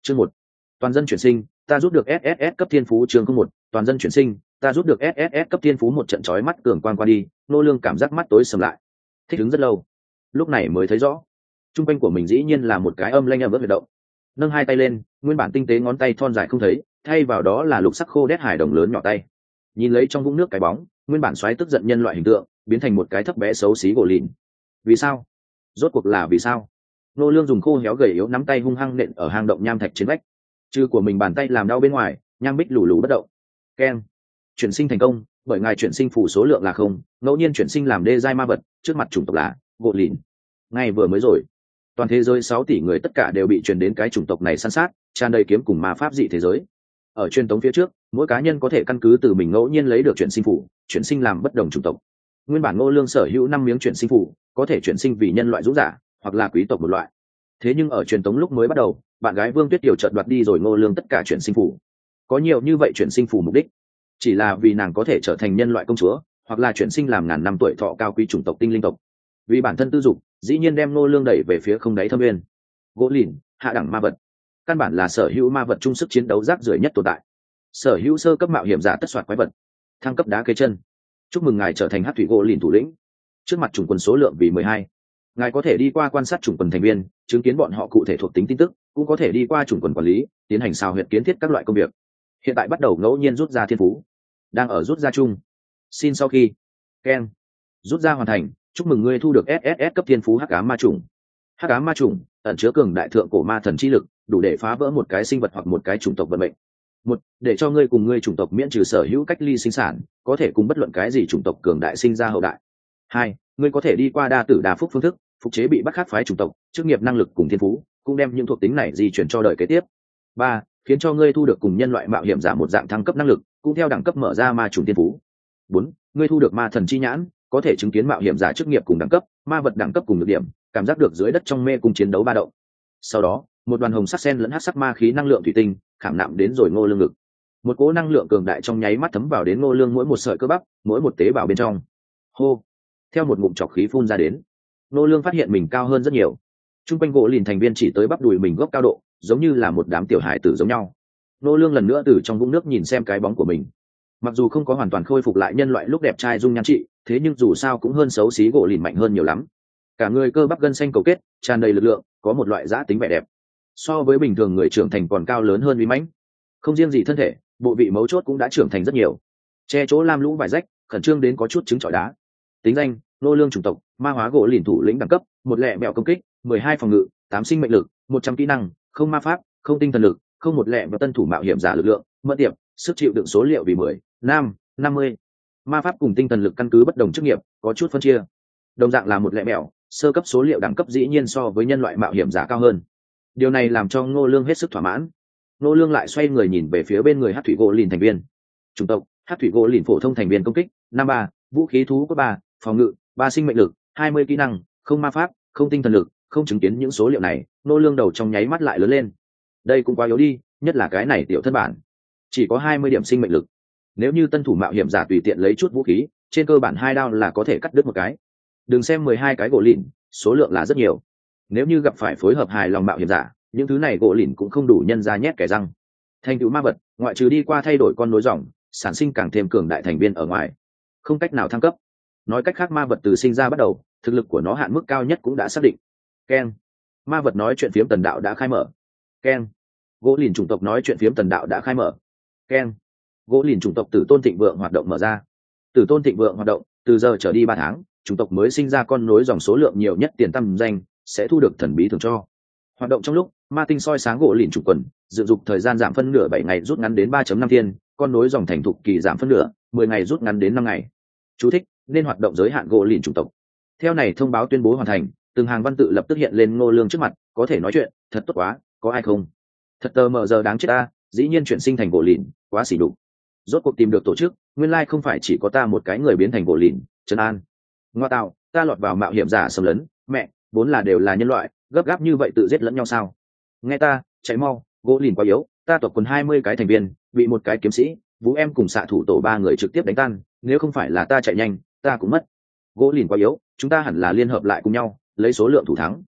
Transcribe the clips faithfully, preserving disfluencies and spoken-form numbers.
Chương một, toàn dân chuyển sinh, ta rút được ét ét ét cấp thiên phú. Chương một, toàn dân chuyển sinh, ta rút được ét ét ét cấp thiên phú. Một trận chói mắt cường quang qua đi, Ngô Lương cảm giác mắt tối sầm lại. Thích ứng rất lâu, lúc này mới thấy rõ, trung quanh của mình dĩ nhiên là một cái âm lanh ẩm ướt huyệt động. Nâng hai tay lên, nguyên bản tinh tế ngón tay thon dài không thấy, thay vào đó là lục sắc khô đét hải đồng lớn nhỏ tay. Nhìn lấy trong vũng nước cái bóng, nguyên bản xoáy tức giận nhân loại hình tượng biến thành một cái thấp bé xấu xí gỗ lìn. Vì sao? Rốt cuộc là vì sao? Ngô Lương dùng khô héo gầy yếu nắm tay hung hăng nện ở hang động nham thạch trên vách. Trừ của mình bàn tay làm đau bên ngoài, nham bích lù lù bất động. Keng, chuyển sinh thành công, bởi ngài chuyển sinh phủ số lượng là không, ngẫu nhiên chuyển sinh làm đê giai ma vật, trước mặt chủng tộc là gỗ lìn. Ngay vừa mới rồi, toàn thế giới sáu tỷ người tất cả đều bị truyền đến cái chủng tộc này săn sát, tràn đầy kiếm cùng ma pháp dị thế giới. Ở truyền tống phía trước, mỗi cá nhân có thể căn cứ từ mình ngẫu nhiên lấy được chuyển sinh phủ, chuyển sinh làm bất đồng chủng tộc. Nguyên bản Ngô Lương sở hữu năm miếng chuyển sinh phủ, có thể chuyển sinh vì nhân loại dũng giả hoặc là quý tộc một loại. Thế nhưng ở truyền tống lúc mới bắt đầu, bạn gái Vương Tuyết Kiều chợt đoạt đi rồi Ngô Lương tất cả chuyển sinh phủ. Có nhiều như vậy chuyển sinh phủ mục đích, chỉ là vì nàng có thể trở thành nhân loại công chúa, hoặc là chuyển sinh làm ngàn năm tuổi thọ cao quý chủng tộc tinh linh tộc. Vì bản thân tư dục, dĩ nhiên đem Ngô Lương đẩy về phía không đáy thâm nguyên. Gỗ lìn, hạ đẳng ma vật, căn bản là sở hữu ma vật chung sức chiến đấu rác rưởi nhất tồn tại. Sở hữu sơ cấp mạo hiểm giả tất soạt quái vật, thăng cấp đá kế chân. Chúc mừng ngài trở thành hắc thủy gỗ lìn thủ lĩnh. Trước mặt chủng quân số lượng vì mười hai, ngài có thể đi qua quan sát chủng quần thành viên, chứng kiến bọn họ cụ thể thuộc tính tin tức, cũng có thể đi qua chủng quần quản lý, tiến hành xào huyệt kiến thiết các loại công việc. Hiện tại bắt đầu ngẫu nhiên rút ra thiên phú, đang ở rút ra chung. Xin sau khi Ken rút ra hoàn thành, chúc mừng ngươi thu được ét ét ét cấp thiên phú hắc ám ma trùng. Hắc ám ma trùng ẩn chứa cường đại thượng cổ ma thần chi lực, đủ để phá vỡ một cái sinh vật hoặc một cái chủng tộc vận mệnh. Một, để cho ngươi cùng ngươi chủng tộc miễn trừ sở hữu cách ly sinh sản, có thể cùng bất luận cái gì chủng tộc cường đại sinh ra hậu đại. Hai, ngươi có thể đi qua đa tử đa phúc phương thức, phục chế bị bắt khác phái chủng tộc, chức nghiệp năng lực cùng thiên phú, cũng đem những thuộc tính này di chuyển cho đời kế tiếp. Ba, khiến cho ngươi thu được cùng nhân loại mạo hiểm giả một dạng thăng cấp năng lực, cũng theo đẳng cấp mở ra ma trùng thiên phú. Bốn, ngươi thu được ma thần chi nhãn, có thể chứng kiến mạo hiểm giả chức nghiệp cùng đẳng cấp, ma vật đẳng cấp cùng nhược điểm, cảm giác được dưới đất trong mê cùng chiến đấu ba động. Sau đó, một đoàn hồng sắc sen lẫn hắc sắc ma khí năng lượng thủy tinh khảm nạm đến rồi Ngô Lương ngực. Một cỗ năng lượng cường đại trong nháy mắt thấm vào đến Ngô Lương mỗi một sợi cơ bắp, mỗi một tế bào bên trong. Hô, theo một ngụm trọc khí phun ra đến, Ngô Lương phát hiện mình cao hơn rất nhiều. Trung quanh gỗ lìn thành viên chỉ tới bắp đùi mình gốc cao độ, giống như là một đám tiểu hải tử giống nhau. Ngô Lương lần nữa từ trong vũng nước nhìn xem cái bóng của mình. Mặc dù không có hoàn toàn khôi phục lại nhân loại lúc đẹp trai dung nhan trị, thế nhưng dù sao cũng hơn xấu xí gỗ lìn mạnh hơn nhiều lắm. Cả người cơ bắp gân xanh cầu kết, tràn đầy lực lượng, có một loại giã tính vẻ đẹp. So với bình thường người trưởng thành còn cao lớn hơn uy mãnh. Không riêng gì thân thể, bộ vị mấu chốt cũng đã trưởng thành rất nhiều. Che chỗ lam lũ vải rách, khẩn trương đến có chút trứng trọi đá. Tính danh: Ngô Lương chủng tộc, ma hóa gỗ lìn thủ lĩnh đẳng cấp, một lẹ mẹo công kích, mười hai phòng ngự, tám sinh mệnh lực, một trăm kỹ năng, không ma pháp, không tinh thần lực, không một lẹ và tân thủ mạo hiểm giả lực lượng, mẫn tiệp, sức chịu đựng số liệu vì mười, năm, năm mươi. Ma pháp cùng tinh thần lực căn cứ bất đồng chức nghiệp, có chút phân chia. Đồng dạng là một lẹ mẹo, sơ cấp số liệu đẳng cấp dĩ nhiên so với nhân loại mạo hiểm giả cao hơn. Điều này làm cho Ngô Lương hết sức thỏa mãn. Ngô Lương lại xoay người nhìn về phía bên người hắc thủy gỗ lìn thành viên. Chủng tộc: hắc thủy gỗ lìn phổ thông thành viên công kích năm ba, vũ khí thú có ba, phòng ngự ba, sinh mệnh lực hai mươi, kỹ năng không ma pháp, không tinh thần lực, không chứng kiến những số liệu này, Ngô Lương đầu trong nháy mắt lại lớn lên. Đây cũng quá yếu đi, nhất là cái này tiểu thân bản, chỉ có hai mươi điểm sinh mệnh lực. Nếu như tân thủ mạo hiểm giả tùy tiện lấy chút vũ khí, trên cơ bản hai đao là có thể cắt đứt một cái. Đừng xem mười hai cái gỗ lìn, số lượng là rất nhiều. Nếu như gặp phải phối hợp hài lòng mạo hiểm giả, những thứ này gỗ lìn cũng không đủ nhân ra nhét kẻ răng. Thành tựu ma vật, ngoại trừ đi qua thay đổi con nối dòng, sản sinh càng thêm cường đại thành viên ở ngoài, không cách nào thăng cấp. Nói cách khác, ma vật từ sinh ra bắt đầu, thực lực của nó hạn mức cao nhất cũng đã xác định. Ken, ma vật nói chuyện phiếm tần đạo đã khai mở. Ken, gỗ lìn chủng tộc nói chuyện phiếm tần đạo đã khai mở. Ken, gỗ lìn chủng tộc Tử Tôn Thịnh Vượng hoạt động mở ra. Tử Tôn Thịnh Vượng hoạt động, từ giờ trở đi ba tháng, chủng tộc mới sinh ra con nối dòng số lượng nhiều nhất tiền tăm danh sẽ thu được thần bí thường cho. Hoạt động trong lúc, ma tinh soi sáng gỗ lìn chủng quần, dự dục thời gian giảm phân nửa bảy ngày rút ngắn đến ba phẩy năm thiên, con nối dòng thành thục kỳ giảm phân nửa mười ngày rút ngắn đến năm ngày. Chú thích: nên hoạt động giới hạn gỗ lìn chủng tộc. Theo này thông báo tuyên bố hoàn thành, từng hàng văn tự lập tức hiện lên Ngô Lương trước mặt, có thể nói chuyện, thật tốt quá, có ai không? Thật tờ mờ giờ đáng chết ta, dĩ nhiên chuyển sinh thành gỗ lìn, quá xỉ đục. Rốt cuộc tìm được tổ chức, nguyên lai không phải chỉ có ta một cái người biến thành gỗ lìn, trấn an. Ngoa tạo, ta lọt vào mạo hiểm giả xâm lấn, mẹ, vốn là đều là nhân loại, gấp gáp như vậy tự giết lẫn nhau sao? Nghe ta, chạy mau, gỗ lìn quá yếu, ta tộc quần hai mươi cái thành viên, bị một cái kiếm sĩ, vũ em cùng xạ thủ tổ ba người trực tiếp đánh tan, nếu không phải là ta chạy nhanh, ta cũng mất. Gỗ lìn quá yếu, chúng ta hẳn là liên hợp lại cùng nhau, lấy số lượng thủ thắng.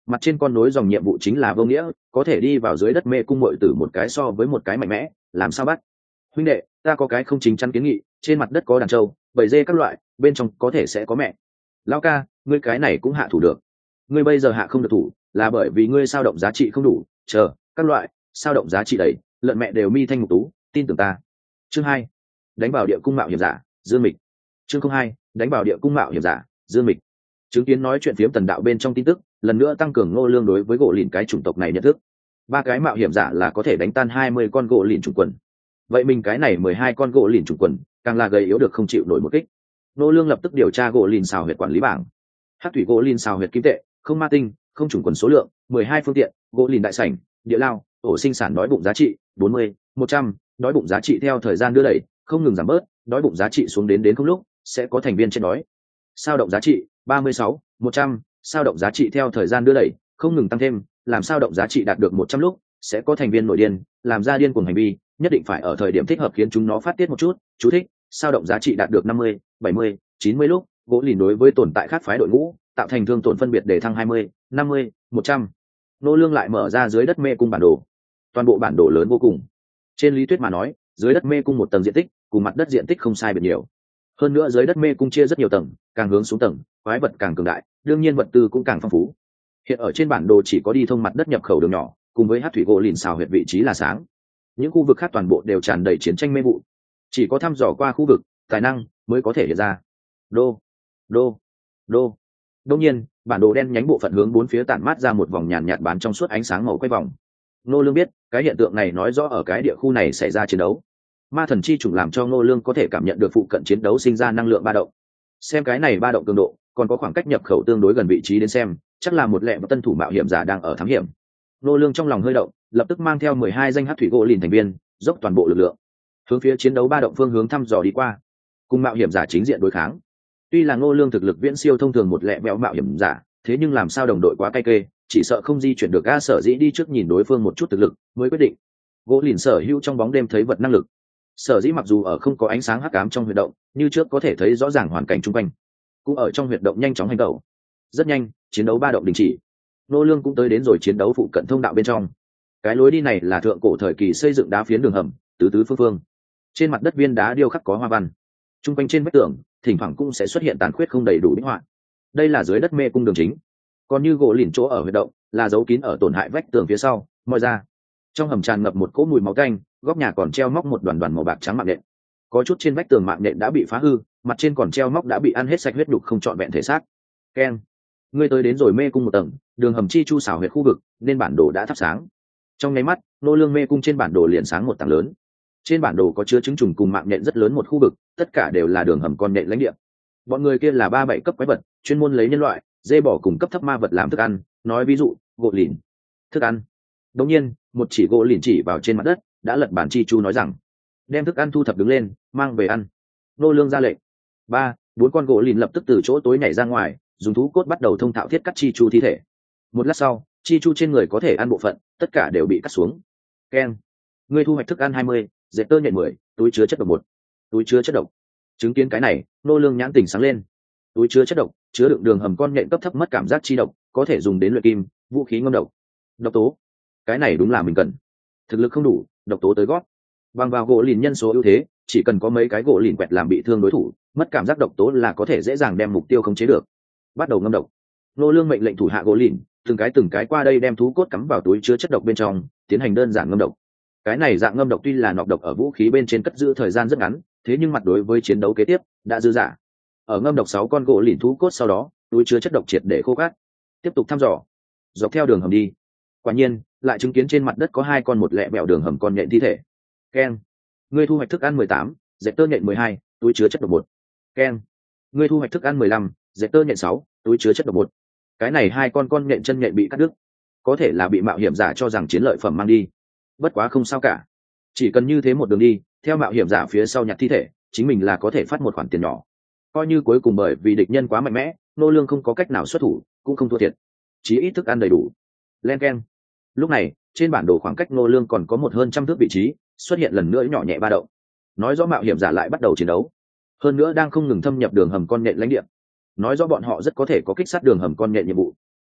mặt trên con nối dòng nhiệm vụ chính là vô nghĩa, có thể đi vào dưới đất mê cung muội tử một cái so với một cái mạnh mẽ, làm sao bắt? Huynh đệ, ta có cái không chính chắn kiến nghị, trên mặt đất có đàn trâu, bầy dê các loại, bên trong có thể sẽ có mẹ. Lão ca, ngươi cái này cũng hạ thủ được. Ngươi bây giờ hạ không được thủ, là bởi vì ngươi sao động giá trị không đủ, chờ, các loại, sao động giá trị đầy, lợn mẹ đều mi thanh mục tú, tin tưởng ta. Chương hai, đánh vào địa cung mạo hiểm giả, Dương Mịch. Chương không hai, đánh vào địa cung mạo hiểm giả, Dương Mịch. Chứng kiến nói chuyện phiếm tần đạo bên trong tin tức, lần nữa tăng cường Ngô Lương đối với gỗ lìn cái chủng tộc này nhận thức. Ba cái mạo hiểm giả là có thể đánh tan hai mươi con gỗ lìn chủng quần. Vậy mình cái này mười hai con gỗ lìn chủng quần, càng là gầy yếu được không chịu nổi một kích. Ngô Lương lập tức điều tra gỗ lìn xào huyệt quản lý bảng. Hắc thủy gỗ lìn xào huyệt kim tệ, không ma tinh, không chủng quần số lượng, mười hai phương tiện, gỗ lìn đại sảnh, địa lao, ổ sinh sản đói bụng giá trị, bốn mươi, một trăm, đói bụng giá trị theo thời gian đưa đẩy, không ngừng giảm bớt, đói bụng giá trị xuống đến đến không lúc, sẽ có thành viên chết đói. Sao động giá trị, ba mươi sáu, một trăm, sao động giá trị theo thời gian đưa đẩy, không ngừng tăng thêm, làm sao động giá trị đạt được một trăm lúc, sẽ có thành viên nổi điên, làm ra điên cuồng hành vi, nhất định phải ở thời điểm thích hợp khiến chúng nó phát tiết một chút. Chú thích: sao động giá trị đạt được năm mươi, bảy mươi, chín mươi lúc, gỗ lìn đối với tồn tại khác phái đội ngũ, tạo thành thương tổn phân biệt để thăng hai mươi, năm mươi, một trăm. Nô Lương lại mở ra dưới đất mê cung bản đồ. Toàn bộ bản đồ lớn vô cùng. Trên lý thuyết mà nói, dưới đất mê cung một tầng diện tích, cùng mặt đất diện tích không sai biệt nhiều. Hơn nữa dưới đất mê cung chia rất nhiều tầng, càng hướng xuống tầng, quái vật càng cường đại, đương nhiên vật tư cũng càng phong phú. Hiện ở trên bản đồ chỉ có đi thông mặt đất nhập khẩu đường nhỏ, cùng với hắc thủy gỗ lìn xào huyệt vị trí là sáng. Những khu vực khác toàn bộ đều tràn đầy chiến tranh mê vụ. Chỉ có thăm dò qua khu vực, tài năng mới có thể hiện ra. Đô, đô, đô. Đương nhiên, bản đồ đen nhánh bộ phận hướng bốn phía tản mát ra một vòng nhàn nhạt bán trong suốt ánh sáng màu quay vòng. Ngô Lương biết, cái hiện tượng này nói rõ ở cái địa khu này xảy ra chiến đấu. Ma thần chi trùng làm cho Ngô Lương có thể cảm nhận được phụ cận chiến đấu sinh ra năng lượng ba động. Xem cái này ba động cường độ, còn có khoảng cách nhập khẩu tương đối gần vị trí đến xem, chắc là một lẹ và tân thủ mạo hiểm giả đang ở thám hiểm. Ngô Lương trong lòng hơi động, lập tức mang theo mười hai danh hắc thủy gỗ lìn thành viên, dốc toàn bộ lực lượng, hướng phía chiến đấu ba động phương hướng thăm dò đi qua, cùng mạo hiểm giả chính diện đối kháng. Tuy là Ngô Lương thực lực viễn siêu thông thường một lẹ vẹo mạo hiểm giả, thế nhưng làm sao đồng đội quá cay kê, chỉ sợ không di chuyển được. A Sở dĩ đi trước nhìn đối phương một chút thực lực, mới quyết định. Gỗ lìn sở hữu trong bóng đêm thấy vật năng lực. Sở dĩ mặc dù ở không có ánh sáng hắc ám trong huyệt động, như trước có thể thấy rõ ràng hoàn cảnh xung quanh. Cũng ở trong huyệt động nhanh chóng hành động. Rất nhanh, chiến đấu ba động đình chỉ. Ngô Lương cũng tới đến rồi chiến đấu phụ cận thông đạo bên trong. Cái lối đi này là thượng cổ thời kỳ xây dựng đá phiến đường hầm, tứ tứ phương phương. Trên mặt đất viên đá điêu khắc có hoa văn. Trung quanh trên vách tường, thỉnh thoảng cũng sẽ xuất hiện tàn khuyết không đầy đủ minh họa. Đây là dưới đất mê cung đường chính. Còn như gỗ lìn chỗ ở huyệt động, là giấu kín ở tổn hại vách tường phía sau, moi ra. Trong hầm tràn ngập một cỗ mùi máu tanh, góc nhà còn treo móc một đoàn đoàn màu bạc trắng mạng nhện. Có chút trên vách tường mạng nhện đã bị phá hư, mặt trên còn treo móc đã bị ăn hết sạch huyết đục không trọn vẹn thể xác. Keng, ngươi tới đến rồi mê cung một tầng, đường hầm chi chu xảo huyệt khu vực, nên bản đồ đã thắp sáng. Trong nháy mắt, Ngô Lương mê cung trên bản đồ liền sáng một tầng lớn. Trên bản đồ có chứa chứng trùng cùng mạng nhện rất lớn một khu vực, tất cả đều là đường hầm con nhện lãnh địa. Bọn người kia là ba bảy cấp quái vật, chuyên môn lấy nhân loại, dê bỏ cùng cấp thấp ma vật làm thức ăn, nói ví dụ, gỗ lìn. Thức ăn. Đương nhiên, một chỉ gỗ lìn chỉ vào trên mặt đất, đã lật bản chi chu nói rằng, đem thức ăn thu thập đứng lên, mang về ăn. Ngô Lương ra lệnh. Ba, bốn con gỗ lìn lập tức từ chỗ tối nhảy ra ngoài, dùng thú cốt bắt đầu thông thạo thiết cắt chi chu thi thể. Một lát sau, chi chu trên người có thể ăn bộ phận, tất cả đều bị cắt xuống. Keng, ngươi thu hoạch thức ăn hai mươi, dệt tơ nhện mười, túi chứa chất độc một, túi chứa chất độc. Chứng kiến cái này, Ngô Lương nhãn tỉnh sáng lên. Túi chứa chất độc, chứa đựng đường hầm con nhện cấp thấp mất cảm giác chi độc, có thể dùng đến luyện kim, vũ khí ngâm độc. Độc tố, cái này đúng là mình cần. Thực lực không đủ, độc tố tới gót. Bằng vào gỗ lìn nhân số ưu thế, chỉ cần có mấy cái gỗ lìn quẹt làm bị thương đối thủ, mất cảm giác độc tố là có thể dễ dàng đem mục tiêu khống chế được. Bắt đầu ngâm độc. Ngô Lương mệnh lệnh thủ hạ gỗ lìn, từng cái từng cái qua đây đem thú cốt cắm vào túi chứa chất độc bên trong, tiến hành đơn giản ngâm độc. Cái này dạng ngâm độc tuy là nọc độc ở vũ khí bên trên cất giữ thời gian rất ngắn, thế nhưng mặt đối với chiến đấu kế tiếp đã dư dả. Ở ngâm độc sáu con gỗ lìn thú cốt sau đó, túi chứa chất độc triệt để khô cát. Tiếp tục thăm dò, dọc theo đường hầm đi. Quả nhiên, lại chứng kiến trên mặt đất có hai con một lẹ bẹo đường hầm con nhện thi thể. Keng, ngươi thu hoạch thức ăn mười tám, dệt tơ nhện mười hai, túi chứa chất độc một. Keng, ngươi thu hoạch thức ăn mười lăm, dệt tơ nhện sáu, túi chứa chất độc một. Cái này hai con con nhện chân nhện bị cắt đứt, có thể là bị mạo hiểm giả cho rằng chiến lợi phẩm mang đi. Bất quá không sao cả, chỉ cần như thế một đường đi, theo mạo hiểm giả phía sau nhặt thi thể, chính mình là có thể phát một khoản tiền nhỏ. Coi như cuối cùng bởi vì địch nhân quá mạnh mẽ, Ngô Lương không có cách nào xuất thủ, cũng không thua thiệt. Chí ít thức ăn đầy đủ. Len keng. Lúc này, trên bản đồ khoảng cách Ngô Lương còn có một hơn trăm thước vị trí, xuất hiện lần nữa nhỏ nhẹ ba động. Nói rõ mạo hiểm giả lại bắt đầu chiến đấu. Hơn nữa đang không ngừng thâm nhập đường hầm con nhện lãnh địa. Nói rõ bọn họ rất có thể có kích sát đường hầm con nhện nhiệm vụ.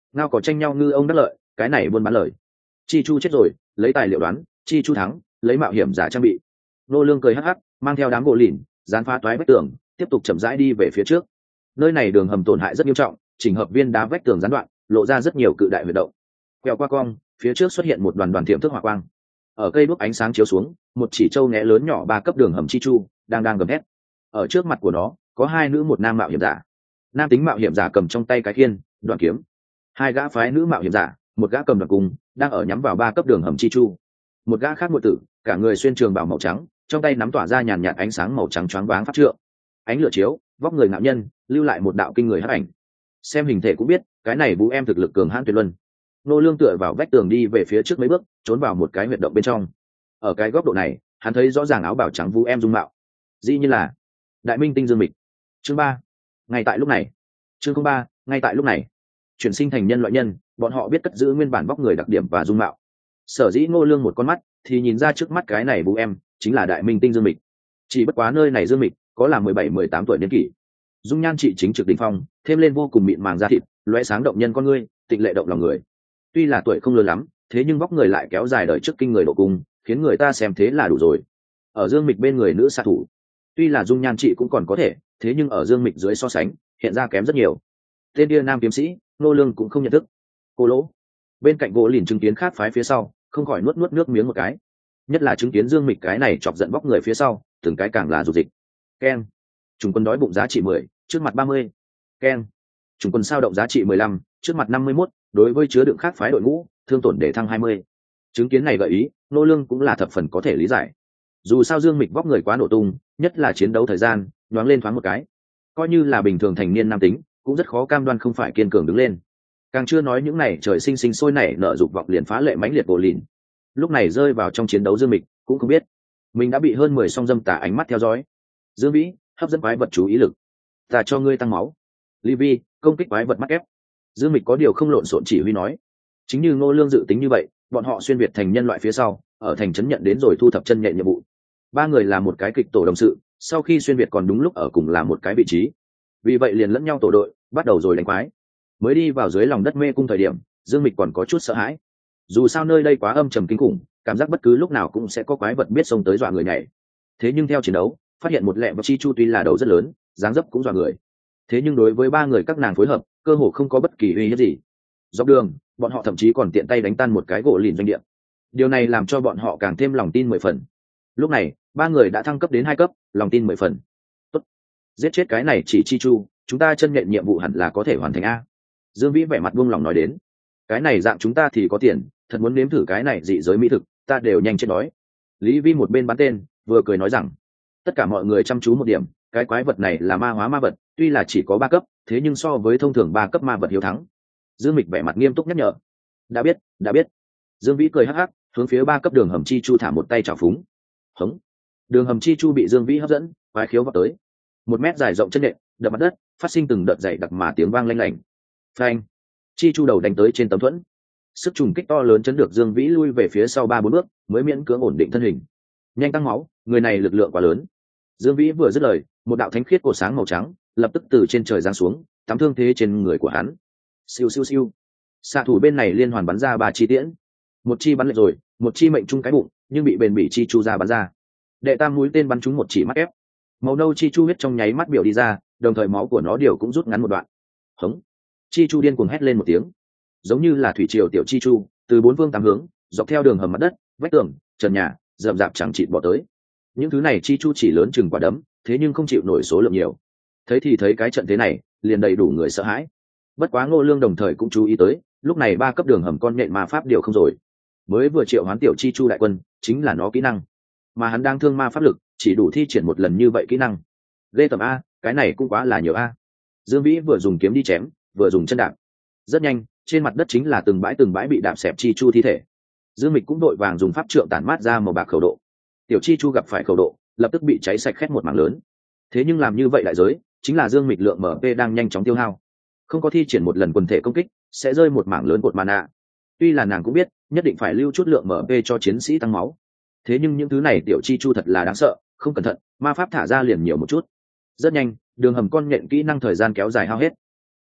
Ngao có tranh nhau ngư ông đắc lợi, cái này buôn bán lời. Chi chu chết rồi, lấy tài liệu đoán, chi chu thắng, lấy mạo hiểm giả trang bị. Nô lương cười hắc hắc, mang theo đám gỗ lìn, dán phá toái vách tường, tiếp tục chậm rãi đi về phía trước. Nơi này đường hầm tổn hại rất nghiêm trọng, chỉnh hợp viên đá vách tường gián đoạn, lộ ra rất nhiều cự đại huyệt động. Quẹo qua cong, phía trước xuất hiện một đoàn đoàn tiệm thức hỏa quang. Ở cây đuốc ánh sáng chiếu xuống, một chỉ trâu né lớn nhỏ ba cấp đường hầm chi chu đang đang gầm hét. Ở trước mặt của nó có hai nữ một nam mạo hiểm giả. Nam tính mạo hiểm giả cầm trong tay cái khiên, đoạn kiếm. Hai gã phái nữ mạo hiểm giả, một gã cầm đoạn cung, đang ở nhắm vào ba cấp đường hầm chi chu. Một gã khác muội tử, cả người xuyên trường bào màu trắng, trong tay nắm tỏa ra nhàn nhạt ánh sáng màu trắng choáng váng pháp trượng. Ánh lửa chiếu, vóc người ngạo nhân, lưu lại một đạo kinh người hắc ảnh. Xem hình thể cũng biết, cái này vũ em thực lực cường hãn tuyệt luân. Nô lương tựa vào vách tường đi về phía trước mấy bước, trốn vào một cái huyệt động bên trong. Ở cái góc độ này, hắn thấy rõ ràng áo bào trắng vũ em dung mạo, dĩ như là đại minh tinh dương mịch. Chương ba. Ngay tại lúc này. Chương ba. Ngay tại lúc này. Chuyển sinh thành nhân loại nhân, bọn họ biết cất giữ nguyên bản vóc người đặc điểm và dung mạo. Sở dĩ Ngô Lương một con mắt thì nhìn ra trước mắt cái này vũ em chính là đại minh tinh dương mịch. Chỉ bất quá nơi này dương mịch có là mười bảy mười tám tuổi niên kỷ. Dung nhan chị chính trực đỉnh phong, thêm lên vô cùng mịn màng da thịt, lóe sáng động nhân con ngươi, tịnh lệ động lòng người. Tuy là tuổi không lớn lắm, thế nhưng vóc người lại kéo dài đời trước kinh người độ cung, khiến người ta xem thế là đủ rồi. Ở dương mịch bên người nữ xạ thủ, tuy là dung nhan chị cũng còn có thể, thế nhưng ở dương mịch dưới so sánh hiện ra kém rất nhiều. Tên kia nam kiếm sĩ Nô Lương cũng không nhận thức. Cô lỗ bên cạnh gỗ lìn chứng kiến khác phái phía sau, không khỏi nuốt nuốt nước miếng một cái, nhất là chứng kiến dương mịch cái này chọc giận vóc người phía sau, từng cái càng là rụt dịch. Keng, chúng quân đói bụng giá trị mười, trước mặt ba mươi. Keng, chúng quân sao động giá trị mười lăm, trước mặt năm mươi mốt, đối với chứa đựng khác phái đội ngũ, thương tổn để thăng hai mươi. Chứng kiến này gợi ý, Nô Lương cũng là thập phần có thể lý giải. Dù sao dương mịch vóc người quá nổ tung, nhất là chiến đấu thời gian nhoáng lên thoáng một cái, coi như là bình thường thành niên nam tính cũng rất khó cam đoan không phải kiên cường đứng lên. Càng chưa nói những này trời sinh sinh sôi nảy nở dục vọng liền phá lệ mãnh liệt bổ lìn. Lúc này rơi vào trong chiến đấu dương mịch cũng không biết mình đã bị hơn mười song dâm tà ánh mắt theo dõi. Dương vĩ, hấp dẫn quái vật chú ý lực, ta cho ngươi tăng máu. Ly Vi, công kích quái vật mắc ép. Dương mịch có điều không lộn xộn chỉ huy nói. Chính như Ngô Lương dự tính như vậy, bọn họ xuyên việt thành nhân loại phía sau, ở thành trấn nhận đến rồi thu thập chân nhện nhiệm vụ. Ba người là một cái kịch tổ đồng sự, sau khi xuyên việt còn đúng lúc ở cùng là một cái vị trí, vì vậy liền lẫn nhau tổ đội, bắt đầu rồi đánh quái. Mới đi vào dưới lòng đất mê cung thời điểm, Dương mịch còn có chút sợ hãi. Dù sao nơi đây quá âm trầm kinh khủng, cảm giác bất cứ lúc nào cũng sẽ có quái vật biết xông tới dọa người nhảy. Thế nhưng theo chiến đấu, phát hiện một lẹ và chi chu tuy là đầu rất lớn, dáng dấp cũng dọa người. Thế nhưng đối với ba người các nàng phối hợp, cơ hồ không có bất kỳ uy hiếp gì. Dọc đường, bọn họ thậm chí còn tiện tay đánh tan một cái gỗ lìn doanh địa. Điều này làm cho bọn họ càng thêm lòng tin mười phần. Lúc này, ba người đã thăng cấp đến hai cấp, lòng tin mười phần. Tốt, giết chết cái này chỉ chi chu, chúng ta chân nhận nhiệm vụ hẳn là có thể hoàn thành a. Dương Vĩ vẻ mặt buông lòng nói đến. Cái này dạng chúng ta thì có tiền, thật muốn nếm thử cái này dị giới mỹ thực, ta đều nhanh chết đói. Lý Vi một bên bắn tên, vừa cười nói rằng, tất cả mọi người chăm chú một điểm, cái quái vật này là ma hóa ma vật, tuy là chỉ có ba cấp, thế nhưng so với thông thường ba cấp ma vật hiếu thắng. Dương Mịch vẻ mặt nghiêm túc nhắc nhở. Đã biết, đã biết. Dương Vĩ cười hắc hắc, hướng phía ba cấp đường hầm chi chu thả một tay chảo phúng. Hống. Đường hầm chi chu bị Dương Vĩ hấp dẫn, quái khiếu vào tới. Một mét dài rộng chân nện, đập mặt đất, phát sinh từng đợt dày đặc mà tiếng vang lanh lảnh. Phanh. Chi chu đầu đánh tới trên tấm thuẫn. Sức trùng kích to lớn chấn được Dương Vĩ lui về phía sau ba bốn bước, mới miễn cưỡng ổn định thân hình. Nhanh tăng máu, người này lực lượng quá lớn. Dương Vĩ vừa dứt lời, một đạo thánh khiết cổ sáng màu trắng lập tức từ trên trời giáng xuống, tắm thương thế trên người của hắn. Siêu siêu siêu. Xạ thủ bên này liên hoàn bắn ra ba chi tiễn. Một chi bắn lệch rồi, một chi mệnh trung cái bụng, nhưng bị bền bỉ chi chu ra bắn ra. Đệ tam mũi tên bắn trúng một chỉ mắt ép. Màu nâu chi chu huyết trong nháy mắt biểu đi ra, đồng thời máu của nó điều cũng rút ngắn một đoạn. Hống. Chi chu điên cuồng hét lên một tiếng, giống như là thủy triều tiểu chi chu, từ bốn phương tám hướng, dọc theo đường hầm mặt đất, vách tường, trần nhà, rậm rạp chẳng chịt bỏ tới. Những thứ này chi chu chỉ lớn chừng quả đấm, thế nhưng không chịu nổi số lượng nhiều. Thấy thì thấy cái trận thế này, liền đầy đủ người sợ hãi. Bất quá Ngô Lương đồng thời cũng chú ý tới, lúc này ba cấp đường hầm con nhện ma pháp điều không rồi. Mới vừa triệu hoán tiểu chi chu đại quân, chính là nó kỹ năng, mà hắn đang thương ma pháp lực, chỉ đủ thi triển một lần như vậy kỹ năng. Ghê tầm a, cái này cũng quá là nhiều a. Dương Vĩ vừa dùng kiếm đi chém, vừa dùng chân đạp. Rất nhanh, trên mặt đất chính là từng bãi từng bãi bị đạp xẹp chi chu thi thể. Dương Mịch cũng đội vàng dùng pháp trượng tản mát ra màu bạc khẩu độ. Tiểu chi chu gặp phải khẩu độ, lập tức bị cháy sạch khét một mảng lớn. Thế nhưng làm như vậy đại giới, chính là Dương Mịch lượng em pê đang nhanh chóng tiêu hao. Không có thi triển một lần quần thể công kích, sẽ rơi một mảng lớn cột mana. Tuy là nàng cũng biết, nhất định phải lưu chút lượng em pê cho chiến sĩ tăng máu. Thế nhưng những thứ này tiểu chi chu thật là đáng sợ, không cẩn thận, ma pháp thả ra liền nhiều một chút. Rất nhanh, đường hầm con nhện kỹ năng thời gian kéo dài hao hết.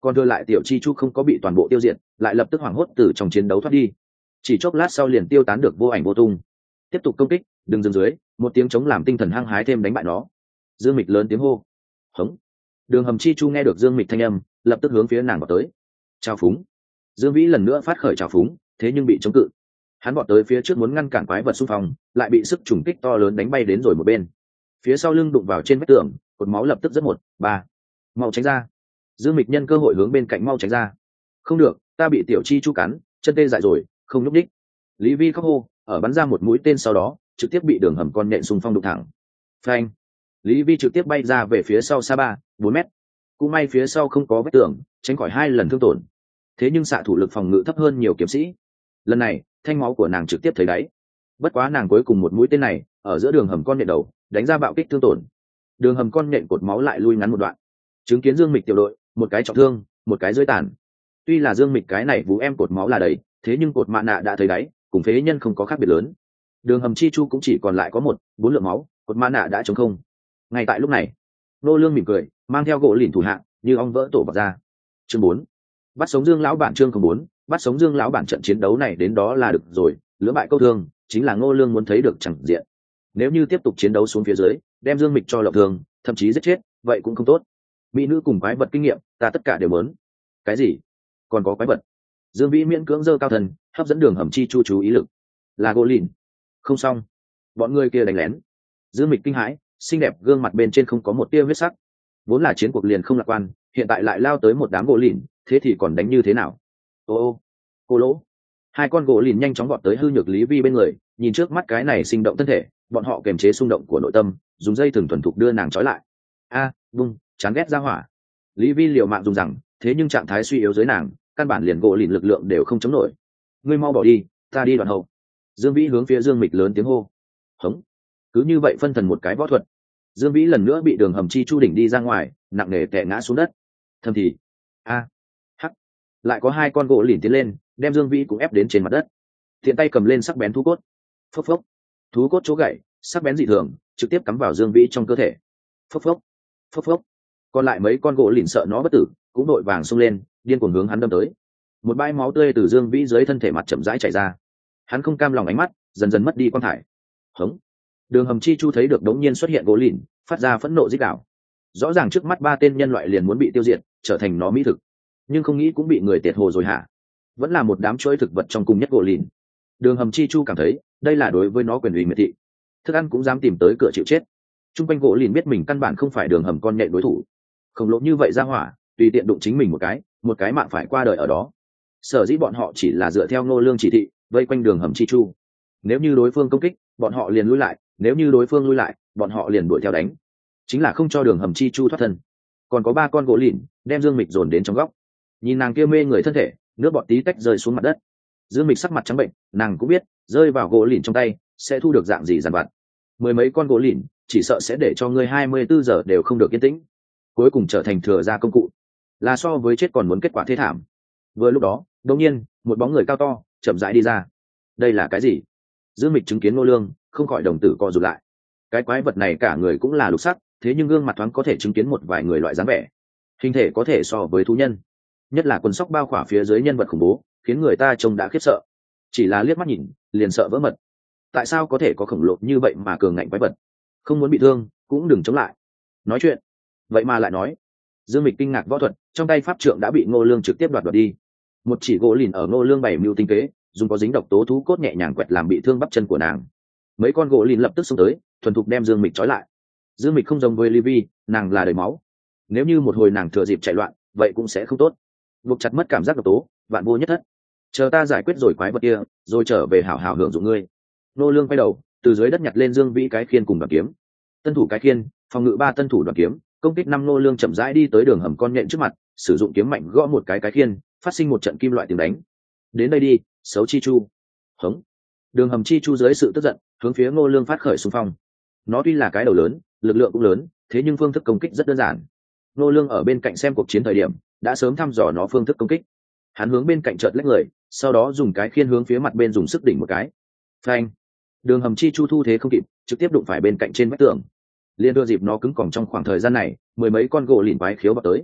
còn đưa lại tiểu chi chu không có bị toàn bộ tiêu diệt, lại lập tức hoảng hốt từ trong chiến đấu thoát đi, chỉ chốc lát sau liền tiêu tán được vô ảnh vô tung. Tiếp tục công kích, đừng dừng dưới, một tiếng chống làm tinh thần hăng hái thêm đánh bại nó. Dương Mịch lớn tiếng hô. Hống. Đường Hầm Chi Chu nghe được Dương Mịch thanh âm, lập tức hướng phía nàng vào tới. Chào phúng. Dương Vĩ lần nữa phát khởi chào phúng, thế nhưng bị chống cự. Hắn vọt tới phía trước muốn ngăn cản quái vật xung phong, lại bị sức trùng kích to lớn đánh bay đến rồi một bên. Phía sau lưng đụng vào trên vách tường, cột máu lập tức rất một, ba. Mau tránh ra. Dương Mịch nhân cơ hội hướng bên cạnh mau tránh ra. Không được, ta bị tiểu chi chu cắn, chân tê dại rồi, không nhúc nhích. Lý Vi khóc hô, ở bắn ra một mũi tên sau đó, trực tiếp bị Đường Hầm con nhện xung phong đụng thẳng. Phanh. Lý Vi trực tiếp bay ra về phía sau xa ba, bốn mét. Cũng may phía sau không có vách tường, tránh khỏi hai lần thương tổn. Thế nhưng xạ thủ lực phòng ngự thấp hơn nhiều kiếm sĩ. Lần này, thanh máu của nàng trực tiếp thấy đáy. Bất quá nàng cuối cùng một mũi tên này, ở giữa Đường Hầm con nhện đầu, đánh ra bạo kích thương tổn. Đường Hầm con nhện cột máu lại lui ngắn một đoạn. Chứng kiến Dương Mịch tiểu đội, một cái trọng thương, một cái dưới tàn. Tuy là Dương Mịch cái này vũ em cột máu là đầy, thế nhưng cột mạ nạ đã thấy đáy, cùng phế nhân không có khác biệt lớn. Đường Hầm Chi Chu cũng chỉ còn lại có một, bốn lượng máu, cột mạ nạ đã trống không. Ngay tại lúc này, Nô Lương mỉm cười, mang theo gỗ lìn thủ hạng, như ong vỡ tổ vào ra. Chương bốn, bắt sống Dương lão bản. Chương không bốn, bắt sống Dương lão bản. Trận chiến đấu này đến đó là được rồi, lưỡng bại câu thương, chính là Ngô Lương muốn thấy được chẳng diện. Nếu như tiếp tục chiến đấu xuống phía dưới, đem Dương Mịch cho lộng thương, thậm chí giết chết, vậy cũng không tốt. Mỹ nữ cùng quái vật kinh nghiệm, ta tất cả đều muốn. Cái gì? Còn có quái vật? Dương Vĩ miễn cưỡng giơ cao thần, hấp dẫn Đường Hầm Chi Chu chú ý lực. Là gỗ lìn. Không xong, bọn người kia đánh lén. Dương Mịch kinh hãi, xinh đẹp gương mặt bên trên không có một tia huyết sắc. Vốn là chiến cuộc liền không lạc quan, hiện tại lại lao tới một đám gỗ lìn, thế thì còn đánh như thế nào? Ô ô, cô lỗ. Hai con gỗ lìn nhanh chóng vọt tới hư nhược Lý Vi bên người, nhìn trước mắt cái này sinh động thân thể, bọn họ kiềm chế xung động của nội tâm, dùng dây thừng thuần thục đưa nàng trói lại. A, à, bung, chán ghét ra hỏa. Lý Vi liều mạng dùng rằng, thế nhưng trạng thái suy yếu dưới nàng, căn bản liền gỗ lìn lực lượng đều không chống nổi. Ngươi mau bỏ đi, ta đi đoạn hậu. Dương Vĩ hướng phía Dương Mịch lớn tiếng hô. Hống. Cứ như vậy phân thần một cái võ thuật, Dương Vĩ lần nữa bị Đường Hầm Chi Chu đỉnh đi ra ngoài, nặng nề tè ngã xuống đất. Thầm thì, a, hắc, lại có hai con gỗ lìn tiến lên, đem Dương Vĩ cũng ép đến trên mặt đất. Thiện tay cầm lên sắc bén thú cốt, phốc phốc, thú cốt chỗ gãy, sắc bén dị thường, trực tiếp cắm vào Dương Vĩ trong cơ thể. Phốc phốc, phốc phốc. Còn lại mấy con gỗ lìn sợ nó bất tử, cũng đội vàng xông lên, điên cuồng hướng hắn đâm tới. Một bãi máu tươi từ Dương Vĩ dưới thân thể mặt chậm rãi chảy ra. Hắn không cam lòng ánh mắt, dần dần mất đi quan thải. Hống. Đường Hầm Chi Chu thấy được đống nhiên xuất hiện gỗ lìn, phát ra phẫn nộ rít gào. Rõ ràng trước mắt ba tên nhân loại liền muốn bị tiêu diệt, trở thành nó mỹ thực, nhưng không nghĩ cũng bị người tiệt hồ rồi hả? Vẫn là một đám chuỗi thực vật trong cùng nhất gỗ lìn. Đường Hầm Chi Chu cảm thấy, đây là đối với nó quyền ủy miệt thị. Thức ăn cũng dám tìm tới cửa chịu chết. Trung quanh gỗ lìn biết mình căn bản không phải Đường Hầm con nhện đối thủ. Khổng lồ như vậy ra hỏa, tùy tiện đụng chính mình một cái, một cái mạng phải qua đời ở đó. Sở dĩ bọn họ chỉ là dựa theo Ngô Lương chỉ thị, vây quanh Đường Hầm Chi Chu. Nếu như đối phương công kích, bọn họ liền lui lại, nếu như đối phương lui lại, bọn họ liền đuổi theo đánh. Chính là không cho Đường Hầm Chi Chu thoát thân. Còn có ba con gỗ lìn, đem Dương Mịch dồn đến trong góc. Nhìn nàng kia mê người thân thể, nước bọt tí tách rơi xuống mặt đất. Dương Mịch sắc mặt trắng bệnh, nàng cũng biết, rơi vào gỗ lìn trong tay, sẽ thu được dạng gì dàn vặt. Mười mấy con gỗ lìn, chỉ sợ sẽ để cho ngươi hai mươi bốn giờ đều không được yên tĩnh. Cuối cùng trở thành thừa ra công cụ, là so với chết còn muốn kết quả thế thảm. Vừa lúc đó, đột nhiên, một bóng người cao to, chậm rãi đi ra. Đây là cái gì? Dương Mịch chứng kiến Ngô Lương, không khỏi đồng tử co rụt lại. Cái quái vật này cả người cũng là lục sắc, thế nhưng gương mặt thoáng có thể chứng kiến một vài người loại dáng vẻ. Hình thể có thể so với thú nhân, nhất là quần sóc bao khỏa phía dưới nhân vật khủng bố, khiến người ta trông đã khiếp sợ. Chỉ là liếc mắt nhìn, liền sợ vỡ mật. Tại sao có thể có khổng lồ như vậy mà cường ngạnh quái vật? Không muốn bị thương, cũng đừng chống lại. Nói chuyện, vậy mà lại nói. Dương Mịch kinh ngạc võ thuật, trong tay pháp trượng đã bị Ngô Lương trực tiếp đoạt đoạt đi. Một chỉ gỗ lìn ở Ngô Lương bày mưu tinh kế, dùng có dính độc tố thú cốt nhẹ nhàng quẹt làm bị thương bắp chân của nàng. Mấy con gỗ lìn lập tức xông tới, thuần thục đem Dương Mịch trói lại. Dương Mịch không giống với Livy, nàng là đầy máu. Nếu như một hồi nàng thừa dịp chạy loạn, vậy cũng sẽ không tốt. Buộc chặt mất cảm giác độc tố, vạn vô nhất thất. Chờ ta giải quyết rồi quái vật kia, rồi trở về hảo hảo hưởng dụng ngươi. Ngô Lương quay đầu, từ dưới đất nhặt lên Dương Vĩ cái khiên cùng đoàn kiếm. Tân thủ cái khiên, phòng ngự ba tân thủ đoàn kiếm, công kích năm. Ngô Lương chậm rãi đi tới Đường Hầm con nhện trước mặt, sử dụng kiếm mạnh gõ một cái cái khiên, phát sinh một trận kim loại tiếng đánh. Đến đây đi, xấu chi chu. Hống. Đường Hầm Chi Chu dưới sự tức giận, hướng phía Ngô Lương phát khởi xung phong. Nó tuy là cái đầu lớn, lực lượng cũng lớn, thế nhưng phương thức công kích rất đơn giản. Ngô Lương ở bên cạnh xem cuộc chiến thời điểm, đã sớm thăm dò nó phương thức công kích. Hắn hướng bên cạnh chợt lách người, sau đó dùng cái khiên hướng phía mặt bên dùng sức đỉnh một cái. Phanh. Đường Hầm Chi Chu thu thế không kịp, trực tiếp đụng phải bên cạnh trên vách tường. Liên đưa dịp nó cứng còng trong khoảng thời gian này, mười mấy con gỗ lìn quái khiếu vào tới.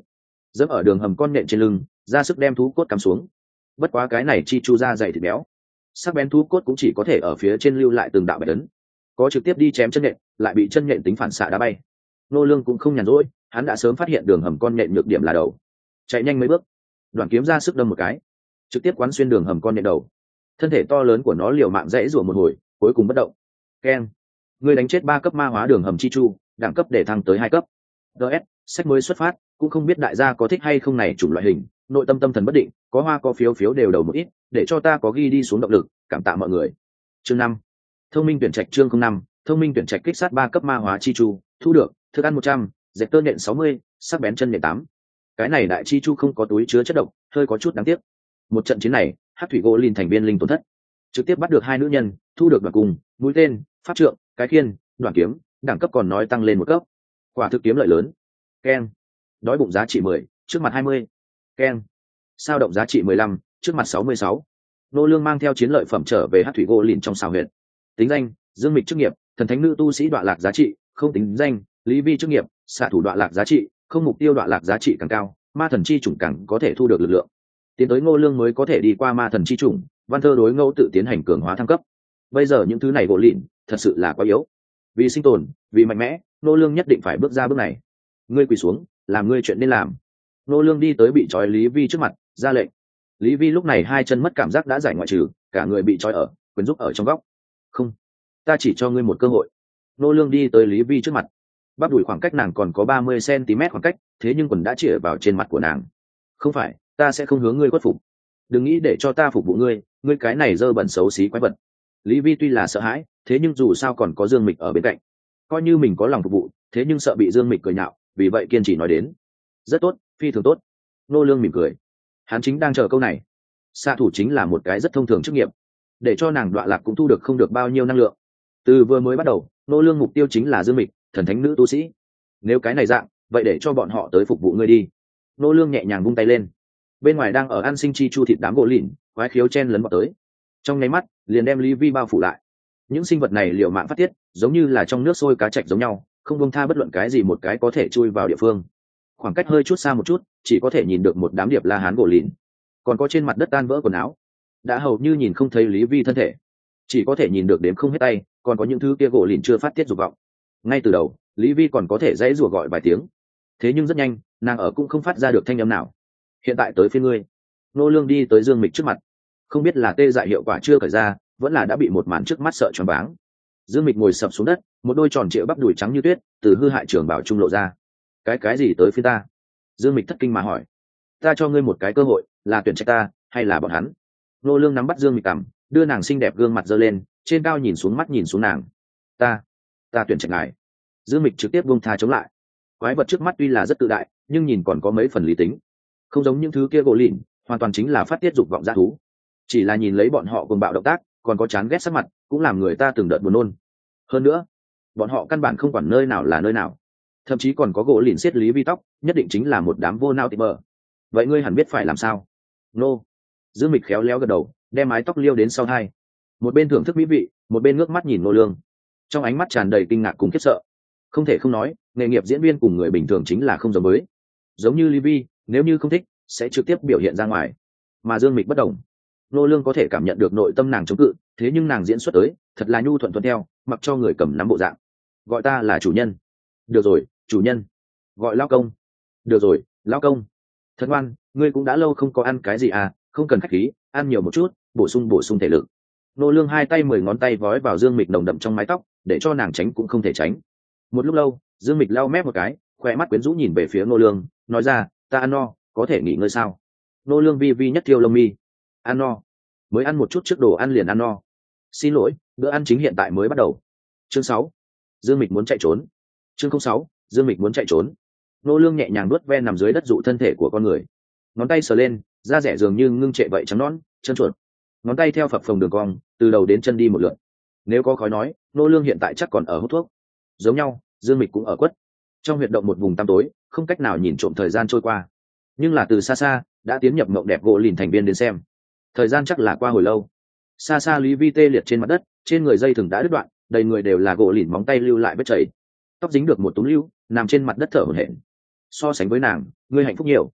dẫm ở đường hầm con nện trên lưng, ra sức đem thú cốt cắm xuống. Bất quá cái này chi chu ra dày thịt béo, sắc bén thú cốt cũng chỉ có thể ở phía trên lưu lại từng đạo bạch ấn, có trực tiếp đi chém chân nện lại bị chân nện tính phản xạ đá bay. Nô Lương cũng không nhàn rỗi, hắn đã sớm phát hiện đường hầm con nện nhược điểm là đầu, chạy nhanh mấy bước, đoạn kiếm ra sức đâm một cái, trực tiếp quán xuyên đường hầm con nện đầu. Thân thể to lớn của nó liều mạng dãy rủa một hồi, cuối cùng bất động. Keng, người đánh chết ba cấp ma hóa đường hầm chi chu, đẳng cấp để thăng tới hai cấp. ds sách mới xuất phát, cũng không biết đại gia có thích hay không này chủng loại hình, nội tâm tâm thần bất định, có hoa có phiếu phiếu đều đầu một ít, để cho ta có ghi đi xuống động lực, cảm tạ mọi người. Chương năm, thông minh tuyển trạch. Chương không năm, thông minh tuyển trạch kích sát ba cấp ma hóa chi chu, thu được thức ăn một trăm, dệt tơ nện sáu mươi, sắc bén chân nện tám. Cái này đại chi chu không có túi chứa chất độc, hơi có chút đáng tiếc. Một trận chiến này, Hắc thủy gỗ lìn thành viên linh tổn thất, trực tiếp bắt được hai nữ nhân, thu được đoạn cung, mũi tên, pháp trượng, cái khiên, đoạn kiếm, đẳng cấp còn nói tăng lên một cấp. Quả thực kiếm lợi lớn. Keng, đói bụng giá trị mười, trước mặt hai mươi. Keng, sao động giá trị mười lăm, trước mặt sáu mươi sáu. Nô Lương mang theo chiến lợi phẩm trở về Hắc thủy gỗ lìn trong xào huyện. Tính danh: Dương Mịch. Chức nghiệp: thần thánh nữ tu sĩ. Đọa lạc giá trị không. Tính danh: Lý Vi. Chức nghiệp: xạ thủ. Đọa lạc giá trị không. Mục tiêu: đọa lạc giá trị càng cao, ma thần chi chủng càng có thể thu được lực lượng. Tiến tới Ngô Lương mới có thể đi qua ma thần chi chủng, văn thơ đối ngẫu tự tiến hành cường hóa thăng cấp. Bây giờ những thứ này gỗ lìn thật sự là quá yếu. Vì sinh tồn, vì mạnh mẽ, Ngô Lương nhất định phải bước ra bước này. Ngươi quỳ xuống, làm ngươi chuyện nên làm. Ngô Lương đi tới bị trói Lý Vi trước mặt, ra lệnh. Lý Vi lúc này hai chân mất cảm giác đã giải ngoại trừ, cả người bị trói ở, quyền giúp ở trong góc. Không, ta chỉ cho ngươi một cơ hội. Ngô Lương đi tới Lý Vi trước mặt, bắp đùi khoảng cách nàng còn có ba mươi xăng-ti-mét khoảng cách, thế nhưng quần đã chĩa vào trên mặt của nàng. Không phải, ta sẽ không hướng ngươi khuất phục. Đừng nghĩ để cho ta phục vụ ngươi, ngươi cái này dơ bẩn xấu xí quái vật. Lý Vi tuy là sợ hãi, thế nhưng dù sao còn có Dương Mịch ở bên cạnh, coi như mình có lòng phục vụ, thế nhưng sợ bị Dương Mịch cười nhạo, vì vậy kiên trì nói đến. Rất tốt, phi thường tốt. Nô Lương mỉm cười, hắn chính đang chờ câu này. Xạ thủ chính là một cái rất thông thường chức nghiệp, để cho nàng đọa lạc cũng thu được không được bao nhiêu năng lượng. Từ vừa mới bắt đầu, Nô Lương mục tiêu chính là Dương Mịch, thần thánh nữ tu sĩ. Nếu cái này dạng, vậy để cho bọn họ tới phục vụ ngươi đi. Nô Lương nhẹ nhàng vung tay lên, bên ngoài đang ở ăn sinh chi chu thịt đám gỗ lìn quái khiếu chen lấn vào tới, trong nháy mắt liền đem Lý Vi bao phủ lại. Những sinh vật này liều mạng phát tiết, giống như là trong nước sôi cá chạch giống nhau, không buông tha bất luận cái gì một cái có thể chui vào địa phương. Khoảng cách hơi chút xa một chút, chỉ có thể nhìn được một đám điệp la hán gỗ lìn, còn có trên mặt đất tan vỡ quần áo, đã hầu như nhìn không thấy Lý Vi thân thể, chỉ có thể nhìn được đếm không hết tay, còn có những thứ kia gỗ lìn chưa phát tiết dục vọng. Ngay từ đầu, Lý Vi còn có thể dãy rủa gọi vài tiếng, thế nhưng rất nhanh, nàng ở cũng không phát ra được thanh âm nào. Hiện tại tới phía ngươi. Nô Lương đi tới Dương Mịch trước mặt, không biết là tê dại hiệu quả chưa cởi ra, vẫn là đã bị một màn trước mắt sợ choáng váng. Dương Mịch ngồi sập xuống đất, một đôi tròn trịa bắp đùi trắng như tuyết từ hư hại trường bảo trung lộ ra. Cái cái gì tới phía ta? Dương Mịch thất kinh mà hỏi. Ta cho ngươi một cái cơ hội, là tuyển trạch ta hay là bọn hắn? Nô Lương nắm bắt Dương Mịch cằm, đưa nàng xinh đẹp gương mặt giơ lên, trên cao nhìn xuống, mắt nhìn xuống nàng. Ta, ta tuyển trạch ngài. Dương Mịch trực tiếp buông tha chống lại. Quái vật trước mắt tuy là rất tự đại, nhưng nhìn còn có mấy phần lý tính, không giống những thứ kia gỗ lìn, hoàn toàn chính là phát tiết dục vọng dã thú. Chỉ là nhìn lấy bọn họ cùng bạo động tác, còn có chán ghét sắc mặt, cũng làm người ta từng đợt buồn nôn. Hơn nữa, bọn họ căn bản không quản nơi nào là nơi nào, thậm chí còn có gỗ lìn xiết Lý Vi tóc, nhất định chính là một đám vô nao tịp bờ. Vậy ngươi hẳn biết phải làm sao. Nô. Dương Mịch khéo léo gật đầu, đem mái tóc liêu đến sau hai, một bên thưởng thức mỹ vị, một bên ngước mắt nhìn Nô Lương, trong ánh mắt tràn đầy kinh ngạc cùng khiếp sợ. Không thể không nói, nghề nghiệp diễn viên cùng người bình thường chính là không giống với. Giống như Lý Vi, nếu như không thích, sẽ trực tiếp biểu hiện ra ngoài, mà Dương Mịch bất đồng. Nô Lương có thể cảm nhận được nội tâm nàng chống cự, thế nhưng nàng diễn xuất tới thật là nhu thuận thuận theo, mặc cho người cầm nắm bộ dạng. Gọi ta là chủ nhân. Được rồi, chủ nhân. Gọi lão công. Được rồi, lão công. Thật ngoan, ngươi cũng đã lâu không có ăn cái gì à, không cần khách khí, ăn nhiều một chút, bổ sung bổ sung thể lực. Nô Lương hai tay mười ngón tay vói vào Dương Mịch nồng đậm trong mái tóc, để cho nàng tránh cũng không thể tránh. Một lúc lâu, Dương Mịch lau mép một cái, khoe mắt quyến rũ nhìn về phía Nô Lương, nói ra, ta ăn no, có thể nghỉ ngơi sao? Nô Lương vi vi nhất thiêu lông mi. Ăn no? Mới ăn một chút trước đồ ăn liền ăn no? Xin lỗi, bữa ăn chính hiện tại mới bắt đầu. Chương sáu. Dương Mịch muốn chạy trốn. Chương không sáu. Dương Mịch muốn chạy trốn. Nô Lương nhẹ nhàng nuốt ve nằm dưới đất dụ thân thể của con người, ngón tay sờ lên, da rẻ dường như ngưng trệ vậy trắng nõn, chân chuột. Ngón tay theo phập phồng đường cong, từ đầu đến chân đi một lượt. Nếu có khói nói, Nô Lương hiện tại chắc còn ở hút thuốc. Giống nhau, Dương Mịch cũng ở quất. Trong huyệt động một vùng tăm tối, không cách nào nhìn trộm thời gian trôi qua. Nhưng là từ xa xa, đã tiến nhập mộng đẹp gỗ lìn thành viên đến xem. Thời gian chắc là qua hồi lâu. Xa xa Lý Vi tê liệt trên mặt đất, trên người dây thừng đã đứt đoạn, đầy người đều là gỗ lìn móng tay lưu lại vết chảy. Tóc dính được một túm lưu, nằm trên mặt đất thở hổn hển. So sánh với nàng, ngươi hạnh phúc nhiều.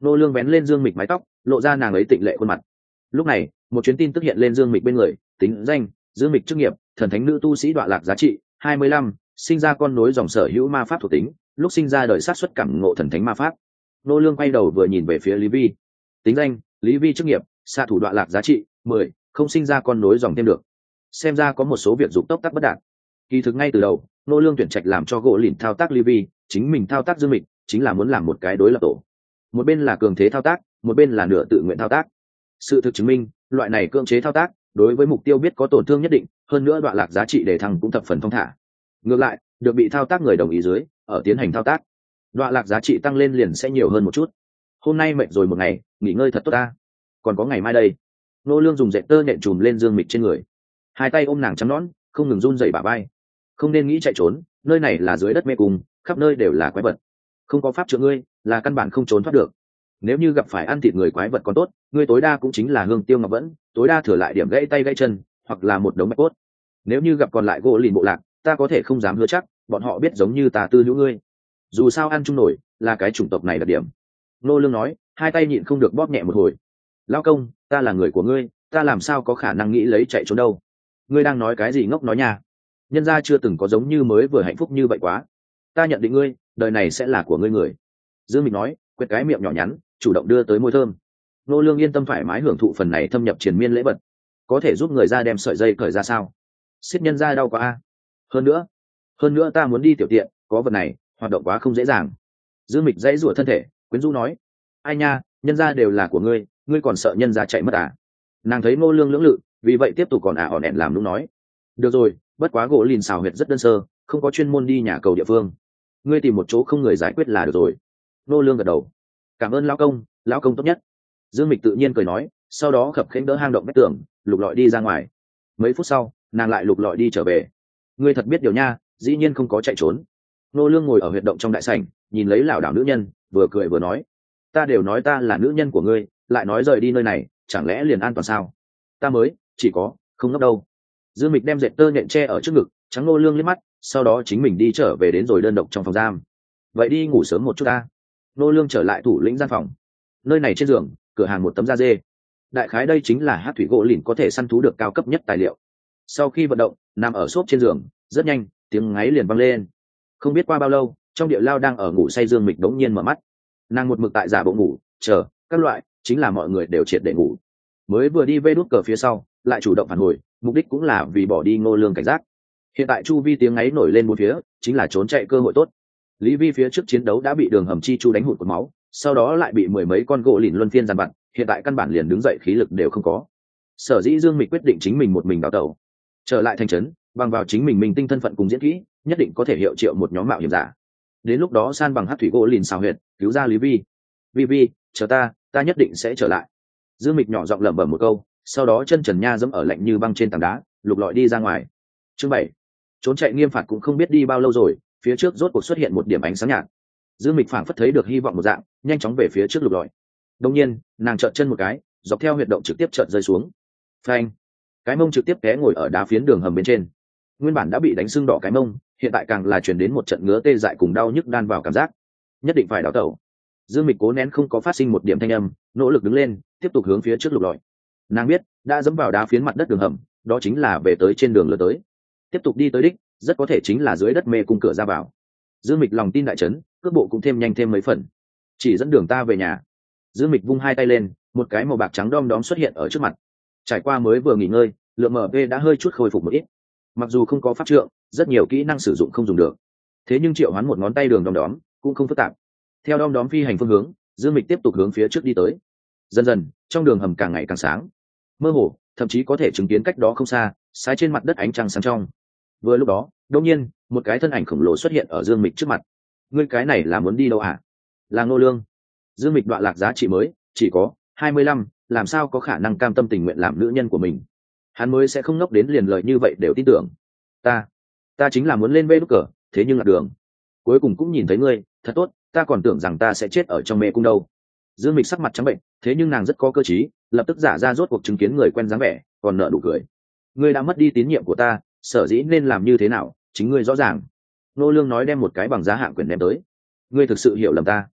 nô lương vén lên Dương Mịch mái tóc, lộ ra nàng ấy tịnh lệ khuôn mặt. Lúc này một chuyến tin tức hiện lên Dương Mịch bên người, tính danh Dương Mịch, chức nghiệp thần thánh nữ tu sĩ, đoạn lạc giá trị hai mươi lăm, sinh ra con nối dòng sở hữu ma pháp thuộc tính, lúc sinh ra đời sát xuất cảm ngộ thần thánh ma pháp. Nô lương quay đầu vừa nhìn về phía Lý Vi, tính danh Lý Vi, chức nghiệp xạ thủ, đoạn lạc giá trị mười, không sinh ra con nối dòng thêm được. Xem ra có một số việc dục tốc tắc bất đạt. Kỳ thực ngay từ đầu nô lương tuyển trạch làm cho gỗ lìn thao tác Lý Vi, chính mình thao tác Dương Mịch, chính là muốn làm một cái đối lập tổ. Một bên là cường thế thao tác, một bên là nửa tự nguyện thao tác. Sự thực chứng minh loại này cưỡng chế thao tác đối với mục tiêu biết có tổn thương nhất định, hơn nữa đoạn lạc giá trị để thăng cũng thập phần thong thả. Ngược lại được bị thao tác người đồng ý dưới ở tiến hành thao tác, đoạn lạc giá trị tăng lên liền sẽ nhiều hơn một chút. Hôm nay mệt rồi một ngày, nghỉ ngơi thật tốt ta, còn có ngày mai đây. Nô lương dùng dệt tơ nện chùm lên Dương Mịch trên người, hai tay ôm nàng trắng nõn, không ngừng run rẩy bả vai. Không nên nghĩ chạy trốn, nơi này là dưới đất mê cung, khắp nơi đều là quái vật, không có pháp trợ ngươi là căn bản không trốn thoát được. Nếu như gặp phải ăn thịt người quái vật còn tốt, ngươi tối đa cũng chính là hương tiêu ngọc vẫn, tối đa thừa lại điểm gãy tay gãy chân, hoặc là một đống bạch cốt. Nếu như gặp còn lại gỗ lìn bộ lạc, ta có thể không dám hứa chắc bọn họ biết giống như ta tư hữu ngươi. Dù sao ăn chung nổi là cái chủng tộc này đặc điểm. Nô lương nói, hai tay nhịn không được bóp nhẹ một hồi. Lão công, ta là người của ngươi, ta làm sao có khả năng nghĩ lấy chạy trốn đâu. Ngươi đang nói cái gì ngốc nói nha. Nhân gia chưa từng có giống như mới vừa hạnh phúc như vậy quá. Ta nhận định ngươi, đời này sẽ là của ngươi người. Dương Mịch nói, quẹt cái miệng nhỏ nhắn, chủ động đưa tới môi thơm. Nô lương yên tâm thoải mái hưởng thụ phần này thâm nhập triền miên lễ vật. Có thể giúp người ra đem sợi dây cởi ra sao? Xiết nhân ra đau quá a. Hơn nữa, hơn nữa ta muốn đi tiểu tiện, có vật này, hoạt động quá không dễ dàng. Dương Mịch dãy rủa thân thể, quyến rũ nói, ai nha, nhân ra đều là của ngươi, ngươi còn sợ nhân ra chạy mất à? Nàng thấy Nô lương lưỡng lự, vì vậy tiếp tục còn ả ỏn ẻn làm lúc nói, được rồi, bất quá gỗ lìn xào huyệt rất đơn sơ, không có chuyên môn đi nhà cầu địa phương, ngươi tìm một chỗ không người giải quyết là được rồi. Nô lương gật đầu, cảm ơn lão công, lão công tốt nhất. Dương Mịch tự nhiên cười nói, sau đó khập khênh đỡ hang động vách tường, lục lọi đi ra ngoài. Mấy phút sau nàng lại lục lọi đi trở về. Ngươi thật biết điều nha, dĩ nhiên không có chạy trốn. Nô lương ngồi ở huyệt động trong đại sảnh, nhìn lấy lão đảo nữ nhân, vừa cười vừa nói, ta đều nói ta là nữ nhân của ngươi, lại nói rời đi nơi này chẳng lẽ liền an toàn sao? Ta mới chỉ có không ngốc đâu. Dương Mịch đem dệt tơ nhện tre ở trước ngực, trắng Nô lương liếc mắt, sau đó chính mình đi trở về đến rồi đơn độc trong phòng giam. Vậy đi ngủ sớm một chút ta. Nô lương trở lại thủ lĩnh gian phòng. Nơi này trên giường cửa hàng một tấm da dê, đại khái đây chính là hát thủy gỗ lìn có thể săn thú được cao cấp nhất tài liệu. Sau khi vận động nằm ở xốp trên giường, rất nhanh tiếng ngáy liền vang lên. Không biết qua bao lâu, trong địa lao đang ở ngủ say Dương Mịch đống nhiên mở mắt. Nàng một mực tại giả bộ ngủ, chờ các loại, chính là mọi người đều triệt để ngủ. Mới vừa đi vê đút cờ phía sau, lại chủ động phản hồi, mục đích cũng là vì bỏ đi Ngô lương cảnh giác. Hiện tại chu vi tiếng ngáy nổi lên bốn phía, chính là trốn chạy cơ hội tốt. Lý Vi phía trước chiến đấu đã bị đường hầm chi chu đánh hụt cột máu, sau đó lại bị mười mấy con gỗ lìn luân phiên giàn vặt, hiện tại căn bản liền đứng dậy khí lực đều không có. Sở dĩ Dương Mịch quyết định chính mình một mình đào tẩu, trở lại thành trấn, bằng vào chính mình mình tinh thân phận cùng diễn kỹ, nhất định có thể hiệu triệu một nhóm mạo hiểm giả. Đến lúc đó san bằng hắc thủy gỗ lìn xào huyệt, cứu ra Lý Vi. Vi Vi, chờ ta, ta nhất định sẽ trở lại. Dương Mịch nhỏ giọng lẩm bẩm một câu, sau đó chân trần nha dẫm ở lạnh như băng trên tảng đá, lục lọi đi ra ngoài. Chương bảy, trốn chạy nghiêm phạt cũng không biết đi bao lâu rồi, phía trước rốt cuộc xuất hiện một điểm ánh sáng nhạt. Dương Mịch phảng phất thấy được hy vọng một dạng, nhanh chóng về phía trước lục lọi. Đột nhiên, nàng trợn chân một cái, dọc theo huyệt động trực tiếp trợn rơi xuống. Phanh! Cái mông trực tiếp té ngồi ở đá phiến đường hầm bên trên. Nguyên bản đã bị đánh sưng đỏ cái mông, hiện tại càng là truyền đến một trận ngứa tê dại cùng đau nhức đan vào cảm giác. Nhất định phải đào tẩu. Dương Mịch cố nén không có phát sinh một điểm thanh âm, nỗ lực đứng lên, tiếp tục hướng phía trước lục lọi. Nàng biết, đã dẫm vào đá phiến mặt đất đường hầm, đó chính là về tới trên đường lừa tới. Tiếp tục đi tới đích, rất có thể chính là dưới đất mê cung cửa ra vào. Dương Mịch lòng tin đại chấn, cước bộ cũng thêm nhanh thêm mấy phần. Chỉ dẫn đường ta về nhà. Dương Mịch vung hai tay lên, một cái màu bạc trắng đom đóm xuất hiện ở trước mặt. Trải qua mới vừa nghỉ ngơi, lượng em pê đã hơi chút khôi phục một ít. Mặc dù không có pháp trượng, rất nhiều kỹ năng sử dụng không dùng được. Thế nhưng triệu hoán một ngón tay đường đom đóm cũng không phức tạp. Theo đom đóm phi hành phương hướng, Dương Mịch tiếp tục hướng phía trước đi tới. Dần dần, trong đường hầm càng ngày càng sáng. Mơ hồ, thậm chí có thể chứng kiến cách đó không xa, sái trên mặt đất ánh trăng sáng trong. Vừa lúc đó, đột nhiên, một cái thân ảnh khổng lồ xuất hiện ở Dương Mịch trước mặt. Ngươi cái này là muốn đi đâu hả? Là Ngô Lương. Dương Mịch đoạn lạc giá trị mới chỉ có hai mươi lăm, làm sao có khả năng cam tâm tình nguyện làm nữ nhân của mình. Hắn mới sẽ không ngốc đến liền lời như vậy đều tin tưởng. Ta, ta chính là muốn lên vê đút cờ, thế nhưng lạc đường. Cuối cùng cũng nhìn thấy ngươi, thật tốt, ta còn tưởng rằng ta sẽ chết ở trong mê cung đâu. Dương Mịch sắc mặt trắng bệnh, thế nhưng nàng rất có cơ trí, lập tức giả ra rốt cuộc chứng kiến người quen dáng vẻ, còn nở nụ cười. Ngươi đã mất đi tín nhiệm của ta, sở dĩ nên làm như thế nào, chính ngươi rõ ràng. Nô Lương nói đem một cái bằng giá hạng quyền đem tới. Ngươi thực sự hiểu lầm ta.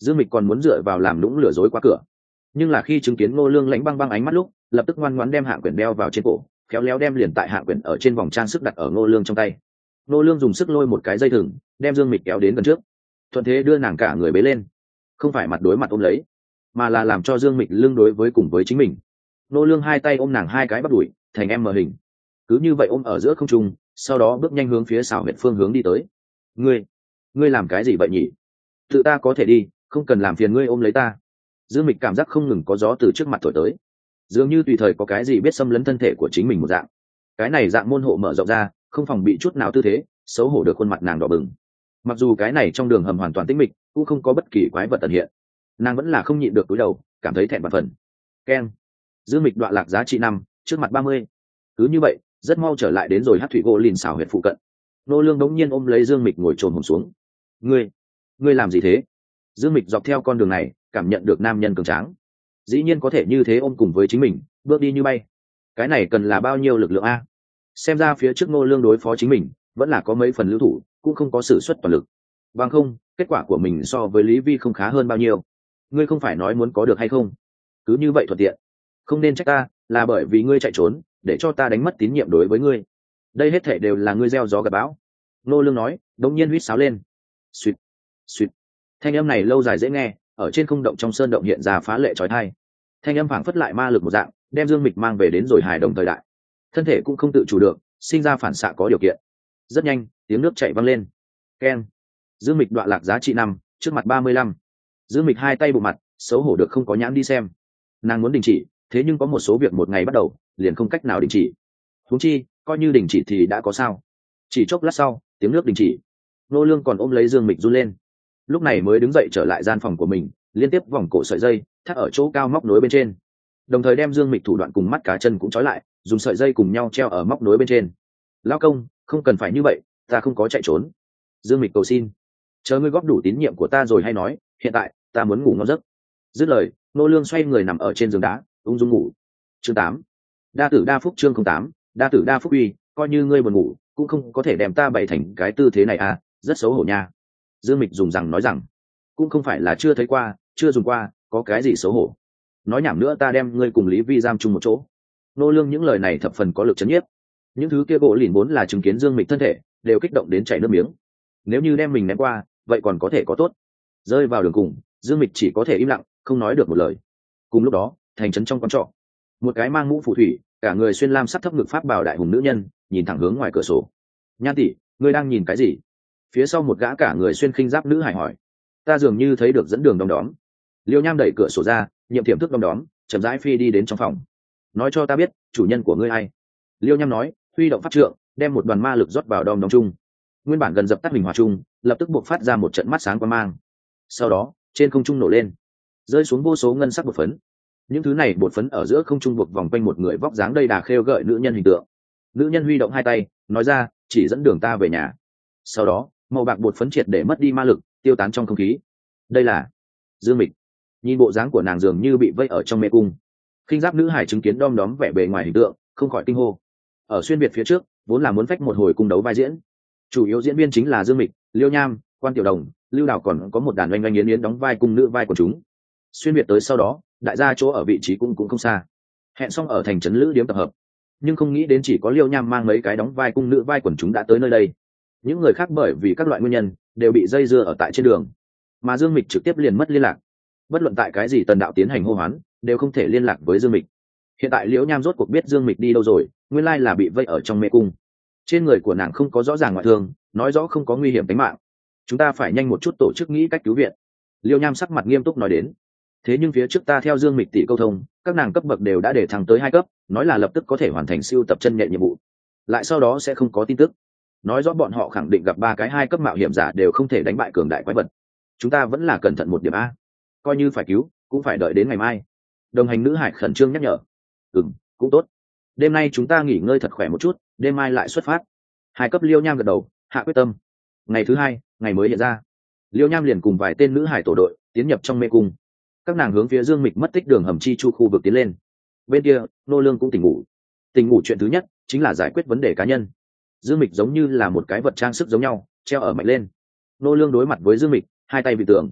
Dương Mịch còn muốn dựa vào làm lũng lừa dối qua cửa, nhưng là khi chứng kiến Ngô Lương lạnh băng băng ánh mắt lúc, lập tức ngoan ngoãn đem hạng quyển đeo vào trên cổ, khéo léo đem liền tại hạng quyển ở trên vòng trang sức đặt ở Ngô Lương trong tay. Ngô Lương dùng sức lôi một cái dây thừng, đem Dương Mịch kéo đến gần trước, thuận thế đưa nàng cả người bế lên, không phải mặt đối mặt ôm lấy, mà là làm cho Dương Mịch lưng đối với cùng với chính mình. Ngô Lương hai tay ôm nàng hai cái bắp đùi, thành em mờ hình, cứ như vậy ôm ở giữa không trung, sau đó bước nhanh hướng phía xảo huyệt phương hướng đi tới. Ngươi, ngươi làm cái gì vậy nhỉ? Tự ta có thể đi, không cần làm phiền ngươi ôm lấy ta. Dương Mịch cảm giác không ngừng có gió từ trước mặt thổi tới, dường như tùy thời có cái gì biết xâm lấn thân thể của chính mình một dạng. Cái này dạng môn hộ mở rộng ra, không phòng bị chút nào tư thế, xấu hổ được khuôn mặt nàng đỏ bừng. Mặc dù cái này trong đường hầm hoàn toàn tĩnh mịch, cũng không có bất kỳ quái vật tận hiện, nàng vẫn là không nhịn được cúi đầu, cảm thấy thẹn bạt phần. Keng. Dương Mịch đoạn lạc giá trị năm, trước mặt ba mươi. Cứ như vậy, rất mau trở lại đến rồi hát thủy gỗ lìn xảo huyệt phụ cận. Nô Lương đống nhiên ôm lấy Dương Mịch ngồi trồn hổm xuống. Ngươi, ngươi làm gì thế? Dương Mịch dọc theo con đường này, cảm nhận được nam nhân cường tráng, dĩ nhiên có thể như thế ôm cùng với chính mình, bước đi như bay. Cái này cần là bao nhiêu lực lượng a? Xem ra phía trước Nô Lương đối phó chính mình, vẫn là có mấy phần lưu thủ, cũng không có sử xuất toàn lực. Bằng không, kết quả của mình so với Lý Vi không khá hơn bao nhiêu. Ngươi không phải nói muốn có được hay không? Cứ như vậy thuận tiện. Không nên trách ta, là bởi vì ngươi chạy trốn, để cho ta đánh mất tín nhiệm đối với ngươi. Đây hết thảy đều là ngươi gieo gió gặt bão. Nô Lương nói, đống nhiên huýt sáo lên. Xuyệt, xuyệt. Thanh âm này lâu dài dễ nghe, ở trên không động trong sơn động hiện ra phá lệ chói tai. Thanh âm phảng phất lại ma lực một dạng, đem Dương Mịch mang về đến rồi hài đồng thời đại. Thân thể cũng không tự chủ được, sinh ra phản xạ có điều kiện. Rất nhanh, tiếng nước chảy vang lên. Keng. Dương Mịch đoạn lạc giá trị năm, trước mặt ba mươi lăm. Dương Mịch hai tay bụng mặt, xấu hổ được không có nhãn đi xem. Nàng muốn đình chỉ, thế nhưng có một số việc một ngày bắt đầu, liền không cách nào đình chỉ. Huống chi, coi như đình chỉ thì đã có sao? Chỉ chốc lát sau, tiếng nước đình chỉ. Nô Lương còn ôm lấy Dương Mịch run lên, lúc này mới đứng dậy trở lại gian phòng của mình, liên tiếp vòng cổ sợi dây thắt ở chỗ cao móc nối bên trên, đồng thời đem Dương Mịch thủ đoạn cùng mắt cá chân cũng trói lại, dùng sợi dây cùng nhau treo ở móc nối bên trên. Lão công, không cần phải như vậy, ta không có chạy trốn. Dương Mịch cầu xin, chờ ngươi góp đủ tín nhiệm của ta rồi hay nói, hiện tại ta muốn ngủ ngon giấc. Dứt lời, Nô Lương xoay người nằm ở trên giường đá, ung dung ngủ. Chương tám, đa tử đa phúc. Chương không tám, đa tử đa phúc uy, coi như ngươi buồn ngủ, cũng không có thể đem ta bày thành cái tư thế này à, rất xấu hổ nha. Dương Mịch dùng rằng nói rằng, cũng không phải là chưa thấy qua, chưa dùng qua, có cái gì xấu hổ. Nói nhảm nữa, ta đem ngươi cùng Lý Vi giam chung một chỗ. Nô Lương những lời này thập phần có lực chấn nhiếp. Những thứ kia gỗ lìn vốn là chứng kiến Dương Mịch thân thể, đều kích động đến chảy nước miếng. Nếu như đem mình ném qua, vậy còn có thể có tốt. Rơi vào đường cùng, Dương Mịch chỉ có thể im lặng, không nói được một lời. Cùng lúc đó, thành trấn trong quán trọ, một cái mang mũ phù thủy, cả người xuyên lam sắc thấp ngực pháp bào đại hùng nữ nhân, nhìn thẳng hướng ngoài cửa sổ. Nhan tỷ, ngươi đang nhìn cái gì? Phía sau một gã cả người xuyên khinh giáp nữ hải hỏi. Ta dường như thấy được dẫn đường đom đóm. Liêu Nham đẩy cửa sổ ra, nhiệm tiềm thức đom đóm, chậm rãi phi đi đến trong phòng. Nói cho ta biết, chủ nhân của ngươi ai? Liêu Nham nói, huy động pháp trượng, đem một đoàn ma lực rót vào đom đóm chung. Nguyên bản gần dập tắt hình hòa chung, lập tức buộc phát ra một trận mắt sáng quang mang. Sau đó, trên không trung nổ lên, rơi xuống vô số ngân sắc bột phấn. Những thứ này bột phấn ở giữa không trung buộc vòng quanh một người vóc dáng đầy đà khêu gợi nữ nhân hình tượng. Nữ nhân huy động hai tay, nói ra, chỉ dẫn đường ta về nhà. Sau đó, màu bạc bột phấn triệt để mất đi ma lực, tiêu tán trong không khí. Đây là Dương Mịch. Nhìn bộ dáng của nàng dường như bị vây ở trong mê cung. Khinh giáp nữ hải chứng kiến đom đóm vẻ bề ngoài hình tượng, không khỏi kinh hô. Ở xuyên việt phía trước, vốn là muốn phách một hồi cung đấu vai diễn, chủ yếu diễn viên chính là Dương Mịch, Liêu Nham, Quan Tiểu Đồng, Lưu Đào, còn có một đàn oanh oanh yến yến đóng vai cung nữ vai của chúng. Xuyên việt tới sau đó, đại gia chỗ ở vị trí cũng cũng không xa, hẹn xong ở thành trấn lữ điếm tập hợp. Nhưng không nghĩ đến chỉ có Liêu Nham mang mấy cái đóng vai cung nữ vai quần chúng đã tới nơi đây. Những người khác bởi vì các loại nguyên nhân đều bị dây dưa ở tại trên đường, mà Dương Mịch trực tiếp liền mất liên lạc. Bất luận tại cái gì tần đạo tiến hành hô hoán, đều không thể liên lạc với Dương Mịch. Hiện tại Liễu Nham rốt cuộc biết Dương Mịch đi đâu rồi, nguyên lai là bị vây ở trong mê cung. Trên người của nàng không có rõ ràng ngoại thương, nói rõ không có nguy hiểm tính mạng. Chúng ta phải nhanh một chút tổ chức nghĩ cách cứu viện. Liễu Nham sắc mặt nghiêm túc nói đến. Thế nhưng phía trước ta theo Dương Mịch tỷ câu thông, các nàng cấp bậc đều đã để thăng tới hai cấp, nói là lập tức có thể hoàn thành siêu tập chân nhẹ nhiệm vụ. Lại sau đó sẽ không có tin tức. Nói rõ bọn họ khẳng định gặp ba cái hai cấp mạo hiểm giả đều không thể đánh bại cường đại quái vật. Chúng ta vẫn là cẩn thận một điểm a, coi như phải cứu cũng phải đợi đến ngày mai. Đồng hành nữ hải khẩn trương nhắc nhở. Ừm, cũng tốt. Đêm nay chúng ta nghỉ ngơi thật khỏe một chút, đêm mai lại xuất phát. Hai cấp Liêu Nham gật đầu, hạ quyết tâm. Ngày thứ hai, ngày mới hiện ra, Liêu Nham liền cùng vài tên nữ hải tổ đội tiến nhập trong mê cung. Các nàng hướng phía Dương Mịch mất tích đường hầm chi chu khu vực tiến lên. Bên kia, Nô Lương cũng tỉnh ngủ. Tỉnh ngủ chuyện thứ nhất chính là giải quyết vấn đề cá nhân. Dương Mịch giống như là một cái vật trang sức giống nhau, treo ở mạnh lên. Nô Lương đối mặt với Dương Mịch, hai tay bị tường.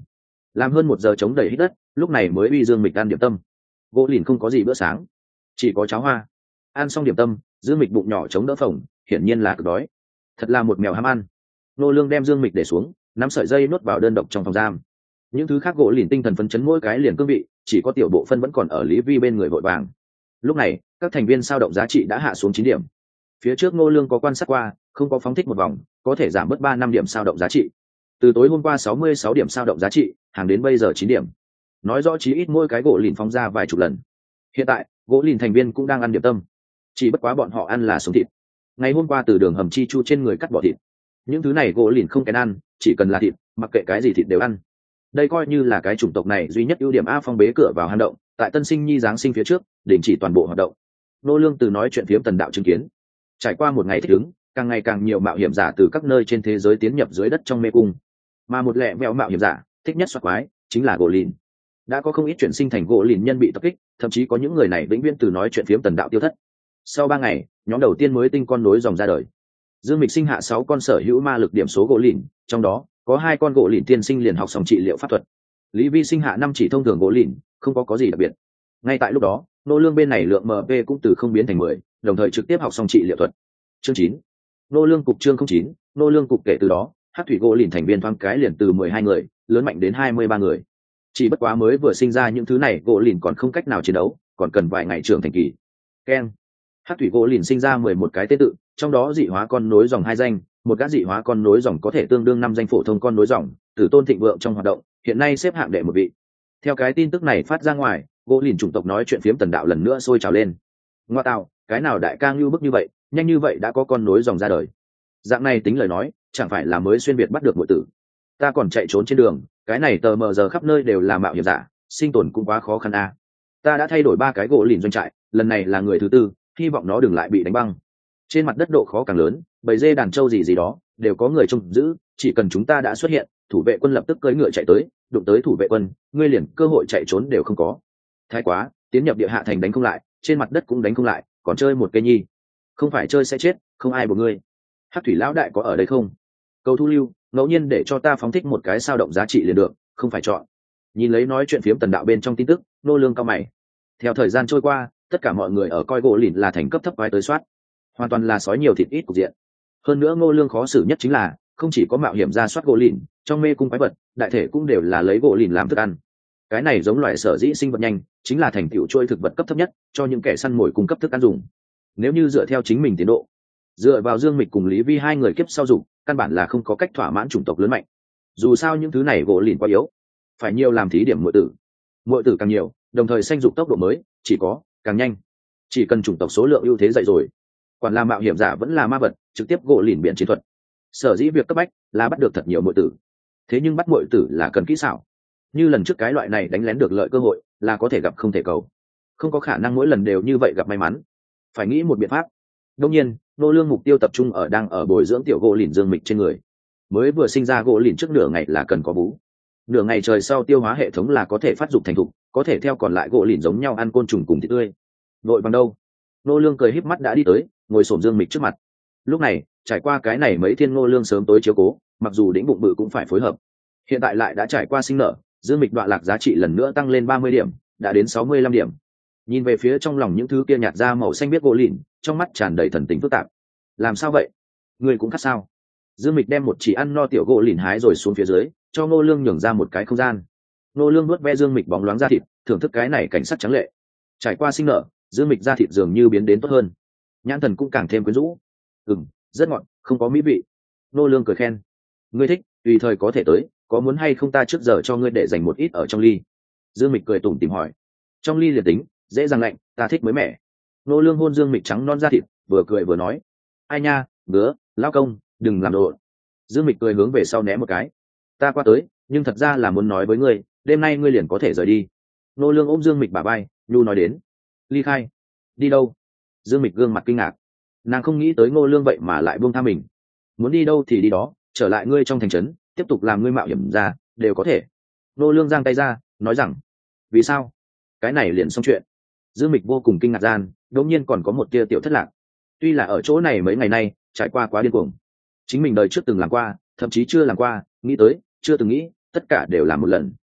làm hơn một giờ chống đẩy hít đất, lúc này mới uy dương mịch ăn điểm tâm. Gỗ lìn không có gì bữa sáng, chỉ có cháo hoa. Ăn xong điểm tâm, dương mịch bụng nhỏ chống đỡ phồng, hiển nhiên là cực đói. Thật là một mèo ham ăn. Nô lương đem dương mịch để xuống, nắm sợi dây nuốt vào đơn độc trong phòng giam. Những thứ khác gỗ lìn tinh thần phấn chấn mỗi cái liền cương vị, chỉ có tiểu bộ phân vẫn còn ở Lý Vi bên người vội vàng. Lúc này các thành viên sao động giá trị đã hạ xuống chín điểm. Phía trước Ngô Lương có quan sát qua, không có phóng thích một vòng, có thể giảm bớt ba năm điểm sao động giá trị. Từ tối hôm qua sáu mươi sáu điểm sao động giá trị, hàng đến bây giờ chín điểm. Nói rõ chí ít mỗi cái gỗ lìn phóng ra vài chục lần. Hiện tại, gỗ lìn thành viên cũng đang ăn điểm tâm. Chỉ bất quá bọn họ ăn là sống thịt. Ngày hôm qua từ đường hầm chi chu trên người cắt bỏ thịt. Những thứ này gỗ lìn không kén ăn, chỉ cần là thịt, mặc kệ cái gì thịt đều ăn. Đây coi như là cái chủng tộc này duy nhất ưu điểm. A Phong bế cửa vào hang động, tại Tân Sinh Nhi giáng sinh phía trước, đình chỉ toàn bộ hoạt động. Nô Lương từ nói chuyện phiếm Tần Đạo chứng kiến. Trải qua một ngày thích ứng, càng ngày càng nhiều mạo hiểm giả từ các nơi trên thế giới tiến nhập dưới đất trong mê cung. Mà một lẹ vẹo mạo hiểm giả thích nhất soạt quái chính là gỗ lìn. Đã có không ít chuyển sinh thành gỗ lìn nhân bị tập kích, thậm chí có những người này vĩnh viễn từ nói chuyện phiếm Tần Đạo tiêu thất. Sau ba ngày, nhóm đầu tiên mới tinh con nối dòng ra đời. Dương Mịch sinh hạ sáu con sở hữu ma lực điểm số gỗ lìn, trong đó có hai con gỗ lìn tiên sinh liền học xong trị liệu pháp thuật. Lý Vi sinh hạ năm chỉ thông thường gỗ lìn, không có có gì đặc biệt. Ngay tại lúc đó, nô lương bên này lượng em pê cũng từ không biến thành mười, đồng thời trực tiếp học xong trị liệu thuật. Chương chín, nô lương cục chương không chín, nô lương cục kể từ đó, hắc thủy gỗ lìn thành viên thoáng cái liền từ mười hai người, lớn mạnh đến hai mươi ba người. Chỉ bất quá mới vừa sinh ra những thứ này gỗ lìn còn không cách nào chiến đấu, còn cần vài ngày trưởng thành kỳ. Keng. Hắc thủy gỗ lìn sinh ra mười một cái tên tự, trong đó dị hóa con nối dòng hai danh, một gã dị hóa con nối dòng có thể tương đương năm danh phổ thông con nối dòng, Tử Tôn thịnh vượng trong hoạt động, hiện nay xếp hạng đệ một vị. Theo cái tin tức này phát ra ngoài, gỗ lìn chủng tộc nói chuyện phiếm Tần Đạo lần nữa sôi trào lên. Ngoa tạo, cái nào đại ca ngưu bức như vậy, nhanh như vậy đã có con nối dòng ra đời. Dạng này tính lời nói, chẳng phải là mới xuyên việt bắt được muội tử. Ta còn chạy trốn trên đường, cái này tờ mờ giờ khắp nơi đều là mạo hiểm giả, sinh tồn cũng quá khó khăn a. Ta đã thay đổi ba cái gỗ lìn doanh trại, lần này là người thứ tư, hy vọng nó đừng lại bị đánh băng. Trên mặt đất độ khó càng lớn, bầy dê đàn trâu gì gì đó đều có người trông giữ, chỉ cần chúng ta đã xuất hiện, thủ vệ quân lập tức cưỡi ngựa chạy tới, đụng tới thủ vệ quân, ngươi liền cơ hội chạy trốn đều không có. Thái quá, tiến nhập địa hạ thành đánh không lại, trên mặt đất cũng đánh không lại, còn chơi một cây nhi, không phải chơi sẽ chết, không ai buộc ngươi. Hắc thủy lão đại có ở đây không? Cầu thu lưu, ngẫu nhiên để cho ta phóng thích một cái sao động giá trị liền được, không phải chọn. Nhìn lấy nói chuyện phiếm Tần Đạo bên trong tin tức, nô lương cao mày. Theo thời gian trôi qua, tất cả mọi người ở coi gỗ lìn là thành cấp thấp quái tới soát, hoàn toàn là sói nhiều thịt ít cục diện. Hơn nữa ngô lương khó xử nhất chính là không chỉ có mạo hiểm ra soát gỗ lìn, trong mê cung quái vật đại thể cũng đều là lấy gỗ lìn làm thức ăn. Cái này giống loài sở dĩ sinh vật nhanh, chính là thành tựu chuỗi thực vật cấp thấp nhất cho những kẻ săn mồi cung cấp thức ăn dùng. Nếu như dựa theo chính mình tiến độ, dựa vào Dương Mịch cùng Lý Vi hai người kiếp sau dục, căn bản là không có cách thỏa mãn chủng tộc lớn mạnh. Dù sao những thứ này gỗ lìn quá yếu, phải nhiều làm thí điểm muội tử. Muội tử càng nhiều, đồng thời sanh dục tốc độ mới chỉ có càng nhanh. Chỉ cần chủng tộc số lượng ưu thế dậy rồi, quản là mạo hiểm giả vẫn là ma vật, trực tiếp gỗ lìn biển chiến thuật. Sở dĩ việc cấp bách là bắt được thật nhiều muội tử. Thế nhưng bắt muội tử là cần kỹ xảo. Như lần trước cái loại này đánh lén được lợi cơ hội, là có thể gặp không thể cầu. Không có khả năng mỗi lần đều như vậy gặp may mắn. Phải nghĩ một biện pháp. Đương nhiên, nô lương mục tiêu tập trung ở đang ở bồi dưỡng tiểu gỗ lìn Dương Mịch trên người. Mới vừa sinh ra gỗ lìn trước nửa ngày là cần có bú. Nửa ngày trời sau tiêu hóa hệ thống là có thể phát dục thành thục, có thể theo còn lại gỗ lìn giống nhau ăn côn trùng cùng thịt tươi. Vội bằng đâu? Nô lương cười híp mắt đã đi tới, ngồi xổm Dương Mịch trước mặt. Lúc này, trải qua cái này mấy thiên nô lương sớm tối chiếu cố, mặc dù đĩnh bụng bự cũng phải phối hợp. Hiện tại lại đã trải qua sinh nở, Dương Mịch đoạn lạc giá trị lần nữa tăng lên ba mươi điểm, đã đến sáu mươi lăm điểm. Nhìn về phía trong lòng những thứ kia nhạt ra màu xanh biết gỗ lìn, trong mắt tràn đầy thần tình phức tạp. Làm sao vậy? Người cũng khát sao? Dương Mịch đem một chỉ ăn no tiểu gỗ lìn hái rồi xuống phía dưới, cho Nô Lương nhường ra một cái không gian. Nô Lương nuốt ve Dương Mịch bóng loáng da thịt, thưởng thức cái này cảnh sắc trắng lệ. Trải qua sinh nở, Dương Mịch da thịt dường như biến đến tốt hơn, nhãn thần cũng càng thêm quyến rũ. Ừm, rất ngọt, không có mỹ vị. Nô Lương cười khen. Ngươi thích, tùy thời có thể tới, có muốn hay không ta trước giờ cho ngươi để dành một ít ở trong ly? Dương Mịch cười tủm tỉm hỏi. Trong ly liền tính, dễ dàng lạnh, ta thích mới mẻ. Nô Lương hôn Dương Mịch trắng non da thịt, vừa cười vừa nói. Ai nha, ngứa, lão công, đừng làm rộn. Dương Mịch cười hướng về sau né một cái. Ta qua tới, nhưng thật ra là muốn nói với ngươi, đêm nay ngươi liền có thể rời đi. Nô Lương ôm Dương Mịch bả vai, nhu nói đến. Ly khai? Đi đâu? Dương Mịch gương mặt kinh ngạc. Nàng không nghĩ tới Ngô Lương vậy mà lại buông tha mình. Muốn đi đâu thì đi đó, trở lại ngươi trong thành trấn, tiếp tục làm ngươi mạo hiểm ra, đều có thể. Nô Lương giang tay ra, nói rằng. Vì sao? Cái này liền xong chuyện. Dương Mịch vô cùng kinh ngạc gian, đột nhiên còn có một tia tiểu thất lạc. Tuy là ở chỗ này mấy ngày nay trải qua quá điên cuồng, chính mình đời trước từng làm qua, thậm chí chưa làm qua, nghĩ tới chưa từng nghĩ, tất cả đều làm một lần.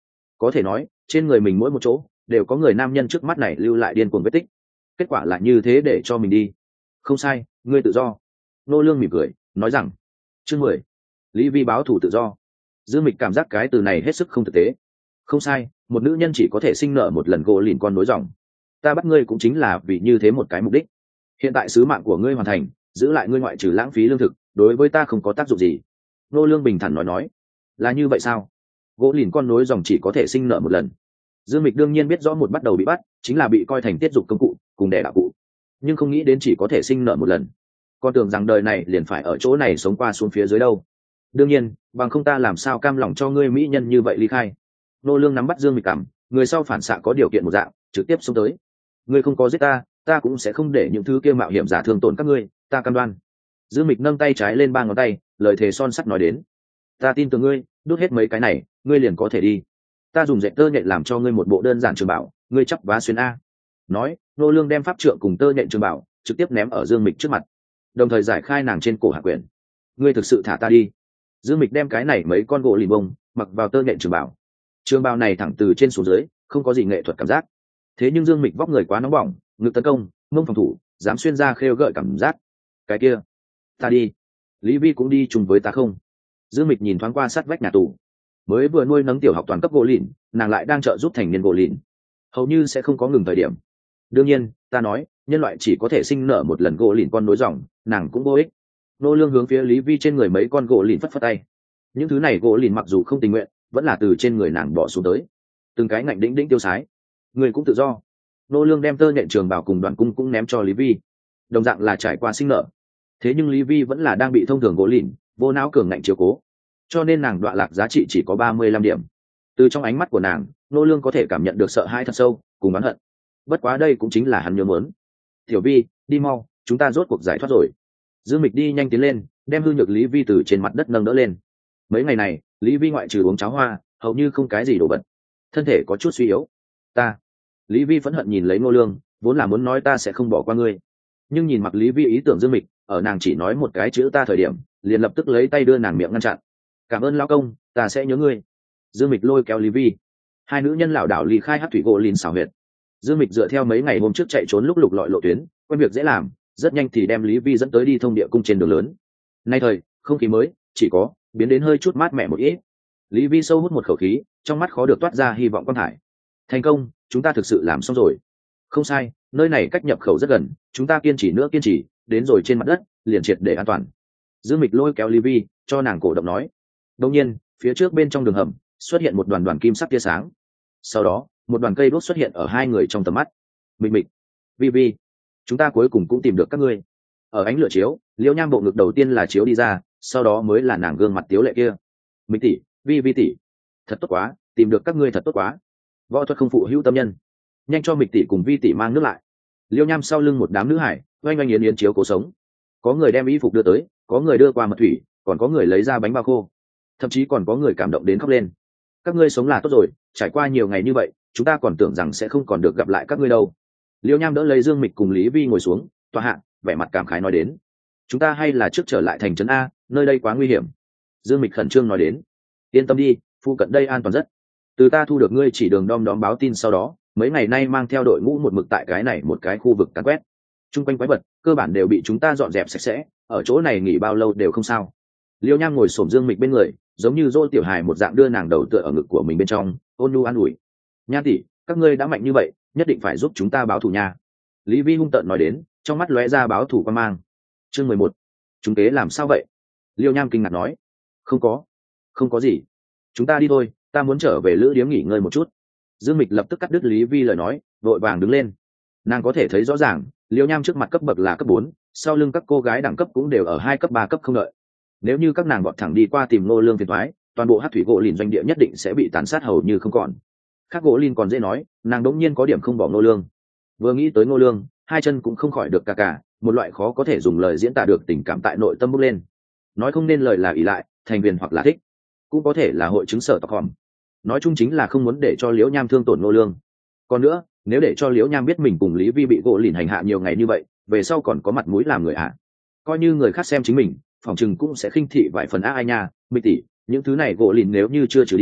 có thể nói trên người mình mỗi một chỗ đều có người nam nhân trước mắt này lưu lại điên cuồng vết tích. Kết quả là như thế để cho mình đi. Không sai, ngươi tự do. Nô Lương mỉm cười nói rằng. Chương mười, Lý Vi báo thủ tự do. Dương Mịch cảm giác cái từ này hết sức không thực tế. Không sai, một nữ nhân chỉ có thể sinh nở một lần gỗ lìn con nối dòng. Ta bắt ngươi cũng chính là vì như thế một cái mục đích. Hiện tại sứ mạng của ngươi hoàn thành, giữ lại ngươi ngoại trừ lãng phí lương thực, đối với ta không có tác dụng gì. Nô Lương bình thản nói nói. Là như vậy sao? Gỗ lìn con nối dòng chỉ có thể sinh nở một lần. Dương Mịch đương nhiên biết rõ một bắt đầu bị bắt chính là bị coi thành tiết dục công cụ cùng đẻ đạo cụ, nhưng không nghĩ đến chỉ có thể sinh nở một lần. Con tưởng rằng đời này liền phải ở chỗ này sống qua xuống phía dưới đâu. Đương nhiên bằng không ta làm sao cam lòng cho ngươi mỹ nhân như vậy ly khai. Nô Lương nắm bắt Dương Mịch cằm, người sau phản xạ có điều kiện một dạng trực tiếp xông tới. Ngươi không có giết ta, ta cũng sẽ không để những thứ kia mạo hiểm giả thương tổn các ngươi, ta cam đoan. Dương Mịch nâng tay trái lên ba ngón tay, lời thề son sắt nói đến. Ta tin tưởng ngươi, đốt hết mấy cái này ngươi liền có thể đi. Ta dùng dệt tơ nhện làm cho ngươi một bộ đơn giản trường bảo, ngươi chắp vá xuyên a. Nói, Nô Lương đem pháp trượng cùng tơ nhện trường bảo trực tiếp ném ở Dương Mịch trước mặt, đồng thời giải khai nàng trên cổ hạ quyển. Ngươi thực sự thả ta đi. Dương Mịch đem cái này mấy con gỗ lìn bông mặc vào tơ nhện trường bảo. Trường bào này thẳng từ trên xuống dưới, không có gì nghệ thuật cảm giác. Thế nhưng Dương Mịch vóc người quá nóng bỏng, ngực tấn công, mông phòng thủ, dám xuyên ra khêu gợi cảm giác. Cái kia, ta đi. Lý Vi cũng đi chung với ta không? Dương Mịch nhìn thoáng qua sát vách nhà tù. Mới vừa nuôi nấng tiểu học toàn cấp gỗ lìn, nàng lại đang trợ giúp thành niên gỗ lìn, hầu như sẽ không có ngừng thời điểm. Đương nhiên, ta nói, nhân loại chỉ có thể sinh nở một lần gỗ lìn con nối dòng, nàng cũng vô ích. Nô Lương hướng phía Lý Vi trên người mấy con gỗ lìn phất phất tay. Những thứ này gỗ lìn mặc dù không tình nguyện, vẫn là từ trên người nàng bỏ xuống tới, từng cái ngạnh đĩnh đĩnh tiêu sái. Người cũng tự do. Nô Lương đem tơ nhện trường bảo cùng đoàn cung cũng ném cho Lý Vi, đồng dạng là trải qua sinh nở. Thế nhưng Lý Vi vẫn là đang bị thông thường gỗ lìn vô não cường ngạnh chiếu cố, cho nên nàng đọa lạc giá trị chỉ có ba mươi lăm điểm. Từ trong ánh mắt của nàng, Nô Lương có thể cảm nhận được sợ hãi thật sâu cùng oán hận. Bất quá đây cũng chính là hắn nhớ muốn. Tiểu Vi, đi mau, chúng ta rốt cuộc giải thoát rồi. Dương Mịch đi nhanh tiến lên, đem hư nhược Lý Vi từ trên mặt đất nâng đỡ lên. Mấy ngày này Lý Vi ngoại trừ uống cháo hoa hầu như không cái gì đổ bật, thân thể có chút suy yếu. Ta Lý Vi phẫn hận nhìn lấy Nô Lương, vốn là muốn nói ta sẽ không bỏ qua ngươi, nhưng nhìn mặc Lý Vi ý tưởng Dương Mịch, ở nàng chỉ nói một cái chữ ta thời điểm, liền lập tức lấy tay đưa nàng miệng ngăn chặn. Cảm ơn lão công, ta sẽ nhớ ngươi. Dương Mịch lôi kéo Lý Vi, hai nữ nhân lảo đảo ly khai hắc thủy gỗ lìn xảo huyệt. Dương Mịch dựa theo mấy ngày hôm trước chạy trốn lúc lục lọi lộ tuyến, quen việc dễ làm, rất nhanh thì đem Lý Vi dẫn tới đi thông địa cung trên đường lớn. Nay thời không khí mới chỉ có biến đến hơi chút mát mẻ một ít. Lý Vi sâu hút một khẩu khí, trong mắt khó được toát ra hy vọng quang hải. Thành công, chúng ta thực sự làm xong rồi. Không sai, nơi này cách nhập khẩu rất gần, chúng ta kiên trì nữa kiên trì, đến rồi trên mặt đất liền triệt để an toàn. Dương Mịch lôi kéo Lý Vi, cho nàng cổ động nói. Đột nhiên, phía trước bên trong đường hầm xuất hiện một đoàn đoàn kim sắc tia sáng. Sau đó, một đoàn cây đuốc xuất hiện ở hai người trong tầm mắt. Mịch Mịch, Vi Vi, chúng ta cuối cùng cũng tìm được các ngươi. Ở ánh lửa chiếu, Liễu Nham bộ ngực đầu tiên là chiếu đi ra, sau đó mới là nàng gương mặt tiếu lệ kia. Mịch tỷ, Vi Vi tỷ, thật tốt quá, tìm được các ngươi thật tốt quá. Võ thuật không phụ hữu tâm nhân, nhanh cho Mịch tỷ cùng Vi tỷ mang nước lại. Liễu Nham sau lưng một đám nữ hải oanh oanh yến yến chiếu cố sống. Có người đem y phục đưa tới, có người đưa qua mật thủy, còn có người lấy ra bánh bao khô, thậm chí còn có người cảm động đến khóc lên. Các ngươi sống là tốt rồi, trải qua nhiều ngày như vậy, chúng ta còn tưởng rằng sẽ không còn được gặp lại các ngươi đâu. Liễu Nham đỡ lấy Dương Mịch cùng Lý Vi ngồi xuống, tòa hạ, vẻ mặt cảm khái nói đến. Chúng ta hay là trước trở lại thành trấn a, nơi đây quá nguy hiểm. Dương Mịch khẩn trương nói đến. Yên tâm đi, phụ cận đây an toàn rất. Từ ta thu được ngươi chỉ đường đom đóm báo tin sau đó, mấy ngày nay mang theo đội ngũ một mực tại cái này một cái khu vực càn quét. Trung quanh quái vật cơ bản đều bị chúng ta dọn dẹp sạch sẽ, ở chỗ này nghỉ bao lâu đều không sao. Liễu Nham ngồi xổm Dương Mịch bên người, giống như dỗ tiểu hài một dạng đưa nàng đầu tựa ở ngực của mình bên trong, ôn nhu an ủi. Nha tỷ, các ngươi đã mạnh như vậy, nhất định phải giúp chúng ta báo thù nha. Lý Vi hung tợn nói đến, trong mắt lóe ra báo thù quan mang. Chương mười một, chúng kế làm sao vậy? Liễu Nham kinh ngạc nói. Không có, không có gì. Chúng ta đi thôi, ta muốn trở về lữ điếm nghỉ ngơi một chút. Dương Mịch lập tức cắt đứt Lý Vi lời nói, vội vàng đứng lên. Nàng có thể thấy rõ ràng, Liễu Nham trước mặt cấp bậc là cấp bốn, sau lưng các cô gái đẳng cấp cũng đều ở hai cấp ba cấp không đợi. Nếu như các nàng bọn thẳng đi qua tìm Nô Lương phiền toái, toàn bộ hắc thủy gỗ lìn doanh địa nhất định sẽ bị tàn sát hầu như không còn. Khác gỗ lìn còn dễ nói, nàng đống nhiên có điểm không bỏ Nô Lương. Vừa nghĩ tới Nô Lương, hai chân cũng không khỏi được cả cả, một loại khó có thể dùng lời diễn tả được tình cảm tại nội tâm bốc lên. Nói không nên lời là ỷ lại, thành viên hoặc là thích, cũng có thể là hội chứng sở tộc hòm. Nói chung chính là không muốn để cho Liễu Nham thương tổn Nô Lương. Còn nữa, nếu để cho Liễu Nham biết mình cùng Lý Vi bị gỗ lìn hành hạ nhiều ngày như vậy, về sau còn có mặt mũi làm người ạ. Coi như người khác xem chính mình, phòng chừng cũng sẽ khinh thị vài phần á ai nha. Mịch tỷ, những thứ này gỗ lìn nếu như chưa trừ đi,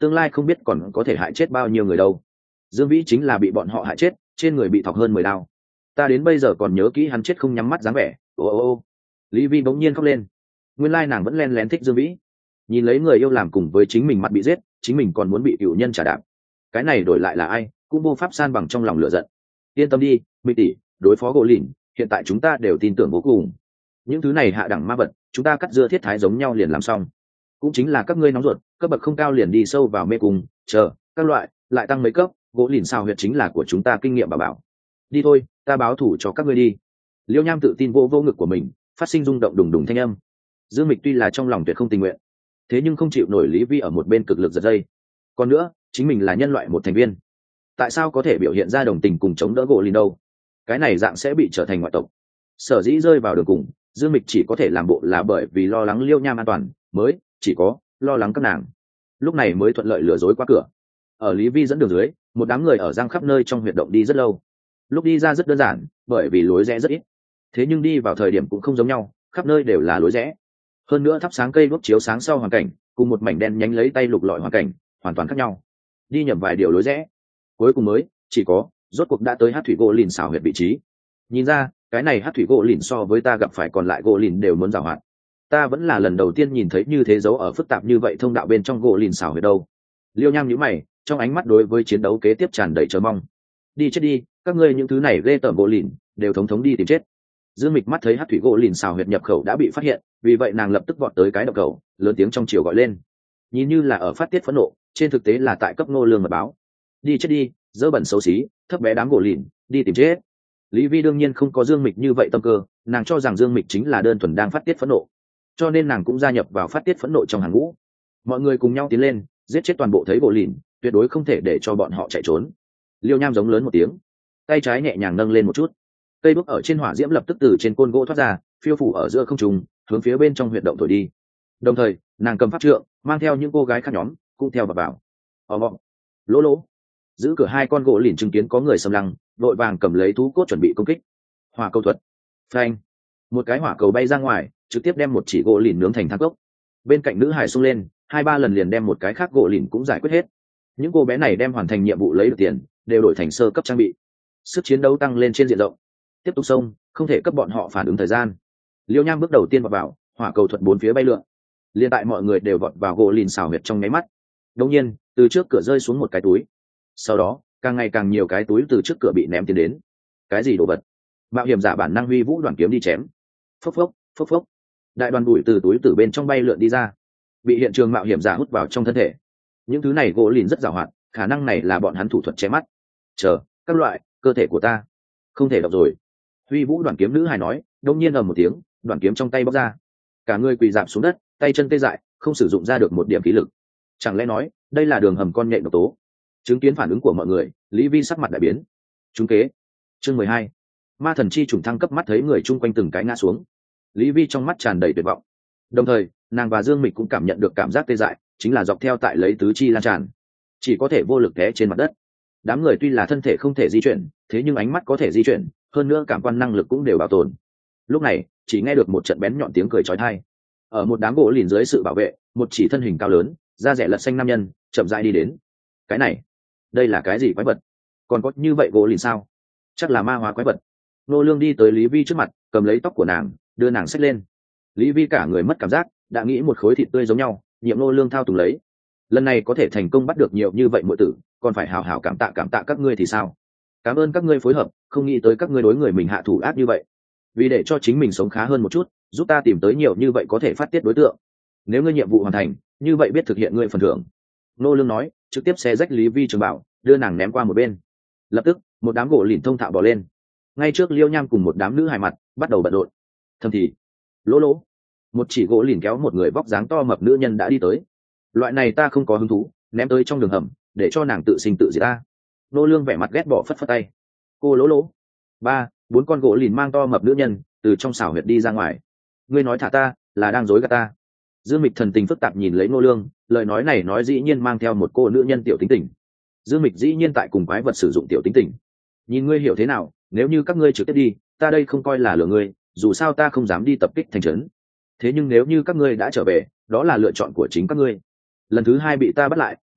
tương lai không biết còn có thể hại chết bao nhiêu người đâu. Dương Vĩ chính là bị bọn họ hại chết, trên người bị thọc hơn mười đao. Ta đến bây giờ còn nhớ kỹ hắn chết không nhắm mắt dáng vẻ. Ô ô ô. Lý Vi bỗng nhiên khóc lên. Nguyên lai nàng vẫn len lén thích Dương Vĩ. Nhìn lấy người yêu làm cùng với chính mình mặt bị giết, chính mình còn muốn bị cựu nhân trả đạp. Cái này đổi lại là ai, cũng vô pháp san bằng trong lòng lửa giận. Yên tâm đi, Mỹ tỷ, đối phó gỗ lìn, hiện tại chúng ta đều tin tưởng vô cùng. Những thứ này hạ đẳng ma vật, chúng ta cắt dưa thiết thái giống nhau liền làm xong. Cũng chính là các ngươi nóng ruột, cấp bậc không cao liền đi sâu vào mê cung, chờ các loại lại tăng mấy cấp, gỗ lìn sao huyệt chính là của chúng ta kinh nghiệm bảo bảo. Đi thôi, ta báo thủ cho các ngươi đi. Liêu Nham tự tin vô vô ngực của mình, phát sinh rung động đùng đùng thanh âm. Dương Mịch tuy là trong lòng tuyệt không tình nguyện, thế nhưng không chịu nổi Lý Vi ở một bên cực lực giật dây. Còn nữa, chính mình là nhân loại một thành viên, tại sao có thể biểu hiện ra đồng tình cùng chống đỡ gỗ lìn đâu? Cái này dạng sẽ bị trở thành ngoại tộc. Sở dĩ rơi vào đường cùng, Dương Mịch chỉ có thể làm bộ là bởi vì lo lắng Liêu Nham an toàn, mới chỉ có lo lắng các nàng. Lúc này mới thuận lợi lừa dối qua cửa. Ở Lý Vi dẫn đường dưới, một đám người ở giang khắp nơi trong huyệt động đi rất lâu. Lúc đi ra rất đơn giản, bởi vì lối rẽ rất ít. Thế nhưng đi vào thời điểm cũng không giống nhau, khắp nơi đều là lối rẽ. Hơn nữa thắp sáng cây đuốc chiếu sáng sau hoàn cảnh, cùng một mảnh đen nhánh lấy tay lục lọi hoàn cảnh, hoàn toàn khác nhau. Đi nhầm vài điều lối rẽ, cuối cùng mới chỉ có rốt cuộc đã tới hát thủy gỗ lìn xảo huyệt vị trí. Nhìn ra, cái này hát thủy gỗ lìn so với ta gặp phải còn lại gỗ lìn đều muốn giàu hạn. Ta vẫn là lần đầu tiên nhìn thấy như thế dấu ở phức tạp như vậy thông đạo bên trong gỗ lìn xảo huyệt đâu. Liêu Nham nhíu mày, trong ánh mắt đối với chiến đấu kế tiếp tràn đầy chờ mong. Đi chết đi, các ngươi những thứ này ghê tởm gỗ lìn, đều thống thống đi tìm chết. Dương Mịch mắt thấy hát thủy gỗ lìn xào huyệt nhập khẩu đã bị phát hiện, vì vậy nàng lập tức vọt tới cái đập khẩu, lớn tiếng trong chiều gọi lên. Nhìn như là ở phát tiết phẫn nộ, trên thực tế là tại cấp nô lương mật báo. Đi chết đi, dơ bẩn xấu xí, thấp bé đám gỗ lìn, đi tìm chết. Lý Vi đương nhiên không có Dương Mịch như vậy tâm cơ, nàng cho rằng Dương Mịch chính là đơn thuần đang phát tiết phẫn nộ, cho nên nàng cũng gia nhập vào phát tiết phẫn nộ trong hàng ngũ. Mọi người cùng nhau tiến lên, giết chết toàn bộ thấy gỗ lìn, tuyệt đối không thể để cho bọn họ chạy trốn. Liêu Nham giống lớn một tiếng, tay trái nhẹ nhàng nâng lên một chút, cây bước ở trên hỏa diễm lập tức từ trên côn gỗ thoát ra, phiêu phủ ở giữa không trung, hướng phía bên trong huyệt động thổi đi. Đồng thời, nàng cầm pháp trượng, mang theo những cô gái khác nhóm, cũng theo vào vào. Ò mọ, lỗ lỗ, giữ cửa hai con gỗ lìn chứng kiến có người xâm lăng, đội vàng cầm lấy thú cốt chuẩn bị công kích. Hỏa cầu thuật, phanh, một cái hỏa cầu bay ra ngoài, trực tiếp đem một chỉ gỗ lìn nướng thành than cốc. Bên cạnh nữ hải xông lên, hai ba lần liền đem một cái khác gỗ lìn cũng giải quyết hết. Những cô bé này đem hoàn thành nhiệm vụ lấy được tiền, đều đổi thành sơ cấp trang bị, sức chiến đấu tăng lên trên diện rộng. Tiếp tục xông, không thể cấp bọn họ phản ứng thời gian. Liêu Nham bước đầu tiên vào, vào hỏa cầu thuật bốn phía bay lượn, liên tại mọi người đều vọt vào gỗ lìn xào huyệt trong nháy mắt. Đột nhiên, từ trước cửa rơi xuống một cái túi, sau đó càng ngày càng nhiều cái túi từ trước cửa bị ném tiến đến. Cái gì đồ vật? Mạo hiểm giả bản năng huy vũ đoàn kiếm đi chém. Phốc phốc phốc phốc, đại đoàn bụi từ túi từ bên trong bay lượn đi ra, bị hiện trường mạo hiểm giả hút vào trong thân thể. Những thứ này gỗ lìn rất giàu hoạt, khả năng này là bọn hắn thủ thuật che mắt. Chờ các loại, cơ thể của ta không thể đọc rồi. Huy vũ đoàn kiếm nữ hài nói, đông nhiên ầm một tiếng, đoàn kiếm trong tay bóc ra, cả người quỳ dạp xuống đất, tay chân tê dại, không sử dụng ra được một điểm khí lực. Chẳng lẽ nói đây là đường hầm con nhện độc tố? Chứng kiến phản ứng của mọi người, Lý Vi sắc mặt đại biến. Trúng kế. Chương mười hai, ma thần chi trùng thăng cấp. Mắt thấy người chung quanh từng cái ngã xuống, Lý Vi trong mắt tràn đầy tuyệt vọng. Đồng thời, nàng và Dương Mịch cũng cảm nhận được cảm giác tê dại, chính là dọc theo tại lấy tứ chi lan tràn, chỉ có thể vô lực té trên mặt đất. Đám người tuy là thân thể không thể di chuyển, thế nhưng ánh mắt có thể di chuyển, hơn nữa cảm quan năng lực cũng đều bảo tồn. Lúc này, chỉ nghe được một trận bén nhọn tiếng cười chói tai. Ở một đám gỗ lìn dưới sự bảo vệ, một chỉ thân hình cao lớn, da rẻ lật xanh nam nhân, chậm rãi đi đến. Cái này, đây là cái gì quái vật? Còn có như vậy gỗ lìn sao? Chắc là ma hóa quái vật. Nô Lương đi tới Lý Vi trước mặt, cầm lấy tóc của nàng, đưa nàng xách lên. Lý Vi cả người mất cảm giác, đã nghĩ một khối thịt tươi giống nhau, nhiệm Nô Lương thao túng lấy. Lần này có thể thành công bắt được nhiều như vậy muội tử, còn phải hào hào cảm tạ cảm tạ các ngươi thì sao? Cảm ơn các ngươi phối hợp, không nghĩ tới các ngươi đối người mình hạ thủ ác như vậy. Vì để cho chính mình sống khá hơn một chút, giúp ta tìm tới nhiều như vậy có thể phát tiết đối tượng. Nếu ngươi nhiệm vụ hoàn thành, như vậy biết thực hiện ngươi phần thưởng. Nô Lương nói, trực tiếp xé rách Lý Vi trường bảo, đưa nàng ném qua một bên. Lập tức, một đám gỗ lìn thông thạo bò lên. Ngay trước Liêu Nham cùng một đám nữ hài mặt, bắt đầu bận rộn. Thầm thì, lỗ lỗ, một chỉ gỗ lìn kéo một người vóc dáng to mập nữ nhân đã đi tới. Loại này ta không có hứng thú, ném tới trong đường hầm, để cho nàng tự sinh tự diệt ta. Nô Lương vẻ mặt ghét bỏ phất phất tay. Cô lỗ lỗ, ba bốn con gỗ lìn mang to mập nữ nhân từ trong xảo huyệt đi ra ngoài. Ngươi nói thả ta, là đang dối gạt ta. Dương Mịch thần tình phức tạp nhìn lấy Nô Lương, lời nói này nói dĩ nhiên mang theo một cô nữ nhân tiểu tính tình. Dương Mịch dĩ nhiên tại cùng quái vật sử dụng tiểu tính tình. Nhìn ngươi hiểu thế nào, nếu như các ngươi trực tiếp đi, ta đây không coi là lừa ngươi, dù sao ta không dám đi tập kích thành trấn. Thế nhưng nếu như các ngươi đã trở về, đó là lựa chọn của chính các ngươi. Lần thứ hai bị ta bắt lại,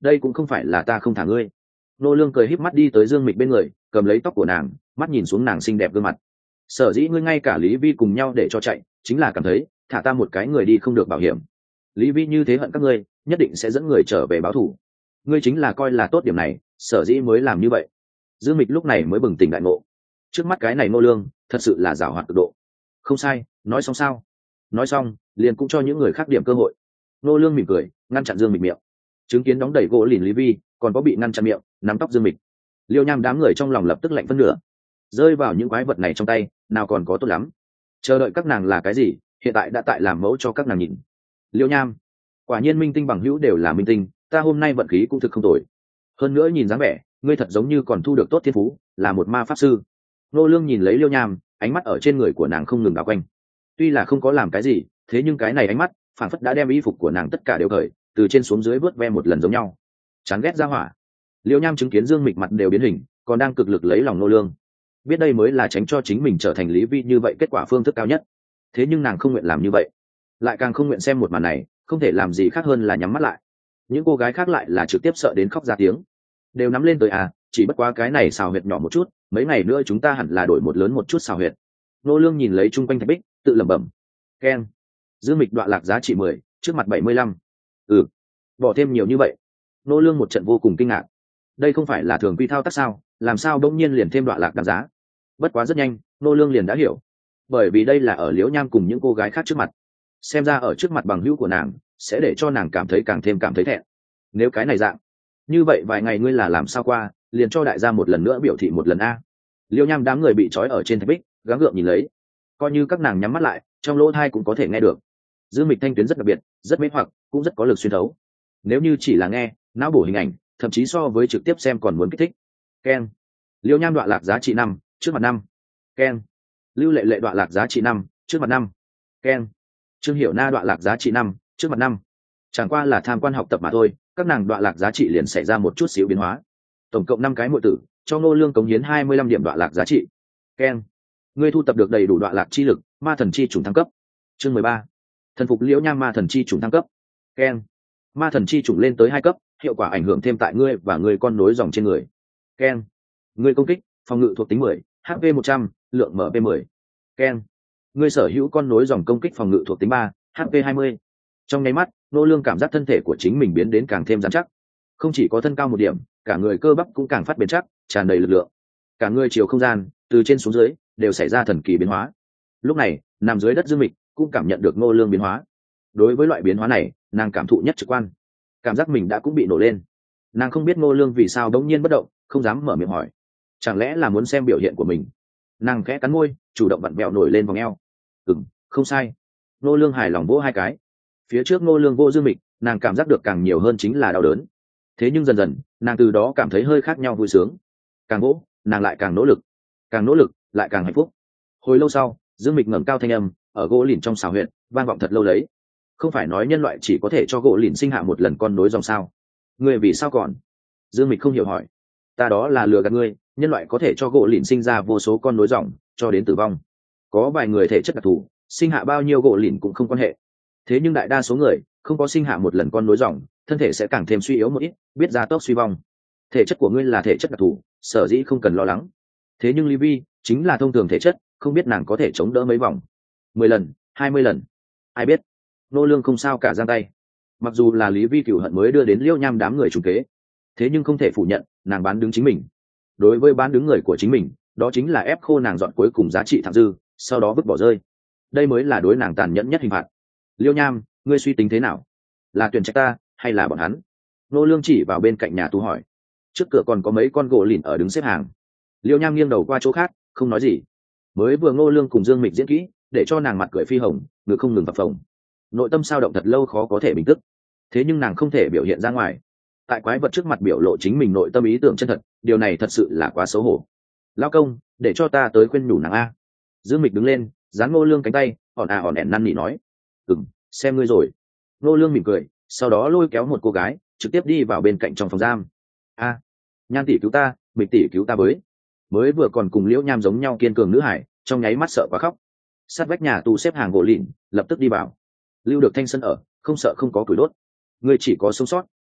đây cũng không phải là ta không thả ngươi. Nô lương cười híp mắt đi tới Dương Mịch bên người, cầm lấy tóc của nàng, mắt nhìn xuống nàng xinh đẹp gương mặt. Sở dĩ ngươi ngay cả Lý Vi cùng nhau để cho chạy, chính là cảm thấy thả ta một cái người đi không được bảo hiểm. Lý Vi như thế hận các ngươi, nhất định sẽ dẫn người trở về báo thù. Ngươi chính là coi là tốt điểm này, sở dĩ mới làm như vậy. Dương Mịch lúc này mới bừng tỉnh đại ngộ. Trước mắt cái này Nô lương, thật sự là giàu hoạt cực độ. Không sai, nói xong sao? Nói xong, liền cũng cho những người khác điểm cơ hội. Nô lương mỉm cười, ngăn chặn Dương Mịch miệng. Chứng kiến đóng đẩy gỗ lìn Lý Vi, còn có bị ngăn chặn miệng, nắm tóc Dương Mịch. Liêu Nham đám người trong lòng lập tức lạnh phân nửa. Rơi vào những quái vật này trong tay, nào còn có tốt lắm. Chờ đợi các nàng là cái gì, hiện tại đã tại làm mẫu cho các nàng nhìn. Liêu Nham, quả nhiên minh tinh bằng hữu đều là minh tinh, ta hôm nay vận khí cũng thực không tồi. Hơn nữa nhìn dáng vẻ, ngươi thật giống như còn thu được tốt thiên phú, là một ma pháp sư. Nô lương nhìn lấy Liêu Nham, ánh mắt ở trên người của nàng không ngừng đảo quanh. Tuy là không có làm cái gì, thế nhưng cái này ánh mắt phảng phất đã đem y phục của nàng tất cả đều cởi, từ trên xuống dưới vớt ve một lần giống nhau. Chán ghét ra hỏa. Liêu Nham chứng kiến Dương Mịch mặt đều biến hình, còn đang cực lực lấy lòng Nô lương, biết đây mới là tránh cho chính mình trở thành Lý Vi như vậy kết quả phương thức cao nhất. Thế nhưng nàng không nguyện làm như vậy, lại càng không nguyện xem một màn này, không thể làm gì khác hơn là nhắm mắt lại. Những cô gái khác lại là trực tiếp sợ đến khóc ra tiếng, đều nắm lên tới à, chỉ bất quá cái này xào huyệt nhỏ một chút, mấy ngày nữa chúng ta hẳn là đổi một lớn một chút xào huyệt. Nô lương nhìn lấy chung quanh thạch bích, tự lẩm bẩm. Keng. Dương Mịch đọa lạc giá trị mười, trước mặt bảy mươi lăm. Ừ, bỏ thêm nhiều như vậy. Nô lương một trận vô cùng kinh ngạc. Đây không phải là thường quy thao tác sao, làm sao bỗng nhiên liền thêm đọa lạc đáng giá. Bất quá rất nhanh, Nô lương liền đã hiểu, bởi vì đây là ở Liễu Nham cùng những cô gái khác trước mặt. Xem ra ở trước mặt bằng hữu của nàng, sẽ để cho nàng cảm thấy càng thêm cảm thấy thẹn. Nếu cái này dạng, như vậy vài ngày ngươi là làm sao qua, liền cho đại gia một lần nữa biểu thị một lần a. Liễu Nham đám người bị trói ở trên thạch bích, gắng gượng nhìn lấy, coi như các nàng nhắm mắt lại, trong lỗ tai cũng có thể nghe được. Dương Mịch thanh tuyến rất đặc biệt, rất mê hoặc, cũng rất có lực xuyên thấu. Nếu như chỉ là nghe, não bổ hình ảnh, thậm chí so với trực tiếp xem còn muốn kích thích. Keng. Liêu Nham đọa lạc giá trị năm, trước mặt năm. Keng. Lưu Lệ Lệ đọa lạc giá trị năm, trước mặt năm. Keng. Trương Hiểu Na đọa lạc giá trị năm, trước mặt năm. Chẳng qua là tham quan học tập mà thôi, các nàng đọa lạc giá trị liền xảy ra một chút xíu biến hóa. Tổng cộng năm cái muội tử, cho Ngô Lương cống hiến hai mươi lăm điểm đọa lạc giá trị. Keng. Ngươi thu tập được đầy đủ đọa lạc chi lực, ma thần chi chủng thăng cấp. Chương mười ba. Thần phục Liễu Nham ma thần chi chủng thăng cấp. Keng. Ma thần chi chủng lên tới hai cấp, hiệu quả ảnh hưởng thêm tại ngươi và ngươi con nối dòng trên người. Keng. Ngươi công kích, phòng ngự thuộc tính mười, hát pê một trăm, lượng em pê mười. Keng. Ngươi sở hữu con nối dòng công kích phòng ngự thuộc tính ba, hát pê hai mươi. Trong nháy mắt, Nô Lương cảm giác thân thể của chính mình biến đến càng thêm rắn chắc. Không chỉ có thân cao một điểm, cả người cơ bắp cũng càng phát bền chắc, tràn đầy lực lượng. Cả người chiều không gian, từ trên xuống dưới, đều xảy ra thần kỳ biến hóa. Lúc này, nằm dưới đất Dương Mịch cũng cảm nhận được Nô Lương biến hóa. Đối với loại biến hóa này, nàng cảm thụ nhất trực quan, cảm giác mình đã cũng bị nổ lên. Nàng không biết Nô Lương vì sao đống nhiên bất động, không dám mở miệng hỏi. Chẳng lẽ là muốn xem biểu hiện của mình? Nàng khẽ cắn môi, chủ động vặn vẹo nổi lên vòng eo. Ừm, không sai. Nô Lương hài lòng vỗ hai cái. Phía trước Nô Lương vô Dương Mịch, nàng cảm giác được càng nhiều hơn chính là đau đớn. Thế nhưng dần dần, nàng từ đó cảm thấy hơi khác nhau vui sướng. Càng vỗ, nàng lại càng nỗ lực, càng nỗ lực, lại càng hạnh phúc. Hồi lâu sau, Dương Mịch ngẩng cao thanh âm, ở gỗ lìn trong xào huyệt, vang vọng thật lâu lấy. Không phải nói nhân loại chỉ có thể cho gỗ lìn sinh hạ một lần con nối dòng sao? Ngươi vì sao còn? Dương Mịch không hiểu hỏi. Ta đó là lừa gạt ngươi, nhân loại có thể cho gỗ lìn sinh ra vô số con nối dòng, cho đến tử vong. Có vài người thể chất đặc thù, sinh hạ bao nhiêu gỗ lìn cũng không quan hệ. Thế nhưng đại đa số người không có sinh hạ một lần con nối dòng, thân thể sẽ càng thêm suy yếu một ít, biết gia tốc suy vong. Thể chất của ngươi là thể chất đặc thù, sở dĩ không cần lo lắng. Thế nhưng Livy chính là thông thường thể chất, không biết nàng có thể chống đỡ mấy vòng, mười lần, hai mươi lần, ai biết. Nô Lương không sao cả, giang tay. Mặc dù là Lý Vi cửu hận mới đưa đến Liêu Nham đám người trùng kế, thế nhưng không thể phủ nhận, nàng bán đứng chính mình. Đối với bán đứng người của chính mình, đó chính là ép khô nàng dọn cuối cùng giá trị thặng dư, sau đó vứt bỏ rơi. Đây mới là đối nàng tàn nhẫn nhất hình phạt. Liêu Nham, ngươi suy tính thế nào? Là tuyển trạch ta, hay là bọn hắn? Nô Lương chỉ vào bên cạnh nhà tù hỏi. Trước cửa còn có mấy con gỗ lìn ở đứng xếp hàng. Liêu Nham nghiêng đầu qua chỗ khác, không nói gì. Mới vừa Ngô Lương cùng Dương Mịch diễn kỹ, để cho nàng mặt cười phi hồng, ngực không ngừng phập phồng. Nội tâm sao động thật lâu khó có thể bình tức. Thế nhưng nàng không thể biểu hiện ra ngoài. Tại quái vật trước mặt biểu lộ chính mình nội tâm ý tưởng chân thật, điều này thật sự là quá xấu hổ. Lão công, để cho ta tới khuyên nhủ nàng a. Dương Mịch đứng lên, giáng Ngô Lương cánh tay, ỏn à ỏn ẻn năn nỉ nói. Ừm, xem ngươi rồi. Ngô Lương mỉm cười, sau đó lôi kéo một cô gái, trực tiếp đi vào bên cạnh trong phòng giam. A, Nhan tỷ cứu ta, Mịch tỷ cứu ta với. Mới vừa còn cùng Liễu Nham giống nhau kiên cường nữ hải, trong nháy mắt sợ quá khóc. Sát vách nhà tù xếp hàng gỗ lìn, lập tức đi vào. Lưu được thanh sân ở, không sợ không có củi đốt. Ngươi chỉ có sống sót,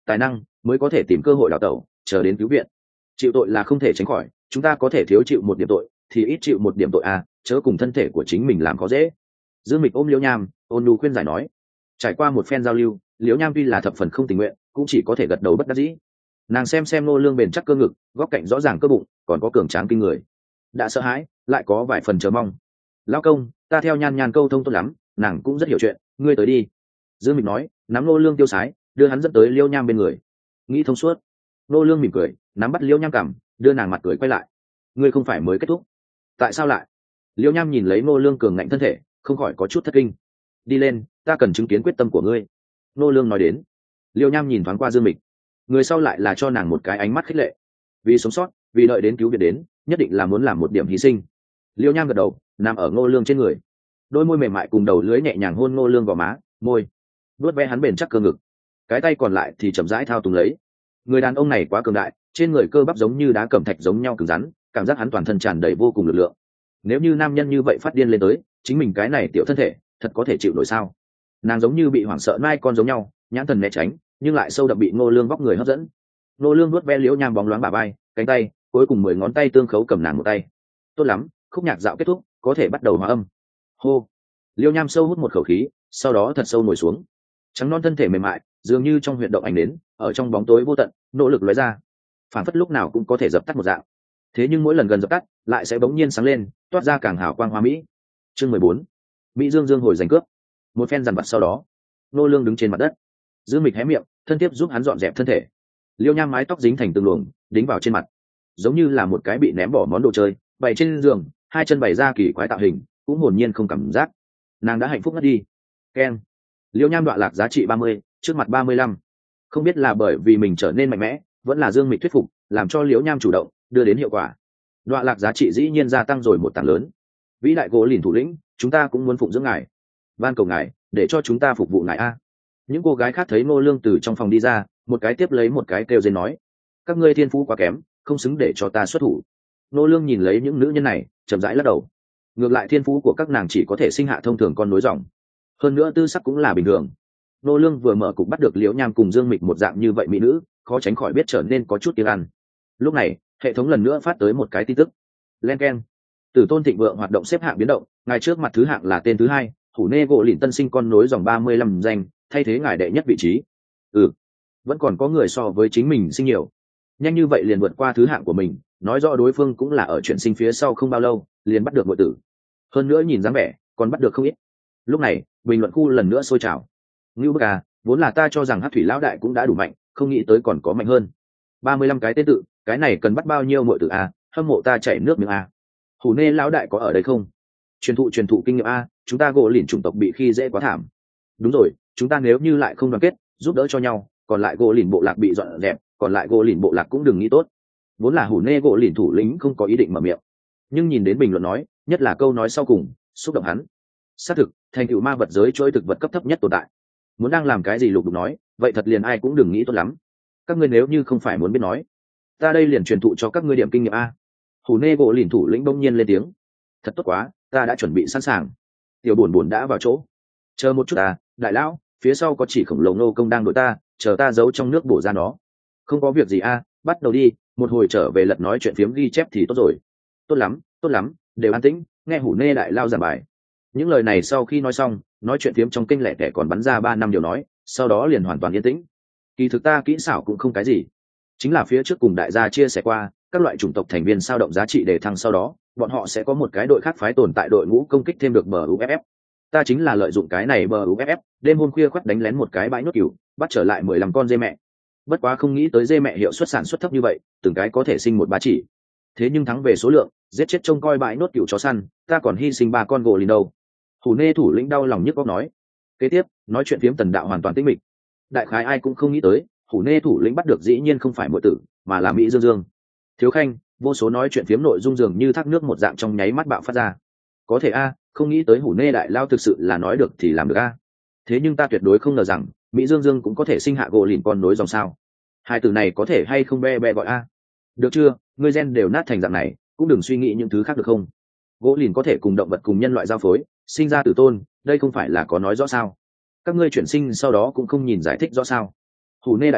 tài năng mới có thể tìm cơ hội đào tẩu chờ đến cứu viện. Chịu tội là không thể tránh khỏi, chúng ta có thể thiếu chịu một điểm tội thì ít chịu một điểm tội à, chớ cùng thân thể của chính mình làm khó dễ. Dương Mịch ôm Liễu Nham, ôn nhu khuyên giải nói. Trải qua một phen giao lưu, Liễu Nham tuy là thập phần không tình nguyện, cũng chỉ có thể gật đầu bất đắc dĩ. Nàng xem xem Ngô Lương bền chắc cơ ngực, góc cạnh rõ ràng cơ bụng, còn có cường tráng kinh người, đã sợ hãi lại có vài phần chờ mong. Lão công, ta theo Nhan Nhan câu thông tốt lắm, nàng cũng rất hiểu chuyện, ngươi tới đi. Dương Mịch nói, nắm Ngô Lương tiêu sái, đưa hắn dẫn tới Liễu Nham bên người. Nghĩ thông suốt. Ngô Lương mỉm cười, nắm bắt Liễu Nham cằm, đưa nàng mặt cười quay lại. Ngươi không phải mới kết thúc? Tại sao lại? Liễu Nham nhìn lấy Ngô Lương cường ngạnh thân thể, không khỏi có chút thất kinh. Đi lên, ta cần chứng kiến quyết tâm của ngươi. Ngô Lương nói đến. Liễu Nham nhìn thoáng qua Dương Mịch, người sau lại là cho nàng một cái ánh mắt khích lệ. Vì sống sót, vì đợi đến cứu viện đến, nhất định là muốn làm một điểm hy sinh. Liễu Nham gật đầu, nằm ở Ngô Lương trên người, đôi môi mềm mại cùng đầu lưới nhẹ nhàng hôn Ngô Lương vào má, môi, vuốt ve hắn bền chắc cơ ngực, cái tay còn lại thì chậm rãi thao túng lấy. Người đàn ông này quá cường đại, trên người cơ bắp giống như đá cẩm thạch giống nhau cứng rắn, cảm giác hắn toàn thân tràn đầy vô cùng lực lượng. Nếu như nam nhân như vậy phát điên lên tới, chính mình cái này tiểu thân thể thật có thể chịu nổi sao? Nàng giống như bị hoảng sợ nai con giống nhau, nhãn thần né tránh, nhưng lại sâu đậm bị Ngô Lương vóc người hấp dẫn. Ngô Lương vuốt ve Liễu Nham bóng loáng bả vai, cánh tay, cuối cùng mười ngón tay tương khấu cầm nàng một tay. Tốt lắm, khúc nhạc dạo kết thúc, có thể bắt đầu hòa âm. Hô. Liễu Nham sâu hút một khẩu khí, sau đó thật sâu ngồi xuống. Trắng non thân thể mềm mại, dường như trong huyệt động ánh đến, ở trong bóng tối vô tận, nỗ lực lóe ra, phản phất lúc nào cũng có thể dập tắt một dạng. Thế nhưng mỗi lần gần dập tắt, lại sẽ bỗng nhiên sáng lên, toát ra càng hào quang hoa mỹ. Chương mười bốn. Mỹ Dương Dương hồi giành cướp. Một phen dằn vặt sau đó, Ngô Lương đứng trên mặt đất. Dương Mịch hé miệng, thân thiết giúp hắn dọn dẹp thân thể. Liễu Nham mái tóc dính thành từng luồng, đính vào trên mặt, giống như là một cái bị ném bỏ món đồ chơi, bày trên giường, hai chân bày ra kỳ quái tạo hình, cũng hồn nhiên không cảm giác. Nàng đã hạnh phúc ngất đi. Keng. Liễu Nham đoạn lạc giá trị ba mươi, trước mặt ba mươi lăm. Không biết là bởi vì mình trở nên mạnh mẽ, vẫn là Dương Mịch thuyết phục, làm cho Liễu Nham chủ động, đưa đến hiệu quả. Đoạn lạc giá trị dĩ nhiên gia tăng rồi một tảng lớn. Vĩ đại gỗ lìn thủ lĩnh, chúng ta cũng muốn phụng dưỡng ngài, van cầu ngài để cho chúng ta phục vụ ngài a. Những cô gái khác thấy Ngô Lương từ trong phòng đi ra, một cái tiếp lấy một cái kêu dên nói, các ngươi thiên phú quá kém, không xứng để cho ta xuất thủ. Ngô Lương nhìn lấy những nữ nhân này, chậm rãi lắc đầu. Ngược lại thiên phú của các nàng chỉ có thể sinh hạ thông thường con nối dòng, hơn nữa tư sắc cũng là bình thường. Ngô Lương vừa mở cục bắt được Liễu Nham cùng Dương Mịch một dạng như vậy mỹ nữ, khó tránh khỏi biết trở nên có chút tiếng ăn. Lúc này hệ thống lần nữa phát tới một cái tin tức. Len keng. Tử Tôn Thịnh Vượng hoạt động xếp hạng biến động, ngài trước mặt thứ hạng là tên thứ hai, Hủ Nê gỗ lìn tân sinh con nối dòng ba mươi lăm danh, thay thế ngài đệ nhất vị trí. Ừ, vẫn còn có người so với chính mình sinh nhiều, nhanh như vậy liền vượt qua thứ hạng của mình, nói rõ đối phương cũng là ở chuyển sinh phía sau không bao lâu liền bắt được nội tử, hơn nữa nhìn dáng vẻ còn bắt được không ít. Lúc này bình luận khu lần nữa sôi trào. Ngưu bức à, vốn là ta cho rằng Hắc Thủy lão đại cũng đã đủ mạnh, không nghĩ tới còn có mạnh hơn. ba mươi lăm cái tên tự, cái này cần bắt bao nhiêu nội tử à, hâm mộ ta chảy nước miếng à. Hủ Nê lão đại có ở đây không? Truyền thụ truyền thụ kinh nghiệm a, chúng ta gỗ lìn chủng tộc bị khi dễ quá thảm. Đúng rồi, chúng ta nếu như lại không đoàn kết, giúp đỡ cho nhau, còn lại gỗ lìn bộ lạc bị dọn dẹp, còn lại gỗ lìn bộ lạc cũng đừng nghĩ tốt. Vốn là Hủ Nê gỗ lìn thủ lĩnh không có ý định mở miệng, nhưng nhìn đến bình luận nói, nhất là câu nói sau cùng, xúc động hắn. Xác thực, thành tựu ma vật giới chuỗi thực vật cấp thấp nhất tồn tại. Muốn đang làm cái gì lục đục nói, vậy thật liền ai cũng đừng nghĩ tốt lắm. Các ngươi nếu như không phải muốn biết nói, ta đây liền truyền thụ cho các ngươi điểm kinh nghiệm a. Hủ Nê gỗ lìn thủ lĩnh bỗng nhiên lên tiếng. Thật tốt quá, ta đã chuẩn bị sẵn sàng. Tiểu buồn buồn đã vào chỗ. Chờ một chút à, đại lão, phía sau có chỉ khổng lồ nô công đang đuổi ta, chờ ta giấu trong nước bổ ra nó. Không có việc gì a, bắt đầu đi, một hồi trở về lật nói chuyện phiếm ghi chép thì tốt rồi. Tốt lắm, tốt lắm, đều an tĩnh, nghe Hủ Nê đại lao giảng bài. Những lời này sau khi nói xong, nói chuyện phiếm trong kinh lẻ tẻ còn bắn ra ba năm điều nói, sau đó liền hoàn toàn yên tĩnh. Kỳ thực ta kỹ xảo cũng không cái gì, chính là phía trước cùng đại gia chia sẻ qua, các loại chủng tộc thành viên sao động giá trị để thăng sau đó, bọn họ sẽ có một cái đội khác phái tồn tại đội ngũ công kích thêm được bờ u ép ép. Ta chính là lợi dụng cái này bờ u ép ép, đêm hôm khuya khoắt đánh lén một cái bãi nốt cừu, bắt trở lại mười lăm con dê mẹ. Bất quá không nghĩ tới dê mẹ hiệu suất sản xuất thấp như vậy, từng cái có thể sinh một bá chỉ. Thế nhưng thắng về số lượng, giết chết trông coi bãi nốt cừu chó săn, ta còn hy sinh ba con gỗ lìn đâu. Hủ Nê thủ lĩnh đau lòng nhức óc nói. Kế tiếp, nói chuyện phiếm tần đạo hoàn toàn tĩnh mịch. Đại khái ai cũng không nghĩ tới, Hủ Nê thủ lĩnh bắt được dĩ nhiên không phải muội tử, mà là Mỹ Dương Dương. Thiếu khanh, vô số nói chuyện phiếm nội dung dường như thác nước một dạng trong nháy mắt bạo phát ra. Có thể a, không nghĩ tới Hủ Nê đại lao thực sự là nói được thì làm được a. Thế nhưng ta tuyệt đối không ngờ rằng Mỹ Dương Dương cũng có thể sinh hạ gỗ lìn con nối dòng sao. Hai từ này có thể hay không be be gọi a. Được chưa, ngươi gen đều nát thành dạng này, cũng đừng suy nghĩ những thứ khác được không? Gỗ lìn có thể cùng động vật cùng nhân loại giao phối, sinh ra tử tôn, đây không phải là có nói rõ sao? Các ngươi chuyển sinh sau đó cũng không nhìn giải thích rõ sao? Hủ Nê đại lão,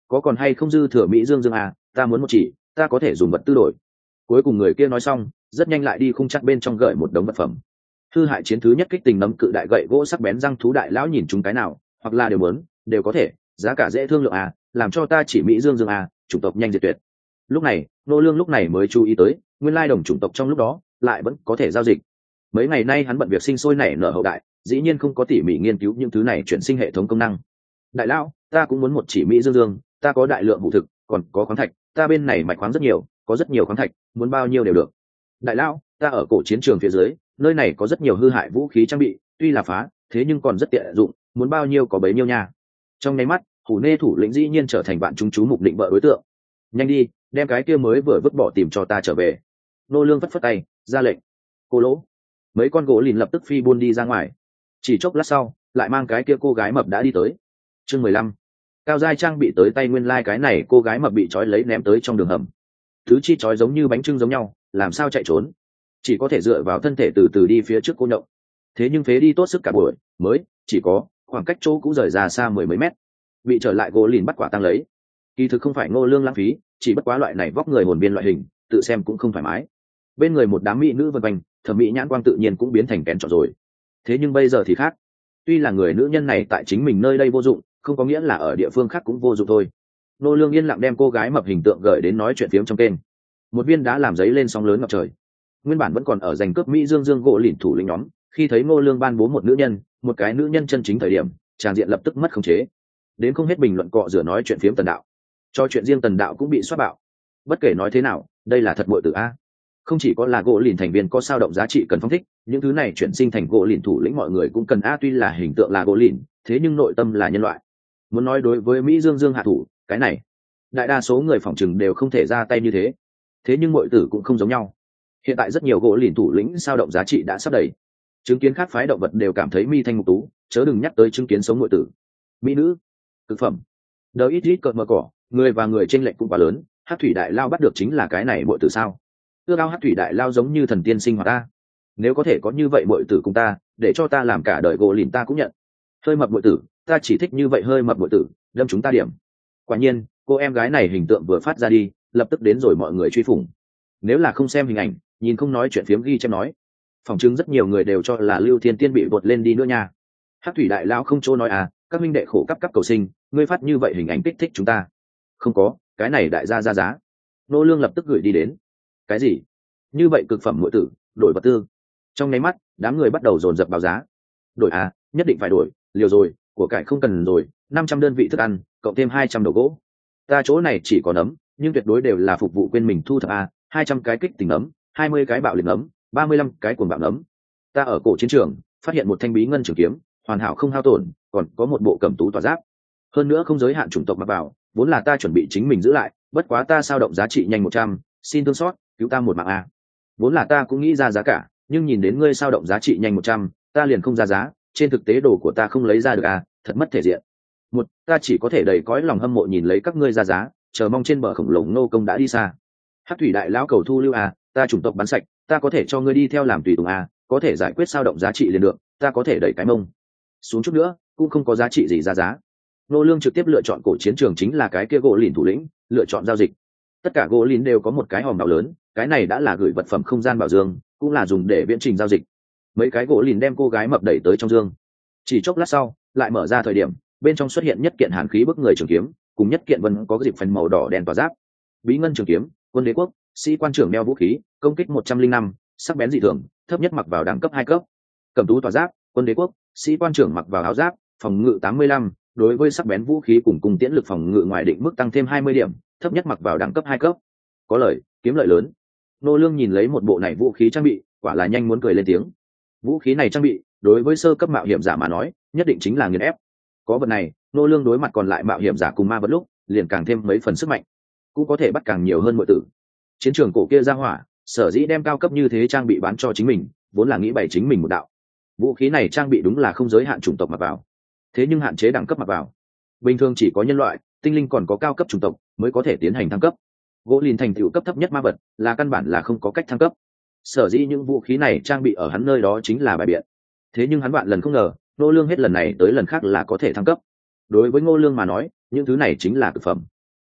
có còn hay không dư thừa mỹ dương dương à, ta muốn một chỉ, ta có thể dùng vật tư đổi. Cuối cùng người kia nói xong, rất nhanh lại đi khung chắc bên trong gợi một đống vật phẩm. Hư hại chiến thứ nhất kích tình nấm cự đại gậy gỗ sắc bén răng thú đại lão nhìn chúng cái nào, hoặc là đều muốn, đều có thể, giá cả dễ thương lượng à, làm cho ta chỉ mỹ dương dương à, chủng tộc nhanh diệt tuyệt. Lúc này, nô lương lúc này mới chú ý tới, nguyên lai đồng chủng tộc trong lúc đó lại vẫn có thể giao dịch. Mấy ngày nay hắn bận việc sinh sôi nảy nở hậu đại, dĩ nhiên không có tỉ mỉ nghiên cứu những thứ này chuyển sinh hệ thống công năng. Đại lão, ta cũng muốn một chỉ mỹ dương dương, ta có đại lượng hủ thực, còn có khoáng thạch, ta bên này mạch khoáng rất nhiều, có rất nhiều khoáng thạch, muốn bao nhiêu đều được. Đại lão, ta ở cổ chiến trường phía dưới, nơi này có rất nhiều hư hại vũ khí trang bị, tuy là phá, thế nhưng còn rất tiện dụng, muốn bao nhiêu có bấy nhiêu nha. Trong nháy mắt, Hủ Nê thủ lĩnh dĩ nhiên trở thành bạn chúng chú mục định vợ đối tượng. Nhanh đi, đem cái kia mới vừa vứt bỏ tìm cho ta trở về. Nô lương phất phất tay, ra lệnh. Cô lỗ. Mấy con gỗ lìn lập tức phi buôn đi ra ngoài. Chỉ chốc lát sau, lại mang cái kia cô gái mập đã đi tới. Chương mười lăm. Cao giai trang bị tới tay, nguyên lai like cái này cô gái mập bị trói lấy ném tới trong đường hầm. Thứ chi trói giống như bánh trưng giống nhau, làm sao chạy trốn? Chỉ có thể dựa vào thân thể từ từ đi phía trước cô nhậu. Thế nhưng phế đi tốt sức cả buổi, mới chỉ có khoảng cách chỗ cũ rời ra xa mười mấy mét. Bị trở lại gỗ lìn bắt quả tăng lấy. Kỳ thực không phải Ngô Lương lãng phí, chỉ bất quá loại này vóc người hồn biên loại hình, tự xem cũng không thoải mái. Bên người một đám mỹ nữ vần quanh, thẩm mỹ nhãn quang tự nhiên cũng biến thành kén chọn rồi. Thế nhưng bây giờ thì khác. Tuy là người nữ nhân này tại chính mình nơi đây vô dụng, không có nghĩa là ở địa phương khác cũng vô dụng thôi. Ngô Lương yên lặng đem cô gái mập hình tượng gửi đến nói chuyện phiếm trong kênh. Một viên đá làm giấy lên sóng lớn ngập trời. Nguyên bản vẫn còn ở giành cướp mỹ dương dương gỗ lìn thủ lĩnh nhóm, khi thấy Ngô Lương ban bố một nữ nhân, một cái nữ nhân chân chính thời điểm, tràng diện lập tức mất khống chế. Đến không hết bình luận cọ rửa nói chuyện phiếm Tần Đạo. Cho chuyện riêng Tần Đạo cũng bị xoát bạo. Bất kể nói thế nào, đây là thật muội tử a. Không chỉ có là gỗ lìn thành viên có sao động giá trị cần phong thích, những thứ này chuyển sinh thành gỗ lìn thủ lĩnh mọi người cũng cần a, tuy là hình tượng là gỗ lìn, thế nhưng nội tâm là nhân loại. Muốn nói đối với Mỹ Dương Dương hạ thủ, cái này, đại đa số người phỏng chừng đều không thể ra tay như thế. Thế nhưng muội tử cũng không giống nhau. Hiện tại rất nhiều gỗ lìn thủ lĩnh sao động giá trị đã sắp đầy. Chứng kiến khác phái động vật đều cảm thấy mi thanh mục tú, chớ đừng nhắc tới chứng kiến sống muội tử. Mỹ nữ, thực phẩm, đờ ít ít cợt mờ cỏ, người và người chênh lệch cũng quá lớn. Hắc thủy đại lao bắt được chính là cái này muội tử sao? Ưa ao Hắc thủy đại lao giống như thần tiên sinh hoạt ta. Nếu có thể có như vậy muội tử cùng ta, để cho ta làm cả đời gỗ lìn ta cũng nhận. Hơi mập muội tử, ta chỉ thích như vậy hơi mập muội tử, đâm chúng ta điểm. Quả nhiên, cô em gái này hình tượng vừa phát ra đi, lập tức đến rồi mọi người truy phủng. Nếu là không xem hình ảnh, nhìn không nói chuyện phiếm ghi chép nói, phỏng chứng rất nhiều người đều cho là Lưu Thiên Tiên bị vột lên đi nữa nha. Hắc thủy đại lao không chỗ nói à, các minh đệ khổ cấp cấp cầu sinh, ngươi phát như vậy hình ảnh kích thích chúng ta. Không có, cái này đại gia ra giá. Nô Lương lập tức gửi đi đến. Cái gì? Như vậy cực phẩm muội tử, đổi vật tư. Trong nháy mắt, đám người bắt đầu dồn dập báo giá. Đổi à, nhất định phải đổi, liều rồi, của cải không cần rồi, năm trăm đơn vị thức ăn, cộng thêm hai trăm đầu gỗ. Ta chỗ này chỉ có nấm, nhưng tuyệt đối đều là phục vụ quên mình thu thập a, hai trăm cái kích tình nấm, hai mươi cái bạo liệt nấm, ba mươi lăm cái cuồng bạo nấm. Ta ở cổ chiến trường, phát hiện một thanh bí ngân trường kiếm, hoàn hảo không hao tổn, còn có một bộ cẩm tú tỏa giáp. Hơn nữa không giới hạn chủng tộc mặc vào, vốn là ta chuẩn bị chính mình giữ lại, bất quá ta sao động giá trị nhanh một trăm, xin thương xót, cứu ta một mạng a. Vốn là ta cũng nghĩ ra giá cả, nhưng nhìn đến ngươi sao động giá trị nhanh một trăm, ta liền không ra giá, trên thực tế đồ của ta không lấy ra được a, thật mất thể diện. Một, ta chỉ có thể đầy cõi lòng hâm mộ nhìn lấy các ngươi ra giá, chờ mong trên bờ khổng lồ nô công đã đi xa. Hắc thủy đại lão cầu thu lưu a, ta chủng tộc bắn sạch, ta có thể cho ngươi đi theo làm tùy tùng a, có thể giải quyết sao động giá trị liền được, ta có thể đẩy cái mông xuống chút nữa, cũng không có giá trị gì ra giá. Nô Lương trực tiếp lựa chọn cổ chiến trường chính là cái kia gỗ lìn thủ lĩnh, lựa chọn giao dịch. Tất cả gỗ lìn đều có một cái hòm đảo lớn, cái này đã là gửi vật phẩm không gian bảo dương, cũng là dùng để viễn trình giao dịch. Mấy cái gỗ lìn đem cô gái mập đẩy tới trong dương. Chỉ chốc lát sau, lại mở ra thời điểm, bên trong xuất hiện nhất kiện hàn khí bức người trường kiếm, cùng nhất kiện vân có dịp phần màu đỏ đen tỏa giáp. Bí ngân trường kiếm, quân đế quốc, sĩ quan trưởng đeo vũ khí, công kích một trăm linh năm, sắc bén dị thường, thấp nhất mặc vào đẳng cấp hai cấp. Cẩm tú tỏa giáp, quân đế quốc, sĩ quan trưởng mặc vào áo giáp, phòng ngự tám mươi lăm, đối với sắc bén vũ khí cùng cung tiễn lực phòng ngự ngoài định mức tăng thêm hai mươi điểm, thấp nhất mặc vào đẳng cấp hai cấp. Có lợi, kiếm lợi lớn. Nô Lương nhìn lấy một bộ này vũ khí trang bị, quả là nhanh muốn cười lên tiếng. Vũ khí này trang bị, đối với sơ cấp mạo hiểm giả mà nói, nhất định chính là nghiền ép. Có vật này, Nô Lương đối mặt còn lại mạo hiểm giả cùng ma vật lúc, liền càng thêm mấy phần sức mạnh, cũng có thể bắt càng nhiều hơn muội tử. Chiến trường cổ kia ra hỏa, sở dĩ đem cao cấp như thế trang bị bán cho chính mình, vốn là nghĩ bày chính mình một đạo. Vũ khí này trang bị đúng là không giới hạn chủng tộc mặc vào, thế nhưng hạn chế đẳng cấp mặc vào. Bình thường chỉ có nhân loại, tinh linh còn có cao cấp chủng tộc mới có thể tiến hành thăng cấp. Gỗ lìn thành tựu cấp thấp nhất ma vật, là căn bản là không có cách thăng cấp. Sở dĩ những vũ khí này trang bị ở hắn nơi đó chính là bài biện. Thế nhưng hắn vạn lần không ngờ, Ngô Lương hết lần này tới lần khác là có thể thăng cấp. Đối với Ngô Lương mà nói, những thứ này chính là cực phẩm.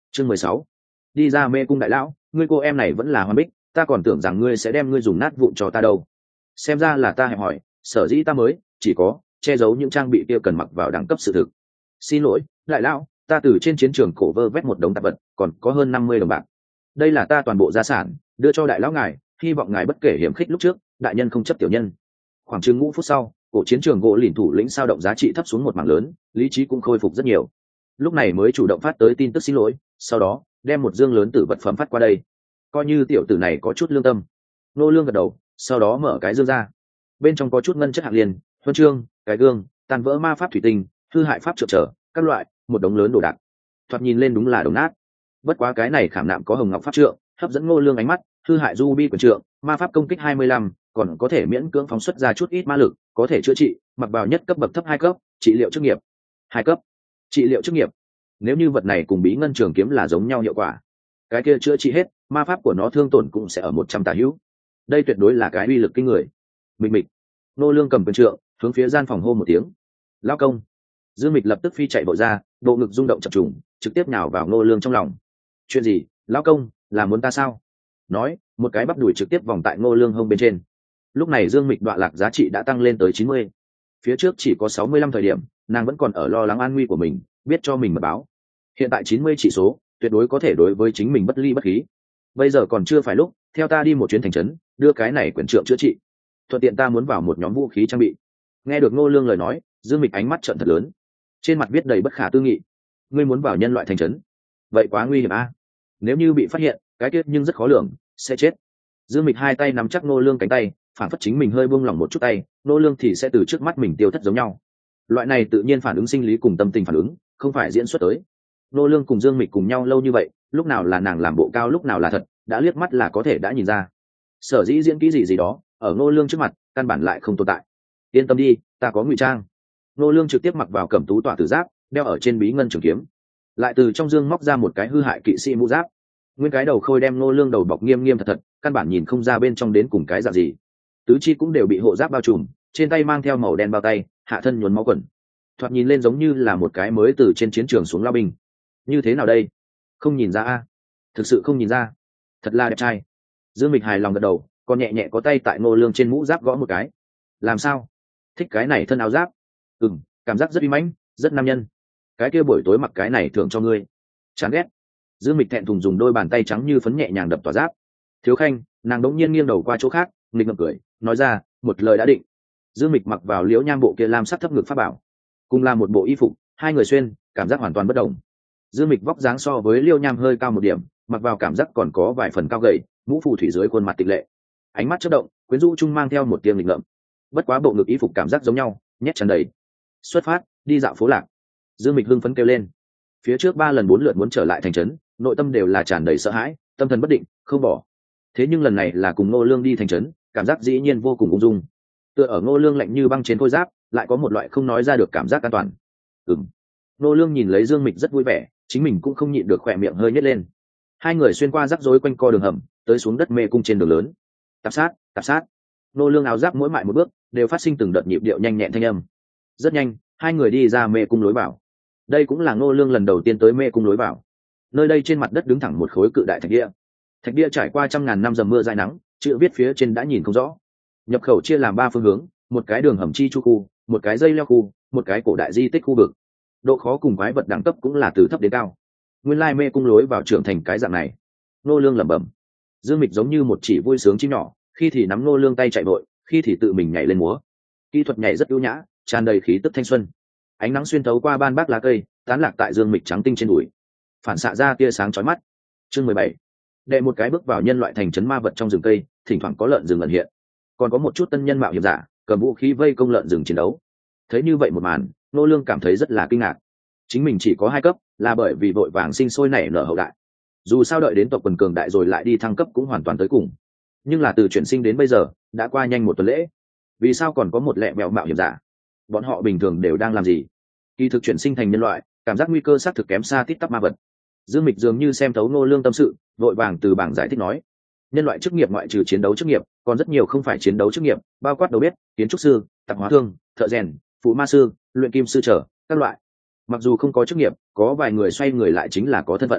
Chương mười sáu. Đi ra mê cung đại lão, ngươi cô em này vẫn là Hoa Bích, ta còn tưởng rằng ngươi sẽ đem ngươi dùng nát vụn cho ta đâu. Xem ra là ta hẹp hỏi, sở dĩ ta mới chỉ có che giấu những trang bị kia cần mặc vào đẳng cấp sự thực. Xin lỗi, đại lão, ta từ trên chiến trường cổ vơ vét một đống tạp vật, còn có hơn năm mươi đồng bạc. Đây là ta toàn bộ gia sản, đưa cho đại lão ngài, hy vọng ngài bất kể hiểm khích lúc trước, đại nhân không chấp tiểu nhân. Khoảng chừng ngũ phút sau, cổ chiến trường gỗ lìn thủ lĩnh sao động giá trị thấp xuống một mảng lớn, lý trí cũng khôi phục rất nhiều. Lúc này mới chủ động phát tới tin tức xin lỗi, sau đó đem một dương lớn tử vật phẩm phát qua đây. Coi như tiểu tử này có chút lương tâm. Nô Lương gật đầu, sau đó mở cái dương ra. Bên trong có chút ngân chất hạng liền, huân chương, cái gương, tàn vỡ ma pháp thủy tinh, hư hại pháp trợ trở, các loại, một đống lớn đồ đạc. Thoạt nhìn lên đúng là đồng nát. Bất quá cái này khảm nạm có hồng ngọc pháp trượng, hấp dẫn Ngô Lương ánh mắt, hư hại ruby quyền trượng, ma pháp công kích hai mươi lăm, còn có thể miễn cưỡng phóng xuất ra chút ít ma lực, có thể chữa trị, mặc vào nhất cấp bậc thấp hai cấp, trị liệu chức nghiệp. Hai cấp, trị liệu chức nghiệp. Nếu như vật này cùng bí ngân trường kiếm là giống nhau hiệu quả, cái kia chữa trị hết, ma pháp của nó thương tổn cũng sẽ ở một trăm tả hữu. Đây tuyệt đối là cái uy lực kinh người. Mịch mịch. Nô Lương cầm quyền trượng, hướng phía gian phòng hô một tiếng. Lão công. Dương Mịch lập tức phi chạy bộ ra, bộ ngực rung động chập trùng, trực tiếp nhào vào Nô Lương trong lòng. Chuyện gì, lão công, là muốn ta sao? Nói, một cái bắp đùi trực tiếp vòng tại Nô Lương hông bên trên. Lúc này Dương Mịch đọa lạc giá trị đã tăng lên tới chín mươi. Phía trước chỉ có sáu mươi lăm thời điểm, nàng vẫn còn ở lo lắng an nguy của mình, biết cho mình mật báo. Hiện tại chín mươi chỉ số, tuyệt đối có thể đối với chính mình bất ly bất khí. Bây giờ còn chưa phải lúc, theo ta đi một chuyến thành trấn, đưa cái này quyển trượng chữa trị. Thuận tiện ta muốn vào một nhóm vũ khí trang bị. Nghe được Ngô Lương lời nói, Dương Mịch ánh mắt trợn thật lớn, trên mặt viết đầy bất khả tư nghị. Ngươi muốn vào nhân loại thành trấn? Vậy quá nguy hiểm a. Nếu như bị phát hiện, cái kết nhưng rất khó lường, sẽ chết. Dương Mịch hai tay nắm chắc Ngô Lương cánh tay, phản phất chính mình hơi buông lỏng một chút tay, Ngô Lương thì sẽ từ trước mắt mình tiêu thất giống nhau. Loại này tự nhiên phản ứng sinh lý cùng tâm tình phản ứng, không phải diễn xuất tới. Ngô Lương cùng Dương Mịch cùng nhau lâu như vậy, lúc nào là nàng làm bộ cao lúc nào là thật, đã liếc mắt là có thể đã nhìn ra. Sở dĩ diễn kỹ gì gì đó, ở Ngô Lương trước mặt, căn bản lại không tồn tại. Yên tâm đi, ta có ngụy trang. Ngô Lương trực tiếp mặc vào cẩm tú tỏa tử giáp, đeo ở trên bí ngân trường kiếm, lại từ trong dương móc ra một cái hư hại kỵ sĩ mũ giáp. Nguyên cái đầu khôi đem Ngô Lương đầu bọc nghiêm nghiêm thật thật, căn bản nhìn không ra bên trong đến cùng cái dạng gì. Tứ chi cũng đều bị hộ giáp bao trùm, trên tay mang theo màu đen bao tay, hạ thân nhuốm máu quần, thoạt nhìn lên giống như là một cái mới từ trên chiến trường xuống lao binh. Như thế nào đây? Không nhìn ra a? Thực sự không nhìn ra. Thật là đẹp trai. Dương Mịch hài lòng gật đầu, còn nhẹ nhẹ có tay tại Ngô Lương trên mũ giáp gõ một cái. Làm sao? Thích cái này thân áo giáp? Ừm, cảm giác rất uy mãnh, rất nam nhân. Cái kia buổi tối mặc cái này thưởng cho ngươi. Chán ghét. Dương Mịch thẹn thùng dùng đôi bàn tay trắng như phấn nhẹ nhàng đập tỏa giáp. Thiếu Khanh, nàng đống nhiên nghiêng đầu qua chỗ khác, nghịch ngợm cười, nói ra, một lời đã định. Dương Mịch mặc vào liễu nham bộ kia lam sắc thấp ngực pháp bảo, cùng là một bộ y phục, hai người xuyên, cảm giác hoàn toàn bất đồng. Dương Mịch vóc dáng so với liễu nham hơi cao một điểm, mặc vào cảm giác còn có vài phần cao gầy, mũ phù thủy dưới khuôn mặt tịch lệ, ánh mắt chớp động, quyến rũ trung mang theo một tiêm lịch ngợm. Bất quá bộ ngực y phục cảm giác giống nhau, nhét tràn đầy. Xuất phát, đi dạo phố lạc. Dương Mịch hưng phấn kêu lên. Phía trước ba lần bốn lượt muốn trở lại thành trấn, nội tâm đều là tràn đầy sợ hãi, tâm thần bất định, không bỏ. Thế nhưng lần này là cùng Ngô Lương đi thành trấn, cảm giác dĩ nhiên vô cùng ung dung. Tựa ở Ngô Lương lạnh như băng trên khôi giáp, lại có một loại không nói ra được cảm giác an toàn. Ừm. Ngô Lương nhìn lấy Dương Mịch rất vui vẻ, chính mình cũng không nhịn được khỏe miệng hơi nhếch lên. Hai người xuyên qua rắc rối quanh co đường hầm, tới xuống đất mê cung trên đường lớn. Tạp sát, tạp sát. Ngô Lương áo giáp mỗi mại một bước, đều phát sinh từng đợt nhịp điệu nhanh nhẹn thanh âm. Rất nhanh, hai người đi ra mê cung lối vào. Đây cũng là Ngô Lương lần đầu tiên tới mê cung lối vào. Nơi đây trên mặt đất đứng thẳng một khối cự đại thạch bia. Thạch bia trải qua trăm ngàn năm dầm mưa dãi nắng, chữ viết phía trên đã nhìn không rõ. Nhập khẩu chia làm ba phương hướng, một cái đường hầm chi chu khu, một cái dây leo khu, một cái cổ đại di tích khu vực. Độ khó cùng quái vật đẳng cấp cũng là từ thấp đến cao. Nguyên lai mê cung lối vào trưởng thành cái dạng này. Ngô Lương lẩm bẩm. Dương Mịch giống như một chỉ vui sướng chim nhỏ, khi thì nắm Ngô Lương tay chạy vội, khi thì tự mình nhảy lên múa. Kỹ thuật nhảy rất ưu nhã, tràn đầy khí tức thanh xuân. Ánh nắng xuyên thấu qua ban bác lá cây, tán lạc tại Dương Mịch trắng tinh trên đùi, phản xạ ra tia sáng chói mắt. Chương mười bảy. Đệ một cái bước vào nhân loại thành trấn ma vật trong rừng cây, thỉnh thoảng có lợn rừng ẩn hiện, còn có một chút tân nhân mạo hiểm giả cầm vũ khí vây công lợn rừng chiến đấu. Thấy như vậy một màn, Ngô Lương cảm thấy rất là kinh ngạc. Chính mình chỉ có hai cấp, là bởi vì vội vàng sinh sôi nảy nở hậu đại. Dù sao đợi đến tộc quần cường đại rồi lại đi thăng cấp cũng hoàn toàn tới cùng. Nhưng là từ chuyển sinh đến bây giờ, đã qua nhanh một tuần lễ. Vì sao còn có một lẹ mẹo mạo hiểm giả? Bọn họ bình thường đều đang làm gì? Kỳ thực chuyển sinh thành nhân loại, cảm giác nguy cơ xác thực kém xa tít tắp ma vật. Dương Mịch dường như xem thấu Ngô Lương tâm sự, vội vàng từ bảng giải thích nói: nhân loại chức nghiệp ngoại trừ chiến đấu chức nghiệp, còn rất nhiều không phải chiến đấu chức nghiệp, bao quát đầu bếp, kiến trúc sư, tạp hóa thương, thợ rèn, phụ ma sư, luyện kim sư trở các loại. Mặc dù không có chức nghiệp, có vài người xoay người lại chính là có thân phận.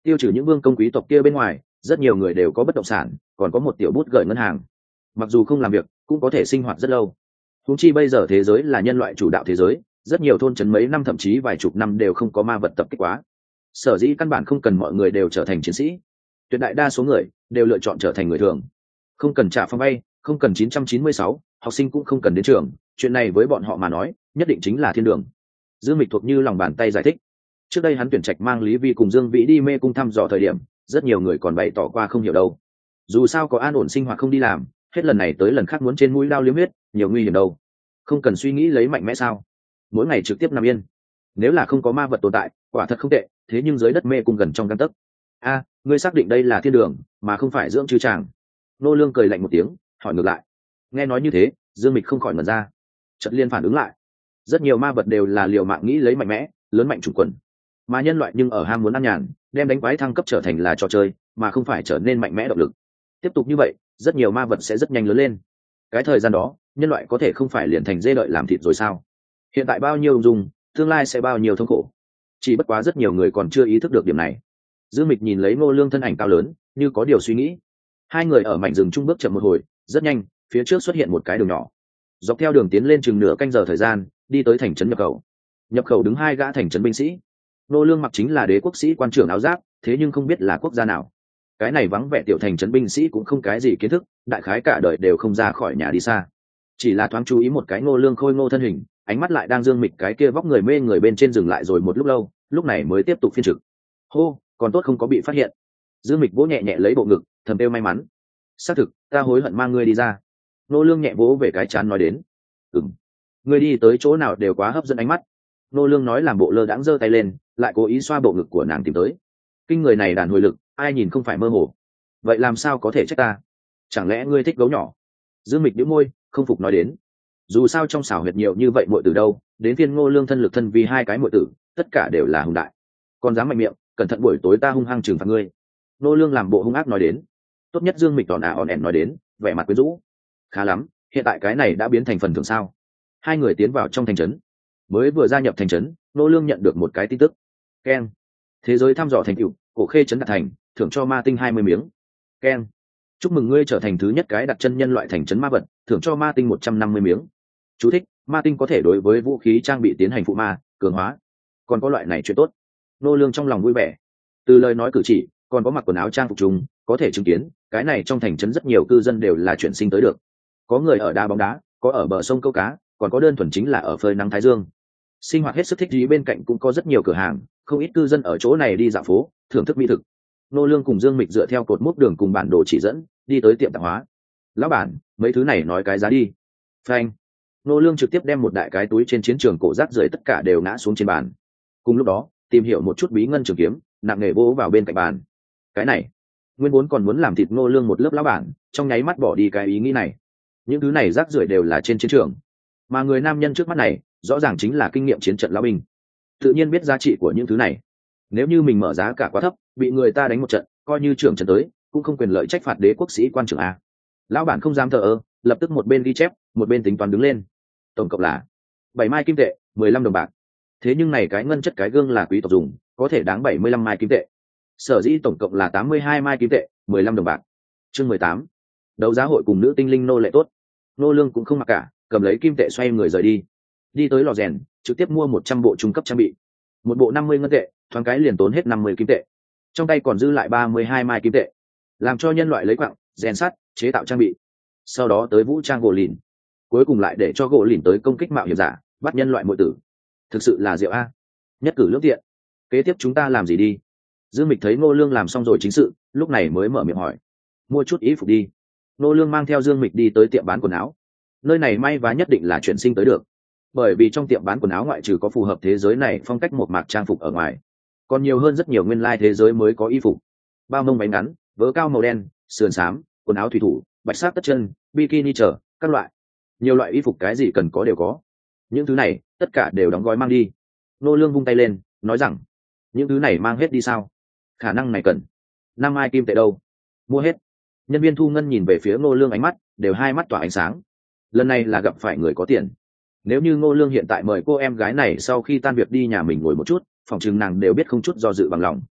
Tiêu trừ những vương công quý tộc kia bên ngoài, rất nhiều người đều có bất động sản, còn có một tiểu bút gửi ngân hàng. Mặc dù không làm việc, cũng có thể sinh hoạt rất lâu. Huống chi bây giờ thế giới là nhân loại chủ đạo thế giới, rất nhiều thôn trấn mấy năm thậm chí vài chục năm đều không có ma vật tập kích quá. Sở dĩ căn bản không cần mọi người đều trở thành chiến sĩ. Tuyệt đại đa số người đều lựa chọn trở thành người thường. Không cần trả phòng vay, không cần chín trăm chín mươi sáu, học sinh cũng không cần đến trường, chuyện này với bọn họ mà nói, nhất định chính là thiên đường. Dương Mịch thuộc như lòng bàn tay giải thích. Trước đây hắn tuyển trạch mang Lý Vi cùng Dương Vĩ đi mê cung thăm dò thời điểm, rất nhiều người còn bày tỏ qua không hiểu đâu. Dù sao có an ổn sinh hoạt không đi làm, hết lần này tới lần khác muốn trên mũi đao liếm huyết, nhiều nguy hiểm đâu. Không cần suy nghĩ lấy mạnh mẽ sao? Mỗi ngày trực tiếp nằm yên. Nếu là không có ma vật tồn tại, quả thật không tệ, thế nhưng dưới đất mê cung gần trong gang tấc. A, ngươi xác định đây là thiên đường, mà không phải dưỡng trư tràng? Nô Lương cười lạnh một tiếng, hỏi ngược lại. Nghe nói như thế, Dương Mịch không khỏi ngẩn ra. Chợt liên phản ứng lại. Rất nhiều ma vật đều là liều mạng nghĩ lấy mạnh mẽ, lớn mạnh chủ quần. Mà nhân loại nhưng ở ham muốn ăn nhàn, đem đánh quái thăng cấp trở thành là trò chơi, mà không phải trở nên mạnh mẽ động lực. Tiếp tục như vậy, rất nhiều ma vật sẽ rất nhanh lớn lên. Cái thời gian đó, nhân loại có thể không phải liền thành dê đợi làm thịt rồi sao? Hiện tại bao nhiêu dùng, tương lai sẽ bao nhiêu thống khổ. Chỉ bất quá rất nhiều người còn chưa ý thức được điểm này. Dương Mịch nhìn lấy Ngô Lương thân ảnh cao lớn, như có điều suy nghĩ. Hai người ở mảnh rừng trung bước chậm một hồi, rất nhanh, phía trước xuất hiện một cái đường nhỏ. Dọc theo đường tiến lên chừng nửa canh giờ thời gian, đi tới thành trấn nhập khẩu. Nhập khẩu đứng hai gã thành trấn binh sĩ. Ngô Lương mặc chính là đế quốc sĩ quan trưởng áo giáp, thế nhưng không biết là quốc gia nào. Cái này vắng vẻ tiểu thành trấn binh sĩ cũng không cái gì kiến thức, đại khái cả đời đều không ra khỏi nhà đi xa. Chỉ là thoáng chú ý một cái Ngô Lương khôi ngô thân hình, ánh mắt lại đang Dương Mịch cái kia vóc người mê người bên trên dừng lại rồi một lúc lâu, lúc này mới tiếp tục phiên trực. Hô, còn tốt không có bị phát hiện. Dương Mịch vỗ nhẹ nhẹ lấy bộ ngực, thầm kêu may mắn. Xác thực, ta hối hận mang ngươi đi ra. Ngô Lương nhẹ vỗ về cái trán nói đến. Ừm, ngươi đi tới chỗ nào đều quá hấp dẫn ánh mắt. Ngô Lương nói làm bộ lơ đãng giơ tay lên, lại cố ý xoa bộ ngực của nàng tìm tới. Kinh người này đàn hồi lực, ai nhìn không phải mơ hồ. Vậy làm sao có thể trách ta? Chẳng lẽ ngươi thích gấu nhỏ? Dương Mịch nhíu môi, không phục nói đến. Dù sao trong xảo huyệt nhiều như vậy muội tử đâu, đến phiên Ngô Lương thân lực thân vì hai cái muội tử, tất cả đều là hùng đại. Còn dám mạnh miệng, cẩn thận buổi tối ta hung hăng trừng phạt ngươi. Ngô Lương làm bộ hung ác nói đến. Tốt nhất Dương Mịch đòn ả òn ẻn nói đến, vẻ mặt quyến rũ. Khá lắm, hiện tại cái này đã biến thành phần thưởng sao? Hai người tiến vào trong thành trấn. Mới vừa gia nhập thành trấn, Ngô Lương nhận được một cái tin tức. Keng. Thế giới thăm dò thành tựu, cổ khê trấn đạt thành, thưởng cho ma tinh hai mươi miếng. Keng. Chúc mừng ngươi trở thành thứ nhất cái đặt chân nhân loại thành trấn ma vật, thưởng cho ma tinh một trăm năm mươi miếng. Chú thích: ma tinh có thể đối với vũ khí trang bị tiến hành phụ ma, cường hóa. Còn có loại này chuyện tốt. Nô Lương trong lòng vui vẻ. Từ lời nói cử chỉ, còn có mặc quần áo trang phục trùng, có thể chứng kiến, cái này trong thành trấn rất nhiều cư dân đều là chuyển sinh tới được. Có người ở đá bóng đá, có ở bờ sông câu cá, còn có đơn thuần chính là ở phơi nắng thái dương. Sinh hoạt hết sức thích ý, bên cạnh cũng có rất nhiều cửa hàng, không ít cư dân ở chỗ này đi dạo phố, thưởng thức mỹ thực. Nô Lương cùng Dương Mịch dựa theo cột mốc đường cùng bản đồ chỉ dẫn, đi tới tiệm tạp hóa. Lão bản, mấy thứ này nói cái giá đi. Phanh. Nô Lương trực tiếp đem một đại cái túi trên chiến trường cổ rác rưởi tất cả đều ngã xuống trên bàn. Cùng lúc đó, tìm hiểu một chút bí ngân trường kiếm, nặng nghề vỗ vào bên cạnh bàn. Cái này, nguyên vốn còn muốn làm thịt Nô Lương một lớp lão bản, trong nháy mắt bỏ đi cái ý nghĩ này. Những thứ này rác rưởi đều là trên chiến trường, mà người nam nhân trước mắt này, rõ ràng chính là kinh nghiệm chiến trận lão binh. Tự nhiên biết giá trị của những thứ này. Nếu như mình mở giá cả quá thấp, bị người ta đánh một trận, coi như trưởng trận tới, cũng không quyền lợi trách phạt đế quốc sĩ quan trưởng a. Lão bản không dám thờ ơ, lập tức một bên ghi chép, một bên tính toán đứng lên. Tổng cộng là bảy mai kim tệ, mười lăm đồng bạc. Thế nhưng này cái ngân chất cái gương là quý tộc dùng, có thể đáng bảy mươi lăm mai kim tệ. Sở dĩ tổng cộng là tám mươi hai mai kim tệ, mười lăm đồng bạc. Chương mười tám. Đấu giá hội cùng nữ tinh linh nô lệ tốt. Nô Lương cũng không mặc cả, cầm lấy kim tệ xoay người rời đi. Đi tới lò rèn, trực tiếp mua một trăm bộ trung cấp trang bị. Một bộ năm mươi ngân tệ, thoáng cái liền tốn hết năm mươi kim tệ. Trong tay còn dư lại ba mươi hai mai kim tệ, làm cho nhân loại lấy quặng, rèn sắt, chế tạo trang bị. Sau đó tới vũ trang gỗ lìn, cuối cùng lại để cho gỗ lìn tới công kích mạo hiểm giả, bắt nhân loại muội tử. Thực sự là diệu a. Nhất cử lưỡng tiện. Kế tiếp chúng ta làm gì đi? Dương Mịch thấy Ngô Lương làm xong rồi chính sự, lúc này mới mở miệng hỏi. Mua chút y phục đi. Ngô Lương mang theo Dương Mịch đi tới tiệm bán quần áo. Nơi này may vá nhất định là chuyển sinh tới được, bởi vì trong tiệm bán quần áo ngoại trừ có phù hợp thế giới này phong cách một mạc trang phục ở ngoài, còn nhiều hơn rất nhiều nguyên lai thế giới mới có y phục. Bao mông váy ngắn, vớ cao màu đen, sườn xám, quần áo thủy thủ, bạch sát tất chân, bikini trở các loại, nhiều loại y phục cái gì cần có đều có. Những thứ này tất cả đều đóng gói mang đi. Nô Lương vung tay lên, nói rằng, những thứ này mang hết đi sao? Khả năng này cần năm ai kim tệ đâu? Mua hết. Nhân viên thu ngân nhìn về phía Nô Lương, ánh mắt đều hai mắt tỏa ánh sáng. Lần này là gặp phải người có tiền. Nếu như Ngô Lương hiện tại mời cô em gái này sau khi tan việc đi nhà mình ngồi một chút, phòng chừng nàng đều biết không chút do dự bằng lòng.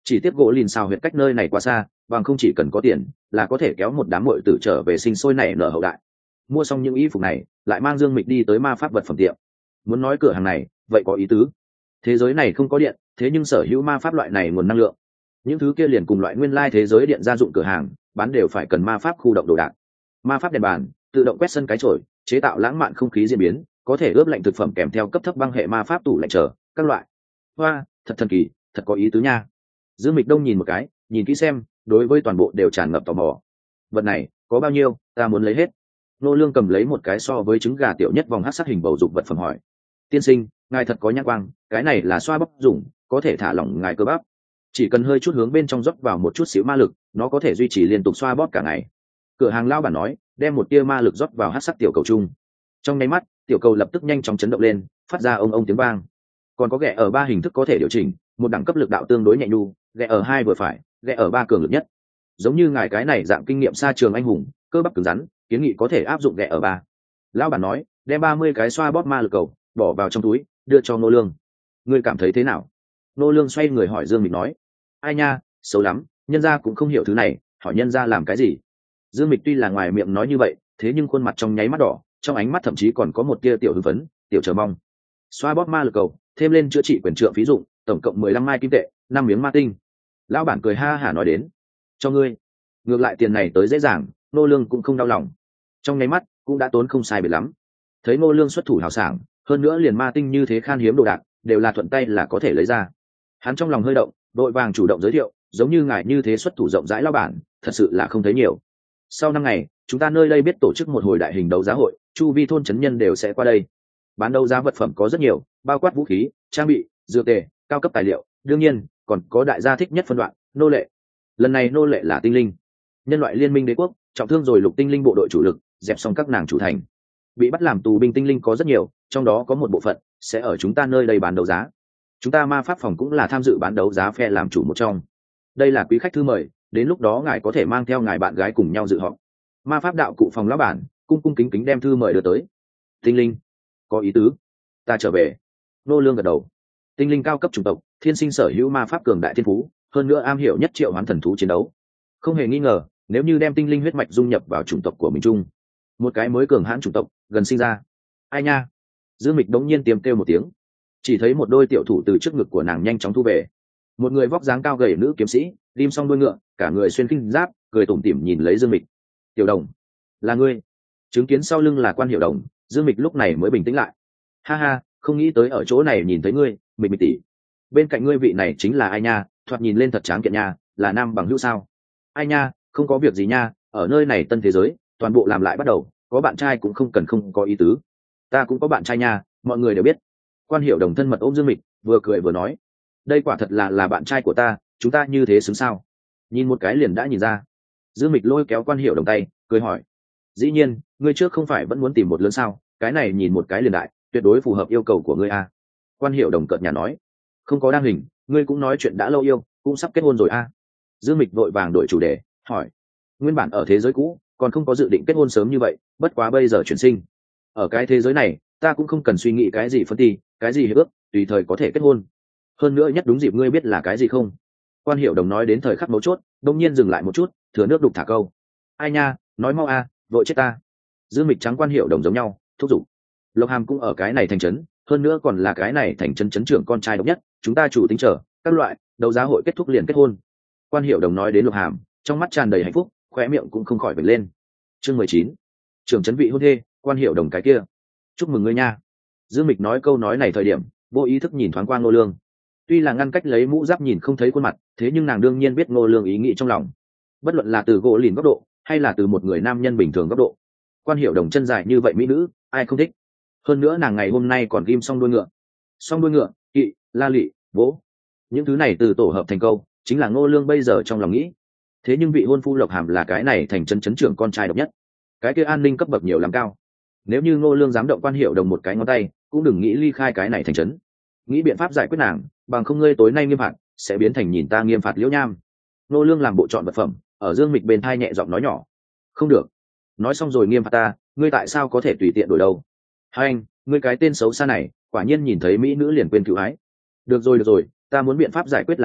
Chỉ tiếc gỗ lìn xào huyệt cách nơi này quá xa, bằng không chỉ cần có tiền là có thể kéo một đám muội tử trở về sinh sôi nảy nở hậu đại. Mua xong những y phục này lại mang Dương Mịch đi tới ma pháp vật phẩm tiệm. Muốn nói cửa hàng này vậy có ý tứ, thế giới này không có điện, thế nhưng sở hữu ma pháp loại này nguồn năng lượng, những thứ kia liền cùng loại nguyên lai thế giới điện gia dụng cửa hàng bán đều phải cần ma pháp khu động đồ đạc. Ma pháp đèn bàn tự động quét sân cái chổi, chế tạo lãng mạn không khí diễn biến, có thể ướp lạnh thực phẩm kèm theo cấp thấp băng hệ ma pháp tủ lạnh chờ các loại. Hoa, thật thần kỳ, thật có ý tứ nha. Dương Mịch Đông nhìn một cái, nhìn kỹ xem, đối với toàn bộ đều tràn ngập tò mò. Vật này có bao nhiêu, ta muốn lấy hết. Nô Lương cầm lấy một cái so với trứng gà tiểu nhất vòng hắc sắc hình bầu dục vật phẩm hỏi: tiên sinh, ngài thật có nhãn quang, cái này là xoa bắp dùng, có thể thả lỏng ngài cơ bắp, chỉ cần hơi chút hướng bên trong rót vào một chút xíu ma lực, nó có thể duy trì liên tục xoa bóp cả ngày. Cửa hàng lao bản nói, đem một tia ma lực rót vào hắc sắc tiểu cầu chung. Trong nháy mắt, tiểu cầu lập tức nhanh chóng chấn động lên, phát ra ông ông tiếng vang. Còn có ghẹ ở ba hình thức có thể điều chỉnh, một đẳng cấp lực đạo tương đối nhẹ nhu, ghẹ ở hai vừa phải, ghẹ ở ba cường lực nhất. Giống như ngài cái này dạng kinh nghiệm xa trường anh hùng, cơ bắp cứng rắn, kiến nghị có thể áp dụng ghẹ ở ba. Lão bản nói, đem ba mươi cái xoa bóp ma lực cầu bỏ vào trong túi, đưa cho Nô Lương. Ngươi cảm thấy thế nào? Nô Lương xoay người hỏi Dương Mịch nói. Ai nha, xấu lắm, nhân gia cũng không hiểu thứ này, hỏi nhân gia làm cái gì? Dương Mịch tuy là ngoài miệng nói như vậy, thế nhưng khuôn mặt trong nháy mắt đỏ, trong ánh mắt thậm chí còn có một tia tiểu hưng phấn, tiểu chờ mong. Xoa bóp ma lực cầu, thêm lên chữa trị quyền trượng phí dụng, tổng cộng mười lăm mai kim tệ, năm miếng ma tinh. Lão bản cười ha hả nói đến, cho ngươi. Ngược lại tiền này tới dễ dàng, Nô Lương cũng không đau lòng. Trong nháy mắt cũng đã tốn không sai biệt lắm. Thấy Nô Lương xuất thủ hào sảng, hơn nữa liền ma tinh như thế khan hiếm đồ đạc, đều là thuận tay là có thể lấy ra. Hắn trong lòng hơi động, đội vàng chủ động giới thiệu, giống như ngài như thế xuất thủ rộng rãi lão bản, thật sự là không thấy nhiều. Sau năm ngày, chúng ta nơi đây biết tổ chức một hồi đại hình đấu giá hội, chu vi thôn trấn nhân đều sẽ qua đây. Bán đấu giá vật phẩm có rất nhiều, bao quát vũ khí, trang bị, dược tề, cao cấp tài liệu, đương nhiên còn có đại gia thích nhất phân đoạn, nô lệ. Lần này nô lệ là tinh linh. Nhân loại liên minh đế quốc trọng thương rồi lục tinh linh bộ đội chủ lực, dẹp xong các nàng chủ thành. Bị bắt làm tù binh tinh linh có rất nhiều, trong đó có một bộ phận sẽ ở chúng ta nơi đây bán đấu giá. Chúng ta ma pháp phòng cũng là tham dự bán đấu giá phe làm chủ một trong. Đây là quý khách thư mời, đến lúc đó ngài có thể mang theo ngài bạn gái cùng nhau dự họp. Ma pháp đạo cụ phòng lão bản cung cung kính kính đem thư mời đưa tới. Tinh linh, có ý tứ, ta trở về. Nô Lương gật đầu. Tinh linh cao cấp chủng tộc, thiên sinh sở hữu ma pháp cường đại thiên phú, hơn nữa am hiểu nhất triệu hoán thần thú chiến đấu. Không hề nghi ngờ, nếu như đem tinh linh huyết mạch dung nhập vào chủng tộc của mình chung, một cái mới cường hãn chủng tộc gần sinh ra. Ai nha? Dương Mịch đống nhiên tiêm kêu một tiếng, chỉ thấy một đôi tiểu thủ từ trước ngực của nàng nhanh chóng thu về. Một người vóc dáng cao gầy nữ kiếm sĩ, lim song đuôi ngựa, cả người xuyên khinh giáp, cười tủm tỉm nhìn lấy Dương Mịch. Tiểu Đồng, là ngươi? Chứng kiến sau lưng là Quan Hiểu Đồng, Dương Mịch lúc này mới bình tĩnh lại. Ha ha, không nghĩ tới ở chỗ này nhìn thấy ngươi, Mịch Mịch tỷ. Bên cạnh ngươi vị này chính là ai nha? Thoạt nhìn lên thật tráng kiện nha, là nam bằng hữu sao? Ai nha, không có việc gì nha, ở nơi này tân thế giới, toàn bộ làm lại bắt đầu, có bạn trai cũng không cần không có ý tứ. Ta cũng có bạn trai nha, mọi người đều biết. Quan Hiểu Đồng thân mật ôm Dương Mịch, vừa cười vừa nói, đây quả thật là là bạn trai của ta, chúng ta như thế xứng sao? Nhìn một cái liền đã nhìn ra. Dương Mịch lôi kéo Quan Hiểu Đồng tay, cười hỏi, dĩ nhiên, ngươi trước không phải vẫn muốn tìm một lớn sao? Cái này nhìn một cái liền đại, tuyệt đối phù hợp yêu cầu của ngươi a. Quan Hiểu Đồng cợt nhả nói, không có đang hình, ngươi cũng nói chuyện đã lâu yêu, cũng sắp kết hôn rồi a. Dương Mịch vội vàng đổi chủ đề, hỏi, nguyên bản ở thế giới cũ còn không có dự định kết hôn sớm như vậy, bất quá bây giờ chuyển sinh, ở cái thế giới này ta cũng không cần suy nghĩ cái gì phân ti, cái gì hiệp ước, tùy thời có thể kết hôn. Hơn nữa nhất đúng dịp ngươi biết là cái gì không? Quan Hiểu Đồng nói đến thời khắc mấu chốt, đông nhiên dừng lại một chút, thừa nước đục thả câu. Ai nha, nói mau a, vội chết ta. Dương Mịch trắng Quan Hiểu Đồng giống nhau, thúc giục. Lộc Hàm cũng ở cái này thành trấn, hơn nữa còn là cái này thành trấn trấn trưởng con trai độc nhất, chúng ta chủ tính chờ các loại đấu giá hội kết thúc liền kết hôn. Quan Hiểu Đồng nói đến Lộc Hàm, trong mắt tràn đầy hạnh phúc, khóe miệng cũng không khỏi vểnh lên. Chương mười chín, trưởng trấn vị hôn thê, Quan Hiểu Đồng cái kia. Chúc mừng ngươi nha. Dương Mịch nói câu nói này thời điểm, vô ý thức nhìn thoáng qua Ngô Lương. Tuy là ngăn cách lấy mũ giáp nhìn không thấy khuôn mặt, thế nhưng nàng đương nhiên biết Ngô Lương ý nghĩ trong lòng. Bất luận là từ gỗ lìn góc độ, hay là từ một người nam nhân bình thường góc độ, Quan Hiểu Đồng chân dài như vậy mỹ nữ, ai không thích? Hơn nữa nàng ngày hôm nay còn ghim xong đuôi ngựa. Xong đuôi ngựa, kỵ, la lị, vỗ. Những thứ này từ tổ hợp thành câu, chính là Ngô Lương bây giờ trong lòng nghĩ. Thế nhưng vị hôn phu Lộc Hàm là cái này thành trấn trấn trưởng con trai độc nhất, cái kia an ninh cấp bậc nhiều lắm cao. Nếu như Ngô Lương dám động Quan Hiểu Đồng một cái ngón tay, cũng đừng nghĩ ly khai cái này thành trấn. Nghĩ biện pháp giải quyết nàng, bằng không ngươi tối nay nghiêm phạt sẽ biến thành nhìn ta nghiêm phạt Liễu Nham. Ngô Lương làm bộ chọn vật phẩm, ở Dương Mịch bên thai nhẹ giọng nói nhỏ, không được, nói xong rồi nghiêm phạt ta, ngươi tại sao có thể tùy tiện đổi đâu? Hai anh, ngươi cái tên xấu xa này, quả nhiên nhìn thấy mỹ nữ liền quên cứu ái. Được rồi được rồi, ta muốn biện pháp giải quyết là được,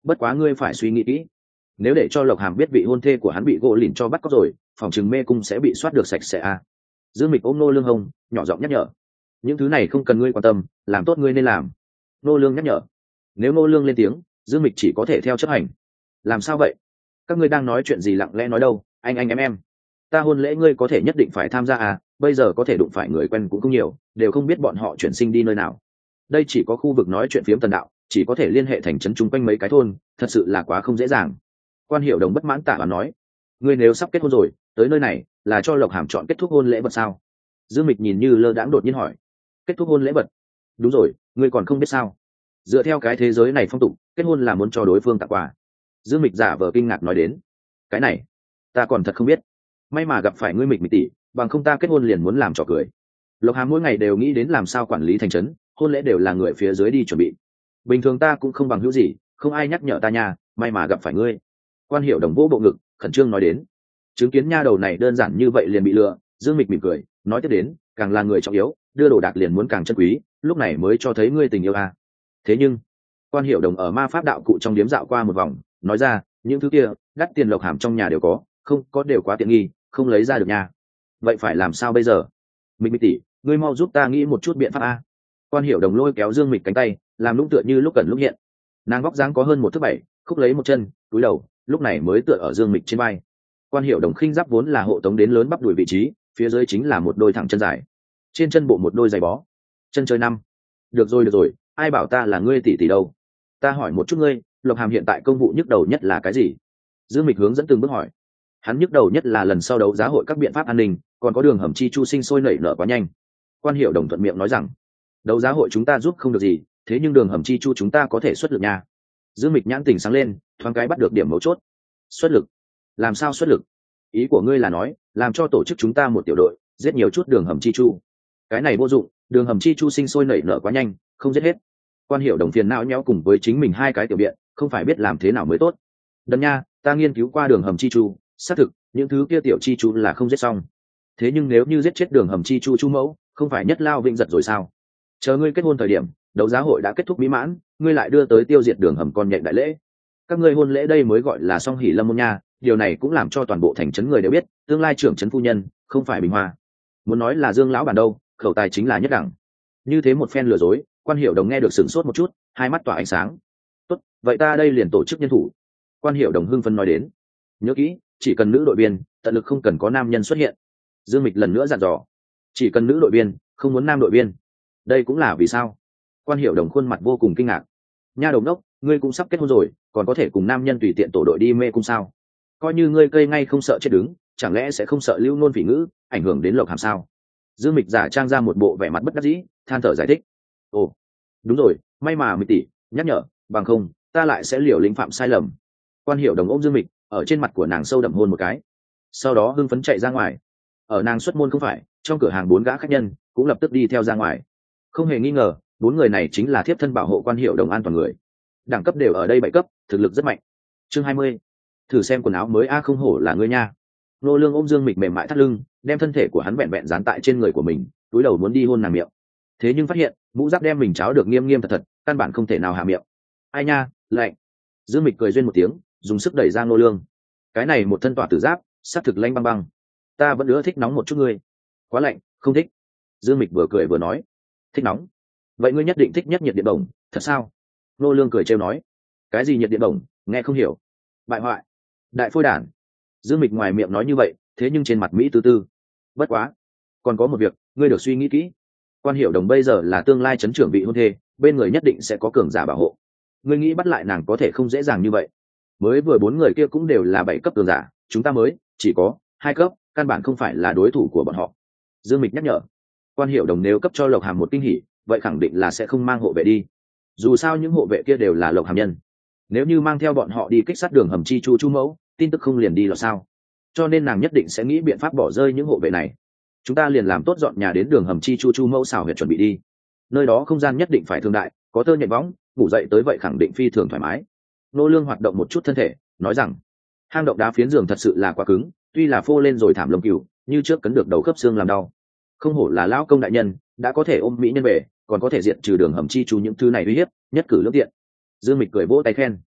bất quá ngươi phải suy nghĩ kỹ, nếu để cho Lộc Hàm biết vị hôn thê của hắn bị gỗ lìn cho bắt cóc rồi, phòng trừng mê cung sẽ bị soát được sạch sẽ à. Dương Mịch ôm Nô Lương hông, nhỏ giọng nhắc nhở, những thứ này không cần ngươi quan tâm, làm tốt ngươi nên làm. Nô Lương nhắc nhở. Nếu Nô Lương lên tiếng, Dương Mịch chỉ có thể theo chấp hành. Làm sao vậy? Các ngươi đang nói chuyện gì lặng lẽ nói đâu? Anh anh em em, ta hôn lễ ngươi có thể nhất định phải tham gia à? Bây giờ có thể đụng phải người quen cũng không nhiều, đều không biết bọn họ chuyển sinh đi nơi nào. Đây chỉ có khu vực nói chuyện phiếm tần đạo, chỉ có thể liên hệ thành trấn chung quanh mấy cái thôn, thật sự là quá không dễ dàng. Quan Hiểu Đồng bất mãn tạ và nói, ngươi nếu sắp kết hôn rồi, tới nơi này là cho Lộc Hàm chọn kết thúc hôn lễ vật sao? Dương Mịch nhìn như lơ đãng đột nhiên hỏi, kết thúc hôn lễ vật? Đúng rồi, ngươi còn không biết sao? Dựa theo cái thế giới này phong tục, kết hôn là muốn cho đối phương tặng quà. Dương Mịch giả vờ kinh ngạc nói đến, cái này ta còn thật không biết, may mà gặp phải ngươi Mịch Mịch tỷ, bằng không ta kết hôn liền muốn làm trò cười. Lộc Hàm mỗi ngày đều nghĩ đến làm sao quản lý thành trấn, hôn lễ đều là người phía dưới đi chuẩn bị, bình thường ta cũng không bằng hữu gì, không ai nhắc nhở ta nha, may mà gặp phải ngươi. Quan Hiểu Đồng vỗ bộ ngực khẩn trương nói đến, chứng kiến nha đầu này đơn giản như vậy liền bị lừa. Dương Mịch mỉm cười nói tiếp đến, càng là người trọng yếu, đưa đồ đạc liền muốn càng chân quý, lúc này mới cho thấy ngươi tình yêu à. Thế nhưng Quan Hiểu Đồng ở ma pháp đạo cụ trong điếm dạo qua một vòng, nói ra, những thứ kia đắt tiền Lộc Hàm trong nhà đều có, không có đều quá tiện nghi, không lấy ra được nha. Vậy phải làm sao bây giờ? Mịch Mịch tỷ, ngươi mau giúp ta nghĩ một chút biện pháp a. Quan Hiểu Đồng lôi kéo Dương Mịch cánh tay, làm lũng tựa như lúc gần lúc hiện. Nàng vóc dáng có hơn một thước bảy, khúc lấy một chân, cúi đầu, lúc này mới tựa ở Dương Mịch trên vai. Quan Hiểu Đồng khinh giáp vốn là hộ tống đến lớn bắp đùi vị trí, phía dưới chính là một đôi thẳng chân dài, trên chân bộ một đôi giày bó, chân chơi năm. Được rồi được rồi, ai bảo ta là ngươi tỷ tỷ đâu? Ta hỏi một chút ngươi, Lộc Hàm hiện tại công vụ nhức đầu nhất là cái gì? Dương Mịch hướng dẫn từng bước hỏi. Hắn nhức đầu nhất là lần sau đấu giá hội các biện pháp an ninh, còn có đường hầm chi chu sinh sôi nảy nở quá nhanh. Quan Hiểu Đồng thuận miệng nói rằng, đấu giá hội chúng ta giúp không được gì, thế nhưng đường hầm chi chu chúng ta có thể xuất lực nha. Dương Mịch nhãn tình sáng lên, thoáng cái bắt được điểm mấu chốt. Xuất lực? Làm sao xuất lực? Ý của ngươi là nói, làm cho tổ chức chúng ta một tiểu đội, giết nhiều chút đường hầm chi chu? Cái này vô dụng, đường hầm chi chu sinh sôi nảy nở quá nhanh, không giết hết. Quan Hiểu Đồng phiền não nhéo cùng với chính mình hai cái tiểu biện, không phải biết làm thế nào mới tốt. Đần nha, ta nghiên cứu qua đường hầm chi chu, xác thực, những thứ kia tiểu chi chu là không giết xong. Thế nhưng nếu như giết chết đường hầm chi chu chu mẫu, không phải nhất lao vĩnh giật rồi sao? Chờ ngươi kết hôn thời điểm, đấu giá hội đã kết thúc mỹ mãn, ngươi lại đưa tới tiêu diệt đường hầm con nhện đại lễ. Các ngươi hôn lễ đây mới gọi là song hỷ lâm môn nha, điều này cũng làm cho toàn bộ thành trấn người đều biết, tương lai trưởng trấn phu nhân không phải bình hoa. Muốn nói là Dương lão bản đâu, khẩu tài chính là nhất đẳng. Như thế một phen lừa dối, Quan Hiểu Đồng nghe được sửng sốt một chút, hai mắt tỏa ánh sáng. Tốt, vậy ta đây liền tổ chức nhân thủ. Quan Hiểu Đồng hưng phấn nói đến, nhớ kỹ, chỉ cần nữ đội viên, tận lực không cần có nam nhân xuất hiện. Dương Mịch lần nữa dặn dò, chỉ cần nữ đội viên, không muốn nam đội viên. Đây cũng là vì sao? Quan Hiểu Đồng khuôn mặt vô cùng kinh ngạc. Nha đầu đốc, ngươi cũng sắp kết hôn rồi, còn có thể cùng nam nhân tùy tiện tổ đội đi mê cung sao? Coi như ngươi cây ngay không sợ chết đứng, chẳng lẽ sẽ không sợ lưu nôn phỉ ngữ ảnh hưởng đến Lộc Hàm sao? Dương Mịch giả trang ra một bộ vẻ mặt bất đắc dĩ, than thở giải thích. Ồ, đúng rồi, may mà Mịch tỷ nhắc nhở, bằng không ta lại sẽ liều lĩnh phạm sai lầm. Quan Hiểu Đồng ôm Dương Mịch, ở trên mặt của nàng sâu đậm hôn một cái, sau đó hưng phấn chạy ra ngoài. Ở nàng xuất môn không phải, trong cửa hàng bốn gã khách nhân cũng lập tức đi theo ra ngoài. Không hề nghi ngờ, bốn người này chính là thiếp thân bảo hộ Quan Hiểu Đồng an toàn người, đẳng cấp đều ở đây bảy cấp, thực lực rất mạnh. Chương hai mươi, thử xem quần áo mới a, không hổ là ngươi nha. Nô Lương ôm Dương Mịch mềm mại thắt lưng, đem thân thể của hắn vẹn vẹn dán tại trên người của mình, túi đầu muốn đi hôn nàng miệng. Thế nhưng phát hiện mũ giáp đem mình cháo được nghiêm nghiêm thật thật, căn bản không thể nào hạ miệng. Ai nha, lạnh. Dương Mịch cười duyên một tiếng, dùng sức đẩy ra Nô Lương. Cái này một thân tỏa tử giáp, sát thực lanh băng băng. Ta vẫn ưa thích nóng một chút ngươi. Quá lạnh, không thích. Dương Mịch vừa cười vừa nói, thích nóng. Vậy ngươi nhất định thích nhất nhiệt điện bổng, thật sao? Nô Lương cười trêu nói, cái gì nhiệt điện bổng, nghe không hiểu. Bại hoại, đại phôi đản. Dương Mịch ngoài miệng nói như vậy, thế nhưng trên mặt mỹ tư tư. Bất quá, còn có một việc, ngươi được suy nghĩ kỹ. Quan Hiểu Đồng bây giờ là tương lai trấn trưởng vị hôn thê, bên người nhất định sẽ có cường giả bảo hộ. Ngươi nghĩ bắt lại nàng có thể không dễ dàng như vậy. Mới vừa bốn người kia cũng đều là bảy cấp cường giả, chúng ta mới chỉ có hai cấp, căn bản không phải là đối thủ của bọn họ. Dương Mịch nhắc nhở. Quan Hiểu Đồng nếu cấp cho Lộc Hàm một kinh hỉ, vậy khẳng định là sẽ không mang hộ vệ đi. Dù sao những hộ vệ kia đều là Lộc Hàm nhân, nếu như mang theo bọn họ đi kích sát đường hầm chi chu chu mẫu, tin tức không liền đi là sao? Cho nên nàng nhất định sẽ nghĩ biện pháp bỏ rơi những hộ vệ này. Chúng ta liền làm tốt dọn nhà đến đường hầm chi chu chu mẫu xào huyệt chuẩn bị đi. Nơi đó không gian nhất định phải thương đại, có tơ nhện võng, ngủ dậy tới vậy khẳng định phi thường thoải mái. Nô Lương hoạt động một chút thân thể, nói rằng hang động đá phiến giường thật sự là quá cứng, tuy là phô lên rồi thảm lông cừu, như trước cấn được đầu khớp xương làm đau. Không hổ là lão công đại nhân, đã có thể ôm mỹ nhân về, còn có thể diệt trừ đường hầm chi chu những thứ này uy hiếp, nhất cử lưỡng tiện. Dương Mịch cười vỗ tay khen.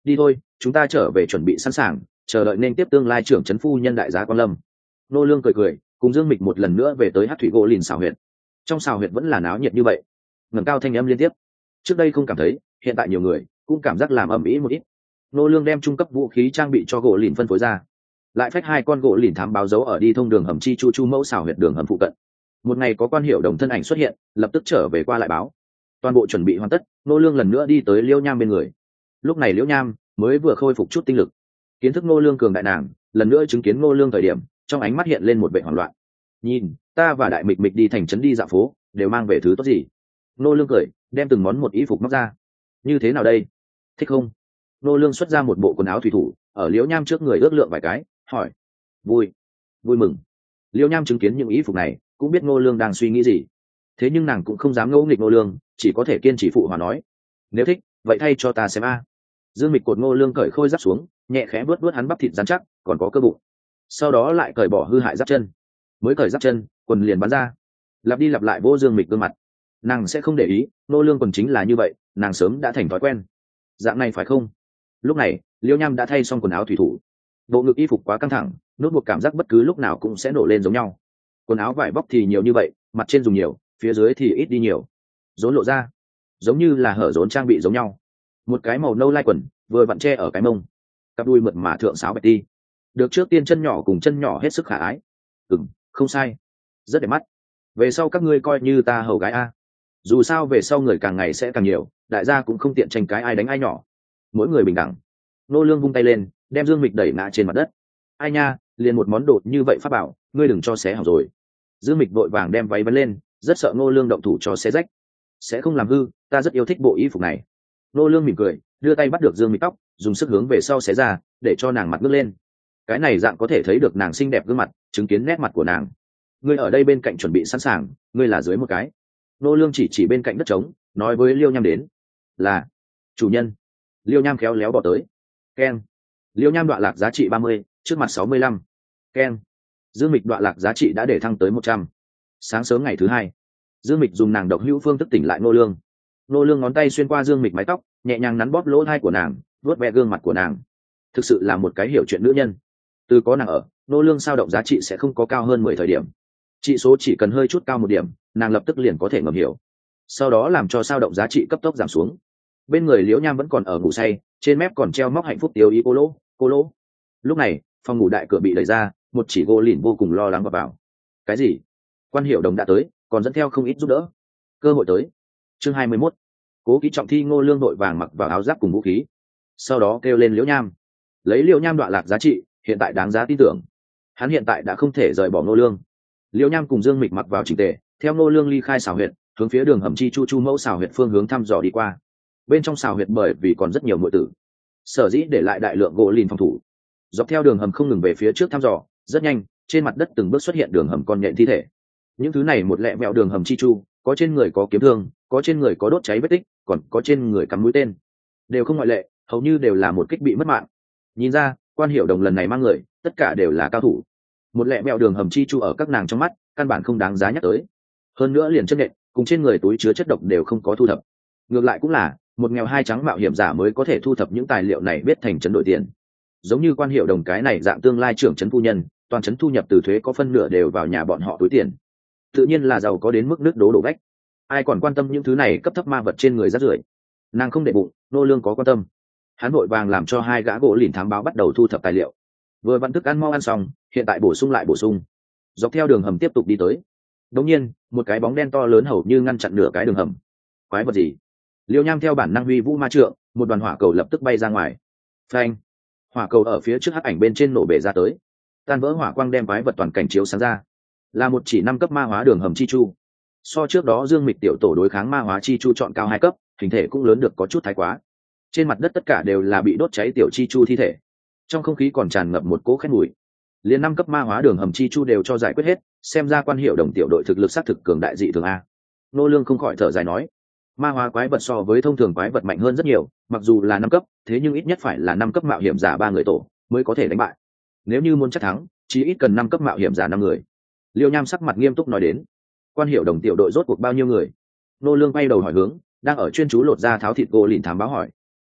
đi thôi, chúng ta trở về chuẩn bị sẵn sàng, chờ đợi nên tiếp tương lai trưởng trấn phu nhân đại giá quan lâm. Nô lương cười cười, cùng Dương Mịch một lần nữa về tới hát thủy gỗ lìn xào huyệt. Trong xào huyệt vẫn là náo nhiệt như vậy, ngẩng cao thanh âm liên tiếp. Trước đây không cảm thấy, hiện tại nhiều người cũng cảm giác làm ầm ĩ một ít. Nô lương đem trung cấp vũ khí trang bị cho gỗ lìn phân phối ra, lại phách hai con gỗ lìn thám báo dấu ở đi thông đường hầm chi chu chu mẫu xào huyệt đường hầm phụ cận. Một ngày có quan hiệu đồng thân ảnh xuất hiện, lập tức trở về qua lại báo. Toàn bộ chuẩn bị hoàn tất, nô lương lần nữa đi tới Liễu Nham bên người. Lúc này Liễu Nham mới vừa khôi phục chút tinh lực, kiến thức nô lương cường đại nàng, lần nữa chứng kiến nô lương thời điểm, trong ánh mắt hiện lên một vẻ hoảng loạn. Nhìn, ta và đại mịch mịch đi thành trấn đi dạo phố, đều mang về thứ tốt gì? Nô lương cười, đem từng món một y phục móc ra. Như thế nào đây? Thích không? Nô lương xuất ra một bộ quần áo thủy thủ, ở Liễu Nham trước người ước lượng vài cái, hỏi. Vui, vui mừng. Liễu Nham chứng kiến những y phục này, cũng biết nô lương đang suy nghĩ gì. Thế nhưng nàng cũng không dám ngỗ nghịch nô lương, chỉ có thể kiên trì phụ hòa nói. Nếu thích, vậy thay cho ta xem a. Dương Mịch cột nô lương cởi khôi giáp xuống, nhẹ khẽ vuốt vuốt hắn bắp thịt rắn chắc, còn có cơ bụng. Sau đó lại cởi bỏ hư hại giáp chân. Mới cởi giáp chân, quần liền bắn ra. Lặp đi lặp lại vô Dương Mịch gương mặt. Nàng sẽ không để ý, nô lương quần chính là như vậy, nàng sớm đã thành thói quen. Dạng này phải không? Lúc này, Liễu Nham đã thay xong quần áo thủy thủ. Bộ ngực y phục quá căng thẳng, nốt buộc cảm giác bất cứ lúc nào cũng sẽ nổ lên giống nhau. Quần áo vải bóc thì nhiều như vậy, mặt trên dùng nhiều, phía dưới thì ít đi nhiều. Rốn lộ ra, giống như là hở rốn trang bị giống nhau. Một cái màu nâu lai quần, vừa vặn che ở cái mông. Cặp đuôi mượt mà thượng sáo bạch ti. Được trước tiên chân nhỏ cùng chân nhỏ hết sức khả ái. Ừm, không sai. Rất đẹp mắt. Về sau các ngươi coi như ta hầu gái a. Dù sao về sau người càng ngày sẽ càng nhiều, đại gia cũng không tiện tranh cái ai đánh ai nhỏ. Mỗi người bình đẳng. Nô lương vung tay lên, đem Dương Mịch đẩy ngã trên mặt đất. Ai nha, liền một món đồ như vậy pháp bảo, ngươi đừng cho xé hỏng rồi. Dương Mịch vội vàng đem váy vấn lên, rất sợ Nô lương động thủ cho xé rách. Sẽ không làm hư, ta rất yêu thích bộ y phục này. Nô lương mỉm cười, đưa tay bắt được Dương Mịch tóc, dùng sức hướng về sau xé ra, để cho nàng mặt ngước lên. Cái này dạng có thể thấy được nàng xinh đẹp gương mặt, chứng kiến nét mặt của nàng. Ngươi ở đây bên cạnh chuẩn bị sẵn sàng, ngươi là dưới một cái. Nô lương chỉ chỉ bên cạnh đất trống, nói với Liêu Nham đến. Là chủ nhân. Liêu Nham khéo léo bỏ tới. Keng. Liêu Nham đoạn lạc giá trị ba mươi, trước mặt sáu mươi lăm. Keng. Dương Mịch đoạn lạc giá trị đã để thăng tới một trăm. Sáng sớm ngày thứ hai, Dương Mịch dùng nàng độc hữu phương thức tỉnh lại Nô lương. Nô lương ngón tay xuyên qua Dương Mịch mái tóc, nhẹ nhàng nắn bóp lỗ tai của nàng, vuốt ve gương mặt của nàng. Thực sự là một cái hiểu chuyện nữ nhân. Từ có nàng ở, Nô lương sao động giá trị sẽ không có cao hơn mười thời điểm. Trị số chỉ cần hơi chút cao một điểm, nàng lập tức liền có thể ngầm hiểu. Sau đó làm cho sao động giá trị cấp tốc giảm xuống. Bên người Liễu Nham vẫn còn ở ngủ say, trên mép còn treo móc hạnh phúc tiêu ý cô lỗ, cô lỗ. Lúc này, phòng ngủ đại cửa bị đẩy ra, một chỉ gỗ lìn vô cùng lo lắng vào vào. Cái gì? Quan Hiểu Đồng đã tới, còn dẫn theo không ít giúp đỡ. Cơ hội tới. Chương hai mươi mốt. Cố Ký Trọng thi Ngô Lương đội vàng mặc vào áo giáp cùng vũ khí. Sau đó kêu lên Liễu Nham. Lấy Liễu Nham đoạn lạc giá trị, hiện tại đáng giá tin tưởng. Hắn hiện tại đã không thể rời bỏ Ngô Lương. Liễu Nham cùng Dương Mịch mặc vào chỉnh tề, theo Ngô Lương ly khai xào huyệt, hướng phía đường hầm chi chu chu mẫu xào huyệt phương hướng thăm dò đi qua. Bên trong xào huyệt bởi vì còn rất nhiều muội tử, sở dĩ để lại đại lượng gỗ lìn phòng thủ. Dọc theo đường hầm không ngừng về phía trước thăm dò, rất nhanh, trên mặt đất từng bước xuất hiện đường hầm con nhện thi thể. Những thứ này một lẹ mẹo đường hầm chi chu, có trên người có kiếm thương, có trên người có đốt cháy vết tích, còn có trên người cắm mũi tên, đều không ngoại lệ, hầu như đều là một kích bị mất mạng. Nhìn ra, Quan Hiểu Đồng lần này mang người, tất cả đều là cao thủ. Một lẹ mẹo đường hầm chi chu ở các nàng trong mắt, căn bản không đáng giá nhắc tới. Hơn nữa liền chất nện, cùng trên người túi chứa chất độc đều không có thu thập. Ngược lại cũng là một nghèo hai trắng mạo hiểm giả mới có thể thu thập những tài liệu này biết thành trấn đổi tiền. Giống như Quan Hiểu Đồng cái này dạng tương lai trưởng trấn phu nhân, toàn trấn thu nhập từ thuế có phân nửa đều vào nhà bọn họ túi tiền. Tự nhiên là giàu có đến mức nước đố đổ vách. Ai còn quan tâm những thứ này cấp thấp ma vật trên người rác rưởi. Nàng không để bụng, Nô Lương có quan tâm. Hắn vội vàng làm cho hai gã gỗ lìn thám báo bắt đầu thu thập tài liệu. Vừa vặn thức ăn mau ăn xong, hiện tại bổ sung lại bổ sung. Dọc theo đường hầm tiếp tục đi tới. Đột nhiên, một cái bóng đen to lớn hầu như ngăn chặn nửa cái đường hầm. Quái vật gì? Liêu Nham theo bản năng huy vũ ma trượng, một đoàn hỏa cầu lập tức bay ra ngoài. Phanh! Hỏa cầu ở phía trước hắc ảnh bên trên nổ bể ra tới. Tan vỡ hỏa quang đem quái vật toàn cảnh chiếu sáng ra. Là một chỉ năm cấp ma hóa đường hầm chi chu. So trước đó Dương Mịch tiểu tổ đối kháng ma hóa chi chu chọn cao hai cấp, hình thể cũng lớn được có chút thái quá. Trên mặt đất tất cả đều là bị đốt cháy tiểu chi chu thi thể. Trong không khí còn tràn ngập một cỗ khét mùi. Liên năm cấp ma hóa đường hầm chi chu đều cho giải quyết hết, xem ra Quan Hiểu Đồng tiểu đội thực lực xác thực cường đại dị thường a. Nô Lương không khỏi thở dài nói, ma hóa quái vật so với thông thường quái vật mạnh hơn rất nhiều, mặc dù là năm cấp, thế nhưng ít nhất phải là năm cấp mạo hiểm giả ba người tổ mới có thể đánh bại. Nếu như muốn chắc thắng, chỉ ít cần năm cấp mạo hiểm giả năm người. Liêu Nham sắc mặt nghiêm túc nói đến. Quan Hiểu Đồng tiểu đội rốt cuộc bao nhiêu người? Nô Lương quay đầu hỏi hướng, đang ở chuyên chú lột ra tháo thịt gỗ lìn thám báo hỏi.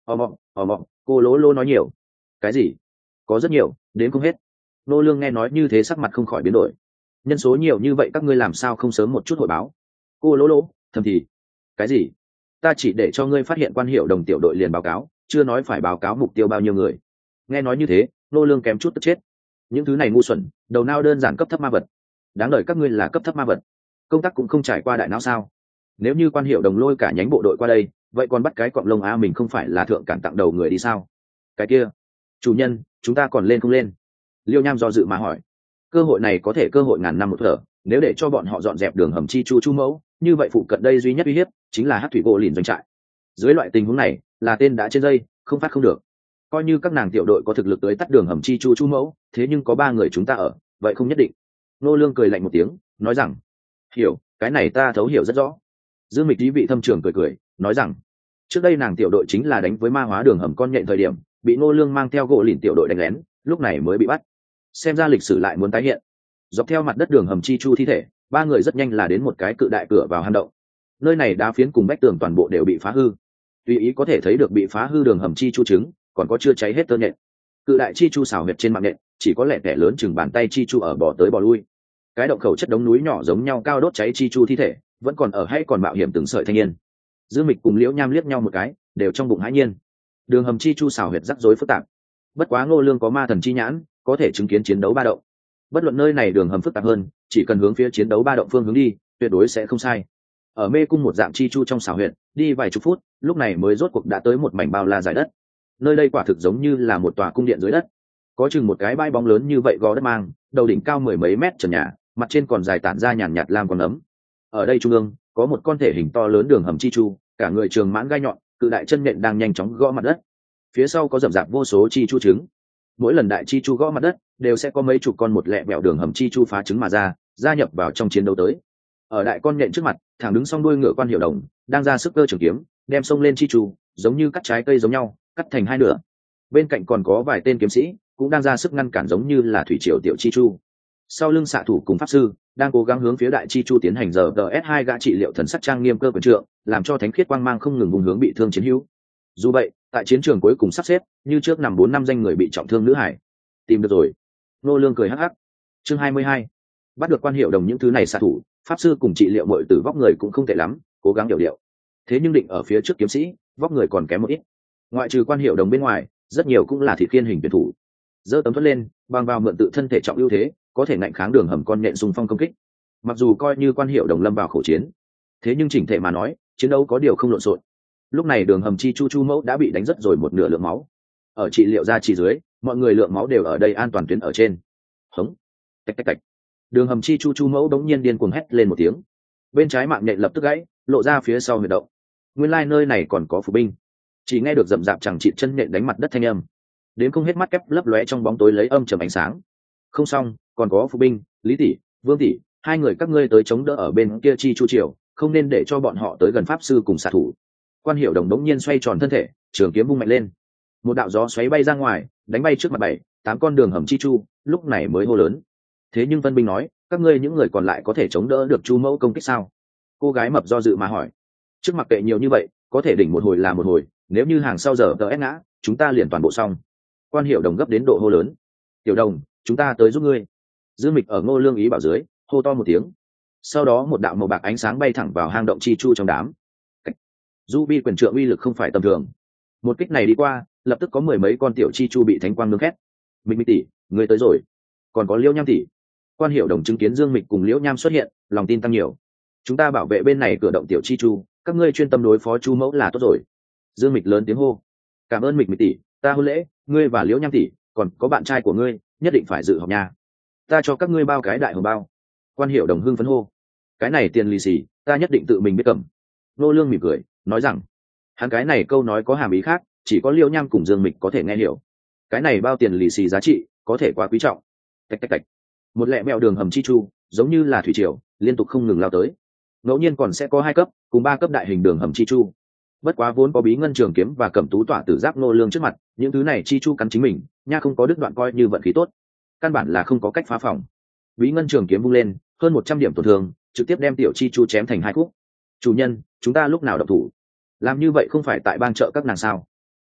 ò mọ ò mọ cô lỗ lỗ nói nhiều. Cái gì? Có rất nhiều, đến không hết. Nô lương nghe nói như thế sắc mặt không khỏi biến đổi. Nhân số nhiều như vậy các ngươi làm sao không sớm một chút hội báo? Cô lỗ lỗ thầm thì. Cái gì? Ta chỉ để cho ngươi phát hiện quan hiệu đồng tiểu đội liền báo cáo, chưa nói phải báo cáo mục tiêu bao nhiêu người. Nghe nói như thế, nô lương kém chút tức chết. Những thứ này ngu xuẩn, đầu não đơn giản cấp thấp ma vật. Đáng đời các ngươi là cấp thấp ma vật. Công tác cũng không trải qua đại não sao? Nếu như quan hiệu đồng lôi cả nhánh bộ đội qua đây, vậy còn bắt cái cọng lông a mình không phải là thượng cản tặng đầu người đi sao? Cái kia, chủ nhân, chúng ta còn lên không lên? Liêu Nham do dự mà hỏi. Cơ hội này có thể cơ hội ngàn năm một thở, nếu để cho bọn họ dọn dẹp đường hầm chi chu chu mẫu, như vậy phụ cận đây duy nhất uy hiếp chính là Hắc thủy gỗ lìn doanh trại. Dưới loại tình huống này, là tên đã trên dây, không phát không được. Coi như các nàng tiểu đội có thực lực tới tắt đường hầm chi chu chu mẫu, thế nhưng có ba người chúng ta ở, vậy không nhất định. Nô Lương cười lạnh một tiếng, nói rằng, hiểu, cái này ta thấu hiểu rất rõ. Dương Mịch Trí vị thâm trường cười cười, nói rằng, trước đây nàng tiểu đội chính là đánh với ma hóa đường hầm con nhện thời điểm, bị Nô Lương mang theo gỗ lìn tiểu đội đánh lén, lúc này mới bị bắt. Xem ra lịch sử lại muốn tái hiện. Dọc theo mặt đất đường hầm chi chu thi thể, ba người rất nhanh là đến một cái cự đại cửa vào hang động. Nơi này đá phiến cùng vách tường toàn bộ đều bị phá hư. Tùy ý có thể thấy được bị phá hư đường hầm chi chu trứng, còn có chưa cháy hết tơ nhện. Cự đại chi chu xào huyệt trên mạng nhện, chỉ có lẻ tẻ lớn chừng bàn tay chi chu ở bò tới bò lui. Cái động khẩu chất đống núi nhỏ giống nhau cao đốt cháy chi chu thi thể, vẫn còn ở hay còn mạo hiểm từng sợi thanh niên. Dương Mịch cùng Liễu Nham liếc nhau một cái, đều trong bụng hãi nhiên. Đường hầm chi chu xào huyệt rắc rối phức tạp. Bất quá Ngô Lương có ma thần chi nhãn, có thể chứng kiến chiến đấu ba động. Bất luận nơi này đường hầm phức tạp hơn, chỉ cần hướng phía chiến đấu ba động phương hướng đi, tuyệt đối sẽ không sai. Ở mê cung một dạng chi chu trong xào huyệt, đi vài chục phút, lúc này mới rốt cuộc đã tới một mảnh bao la dài đất. Nơi đây quả thực giống như là một tòa cung điện dưới đất. Có chừng một cái bãi bóng lớn như vậy gò đất mang, đầu đỉnh cao mười mấy mét trần nhà, mặt trên còn dài tản ra nhàn nhạt lam còn ấm. Ở đây trung ương, có một con thể hình to lớn đường hầm chi chu, cả người trường mãn gai nhọn, cự đại chân nện đang nhanh chóng gõ mặt đất. Phía sau có rậm rạp vô số chi chu trứng. Mỗi lần đại chi chu gõ mặt đất, đều sẽ có mấy chục con một lẹ bẹo đường hầm chi chu phá trứng mà ra, gia nhập vào trong chiến đấu tới. Ở đại con nhện trước mặt, thẳng đứng song đuôi ngựa quan hiệu đồng, đang ra sức cơ trường kiếm, đem xông lên chi chu, giống như cắt trái cây giống nhau, cắt thành hai nửa. Bên cạnh còn có vài tên kiếm sĩ, cũng đang ra sức ngăn cản giống như là thủy triều tiểu chi chu. Sau lưng xạ thủ cùng pháp sư, đang cố gắng hướng phía đại chi chu tiến hành giờ ds hai gã trị liệu thần sắc trang nghiêm cơ quyền trượng, làm cho thánh khiết quang mang không ngừng vùng hướng bị thương chiến hữu. Dù vậy, tại chiến trường cuối cùng sắp xếp, như trước nằm bốn năm danh người bị trọng thương nữ hải. Tìm được rồi. Nô Lương cười hắc hắc. Chương hai mươi hai. Bắt được quan hiệu đồng những thứ này xạ thủ, pháp sư cùng trị liệu mọi tử vóc người cũng không tệ lắm, cố gắng điều điệu. Thế nhưng định ở phía trước kiếm sĩ, vóc người còn kém một ít. Ngoại trừ quan hiệu đồng bên ngoài, rất nhiều cũng là thị khiên hình tuyển thủ. Giơ tấm thuẫn lên, bằng vào mượn tự thân thể trọng ưu thế, có thể ngạnh kháng đường hầm con nhện xung phong công kích. Mặc dù coi như quan hiệu đồng lâm vào khổ chiến, thế nhưng chỉnh thể mà nói, chiến đấu có điều không lộn xộn. Lúc này đường hầm chi chu chu mẫu đã bị đánh rất rồi một nửa lượng máu. Ở trị liệu ra chỉ dưới, mọi người lượng máu đều ở đây an toàn tuyến ở trên. Hống, tạch tạch tạch. Đường hầm chi chu chu mẫu đống nhiên điên cuồng hét lên một tiếng. Bên trái mạng nhện lập tức gãy, lộ ra phía sau huyệt động. Nguyên lai nơi này còn có phục binh. Chỉ nghe được rầm rạp chẳng chịt chân nhện đánh mặt đất thanh âm. Đến không hết mắt kép lấp lóe trong bóng tối lấy âm trầm ánh sáng. Không xong, còn có phục binh, Lý tỷ, Vương tỷ, hai người các ngươi tới chống đỡ ở bên kia chi chu triều, không nên để cho bọn họ tới gần pháp sư cùng xạ thủ. Quan hiệu đồng đống nhiên xoay tròn thân thể, trường kiếm vung mạnh lên. Một đạo gió xoáy bay ra ngoài, đánh bay trước mặt bảy, tám con đường hầm chi chu, lúc này mới hô lớn. Thế nhưng Vân Binh nói, các ngươi những người còn lại có thể chống đỡ được chu mẫu công kích sao? Cô gái mập do dự mà hỏi. Trước mặt kệ nhiều như vậy, có thể đỉnh một hồi là một hồi, nếu như hàng sau giờ tờ ép ngã, chúng ta liền toàn bộ xong. Quan hiệu đồng gấp đến độ hô lớn. Tiểu đồng, chúng ta tới giúp ngươi. Dư Mịch ở Ngô Lương ý bảo dưới, hô to một tiếng. Sau đó một đạo màu bạc ánh sáng bay thẳng vào hang động chi chu trong đám. Du bi quyền trượng uy lực không phải tầm thường. Một kích này đi qua, lập tức có mười mấy con tiểu chi chu bị thánh quang nương khét. Mịch Mịch tỷ, ngươi tới rồi. Còn có Liễu Nham tỷ. Quan hiệu đồng chứng kiến Dương Mịch cùng Liễu Nham xuất hiện, lòng tin tăng nhiều. Chúng ta bảo vệ bên này cửa động tiểu chi chu, các ngươi chuyên tâm đối phó chu mẫu là tốt rồi. Dương Mịch lớn tiếng hô. Cảm ơn Mịch Mịch tỷ, ta hôn lễ, ngươi và Liễu Nham tỷ, còn có bạn trai của ngươi, nhất định phải dự họp nha. Ta cho các ngươi bao cái đại hồng bao. Quan hiệu đồng hưng phấn hô. Cái này tiền lì xì, ta nhất định tự mình biết cầm. Nô Lương mỉm cười, nói rằng, hắn cái này câu nói có hàm ý khác, chỉ có Liễu Nham cùng Dương Mịch có thể nghe hiểu. Cái này bao tiền lì xì giá trị, có thể quá quý trọng. Tạch tạch tạch. Một lẹ mèo đường hầm chi chu, giống như là thủy triều, liên tục không ngừng lao tới. Ngẫu nhiên còn sẽ có hai cấp, cùng ba cấp đại hình đường hầm chi chu. Bất quá vốn có bí ngân trường kiếm và cẩm tú tỏa tử giáp Nô Lương trước mặt, những thứ này chi chu cắn chính mình, nha không có đứt đoạn coi như vận khí tốt. Căn bản là không có cách phá phòng. Bí ngân trường kiếm vung lên, hơn một trăm điểm tổn thương, trực tiếp đem tiểu chi chu chém thành hai khúc. Chủ nhân, chúng ta lúc nào động thủ? Làm như vậy không phải tại bang trợ các nàng sao?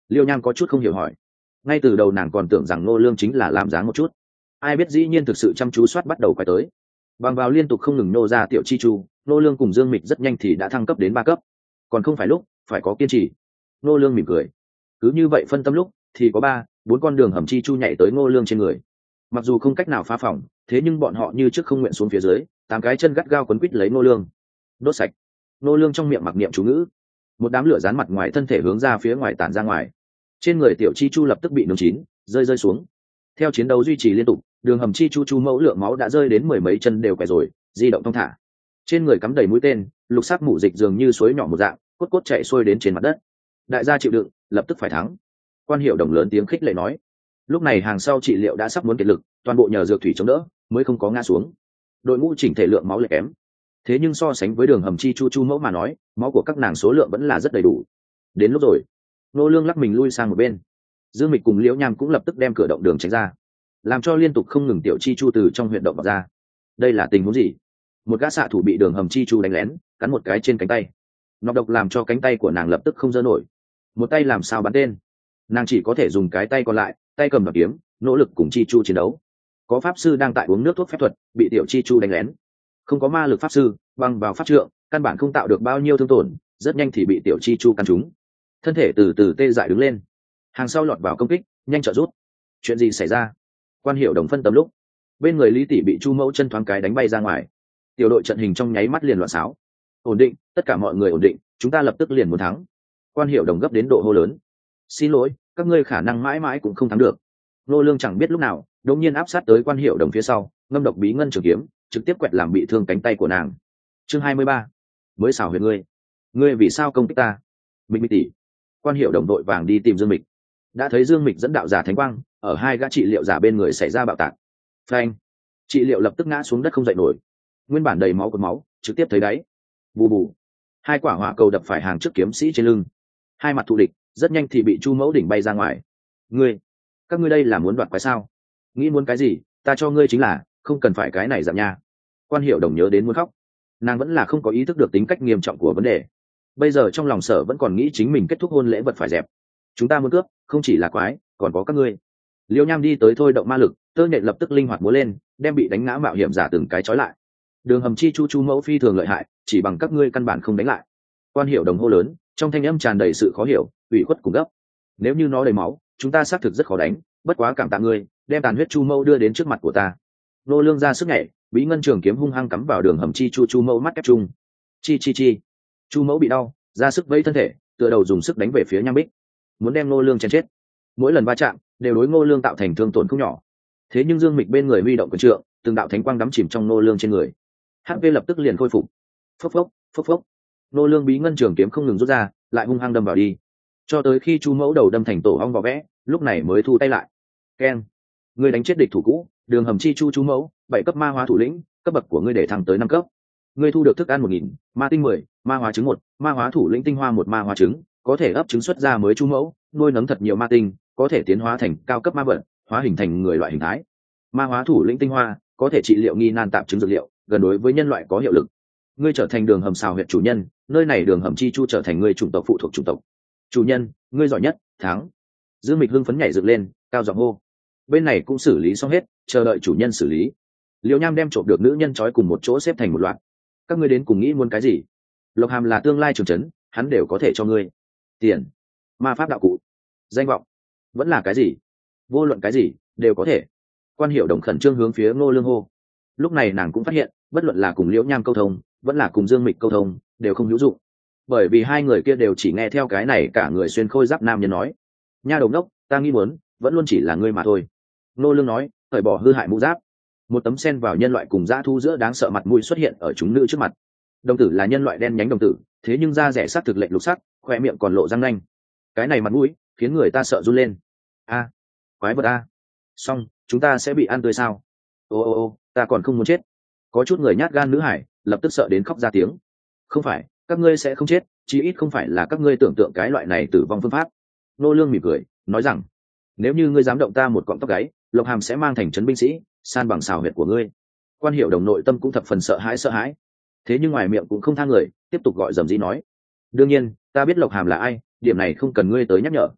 Liêu Nham có chút không hiểu hỏi. Ngay từ đầu nàng còn tưởng rằng Ngô Lương chính là làm dáng một chút, ai biết dĩ nhiên thực sự chăm chú soát bắt đầu quay tới. Bằng vào liên tục không ngừng nô ra tiểu chi chu, Ngô Lương cùng Dương Mịch rất nhanh thì đã thăng cấp đến ba cấp, còn không phải lúc phải có kiên trì. Ngô Lương mỉm cười, cứ như vậy phân tâm lúc thì có ba bốn con đường hầm chi chu nhảy tới Ngô Lương trên người. Mặc dù không cách nào phá phòng, thế nhưng bọn họ như trước không nguyện xuống phía dưới, tám cái chân gắt gao quấn quít lấy Ngô Lương. Đốt sạch. Ngô Lương trong miệng mặc niệm chú ngữ, một đám lửa dán mặt ngoài thân thể hướng ra phía ngoài tản ra ngoài, trên người tiểu chi chu lập tức bị nướng chín, rơi rơi xuống. Theo chiến đấu duy trì liên tục, đường hầm chi chu chu mẫu lượng máu đã rơi đến mười mấy chân đều quẻ rồi, di động thong thả. Trên người cắm đầy mũi tên, lục sắc mủ dịch dường như suối nhỏ một dạng, cốt cốt chạy xuôi đến trên mặt đất. Đại gia chịu đựng, lập tức phải thắng. Quan Hiệu Đồng lớn tiếng khích lệ nói. Lúc này hàng sau trị liệu đã sắp muốn kiệt lực, toàn bộ nhờ dược thủy chống đỡ, mới không có ngã xuống. Đội ngũ chỉnh thể lượng máu lại kém, thế nhưng so sánh với đường hầm chi chu chu mẫu mà nói, máu của các nàng số lượng vẫn là rất đầy đủ. Đến lúc rồi, Nô Lương lắc mình lui sang một bên, Dương Mịch cùng Liễu Nham cũng lập tức đem cửa động đường tránh ra, làm cho liên tục không ngừng tiểu chi chu từ trong huyệt động vào ra. Đây là tình huống gì? Một gã xạ thủ bị đường hầm chi chu đánh lén, cắn một cái trên cánh tay, nọc độc làm cho cánh tay của nàng lập tức không giơ nổi, một tay làm sao bắn tên, nàng chỉ có thể dùng cái tay còn lại, tay cầm đoạt kiếm, nỗ lực cùng chi chu chiến đấu. Có pháp sư đang tại uống nước thuốc phép thuật, bị tiểu chi chu đánh lén, không có ma lực pháp sư băng vào pháp trượng, căn bản không tạo được bao nhiêu thương tổn, rất nhanh thì bị tiểu chi chu căn trúng, thân thể từ từ tê dại đứng lên. Hàng sau lọt vào công kích, nhanh trợ rút. Chuyện gì xảy ra? Quan Hiệu Đồng phân tâm lúc, bên người Lý Tỷ bị chu mẫu chân thoáng cái đánh bay ra ngoài, tiểu đội trận hình trong nháy mắt liền loạn xáo. Ổn định, tất cả mọi người ổn định, chúng ta lập tức liền muốn thắng. Quan Hiệu Đồng gấp đến độ hô lớn. Xin lỗi, các ngươi khả năng mãi mãi cũng không thắng được. Nô Lương chẳng biết lúc nào đột nhiên áp sát tới Quan Hiệu Đồng phía sau, ngâm độc bí ngân trường kiếm trực tiếp quẹt làm bị thương cánh tay của nàng. Chương hai mươi ba, mới xảo huyệt ngươi, ngươi vì sao công kích ta? Mịch Mịch tỷ. Quan Hiệu Đồng đội vàng đi tìm Dương Mịch, đã thấy Dương Mịch dẫn đạo giả thánh quang ở hai gã trị liệu giả bên người xảy ra bạo tạc. Phanh, trị liệu lập tức ngã xuống đất không dậy nổi, nguyên bản đầy máu cột máu trực tiếp thấy đáy. Bù bù, hai quả hỏa cầu đập phải hàng trước kiếm sĩ trên lưng, hai mặt thù địch rất nhanh thì bị chu mẫu đỉnh bay ra ngoài. Ngươi, các ngươi đây là muốn đoạt quái sao? Nghĩ muốn cái gì, ta cho ngươi chính là, không cần phải cái này giảm nha. Quan Hiệu Đồng nhớ đến muốn khóc, nàng vẫn là không có ý thức được tính cách nghiêm trọng của vấn đề. Bây giờ trong lòng sở vẫn còn nghĩ chính mình kết thúc hôn lễ vật phải dẹp. Chúng ta muốn cướp, không chỉ là quái, còn có các ngươi. Liêu Nham đi tới thôi động ma lực, tơ nhện lập tức linh hoạt múa lên, đem bị đánh ngã mạo hiểm giả từng cái trói lại. Đường hầm chi chu chu mẫu phi thường lợi hại, chỉ bằng các ngươi căn bản không đánh lại. Quan Hiệu Đồng hô lớn, trong thanh âm tràn đầy sự khó hiểu, ủy khuất cùng gấp. Nếu như nó đầy máu, chúng ta xác thực rất khó đánh, bất quá cảm tạ ngươi, đem tàn huyết chu mẫu đưa đến trước mặt của ta. Nô Lương ra sức nhảy, bí ngân trường kiếm hung hăng cắm vào đường hầm chi chu chu mẫu mắt kép chung. Chi chi chi. Chu mẫu bị đau, ra sức vẫy thân thể, tựa đầu dùng sức đánh về phía Nham Bích, muốn đem Nô Lương chém chết. Mỗi lần va chạm đều đối Nô Lương tạo thành thương tổn không nhỏ. Thế nhưng Dương Mịch bên người huy động quyền trượng, từng đạo thánh quang đắm chìm trong Nô Lương trên người, hát pê lập tức liền khôi phục. Phốc phốc, phốc phốc. Nô Lương bí ngân trường kiếm không ngừng rút ra, lại hung hăng đâm vào đi, cho tới khi chu mẫu đầu đâm thành tổ ong vỏ vẽ, lúc này mới thu tay lại. Keng, ngươi đánh chết địch thủ cũ, đường hầm chi chu chu mẫu, bảy cấp ma hóa thủ lĩnh, cấp bậc của ngươi để thăng tới năm cấp. Ngươi thu được thức ăn một nghìn, ma tinh mười, ma hóa trứng một, ma hóa thủ lĩnh tinh hoa một ma hóa trứng, có thể ấp trứng xuất ra mới chu mẫu, nuôi nấng thật nhiều ma tinh, có thể tiến hóa thành cao cấp ma vật, hóa hình thành người loại hình thái. Ma hóa thủ lĩnh tinh hoa có thể trị liệu nghi nan tạm chứng dược liệu, gần đối với nhân loại có hiệu lực. Ngươi trở thành đường hầm xào huyệt chủ nhân, nơi này đường hầm chi chu trở thành ngươi chủng tộc phụ thuộc chủng tộc. Chủ nhân, ngươi giỏi nhất, thắng. Dương Mịch hưng phấn nhảy dựng lên, cao giọng hô. Bên này cũng xử lý xong hết, chờ đợi chủ nhân xử lý. Liễu Nham đem trộm được nữ nhân trói cùng một chỗ xếp thành một loạt. Các ngươi đến cùng nghĩ muốn cái gì? Lộc Hàm là tương lai trường trấn, hắn đều có thể cho ngươi. Tiền, ma pháp đạo cụ, danh vọng, vẫn là cái gì? Vô luận cái gì đều có thể. Quan Hiệu Đồng khẩn trương hướng phía Ngô Lương hô. Lúc này nàng cũng phát hiện, bất luận là cùng Liễu Nham câu thông, vẫn là cùng Dương Mịch câu thông, đều không hữu dụng, bởi vì hai người kia đều chỉ nghe theo cái này cả người xuyên khôi giáp nam nhân nói. Nha đầu đốc, ta nghĩ muốn vẫn luôn chỉ là ngươi mà thôi. Nô Lương nói, cởi bỏ hư hại mũ giáp. Một tấm sen vào nhân loại cùng dã thu giữa đáng sợ mặt mũi xuất hiện ở chúng nữ trước mặt. Đồng tử là nhân loại đen nhánh đồng tử, thế nhưng da rẻ sắc thực lệnh lục sắc, khoe miệng còn lộ răng nanh. Cái này mặt mũi khiến người ta sợ run lên. A, quái vật a. Xong, chúng ta sẽ bị ăn tươi sao? Ô ô ô, ta còn không muốn chết. Có chút người nhát gan nữ hải lập tức sợ đến khóc ra tiếng. Không phải, các ngươi sẽ không chết, chí ít không phải là các ngươi tưởng tượng cái loại này tử vong phương pháp. Nô Lương mỉm cười, nói rằng, nếu như ngươi dám động ta một cọng tóc gáy, Lộc Hàm sẽ mang thành trấn binh sĩ, san bằng xào huyệt của ngươi. Quan Hiệu Đồng nội tâm cũng thập phần sợ hãi sợ hãi, thế nhưng ngoài miệng cũng không tha người, tiếp tục gọi dầm dĩ nói, đương nhiên, ta biết Lộc Hàm là ai, điểm này không cần ngươi tới nhắc nhở.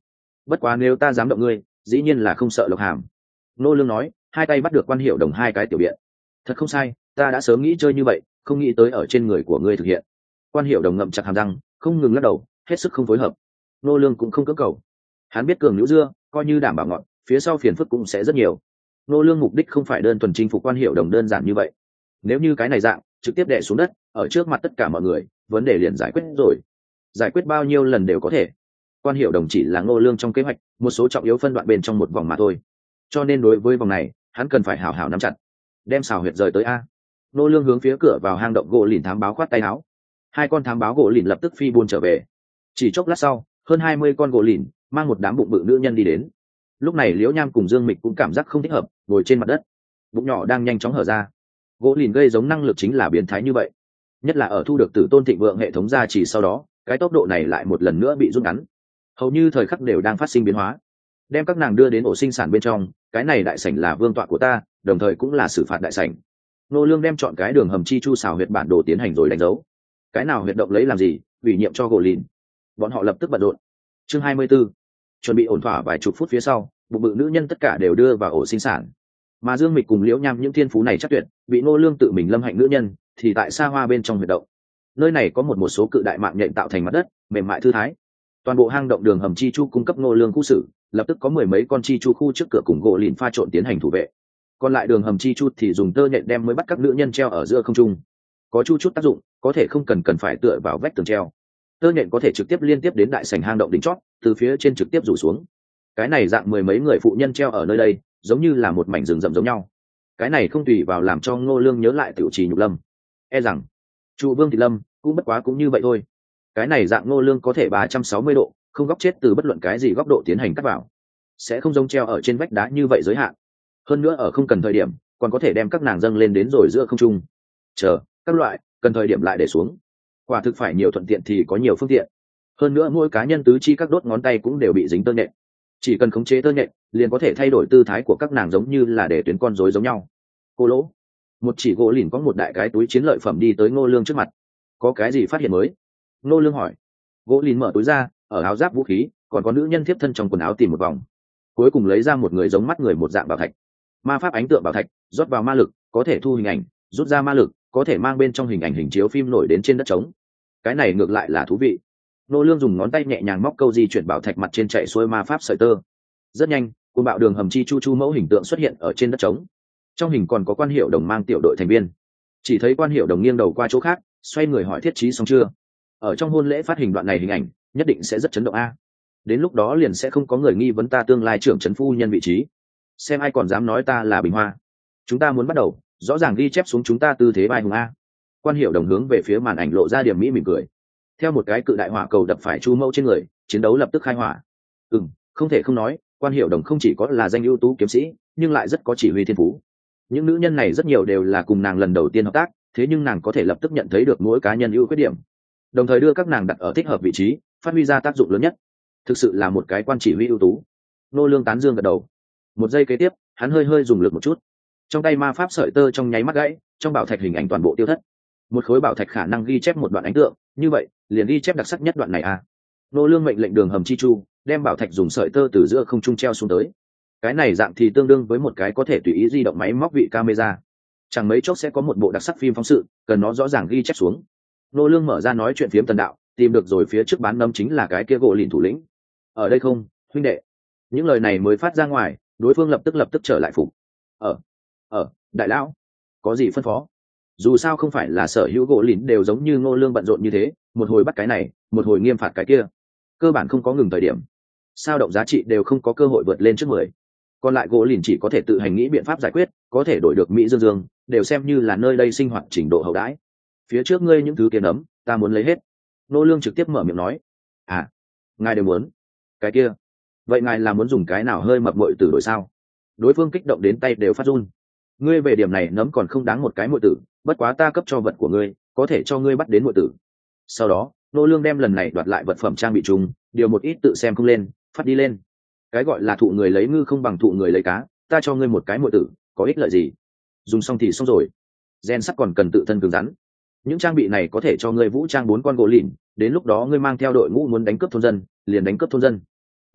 bất quá nếu ta dám động ngươi dĩ nhiên là không sợ lộc hàm. Nô lương nói, hai tay bắt được Quan Hiểu Đồng hai cái tiểu biện. Thật không sai, ta đã sớm nghĩ chơi như vậy, không nghĩ tới ở trên người của ngươi thực hiện. Quan Hiểu Đồng ngậm chặt hàm răng, không ngừng lắc đầu, hết sức không phối hợp. Nô lương cũng không cưỡng cầu, hắn biết cường nữ dưa coi như đảm bảo ngọn, phía sau phiền phức cũng sẽ rất nhiều. Nô lương mục đích không phải đơn thuần chinh phục Quan Hiểu Đồng đơn giản như vậy. Nếu như cái này dạng trực tiếp đè xuống đất ở trước mặt tất cả mọi người, vấn đề liền giải quyết rồi. Giải quyết bao nhiêu lần đều có thể. Quan Hiểu Đồng chỉ là Nô lương trong kế hoạch một số trọng yếu phân đoạn bên trong một vòng mà thôi, cho nên đối với vòng này hắn cần phải hảo hảo nắm chặt. Đem xào huyệt rời tới a. Nô lương hướng phía cửa vào hang động gỗ lìn thám báo khoát tay áo. Hai con thám báo gỗ lìn lập tức phi buôn trở về. Chỉ chốc lát sau, hơn hai mươi con gỗ lìn mang một đám bụng bự nữ nhân đi đến. Lúc này Liễu Nham cùng Dương Mịch cũng cảm giác không thích hợp, ngồi trên mặt đất, bụng nhỏ đang nhanh chóng hở ra. Gỗ lìn gây giống năng lực chính là biến thái như vậy, nhất là ở thu được Tử Tôn Thịnh Vượng hệ thống gia trì sau đó, cái tốc độ này lại một lần nữa bị rút ngắn, hầu như thời khắc đều đang phát sinh biến hóa. Đem các nàng đưa đến ổ sinh sản bên trong, cái này đại sảnh là vương tọa của ta, đồng thời cũng là xử phạt đại sảnh. Nô lương đem chọn cái đường hầm chi chu xào huyệt bản đồ tiến hành rồi đánh dấu. Cái nào huyệt động lấy làm gì, ủy nhiệm cho gỗ lìn. Bọn họ lập tức bận rộn. Chương hai mươi 24. Chuẩn bị ổn thỏa vài chục phút phía sau, bụng bự nữ nhân tất cả đều đưa vào ổ sinh sản. Mà Dương Mịch cùng Liễu Nham những thiên phú này chắc tuyệt, bị Nô lương tự mình lâm hạnh nữ nhân, thì tại xa hoa bên trong huyệt động. Nơi này có một một số cự đại mạng nhện tạo thành mặt đất, mềm mại thư thái. Toàn bộ hang động đường hầm chi chu cung cấp Nô lương khu xử, lập tức có mười mấy con chi chu khu trước cửa cùng gỗ lìn pha trộn tiến hành thủ vệ. Còn lại đường hầm chi chu thì dùng tơ nhện đem mới bắt các nữ nhân treo ở giữa không trung. Có chu chút tác dụng, có thể không cần cần phải tựa vào vách tường treo. Tơ nhện có thể trực tiếp liên tiếp đến đại sảnh hang động đỉnh chót, từ phía trên trực tiếp rủ xuống. Cái này dạng mười mấy người phụ nhân treo ở nơi đây, giống như là một mảnh rừng rậm giống nhau. Cái này không tùy vào làm cho Ngô Lương nhớ lại tiểu trì nhục lâm. E rằng Chu Vương Thị Lâm cũng bất quá cũng như vậy thôi. Cái này dạng Ngô Lương có thể ba trăm sáu mươi độ, không góc chết từ bất luận cái gì góc độ tiến hành cắt vào, sẽ không giống treo ở trên vách đá như vậy giới hạn. Hơn nữa ở không cần thời điểm, còn có thể đem các nàng dâng lên đến rồi giữa không trung. Chờ, các loại, cần thời điểm lại để xuống. Quả thực phải nhiều thuận tiện thì có nhiều phương tiện. Hơn nữa mỗi cá nhân tứ chi các đốt ngón tay cũng đều bị dính tơ nhện. Chỉ cần khống chế tơ nhện, liền có thể thay đổi tư thái của các nàng giống như là để tuyến con rối giống nhau. Cô lỗ, một chỉ gỗ lìn có một đại cái túi chiến lợi phẩm đi tới Ngô Lương trước mặt. Có cái gì phát hiện mới? Ngô Lương hỏi. Gỗ lìn mở túi ra, ở áo giáp vũ khí, còn có nữ nhân thiếp thân trong quần áo tìm một vòng, cuối cùng lấy ra một người giống mắt người một dạng bảo thạch. Ma pháp ánh tượng bảo thạch, rót vào ma lực, có thể thu hình ảnh, rút ra ma lực, có thể mang bên trong hình ảnh hình chiếu phim nổi đến trên đất trống. Cái này ngược lại là thú vị. Nô Lương dùng ngón tay nhẹ nhàng móc câu di chuyển bảo thạch mặt trên chạy xuôi ma pháp sợi tơ. Rất nhanh, cuồng bạo đường hầm chi chu chu mẫu hình tượng xuất hiện ở trên đất trống. Trong hình còn có Quan Hiểu Đồng mang tiểu đội thành viên. Chỉ thấy Quan Hiểu Đồng nghiêng đầu qua chỗ khác, xoay người hỏi Thiết Chí xong chưa. Ở trong hôn lễ phát hình đoạn này hình ảnh, nhất định sẽ rất chấn động a. Đến lúc đó liền sẽ không có người nghi vấn ta tương lai trưởng trấn phu nhân vị trí. Xem ai còn dám nói ta là Bình Hoa. Chúng ta muốn bắt đầu, rõ ràng ghi chép xuống chúng ta tư thế vai hùng a. Quan Hiểu Đồng hướng về phía màn ảnh lộ ra điểm mỹ mỉm cười. Theo một cái cự đại hỏa cầu đập phải chu mẫu trên người, chiến đấu lập tức khai hỏa. Ừm, không thể không nói, Quan Hiểu Đồng không chỉ có là danh ưu tú kiếm sĩ, nhưng lại rất có chỉ huy thiên phú. Những nữ nhân này rất nhiều đều là cùng nàng lần đầu tiên hợp tác, thế nhưng nàng có thể lập tức nhận thấy được mỗi cá nhân ưu khuyết điểm, đồng thời đưa các nàng đặt ở thích hợp vị trí, phát huy ra tác dụng lớn nhất. Thực sự là một cái quan chỉ huy ưu tú. Nô Lương tán dương gật đầu. Một giây kế tiếp, hắn hơi hơi dùng lực một chút, trong tay ma pháp sợi tơ trong nháy mắt gãy, trong bảo thạch hình ảnh toàn bộ tiêu thất. Một khối bảo thạch khả năng ghi chép một đoạn ánh tượng, như vậy liền ghi chép đặc sắc nhất đoạn này à. Nô Lương mệnh lệnh đường hầm chi chu đem bảo thạch dùng sợi tơ từ giữa không trung treo xuống tới. Cái này dạng thì tương đương với một cái có thể tùy ý di động máy móc vị camera, chẳng mấy chốc sẽ có một bộ đặc sắc phim phóng sự, cần nó rõ ràng ghi chép xuống. Nô Lương mở ra nói chuyện phiếm tần đạo, tìm được rồi phía trước bán nấm chính là cái kia gỗ lìn thủ lĩnh. Ở đây không, huynh đệ. Những lời này mới phát ra ngoài, đối phương lập tức lập tức trở lại phục. Ở, ở, đại lão, có gì phân phó? Dù sao không phải là sở hữu gỗ lìn đều giống như Ngô Lương bận rộn như thế, một hồi bắt cái này, một hồi nghiêm phạt cái kia, cơ bản không có ngừng thời điểm. Sao động giá trị đều không có cơ hội vượt lên trước mười. Còn lại gỗ lìn chỉ có thể tự hành nghĩ biện pháp giải quyết, có thể đổi được Mỹ Dương Dương, đều xem như là nơi đây sinh hoạt trình độ hậu đãi. Phía trước ngươi những thứ kia nấm, ta muốn lấy hết. Ngô Lương trực tiếp mở miệng nói. À, ngài đều muốn? Cái kia, vậy ngài là muốn dùng cái nào hơi mập muội tử đổi sao? Đối phương kích động đến tay đều phát run. Ngươi về điểm này nấm còn không đáng một cái muội tử, bất quá ta cấp cho vật của ngươi, có thể cho ngươi bắt đến muội tử. Sau đó, Ngô Lương đem lần này đoạt lại vật phẩm trang bị chung, điều một ít tự xem không lên, phát đi lên. Cái gọi là thụ người lấy ngư không bằng thụ người lấy cá, ta cho ngươi một cái muội tử, có ích lợi gì? Dùng xong thì xong rồi. Gen sắt còn cần tự thân cứng rắn. Những trang bị này có thể cho ngươi vũ trang bốn con gỗ lìn, đến lúc đó ngươi mang theo đội ngũ muốn đánh cướp thôn dân, liền đánh cướp thôn dân.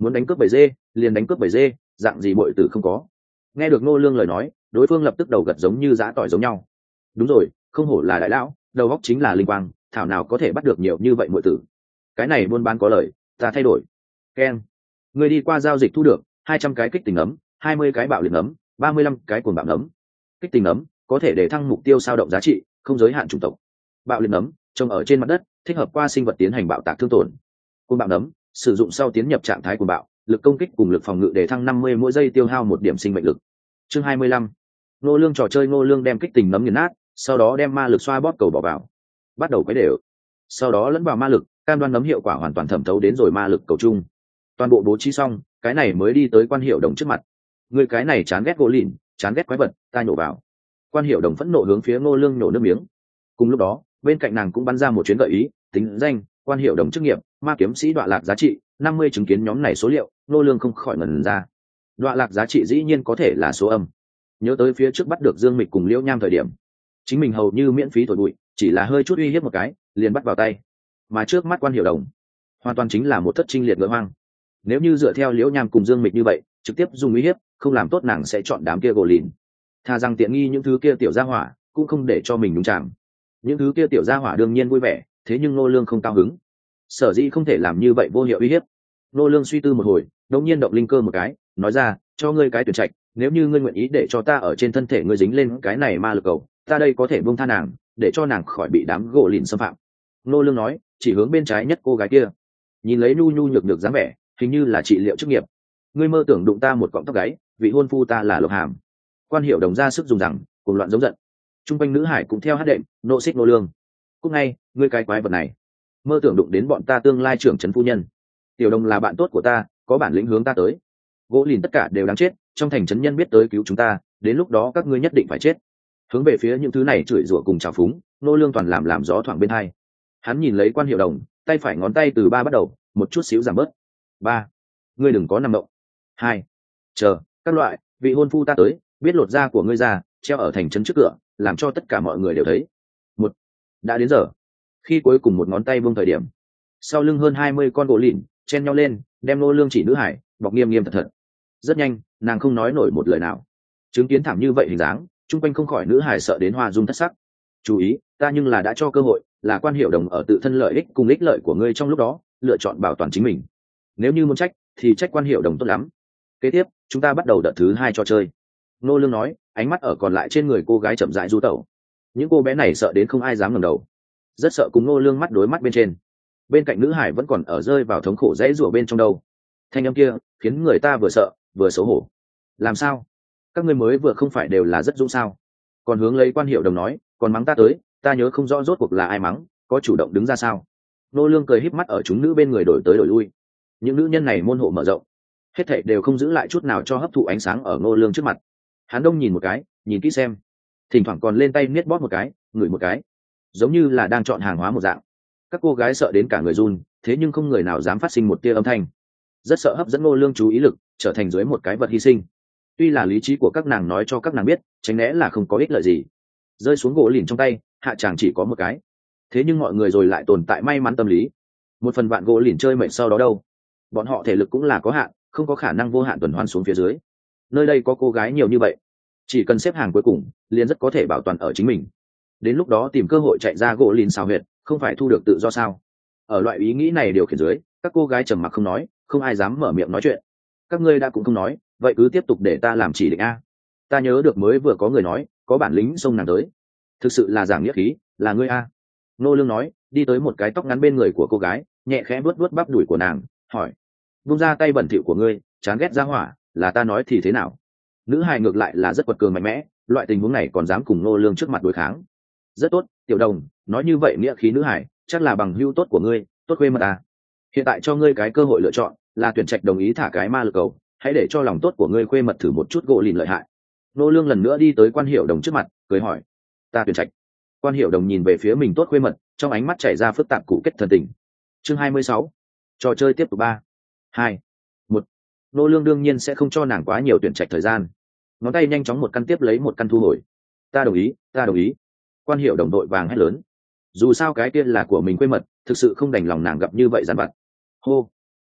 muốn đánh cướp bầy dê liền đánh cướp bầy dê, dạng gì bội tử không có. Nghe được Ngô Lương lời nói, đối phương lập tức đầu gật giống như giã tỏi giống nhau. Đúng rồi, không hổ là đại lão, đầu óc chính là linh quang, thảo nào có thể bắt được nhiều như vậy muội tử. Cái này buôn bán có lời, ta thay đổi. Ken, người đi qua giao dịch thu được hai trăm cái kích tình ấm, hai mươi cái bạo liệt ấm, ba mươi lăm cái cuồng bạo ấm. Kích tình ấm có thể để thăng mục tiêu sao động giá trị, không giới hạn chủng tộc. Bạo liệt ấm trồng ở trên mặt đất, thích hợp qua sinh vật tiến hành bạo tạc thương tổn. Cuồng bạo ấm sử dụng sau tiến nhập trạng thái cuồng bạo, lực công kích cùng lực phòng ngự để thăng năm mươi mỗi giây, tiêu hao một điểm sinh mệnh lực. Chương hai mươi lăm. Ngô Lương trò chơi. Ngô Lương đem kích tình nấm nghiền nát, sau đó đem ma lực xoa bóp cầu bỏ vào, bắt đầu quấy đều. Sau đó lẫn vào ma lực, cam đoan nấm hiệu quả hoàn toàn thẩm thấu đến rồi ma lực cầu chung. Toàn bộ bố trí xong, cái này mới đi tới Quan Hiểu Đồng trước mặt. Người cái này chán ghét gỗ lìn, chán ghét quái vật, ta nhổ vào. Quan Hiểu Đồng phẫn nộ hướng phía Ngô Lương nhổ nước miếng. Cùng lúc đó, bên cạnh nàng cũng bắn ra một chuyến gợi ý, tính danh, Quan Hiểu Đồng chức nghiệp, ma kiếm sĩ, đọa lạc giá trị năm mươi. Chứng kiến nhóm này số liệu, Ngô Lương không khỏi ngẩn ra. Đọa lạc giá trị dĩ nhiên có thể là số âm. Nhớ tới phía trước bắt được Dương Mịch cùng Liễu Nham thời điểm, chính mình hầu như miễn phí thổi bụi, chỉ là hơi chút uy hiếp một cái liền bắt vào tay. Mà trước mắt Quan Hiểu Đồng hoàn toàn chính là một thất trinh liệt ngựa hoang. Nếu như dựa theo Liễu Nham cùng Dương Mịch như vậy, trực tiếp dùng uy hiếp, không làm tốt nàng sẽ chọn đám kia gỗ lìn. Thà rằng tiện nghi những thứ kia tiểu gia hỏa, cũng không để cho mình đúng chạm. Những thứ kia tiểu gia hỏa đương nhiên vui vẻ, thế nhưng Ngô Lương không cao hứng. Sở dĩ không thể làm như vậy vô hiệu uy hiếp. Ngô Lương suy tư một hồi, đột nhiên động linh cơ một cái, nói ra, cho ngươi cái tuyển trạch, nếu như ngươi nguyện ý để cho ta ở trên thân thể ngươi dính lên cái này ma lực cầu, ta đây có thể buông tha nàng, để cho nàng khỏi bị đám gỗ lìn xâm phạm. Ngô Lương nói, chỉ hướng bên trái nhất cô gái kia. Nhìn lấy nhu nhu nhược nhược dáng vẻ, hình như là trị liệu chức nghiệp. Ngươi mơ tưởng đụng ta một cọng tóc gáy, vị hôn phu ta là Lục Hàm. Quan Hiểu Đồng ra sức dùng rằng, cùng loạn giống giận. Trung quanh nữ hải cũng theo hát đệm, nộ xích Ngô Lương. Cúc ngay, ngươi cái quái vật này, mơ tưởng đụng đến bọn ta tương lai trưởng trấn phu nhân. Tiểu Đồng là bạn tốt của ta, có bản lĩnh hướng ta tới. Gỗ lìn tất cả đều đáng chết, trong thành trấn nhân biết tới cứu chúng ta, đến lúc đó các ngươi nhất định phải chết. Hướng về phía những thứ này chửi rủa cùng trào phúng, Ngô Lương toàn làm làm gió thoảng bên hai. Hắn nhìn lấy Quan Hiểu Đồng, tay phải ngón tay từ ba bắt đầu, một chút xíu giảm bớt. Ba, ngươi đừng có nằm động. Hai, chờ, các loại, vị hôn phu ta tới, biết lột da của ngươi ra, treo ở thành trấn trước cửa, làm cho tất cả mọi người đều thấy. Một, đã đến giờ. Khi cuối cùng một ngón tay buông thời điểm, sau lưng hơn hai mươi con gỗ lìn chen nhau lên, đem Ngô Lương chỉ nữ hải bọc nghiêm nghiêm thật thật. Rất nhanh, nàng không nói nổi một lời nào. Chứng kiến thảm như vậy hình dáng, chung quanh không khỏi nữ hải sợ đến hoa dung thất sắc. Chú ý, ta nhưng là đã cho cơ hội, là Quan Hiểu Đồng ở tự thân lợi ích cùng ích lợi của ngươi trong lúc đó lựa chọn bảo toàn chính mình. Nếu như muốn trách thì trách Quan Hiểu Đồng tốt lắm. Kế tiếp, chúng ta bắt đầu đợt thứ hai trò chơi. Ngô Lương nói, ánh mắt ở còn lại trên người cô gái chậm rãi du tẩu. Những cô bé này sợ đến không ai dám ngẩng đầu, rất sợ cùng Ngô Lương mắt đối mắt bên trên. Bên cạnh nữ hải vẫn còn ở rơi vào thống khổ dãy rủa bên trong đâu. Thanh âm kia khiến người ta vừa sợ vừa xấu hổ. Làm sao? Các ngươi mới vừa không phải đều là rất dũng sao? Còn hướng lấy Quan Hiểu Đồng nói, còn mắng ta tới, ta nhớ không rõ rốt cuộc là ai mắng, có chủ động đứng ra sao? Ngô Lương cười híp mắt ở chúng nữ bên người đổi tới đổi lui. Những nữ nhân này môn hộ mở rộng, hết thảy đều không giữ lại chút nào cho hấp thụ ánh sáng ở Ngô Lương trước mặt. Hắn đông nhìn một cái, nhìn kỹ xem, thỉnh thoảng còn lên tay niết bóp một cái, ngửi một cái, giống như là đang chọn hàng hóa một dạng. Các cô gái sợ đến cả người run, thế nhưng không người nào dám phát sinh một tia âm thanh, rất sợ hấp dẫn Ngô Lương chú ý lực, trở thành dưới một cái vật hy sinh. Tuy là lý trí của các nàng nói cho các nàng biết, tránh né là không có ích lợi gì. Rơi xuống gỗ lìn trong tay, hạ tràng chỉ có một cái. Thế nhưng mọi người rồi lại tồn tại may mắn tâm lý. Một phần vạn gỗ lìn chơi mệt sau đó đâu, bọn họ thể lực cũng là có hạn, không có khả năng vô hạn tuần hoàn xuống phía dưới. Nơi đây có cô gái nhiều như vậy, chỉ cần xếp hàng cuối cùng, liền rất có thể bảo toàn ở chính mình. Đến lúc đó tìm cơ hội chạy ra gỗ lìn xào huyệt, không phải thu được tự do sao? Ở loại ý nghĩ này điều khiển dưới, các cô gái trầm mặc không nói, không ai dám mở miệng nói chuyện. Các ngươi đã cũng không nói, vậy cứ tiếp tục để ta làm chỉ định a. Ta nhớ được mới vừa có người nói, có bản lĩnh xông nàng tới. Thực sự là giảng nghĩa khí, là ngươi a. Ngô Lương nói, đi tới một cái tóc ngắn bên người của cô gái, nhẹ khẽ vuốt vuốt bắp đùi của nàng, hỏi: "Vung ra tay bẩn thỉu của ngươi, chán ghét ra hỏa, là ta nói thì thế nào?" Nữ hài ngược lại là rất quật cường mạnh mẽ, loại tình huống này còn dám cùng Ngô Lương trước mặt đối kháng. Rất tốt, Tiểu Đồng, nói như vậy nghĩa khí nữ hài, chắc là bằng hữu tốt của ngươi, tốt quê mà ta. Hiện tại cho ngươi cái cơ hội lựa chọn, là tuyển trạch đồng ý thả cái ma lực cầu, hãy để cho lòng tốt của ngươi khuê mật thử một chút gỗ lìn lợi hại. Ngô Lương lần nữa đi tới Quan Hiểu Đồng trước mặt, cười hỏi: "Ta tuyển trạch." Quan Hiểu Đồng nhìn về phía mình tốt khuê mật, trong ánh mắt chảy ra phức tạp cụ kết thần tình. Chương hai mươi sáu, trò chơi tiếp tục. Ba, hai, một. Ngô Lương đương nhiên sẽ không cho nàng quá nhiều tuyển trạch thời gian. Ngón tay nhanh chóng một căn tiếp lấy một căn thu hồi. "Ta đồng ý, ta đồng ý." Quan Hiểu Đồng đội vàng hét lớn. Dù sao cái kia là của mình quê mật, thực sự không đành lòng nàng gặp như vậy giàn vặt. Hô,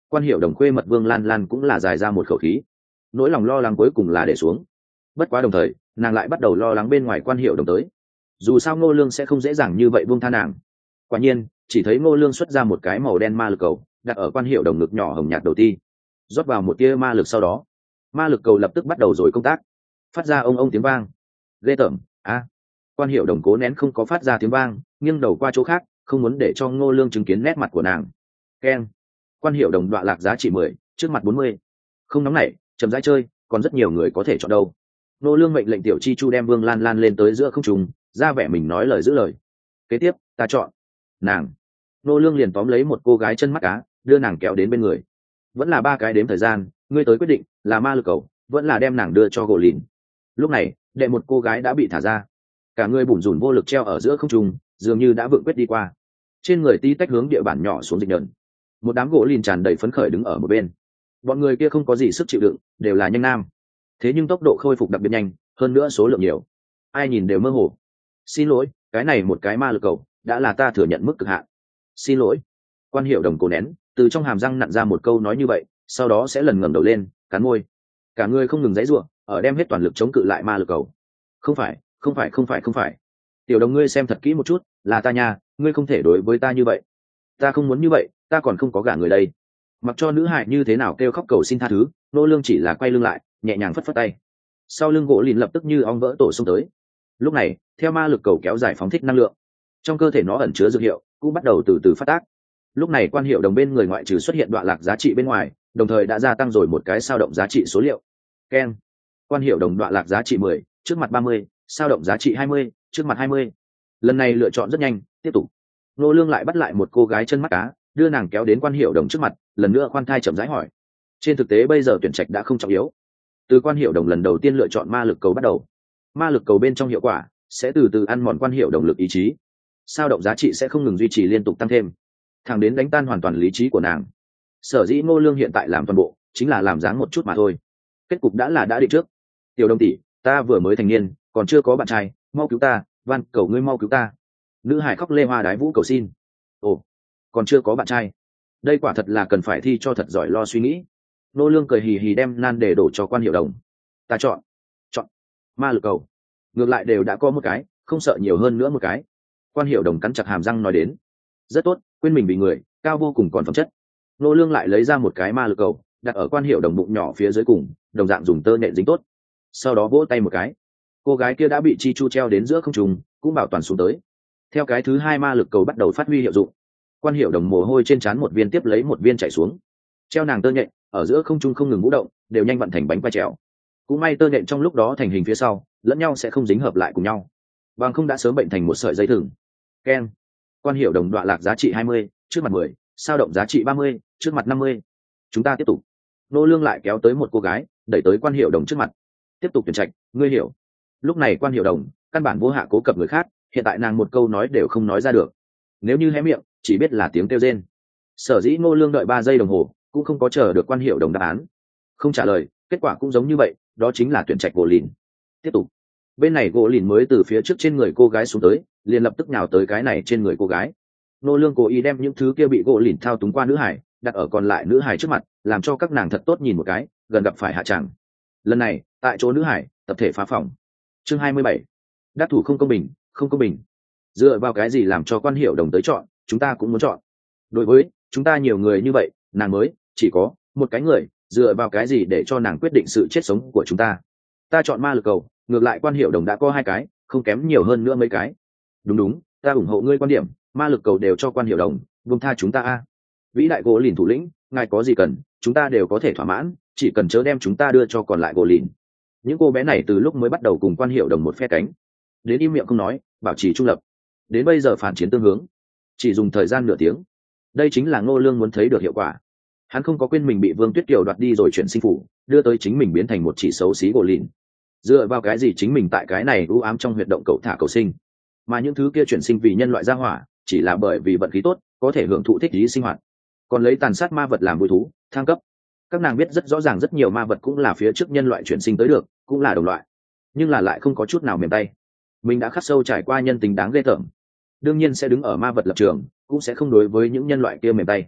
Quan Hiểu Đồng khuê mật Vương Lan Lan cũng là dài ra một khẩu khí, nỗi lòng lo lắng cuối cùng là để xuống. Bất quá đồng thời nàng lại bắt đầu lo lắng bên ngoài Quan Hiểu Đồng tới, dù sao Ngô Lương sẽ không dễ dàng như vậy buông tha nàng. Quả nhiên chỉ thấy Ngô Lương xuất ra một cái màu đen ma lực cầu đặt ở Quan Hiểu Đồng ngực nhỏ hồng nhạt đầu ti, rót vào một tia ma lực, sau đó ma lực cầu lập tức bắt đầu rồi công tác, phát ra ông ông tiếng vang ghê tởm. A Quan Hiểu Đồng cố nén không có phát ra tiếng vang, nghiêng đầu qua chỗ khác, không muốn để cho Ngô Lương chứng kiến nét mặt của nàng. Keng. Quan Hiểu Đồng đọa lạc giá trị mười, trước mặt bốn mươi. Không nóng nảy, chậm rãi chơi, còn rất nhiều người có thể chọn đâu. Ngô Lương mệnh lệnh tiểu chi chu đem Vương Lan Lan lên tới giữa không trung, ra vẻ mình nói lời giữ lời. Kế tiếp ta chọn nàng. Ngô Lương liền tóm lấy một cô gái chân mắt cá, đưa nàng kéo đến bên người. Vẫn là ba cái đếm thời gian, ngươi tới quyết định, là ma lực cầu vẫn là đem nàng đưa cho gỗ lìn. Lúc này đệ một cô gái đã bị thả ra, cả người bủn rủn vô lực treo ở giữa không trung, dường như đã vượng quyết đi qua. Trên người tí tách hướng địa bản nhỏ xuống dịch nhợn. Một đám gỗ lìn tràn đầy phấn khởi đứng ở một bên. Bọn người kia không có gì sức chịu đựng, đều là nhanh nam, thế nhưng tốc độ khôi phục đặc biệt nhanh, hơn nữa số lượng nhiều, ai nhìn đều mơ hồ. Xin lỗi, cái này một cái ma lực cầu đã là ta thừa nhận mức cực hạn. Xin lỗi. Quan Hiểu Đồng cố nén, từ trong hàm răng nặn ra một câu nói như vậy, sau đó sẽ lần ngẩng đầu lên, cắn môi, cả người không ngừng giãy giụa, ở đem hết toàn lực chống cự lại ma lực cầu. Không phải, không phải, không phải, không phải. Tiểu Đồng, ngươi xem thật kỹ một chút, là ta nha, ngươi không thể đối với ta như vậy. Ta không muốn như vậy, ta còn không có gả người đây. Mặc cho nữ hại như thế nào kêu khóc cầu xin tha thứ, Nô Lương chỉ là quay lưng lại, nhẹ nhàng phất phất tay. Sau lưng gỗ lìn lập tức như ong vỡ tổ xông tới. Lúc này, theo ma lực cầu kéo dài phóng thích năng lượng, trong cơ thể nó ẩn chứa dược hiệu cũng bắt đầu từ từ phát tác. Lúc này Quan Hiểu Đồng bên người ngoại trừ xuất hiện đoạn lạc giá trị bên ngoài, đồng thời đã gia tăng rồi một cái sao động giá trị số liệu. Keng. Quan Hiểu Đồng đoạn lạc giá trị mười, trước mặt ba mươi, sao động giá trị hai mươi, trước mặt hai mươi. Lần này lựa chọn rất nhanh, tiếp tục. Nô Lương lại bắt lại một cô gái chân mắt cá, đưa nàng kéo đến Quan Hiểu Đồng trước mặt, lần nữa khoan thai chậm rãi hỏi. Trên thực tế bây giờ tuyển trạch đã không trọng yếu. Từ Quan Hiểu Đồng lần đầu tiên lựa chọn ma lực cầu bắt đầu, ma lực cầu bên trong hiệu quả sẽ từ từ ăn mòn Quan Hiểu Đồng lực ý chí, sao động giá trị sẽ không ngừng duy trì liên tục tăng thêm, thẳng đến đánh tan hoàn toàn lý trí của nàng. Sở dĩ Ngô Lương hiện tại làm toàn bộ chính là làm dáng một chút mà thôi, kết cục đã là đã định trước. Tiểu Đồng tỷ, ta vừa mới thành niên, còn chưa có bạn trai, mau cứu ta, van cầu ngươi mau cứu ta. Nữ hải khóc lê hoa đái vũ cầu xin. Ồ, còn chưa có bạn trai, đây quả thật là cần phải thi cho thật giỏi lo suy nghĩ. Ngô Lương cười hì hì đem nan để đổ cho Quan Hiểu Đồng. Ta chọn chọn ma lực cầu, ngược lại đều đã có một cái, không sợ nhiều hơn nữa một cái. Quan Hiểu Đồng cắn chặt hàm răng nói đến. Rất tốt, quên mình bị người cao vô cùng còn phẩm chất. Ngô Lương lại lấy ra một cái ma lực cầu đặt ở Quan Hiểu Đồng bụng nhỏ phía dưới cùng, đồng dạng dùng tơ nhện dính tốt, sau đó vỗ tay một cái, cô gái kia đã bị chi chu treo đến giữa không trung, cũng bảo toàn xuống tới. Theo cái thứ hai ma lực cầu bắt đầu phát huy hiệu dụng, Quan Hiểu Đồng mồ hôi trên trán một viên tiếp lấy một viên chảy xuống, treo nàng tơ nhện ở giữa không trung không ngừng vũ động, đều nhanh vận thành bánh quay trèo. Cũng may tơ nhện trong lúc đó thành hình phía sau lẫn nhau sẽ không dính hợp lại cùng nhau, bằng không đã sớm bệnh thành một sợi dây thừng. Keng. Quan Hiểu Đồng đoạn lạc giá trị hai mươi, trước mặt mười, sao động giá trị ba mươi, trước mặt năm mươi. Chúng ta tiếp tục. Nô Lương lại kéo tới một cô gái, đẩy tới Quan Hiểu Đồng trước mặt. Tiếp tục tuyển trạch, ngươi hiểu. Lúc này Quan Hiểu Đồng căn bản vô hạ cố cập người khác, hiện tại nàng một câu nói đều không nói ra được, nếu như hé miệng chỉ biết là tiếng kêu rên. Sở dĩ Nô Lương đợi ba giây đồng hồ cũng không có chờ được Quan Hiểu Đồng đáp án, không trả lời, kết quả cũng giống như vậy, đó chính là tuyển trạch gỗ lìn. Tiếp tục. Bên này gỗ lìn mới từ phía trước trên người cô gái xuống tới, liền lập tức nhào tới cái này trên người cô gái. Nô Lương cố ý đem những thứ kia bị gỗ lìn thao túng qua nữ hải đặt ở còn lại nữ hải trước mặt, làm cho các nàng thật tốt nhìn một cái, gần gặp phải hạ tràng. Lần này tại chỗ nữ hải tập thể phá phòng. Chương hai mươi bảy. Đắc thủ không công bình, không công bình. Dựa vào cái gì làm cho Quan Hiểu Đồng tới chọn, chúng ta cũng muốn chọn. Đối với chúng ta nhiều người như vậy, nàng mới chỉ có một cái người, dựa vào cái gì để cho nàng quyết định sự chết sống của chúng ta? Ta chọn ma lực cầu, ngược lại Quan Hiểu Đồng đã có hai cái, không kém nhiều hơn nữa mấy cái. Đúng đúng, ta ủng hộ ngươi quan điểm, ma lực cầu đều cho Quan Hiểu Đồng, buông tha chúng ta a. Vĩ đại gỗ lìn thủ lĩnh, ngài có gì cần, chúng ta đều có thể thỏa mãn, chỉ cần chớ đem chúng ta đưa cho còn lại gỗ lìn. Những cô bé này từ lúc mới bắt đầu cùng Quan Hiểu Đồng một phe cánh, đến im miệng không nói, bảo trì trung lập, đến bây giờ phản chiến tương hướng, chỉ dùng thời gian nửa tiếng. Đây chính là Ngô Lương muốn thấy được hiệu quả. Hắn không có quên mình bị Vương Tuyết Kiều đoạt đi rồi chuyển sinh phủ, đưa tới chính mình biến thành một chỉ xấu xí gỗ lìn. Dựa vào cái gì chính mình tại cái này u ám trong huyệt động cậu thả cầu sinh, mà những thứ kia chuyển sinh vì nhân loại gia hỏa chỉ là bởi vì vận khí tốt, có thể hưởng thụ thích ý sinh hoạt, còn lấy tàn sát ma vật làm vui thú, thăng cấp. Các nàng biết rất rõ ràng rất nhiều ma vật cũng là phía trước nhân loại chuyển sinh tới được, cũng là đồng loại, nhưng là lại không có chút nào mềm tay. Mình đã khắc sâu trải qua nhân tình đáng ghê tởm, đương nhiên sẽ đứng ở ma vật lập trường, cũng sẽ không đối với những nhân loại kia mềm tay.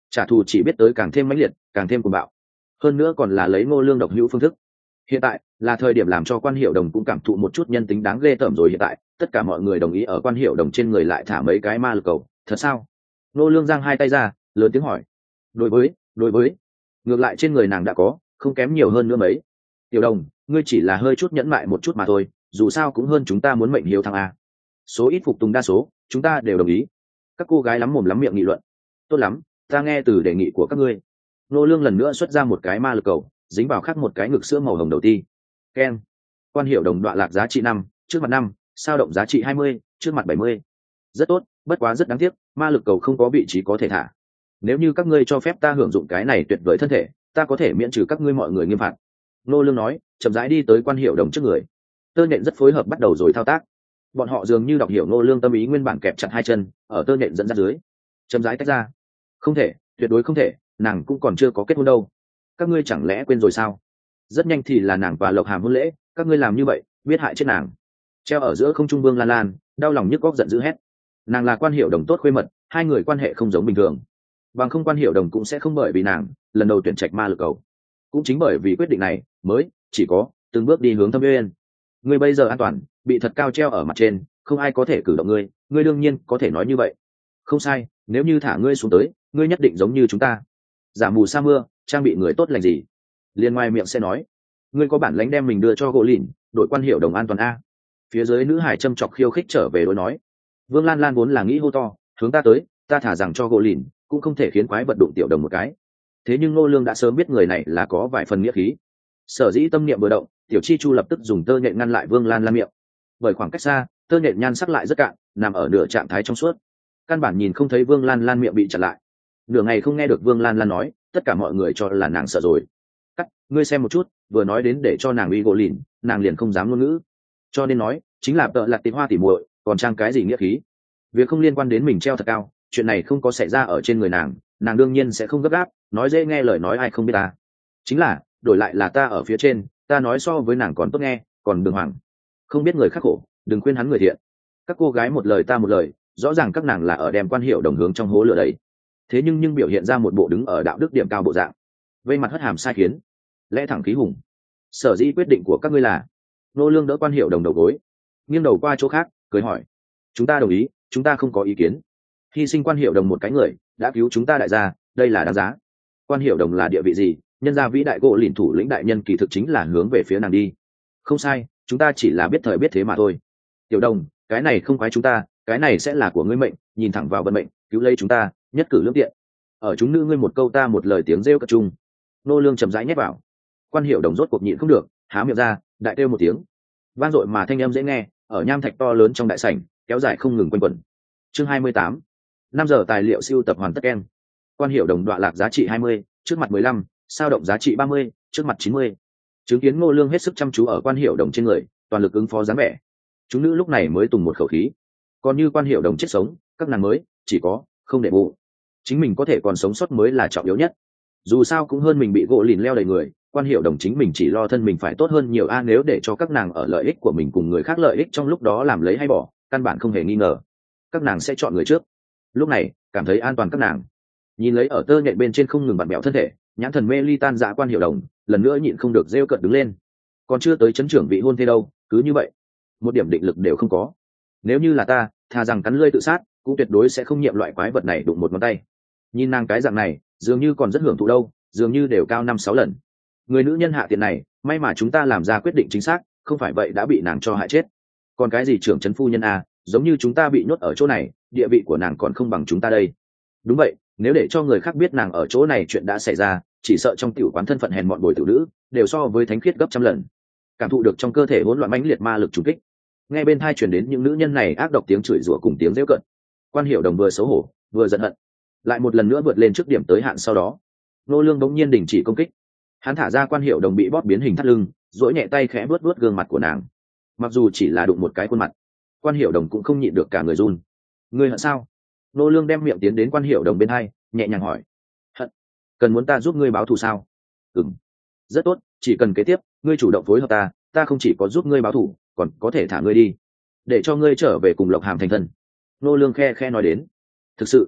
trả thù chỉ biết tới càng thêm mãnh liệt, càng thêm cuồng bạo, hơn nữa còn là lấy Ngô Lương độc hữu phương thức. Hiện tại là thời điểm làm cho Quan Hiểu Đồng cũng cảm thụ một chút nhân tính đáng ghê tởm rồi. Hiện tại tất cả mọi người đồng ý ở Quan Hiểu Đồng trên người lại thả mấy cái ma lực cầu, thật sao? Ngô Lương giang hai tay ra, lớn tiếng hỏi. Đối với, đối với, ngược lại trên người nàng đã có, không kém nhiều hơn nữa mấy. Tiểu Đồng, ngươi chỉ là hơi chút nhẫn mại một chút mà thôi, dù sao cũng hơn chúng ta muốn mệnh hiếu thăng a. Số ít phục tùng đa số, chúng ta đều đồng ý. Các cô gái lắm mồm lắm miệng nghị luận. Tốt lắm, ta nghe từ đề nghị của các ngươi. Ngô Lương lần nữa xuất ra một cái ma lực cầu, dính vào khắc một cái ngực sữa màu hồng đầu ti. Ken. Quan Hiểu Đồng đoạn lạc giá trị năm, trước mặt năm, sao động giá trị hai mươi, trước mặt bảy mươi. Rất tốt, bất quá rất đáng tiếc, ma lực cầu không có vị trí có thể thả. Nếu như các ngươi cho phép ta hưởng dụng cái này tuyệt vời thân thể, ta có thể miễn trừ các ngươi mọi người nghiêm phạt. Ngô Lương nói, chậm rãi đi tới Quan Hiểu Đồng trước người. Tơ nhện rất phối hợp bắt đầu rồi thao tác. Bọn họ dường như đọc hiểu Ngô Lương tâm ý, nguyên bản kẹp chặt hai chân, ở tơ nhện dẫn ra dưới, chậm rãi tách ra. Không thể, tuyệt đối không thể, nàng cũng còn chưa có kết hôn đâu. Các ngươi chẳng lẽ quên rồi sao? Rất nhanh thì là nàng và Lộc Hàm hôn lễ, các ngươi làm như vậy, biết hại chết nàng. Treo ở giữa không trung Vương Lan Lan, đau lòng nhức góc giận dữ hét. Nàng là Quan Hiểu Đồng tốt khuê mật, hai người quan hệ không giống bình thường. Bằng không Quan Hiểu Đồng cũng sẽ không bởi vì nàng lần đầu tuyển trạch ma lực cầu. Cũng chính bởi vì quyết định này, mới chỉ có từng bước đi hướng Thâm Uyên. Ngươi bây giờ an toàn, bị thật cao treo ở mặt trên, không ai có thể cử động ngươi, ngươi đương nhiên có thể nói như vậy. Không sai, nếu như thả ngươi xuống tới, ngươi nhất định giống như chúng ta, giả mù sa mưa, trang bị người tốt lành gì. Liên ngoài miệng sẽ nói, ngươi có bản lãnh đem mình đưa cho gỗ lìn, đội Quan Hiểu Đồng an toàn a. Phía dưới nữ hải châm chọc khiêu khích trở về đối nói. Vương Lan Lan vốn là nghĩ hô to, hướng ta tới, ta thả rằng cho gỗ lìn, cũng không thể khiến quái vật đụng Tiểu Đồng một cái. Thế nhưng Ngô Lương đã sớm biết người này là có vài phần nghĩa khí. Sở dĩ tâm niệm vừa động, Tiểu Chi Chu lập tức dùng tơ nhện ngăn lại Vương Lan Lan miệng. Bởi khoảng cách xa, tơ nhện nhan sắc lại rất cạn, nằm ở nửa trạng thái trong suốt, căn bản nhìn không thấy Vương Lan Lan miệng bị chặn lại. Nửa ngày không nghe được Vương Lan Lan nói, tất cả mọi người cho là nàng sợ rồi. Cắt, ngươi xem một chút, vừa nói đến để cho nàng uy gỗ lìn, nàng liền không dám ngôn ngữ. Cho nên nói, chính là tợ lạc tỉ hoa tỉ muội, còn trang cái gì nghĩa khí? Việc không liên quan đến mình treo thật cao, chuyện này không có xảy ra ở trên người nàng, nàng đương nhiên sẽ không gấp gáp, nói dễ nghe lời nói ai không biết ta. Chính là, đổi lại là ta ở phía trên, ta nói so với nàng còn tốt nghe, còn Đường Hoàng, không biết người khác khổ, đừng khuyên hắn người thiện. Các cô gái một lời ta một lời, rõ ràng các nàng là ở đem Quan Hiểu Đồng hướng trong hố lửa đấy. Thế nhưng nhưng biểu hiện ra một bộ đứng ở đạo đức điểm cao bộ dạng, vây mặt hất hàm sai khiến, lẽ thẳng khí hùng. Sở dĩ quyết định của các ngươi là? Nô Lương đỡ Quan Hiểu Đồng đầu gối, nghiêng đầu qua chỗ khác, cười hỏi. Chúng ta đồng ý, chúng ta không có ý kiến. Hy sinh Quan Hiểu Đồng một cái người, đã cứu chúng ta đại gia, đây là đáng giá. Quan Hiểu Đồng là địa vị gì? Nhân gia vĩ đại gỗ lìn thủ lĩnh đại nhân kỳ thực chính là hướng về phía nàng đi. Không sai, chúng ta chỉ là biết thời biết thế mà thôi. Tiểu Đồng, cái này không quái chúng ta, cái này sẽ là của ngươi mệnh, nhìn thẳng vào vận mệnh, cứu lấy chúng ta, nhất cử lưỡng tiện. Ở chúng nữ ngươi một câu ta một lời tiếng rêu cật chung. Nô Lương chậm rãi nhét vào. Quan Hiểu Đồng rốt cuộc nhịn không được, há miệng ra, đại kêu một tiếng, vang dội mà thanh âm dễ nghe, ở nham thạch to lớn trong đại sảnh kéo dài không ngừng quanh quẩn. Chương hai mươi tám, năm giờ tài liệu siêu tập hoàn tất. Ken. Quan Hiểu Đồng đoạn lạc giá trị hai mươi, trước mặt mười lăm, sao động giá trị ba mươi, trước mặt chín mươi. Chứng kiến Ngô Lương hết sức chăm chú ở Quan Hiểu Đồng trên người, toàn lực ứng phó dáng vẻ. Chúng nữ lúc này mới tùng một khẩu khí. Còn như Quan Hiểu Đồng chết sống, các nàng mới chỉ có không để bụng. Chính mình có thể còn sống sót mới là trọng yếu nhất. Dù sao cũng hơn mình bị gỗ lìn leo đầy người, Quan Hiểu Đồng chính mình chỉ lo thân mình phải tốt hơn nhiều a, nếu để cho các nàng ở lợi ích của mình cùng người khác lợi ích trong lúc đó làm lấy hay bỏ, căn bản không hề nghi ngờ, các nàng sẽ chọn người trước. Lúc này, cảm thấy an toàn các nàng, nhìn lấy ở tơ nhện bên trên không ngừng vặn bẹo thân thể, nhãn thần mê ly tan dã Quan Hiểu Đồng, lần nữa nhịn không được rêu cợt đứng lên. Còn chưa tới chấn trưởng vị hôn thế đâu, cứ như vậy, một điểm định lực đều không có. Nếu như là ta, thà rằng cắn lưỡi tự sát, cũng tuyệt đối sẽ không nhiệm loại quái vật này đụng một ngón tay. Nhìn nàng cái dạng này, dường như còn rất hưởng thụ đâu, dường như đều cao năm sáu lần. Người nữ nhân hạ tiện này, may mà chúng ta làm ra quyết định chính xác, không phải vậy đã bị nàng cho hại chết. Còn cái gì trưởng trấn phu nhân a, giống như chúng ta bị nhốt ở chỗ này, địa vị của nàng còn không bằng chúng ta đây. Đúng vậy, nếu để cho người khác biết nàng ở chỗ này chuyện đã xảy ra, chỉ sợ trong tiểu quán thân phận hèn mọn bồi tiểu nữ, đều so với thánh khiết gấp trăm lần. Cảm thụ được trong cơ thể hỗn loạn mãnh liệt ma lực trùng kích, nghe bên tai truyền đến những nữ nhân này ác độc tiếng chửi rủa cùng tiếng giễu cợt. Quan Hiểu Đồng vừa xấu hổ, vừa giận hận, lại một lần nữa vượt lên trước điểm tới hạn. Sau đó, Nô Lương bỗng nhiên đình chỉ công kích. Hắn thả ra Quan Hiểu Đồng bị bóp biến hình thắt lưng, duỗi nhẹ tay khẽ vuốt vuốt gương mặt của nàng. Mặc dù chỉ là đụng một cái khuôn mặt, Quan Hiểu Đồng cũng không nhịn được cả người run. Ngươi hận sao? Nô Lương đem miệng tiến đến Quan Hiểu Đồng bên hai, nhẹ nhàng hỏi. Hận? Cần muốn ta giúp ngươi báo thù sao? Ừm. Rất tốt, chỉ cần kế tiếp, ngươi chủ động phối hợp ta, ta không chỉ có giúp ngươi báo thù, còn có thể thả ngươi đi, để cho ngươi trở về cùng Lộc Hàm thành thân. Nô Lương khe khe nói đến. Thực sự?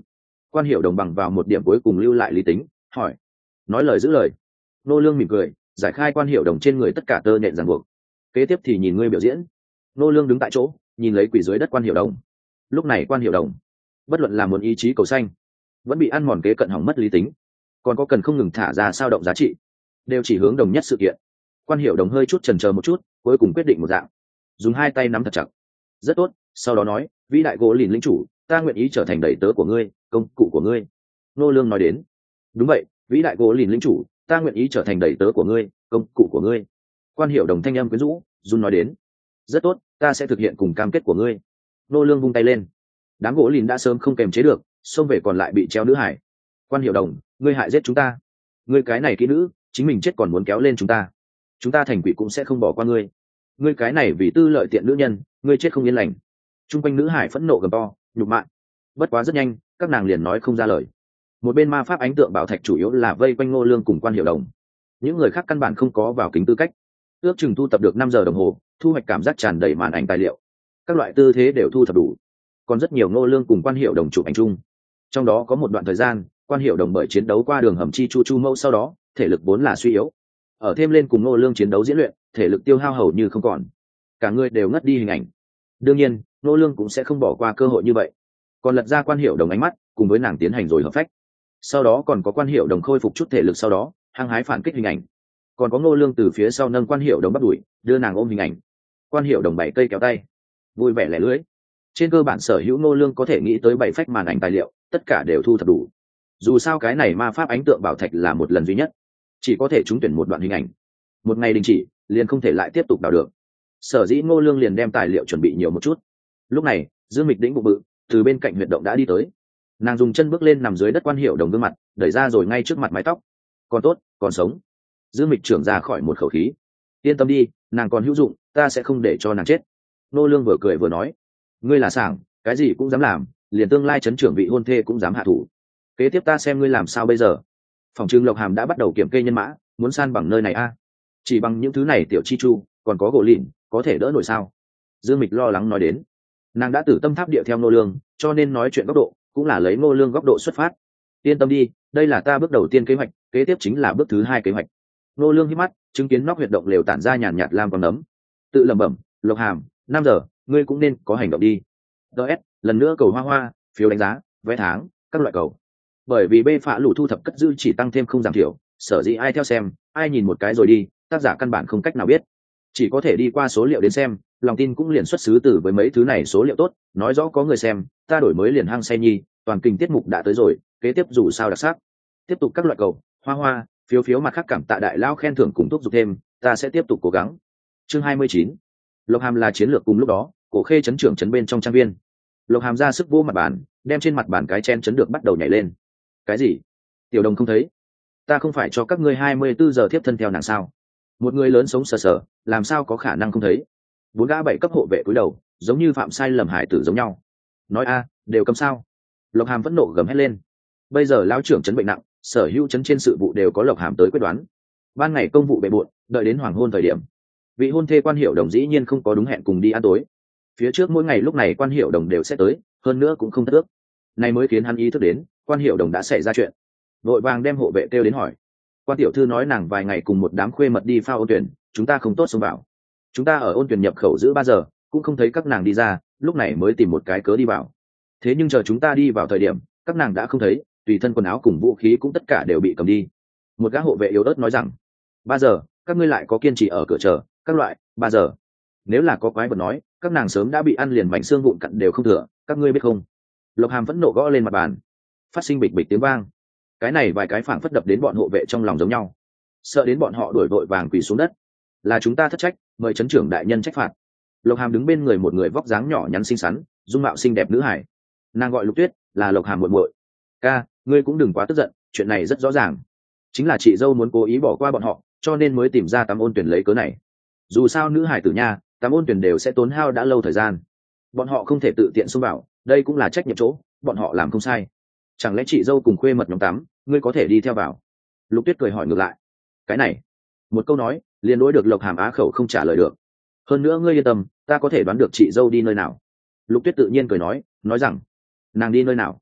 Quan Hiểu Đồng bằng vào một điểm cuối cùng lưu lại lý tính, hỏi. Nói lời giữ lời. Nô Lương mỉm cười, giải khai Quan Hiểu Đồng trên người tất cả tơ nện ràng buộc. Kế tiếp thì nhìn ngươi biểu diễn. Nô Lương đứng tại chỗ, nhìn lấy quỷ dưới đất Quan Hiểu Đồng. Lúc này Quan Hiểu Đồng, bất luận là muốn ý chí cầu xanh, vẫn bị ăn mòn kế cận hỏng mất lý tính, còn có cần không ngừng thả ra sao động giá trị, đều chỉ hướng đồng nhất sự kiện. Quan Hiểu Đồng hơi chút chần chờ một chút, cuối cùng quyết định một dạng, dùng hai tay nắm thật chặt. Rất tốt, sau đó nói, vĩ đại gỗ lìn lĩnh chủ, ta nguyện ý trở thành đầy tớ của ngươi, công cụ của ngươi. Nô Lương nói đến. Đúng vậy, vĩ đại gỗ lìn lĩnh chủ, ta nguyện ý trở thành đầy tớ của ngươi, công cụ của ngươi. Quan Hiểu Đồng thanh âm quyến rũ, run nói đến. Rất tốt, ta sẽ thực hiện cùng cam kết của ngươi. Nô Lương vung tay lên. Đám gỗ lìn đã sớm không kềm chế được, xông về còn lại bị treo nữ hải. Quan Hiểu Đồng, ngươi hại giết chúng ta, ngươi cái này kỹ nữ, chính mình chết còn muốn kéo lên chúng ta, chúng ta thành quỷ cũng sẽ không bỏ qua ngươi. Ngươi cái này vì tư lợi tiện nữ nhân, ngươi chết không yên lành. Trung quanh nữ hải phẫn nộ gầm to, nhục mạ. Bất quá rất nhanh, các nàng liền nói không ra lời. Một bên ma pháp ánh tượng bảo thạch chủ yếu là vây quanh Ngô Lương cùng Quan Hiểu Đồng, những người khác căn bản không có vào kính tư cách. Ước chừng thu tập được năm giờ đồng hồ, thu hoạch cảm giác tràn đầy màn ảnh tài liệu, các loại tư thế đều thu thập đủ, còn rất nhiều Ngô Lương cùng Quan Hiểu Đồng chụp ảnh chung. Trong đó có một đoạn thời gian, Quan Hiểu Đồng bởi chiến đấu qua đường hầm chi chu chu mâu sau đó, thể lực vốn là suy yếu, ở thêm lên cùng Ngô Lương chiến đấu diễn luyện, thể lực tiêu hao hầu như không còn, cả người đều ngất đi hình ảnh. Đương nhiên, Ngô Lương cũng sẽ không bỏ qua cơ hội như vậy, còn lật ra Quan Hiểu Đồng ánh mắt, cùng với nàng tiến hành rồi hợp phách. Sau đó còn có Quan Hiểu Đồng khôi phục chút thể lực, sau đó hăng hái phản kích hình ảnh. Còn có Ngô Lương từ phía sau nâng Quan Hiểu Đồng bắt đuổi, đưa nàng ôm hình ảnh. Quan Hiểu Đồng bảy cây kéo tay, vui vẻ lẻ lưỡi. Trên cơ bản sở hữu Ngô Lương có thể nghĩ tới bảy phách màn ảnh tài liệu, tất cả đều thu thập đủ. Dù sao cái này ma pháp ánh tượng bảo thạch là một lần duy nhất, chỉ có thể trúng tuyển một đoạn hình ảnh, một ngày đình chỉ liền không thể lại tiếp tục đào được. Sở dĩ Ngô Lương liền đem tài liệu chuẩn bị nhiều một chút. Lúc này Dương Mịch đĩnh bụng bự từ bên cạnh huyệt động đã đi tới, nàng dùng chân bước lên nằm dưới đất Quan Hiểu Đồng gương mặt, đẩy ra rồi ngay trước mặt mái tóc. Còn tốt, còn sống. Dương Mịch trưởng ra khỏi một khẩu khí. Yên tâm đi, nàng còn hữu dụng, ta sẽ không để cho nàng chết. Ngô Lương vừa cười vừa nói, ngươi là sảng, cái gì cũng dám làm, liền tương lai chấn trưởng vị hôn thê cũng dám hạ thủ. Kế tiếp ta xem ngươi làm sao bây giờ. Phòng trưng Lộc Hàm đã bắt đầu kiểm kê nhân mã, muốn san bằng nơi này a. Chỉ bằng những thứ này tiểu chi chu, còn có gỗ lìn, có thể đỡ nổi sao? Dương Mịch lo lắng nói đến. Nàng đã tử tâm tháp địa theo Ngô Lương, cho nên nói chuyện góc độ cũng là lấy Ngô Lương góc độ xuất phát. Yên tâm đi, đây là ta bước đầu tiên kế hoạch, kế tiếp chính là bước thứ hai kế hoạch. Ngô Lương hít mắt, chứng kiến nóc huyệt động lều tản ra nhàn nhạt lam quang nấm, tự lẩm bẩm, Lộc Hàm, năm giờ, ngươi cũng nên có hành động đi. ds lần nữa cầu hoa hoa, phiếu đánh giá, vé tháng, các loại cầu. Bởi vì bê phạ lũ thu thập cất giữ chỉ tăng thêm không giảm thiểu, sở dĩ ai theo xem, ai nhìn một cái rồi đi, tác giả căn bản không cách nào biết, chỉ có thể đi qua số liệu đến xem. Lòng tin cũng liền xuất xứ từ với mấy thứ này số liệu tốt, nói rõ có người xem, ta đổi mới liền hăng say nhi, toàn kinh tiết mục đã tới rồi, kế tiếp dù sao đặc sắc. Tiếp tục các loại cầu, hoa hoa, phiếu phiếu, mặt khác cảm tạ đại lao khen thưởng cùng thúc giục thêm, ta sẽ tiếp tục cố gắng. Chương hai mươi chín. Lộc Hàm là chiến lược. Cùng lúc đó, Cổ Khê chấn trưởng chấn bên trong trang viên, Lộc Hàm ra sức vô mặt bàn, đem trên mặt bàn cái chen chấn được bắt đầu nhảy lên. Cái gì? Tiểu Đồng không thấy? Ta không phải cho các ngươi hai mươi bốn giờ tiếp thân theo nàng sao? Một người lớn sống sờ sờ, làm sao có khả năng không thấy? Bốn gã bảy cấp hộ vệ cúi đầu, giống như phạm sai lầm hải tử giống nhau. Nói a, đều cấm sao? Lộc Hàm vẫn nộ gầm hét lên. Bây giờ lão trưởng chấn bệnh nặng, sở hữu chấn trên sự vụ đều có Lộc Hàm tới quyết đoán. Ban ngày công vụ bề bộn, đợi đến hoàng hôn thời điểm, vị hôn thê Quan Hiểu Đồng dĩ nhiên không có đúng hẹn cùng đi ăn tối. Phía trước mỗi ngày lúc này Quan Hiểu Đồng đều sẽ tới, hơn nữa cũng không thất ước. Này mới khiến hắn ý thức đến, Quan Hiểu Đồng đã xảy ra chuyện. Vội vàng đem hộ vệ kêu đến hỏi. Quan tiểu thư nói nàng vài ngày cùng một đám khuê mật đi phao ôn tuyển, chúng ta không tốt xông vào. Chúng ta ở ôn tuyển nhập khẩu giữ ba giờ, cũng không thấy các nàng đi ra, lúc này mới tìm một cái cớ đi vào. Thế nhưng chờ chúng ta đi vào thời điểm, các nàng đã không thấy, tùy thân quần áo cùng vũ khí cũng tất cả đều bị cầm đi. Một gã hộ vệ yếu ớt nói rằng, ba giờ, các ngươi lại có kiên trì ở cửa chờ, các loại, ba giờ. Nếu là có quái vật nói, các nàng sớm đã bị ăn liền mảnh xương vụn cặn đều không thừa, các ngươi biết không? Lộc Hàm vẫn nộ gõ lên mặt bàn, phát sinh bịch bịch tiếng vang. Cái này vài cái phảng phất đập đến bọn hộ vệ trong lòng giống nhau, sợ đến bọn họ đuổi vội vàng quỳ xuống đất. Là chúng ta thất trách, mời trấn trưởng đại nhân trách phạt. Lộc Hàm đứng bên người một người vóc dáng nhỏ nhắn xinh xắn, dung mạo xinh đẹp nữ hải, nàng gọi Lục Tuyết, là Lộc Hàm muội muội. Ca, ngươi cũng đừng quá tức giận, chuyện này rất rõ ràng, chính là chị dâu muốn cố ý bỏ qua bọn họ, cho nên mới tìm ra tắm ôn tuyển lấy cớ này. Dù sao nữ hải tử nha, tắm ôn tuyển đều sẽ tốn hao đã lâu thời gian, bọn họ không thể tự tiện xông vào, đây cũng là trách nhiệm chỗ, bọn họ làm không sai. Chẳng lẽ chị dâu cùng khuê mật nhóm tắm, ngươi có thể đi theo vào? Lục Tuyết cười hỏi ngược lại. Cái này, một câu nói liền đối được Lộc Hàm á khẩu không trả lời được. Hơn nữa ngươi yên tâm, ta có thể đoán được chị dâu đi nơi nào. Lục Tuyết tự nhiên cười nói, nói rằng, nàng đi nơi nào?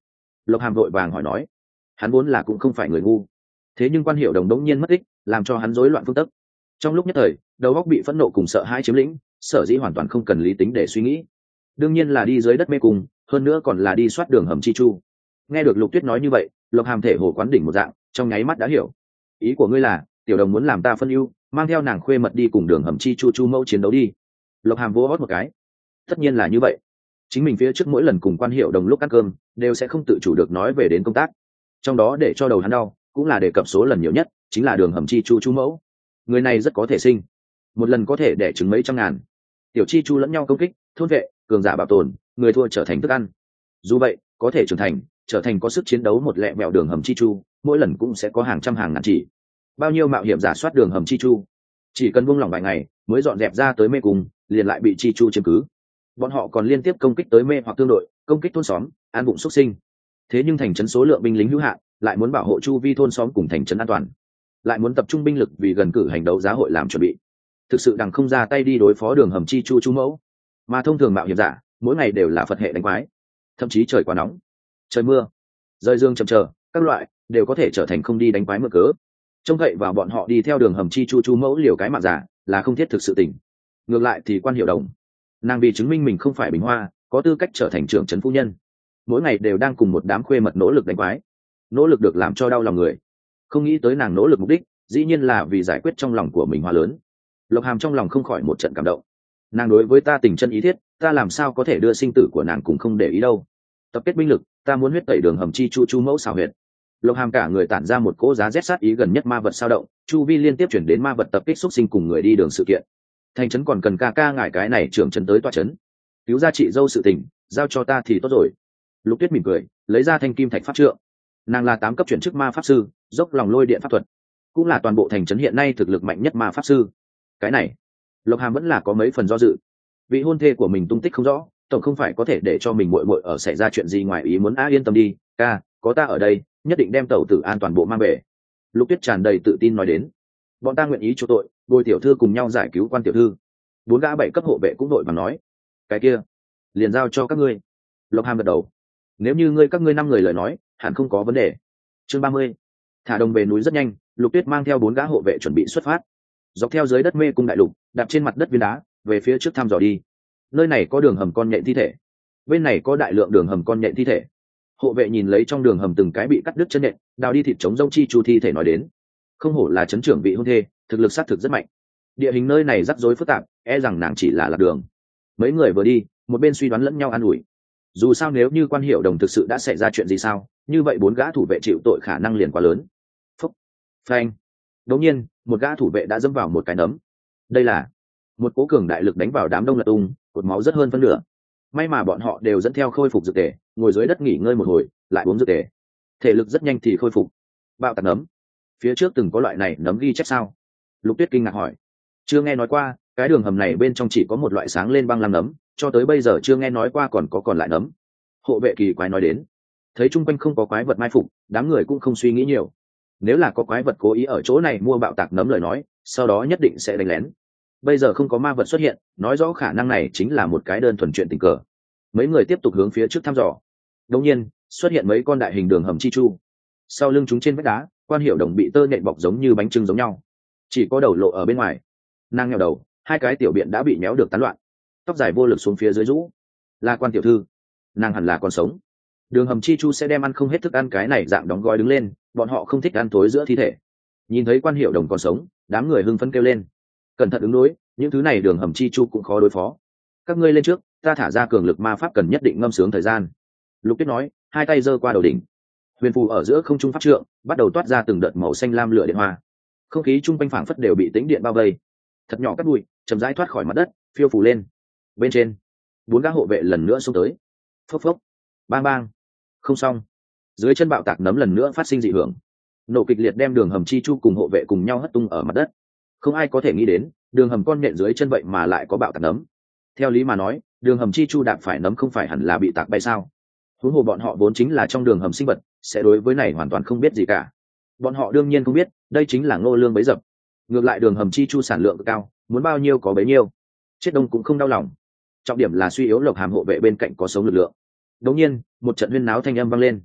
Lộc Hàm vội vàng hỏi nói. Hắn vốn là cũng không phải người ngu, thế nhưng Quan Hiểu Đồng đống nhiên mất tích, làm cho hắn rối loạn phương tức. Trong lúc nhất thời, đầu óc bị phẫn nộ cùng sợ hãi chiếm lĩnh, sở dĩ hoàn toàn không cần lý tính để suy nghĩ. Đương nhiên là đi dưới đất mê cung, hơn nữa còn là đi soát đường hầm chi chu. Nghe được Lục Tuyết nói như vậy, Lộc Hàm thể hồ quán đỉnh một dạng, trong nháy mắt đã hiểu. Ý của ngươi là, tiểu đồng muốn làm ta phân ưu, mang theo nàng khuê mật đi cùng đường hầm chi chu chu mẫu chiến đấu đi. Lộc Hàm vỗ hót một cái. Tất nhiên là như vậy. Chính mình phía trước mỗi lần cùng Quan Hiểu Đồng lúc ăn cơm, đều sẽ không tự chủ được nói về đến công tác. Trong đó để cho đầu hắn đau, cũng là đề cập số lần nhiều nhất, chính là đường hầm chi chu chu mẫu. Người này rất có thể sinh, một lần có thể đẻ trứng mấy trăm ngàn. Tiểu chi chu lẫn nhau công kích, thôn vệ, cường giả bảo tồn, người thua trở thành thức ăn. Dù vậy, có thể trưởng thành, trở thành có sức chiến đấu một lẹ mẹo đường hầm chi chu, mỗi lần cũng sẽ có hàng trăm hàng ngàn chỉ. Bao nhiêu mạo hiểm giả soát đường hầm chi chu, chỉ cần buông lỏng vài ngày, mới dọn dẹp ra tới mê cung, liền lại bị chi chu chiếm cứ. Bọn họ còn liên tiếp công kích tới mê hoặc tương đội, công kích thôn xóm, an bụng xuất sinh. Thế nhưng thành trấn số lượng binh lính hữu hạn, lại muốn bảo hộ chu vi thôn xóm cùng thành trấn an toàn, lại muốn tập trung binh lực vì gần cử hành đấu giá hội làm chuẩn bị, thực sự đằng không ra tay đi đối phó đường hầm chi chu chu mẫu. Mà thông thường mạo hiểm giả mỗi ngày đều là Phật hệ đánh quái, thậm chí trời quá nóng, trời mưa, rơi dương chầm chờ các loại đều có thể trở thành không đi đánh quái mưa cớ. Trông cậy vào bọn họ đi theo đường hầm chi chu chu mẫu liều cái mạng giả là không thiết thực sự tình. Ngược lại thì Quan Hiểu Đồng, nàng vì chứng minh mình không phải bình hoa, có tư cách trở thành trưởng trấn phu nhân, mỗi ngày đều đang cùng một đám khuê mật nỗ lực đánh quái, nỗ lực được làm cho đau lòng người. Không nghĩ tới nàng nỗ lực mục đích dĩ nhiên là vì giải quyết trong lòng của mình hoa lớn. Lộc Hàm trong lòng không khỏi một trận cảm động. Nàng đối với ta tình chân ý thiết, ta làm sao có thể đưa sinh tử của nàng cũng không để ý đâu. Tập kết binh lực, ta muốn huyết tẩy đường hầm chi chu chu mẫu xảo huyệt. Lộc Hàm cả người tản ra một cỗ giá rét sát ý, gần nhất ma vật sao động, chu vi liên tiếp chuyển đến ma vật tập kích xúc sinh cùng người đi đường sự kiện. Thành trấn còn cần ca ca ngài cái này trưởng trấn tới tọa trấn, cứu ra chị dâu sự tình, giao cho ta thì tốt rồi. Lục Tuyết mỉm cười, lấy ra thanh kim thạch pháp trượng. Nàng là tám cấp chuyển chức ma pháp sư, dốc lòng lôi điện pháp thuật, cũng là toàn bộ thành trấn hiện nay thực lực mạnh nhất ma pháp sư. Cái này, Lộc Hàm vẫn là có mấy phần do dự. Vị hôn thê của mình tung tích không rõ, tổng không phải có thể để cho mình muội muội ở xảy ra chuyện gì ngoài ý muốn. A yên tâm đi, ca, có ta ở đây, nhất định đem tẩu tử an toàn bộ mang về. Lục Tuyết tràn đầy tự tin nói đến. Bọn ta nguyện ý chỗ tội, bồi tiểu thư cùng nhau giải cứu Quan tiểu thư. Bốn gã bảy cấp hộ vệ cũng đội và nói, cái kia, liền giao cho các ngươi. Lộc Hàm gật đầu. Nếu như ngươi các ngươi năm người lời nói, hẳn không có vấn đề. Chương ba mươi. Thả đồng về núi rất nhanh, Lục Tuyết mang theo bốn gã hộ vệ chuẩn bị xuất phát. Dọc theo dưới đất mê cung đại lục, đạp trên mặt đất viên đá, về phía trước thăm dò đi. Nơi này có đường hầm con nhện thi thể, bên này có đại lượng đường hầm con nhện thi thể. Hộ vệ nhìn lấy trong đường hầm từng cái bị cắt đứt chân nhện, đào đi thịt chống rông chi chu thi thể nói đến. Không hổ là trấn trưởng vị hôn thê, thực lực sát thực rất mạnh. Địa hình nơi này rắc rối phức tạp, e rằng nàng chỉ là lạc đường. Mấy người vừa đi, một bên suy đoán lẫn nhau an ủi. Dù sao nếu như Quan Hiểu Đồng thực sự đã xảy ra chuyện gì sao, như vậy bốn gã thủ vệ chịu tội khả năng liền quá lớn. Phúc, phanh. Đột nhiên, một gã thủ vệ đã dẫm vào một cái nấm. Đây là một cố cường đại lực đánh vào đám đông lật tung, cột máu rất hơn phân nửa. May mà bọn họ đều dẫn theo khôi phục dược tề, ngồi dưới đất nghỉ ngơi một hồi, lại uống dược tề. Thể lực rất nhanh thì khôi phục. Bạo tạc nấm, phía trước từng có loại này nấm ghi chép sao? Lục Tuyết kinh ngạc hỏi. Chưa nghe nói qua, cái đường hầm này bên trong chỉ có một loại sáng lên băng lam nấm, cho tới bây giờ chưa nghe nói qua còn có còn lại nấm. Hộ vệ kỳ quái nói đến. Thấy chung quanh không có quái vật mai phục, đám người cũng không suy nghĩ nhiều. Nếu là có quái vật cố ý ở chỗ này mua bạo tạc nấm lời nói, sau đó nhất định sẽ đánh lén. Bây giờ không có ma vật xuất hiện, nói rõ khả năng này chính là một cái đơn thuần chuyện tình cờ. Mấy người tiếp tục hướng phía trước thăm dò. Đột nhiên, xuất hiện mấy con đại hình đường hầm chi chu. Sau lưng chúng trên vách đá, Quan Hiểu Đồng bị tơ nện bọc giống như bánh trưng giống nhau, chỉ có đầu lộ ở bên ngoài. Nàng nghèo đầu, hai cái tiểu biện đã bị méo được tán loạn, tóc dài vô lực xuống phía dưới rũ. Là Quan tiểu thư, nàng hẳn là còn sống. Đường hầm chi chu sẽ đem ăn không hết thức ăn cái này dạng đóng gói đứng lên, bọn họ không thích ăn tối giữa thi thể. Nhìn thấy Quan Hiểu Đồng còn sống, đám người hưng phấn kêu lên. Cẩn thận ứng đối, những thứ này đường hầm chi chu cũng khó đối phó. Các ngươi lên trước, ta thả ra cường lực ma pháp cần nhất định ngâm sướng thời gian. Lục Tuyết nói, hai tay giơ qua đầu đỉnh. Huyền phù ở giữa không trung pháp trượng, bắt đầu toát ra từng đợt màu xanh lam lửa điện hoa. Không khí chung quanh phảng phất đều bị tĩnh điện bao vây. Thật nhỏ cắt bụi, chậm rãi thoát khỏi mặt đất, phiêu phù lên. Bên trên, bốn gã hộ vệ lần nữa xông tới. Phốc phốc, bang bang. Không xong. Dưới chân bạo tạc nấm lần nữa phát sinh dị hưởng. Nổ kịch liệt đem đường hầm chi chu cùng hộ vệ cùng nhau hất tung ở mặt đất. Không ai có thể nghĩ đến, đường hầm con nhện dưới chân vậy mà lại có bạo tạc nấm. Theo lý mà nói, đường hầm chi chu đạp phải nấm không phải hẳn là bị tạc bay sao? Huống hồ bọn họ vốn chính là trong đường hầm sinh vật, sẽ đối với này hoàn toàn không biết gì cả. Bọn họ đương nhiên không biết, đây chính là Ngô Lương bấy dập. Ngược lại đường hầm chi chu sản lượng cao, muốn bao nhiêu có bấy nhiêu. Chết đông cũng không đau lòng. Trọng điểm là suy yếu Lộc Hàm hộ vệ bên cạnh có sống lực lượng. Đột nhiên, một trận huyên náo thanh âm vang lên.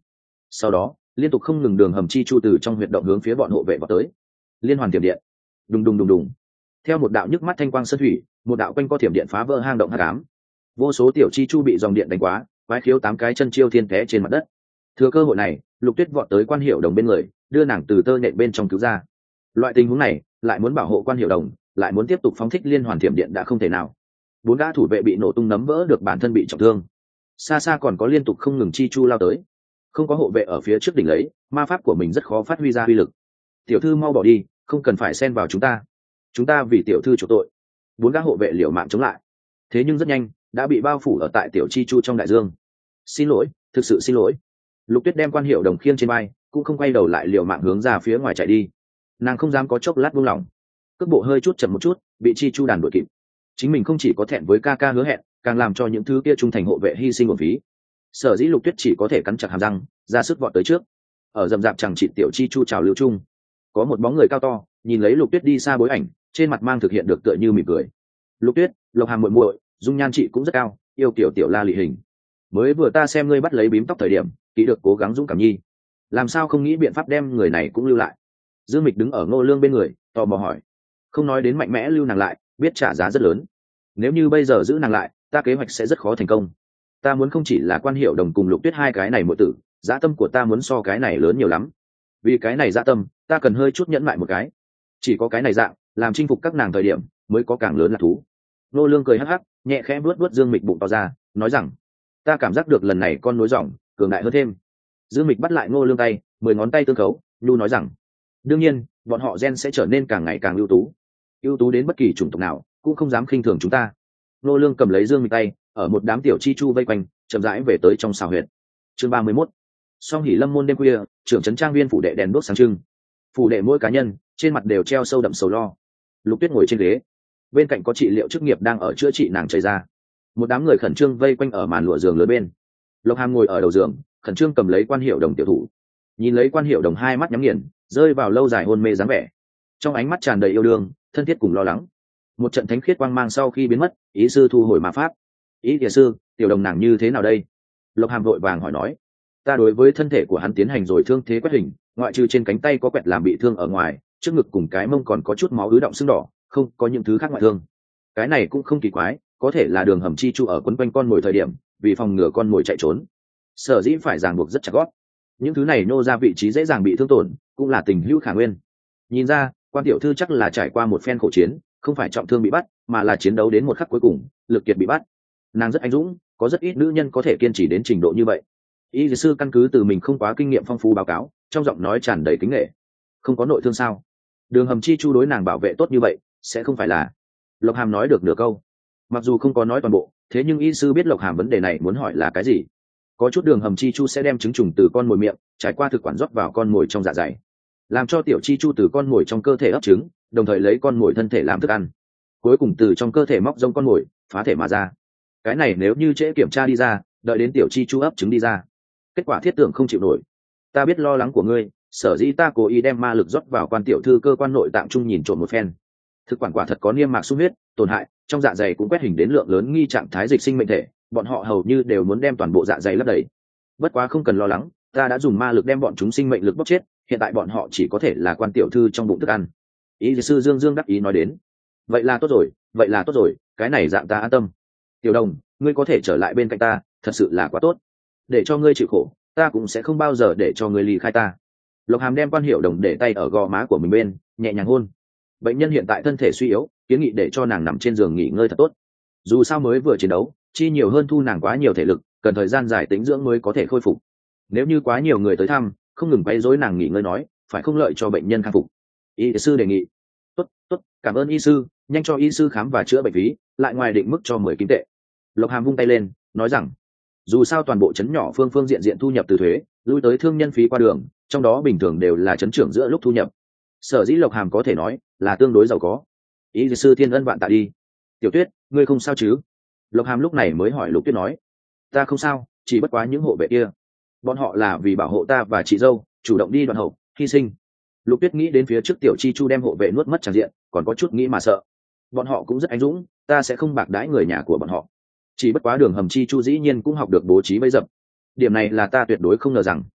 Sau đó liên tục không ngừng đường hầm chi chu từ trong huyệt động hướng phía bọn hộ vệ vào tới. Liên hoàn tiềm điện, đùng đùng đùng đùng. Theo một đạo nhức mắt thanh quang sơn thủy, một đạo quanh co thiểm điện phá vỡ hang động hắc ám. Vô số tiểu chi chu bị dòng điện đánh quá, quái khiếu tám cái chân chiêu thiên té trên mặt đất. Thừa cơ hội này, Lục Tuyết vọt tới Quan Hiểu Đồng bên người, đưa nàng từ tơ nhện bên trong cứu ra. Loại tình huống này, lại muốn bảo hộ Quan Hiểu Đồng, lại muốn tiếp tục phóng thích liên hoàn thiểm điện đã không thể nào. Bốn gã thủ vệ bị nổ tung nấm vỡ được bản thân bị trọng thương. Xa xa còn có liên tục không ngừng chi chu lao tới. Không có hộ vệ ở phía trước đỉnh lấy, ma pháp của mình rất khó phát huy ra uy lực. Tiểu thư mau bỏ đi, không cần phải xen vào chúng ta. Chúng ta vì tiểu thư chủ tội. Bốn gã hộ vệ liều mạng chống lại. Thế nhưng rất nhanh, đã bị bao phủ ở tại tiểu chi chu trong đại dương. Xin lỗi, thực sự xin lỗi. Lục Tuyết đem Quan Hiểu Đồng khiêng trên vai, cũng không quay đầu lại liều mạng hướng ra phía ngoài chạy đi. Nàng không dám có chốc lát buông lỏng. Cước bộ hơi chút chậm một chút, bị chi chu đàn đuổi kịp. Chính mình không chỉ có thẹn với ca ca hứa hẹn, càng làm cho những thứ kia trung thành hộ vệ hy sinh uổng phí. Sở dĩ Lục Tuyết chỉ có thể cắn chặt hàm răng, ra sức vọt tới trước. Ở rậm rạp chẳng chỉ tiểu chi chu trào lưu trung, có một bóng người cao to, nhìn lấy Lục Tuyết đi xa bối ảnh, trên mặt mang thực hiện được tựa như mỉm cười. Lục Tuyết, Lộc Hàm muội muội, dung nhan chị cũng rất cao, yêu kiểu tiểu la lị hình. Mới vừa ta xem ngươi bắt lấy bím tóc thời điểm, kỹ được cố gắng dũng cảm nhi. Làm sao không nghĩ biện pháp đem người này cũng lưu lại? Dương Mịch đứng ở Ngô Lương bên người, tò mò hỏi. Không nói đến mạnh mẽ lưu nàng lại, biết trả giá rất lớn. Nếu như bây giờ giữ nàng lại, ta kế hoạch sẽ rất khó thành công. Ta muốn không chỉ là Quan Hiểu Đồng cùng Lục Tuyết hai cái này muội tử, dã tâm của ta muốn so cái này lớn nhiều lắm. Vì cái này dã tâm, ta cần hơi chút nhẫn lại một cái. Chỉ có cái này dạng, làm chinh phục các nàng thời điểm, mới có càng lớn là thú. Ngô Lương cười hắc hắc, nhẹ khẽ vuốt vuốt Dương Mịch bụng to ra, nói rằng: ta cảm giác được lần này con nối rỏng cường đại hơn thêm. Dương Mịch bắt lại Ngô Lương tay, mười ngón tay tương khấu, nhu nói rằng: đương nhiên, bọn họ gen sẽ trở nên càng ngày càng ưu tú, ưu tú đến bất kỳ chủng tộc nào cũng không dám khinh thường chúng ta. Ngô Lương cầm lấy Dương Mịch tay, ở một đám tiểu chi chu vây quanh, chậm rãi về tới trong xào huyệt. Chương ba mươi mốt. Song Hỉ Lâm môn đêm khuya, trưởng trấn trang viên phủ đệ đèn đuốc sáng trưng. Phủ đệ mỗi cá nhân trên mặt đều treo sâu đậm sầu lo. Lục Tuyết ngồi trên ghế, bên cạnh có trị liệu chức nghiệp đang ở chữa trị nàng chảy ra. Một đám người khẩn trương vây quanh ở màn lụa giường lớn bên. Lộc Hàm ngồi ở đầu giường, khẩn trương cầm lấy Quan Hiểu Đồng tiểu thủ, nhìn lấy Quan Hiểu Đồng hai mắt nhắm nghiền, rơi vào lâu dài hôn mê dáng vẻ, trong ánh mắt tràn đầy yêu đương, thân thiết cùng lo lắng. Một trận thánh khiết quang mang sau khi biến mất, ý sư thu hồi ma pháp. Ý địa sư, tiểu đồng nàng như thế nào đây? Lộc Hàm vội vàng hỏi nói. Ta đối với thân thể của hắn tiến hành rồi thương thế quét hình, ngoại trừ trên cánh tay có quẹt làm bị thương ở ngoài, trước ngực cùng cái mông còn có chút máu ứ động sưng đỏ, không có những thứ khác ngoại thương. Cái này cũng không kỳ quái, có thể là đường hầm chi chu ở quấn quanh con mồi thời điểm, vì phòng ngừa con mồi chạy trốn, sở dĩ phải ràng buộc rất chặt gót. Những thứ này nô ra vị trí dễ dàng bị thương tổn, cũng là tình hữu khả nguyên. Nhìn ra, Quan tiểu thư chắc là trải qua một phen khổ chiến, không phải trọng thương bị bắt, mà là chiến đấu đến một khắc cuối cùng, lực kiệt bị bắt. Nàng rất anh dũng, có rất ít nữ nhân có thể kiên trì đến trình độ như vậy. Y sư căn cứ từ mình không quá kinh nghiệm phong phú báo cáo, trong giọng nói tràn đầy kính nghệ. Không có nội thương sao? Đường hầm chi chu đối nàng bảo vệ tốt như vậy, sẽ không phải là? Lộc Hàm nói được nửa câu. Mặc dù không có nói toàn bộ, thế nhưng y sư biết Lộc Hàm vấn đề này muốn hỏi là cái gì. Có chút đường hầm chi chu sẽ đem trứng trùng từ con mồi miệng trải qua thực quản rót vào con mồi trong dạ dày, làm cho tiểu chi chu từ con mồi trong cơ thể ấp trứng, đồng thời lấy con mồi thân thể làm thức ăn, cuối cùng từ trong cơ thể móc rông con mồi, phá thể mà ra. Cái này nếu như trễ kiểm tra đi ra, đợi đến tiểu chi chu ấp trứng đi ra, kết quả thiết tưởng không chịu nổi. Ta biết lo lắng của ngươi, sở dĩ ta cố ý đem ma lực rót vào Quan tiểu thư cơ quan nội tạng trung nhìn trộm một phen. Thực quản quả thật có niêm mạc sung huyết tổn hại, trong dạ dày cũng quét hình đến lượng lớn nghi trạng thái dịch sinh mệnh thể, bọn họ hầu như đều muốn đem toàn bộ dạ dày lấp đầy. Bất quá không cần lo lắng, ta đã dùng ma lực đem bọn chúng sinh mệnh lực bóc chết, hiện tại bọn họ chỉ có thể là Quan tiểu thư trong bụng thức ăn. Ý sư Dương Dương đắc ý nói đến. Vậy là tốt rồi, vậy là tốt rồi, cái này dạng ta an tâm. Tiểu Đồng, ngươi có thể trở lại bên cạnh ta, thật sự là quá tốt. Để cho ngươi chịu khổ, ta cũng sẽ không bao giờ để cho ngươi ly khai ta. Lộc Hàm đem Quan Hiểu Đồng để tay ở gò má của mình bên, nhẹ nhàng hôn. Bệnh nhân hiện tại thân thể suy yếu, kiến nghị để cho nàng nằm trên giường nghỉ ngơi thật tốt. Dù sao mới vừa chiến đấu, chi nhiều hơn thu nàng quá nhiều thể lực, cần thời gian dài tĩnh dưỡng mới có thể khôi phục. Nếu như quá nhiều người tới thăm, không ngừng quấy rối nàng nghỉ ngơi nói, phải không lợi cho bệnh nhân khắc phục. Y sư đề nghị. Tốt, tốt, cảm ơn y sư, nhanh cho y sư khám và chữa bệnh phí, lại ngoài định mức cho mười kim tệ. Lộc Hàm vung tay lên, nói rằng, dù sao toàn bộ trấn nhỏ phương phương diện diện thu nhập từ thuế, lui tới thương nhân phí qua đường, trong đó bình thường đều là trấn trưởng giữa lúc thu nhập. Sở dĩ Lộc Hàm có thể nói là tương đối giàu có. Y sư thiên ân vạn tạ đi. Tiểu Tuyết, ngươi không sao chứ? Lộc Hàm lúc này mới hỏi Lục Tuyết nói. Ta không sao, chỉ bất quá những hộ vệ kia, bọn họ là vì bảo hộ ta và chị dâu, chủ động đi đoạn hậu, hy sinh. Lục Tuyết nghĩ đến phía trước tiểu chi chu đem hộ vệ nuốt mất tràn diện, còn có chút nghĩ mà sợ. Bọn họ cũng rất anh dũng, ta sẽ không bạc đãi người nhà của bọn họ. Chỉ bất quá đường hầm chi chu dĩ nhiên cũng học được bố trí bẫy dập. Điểm này là ta tuyệt đối không ngờ rằng.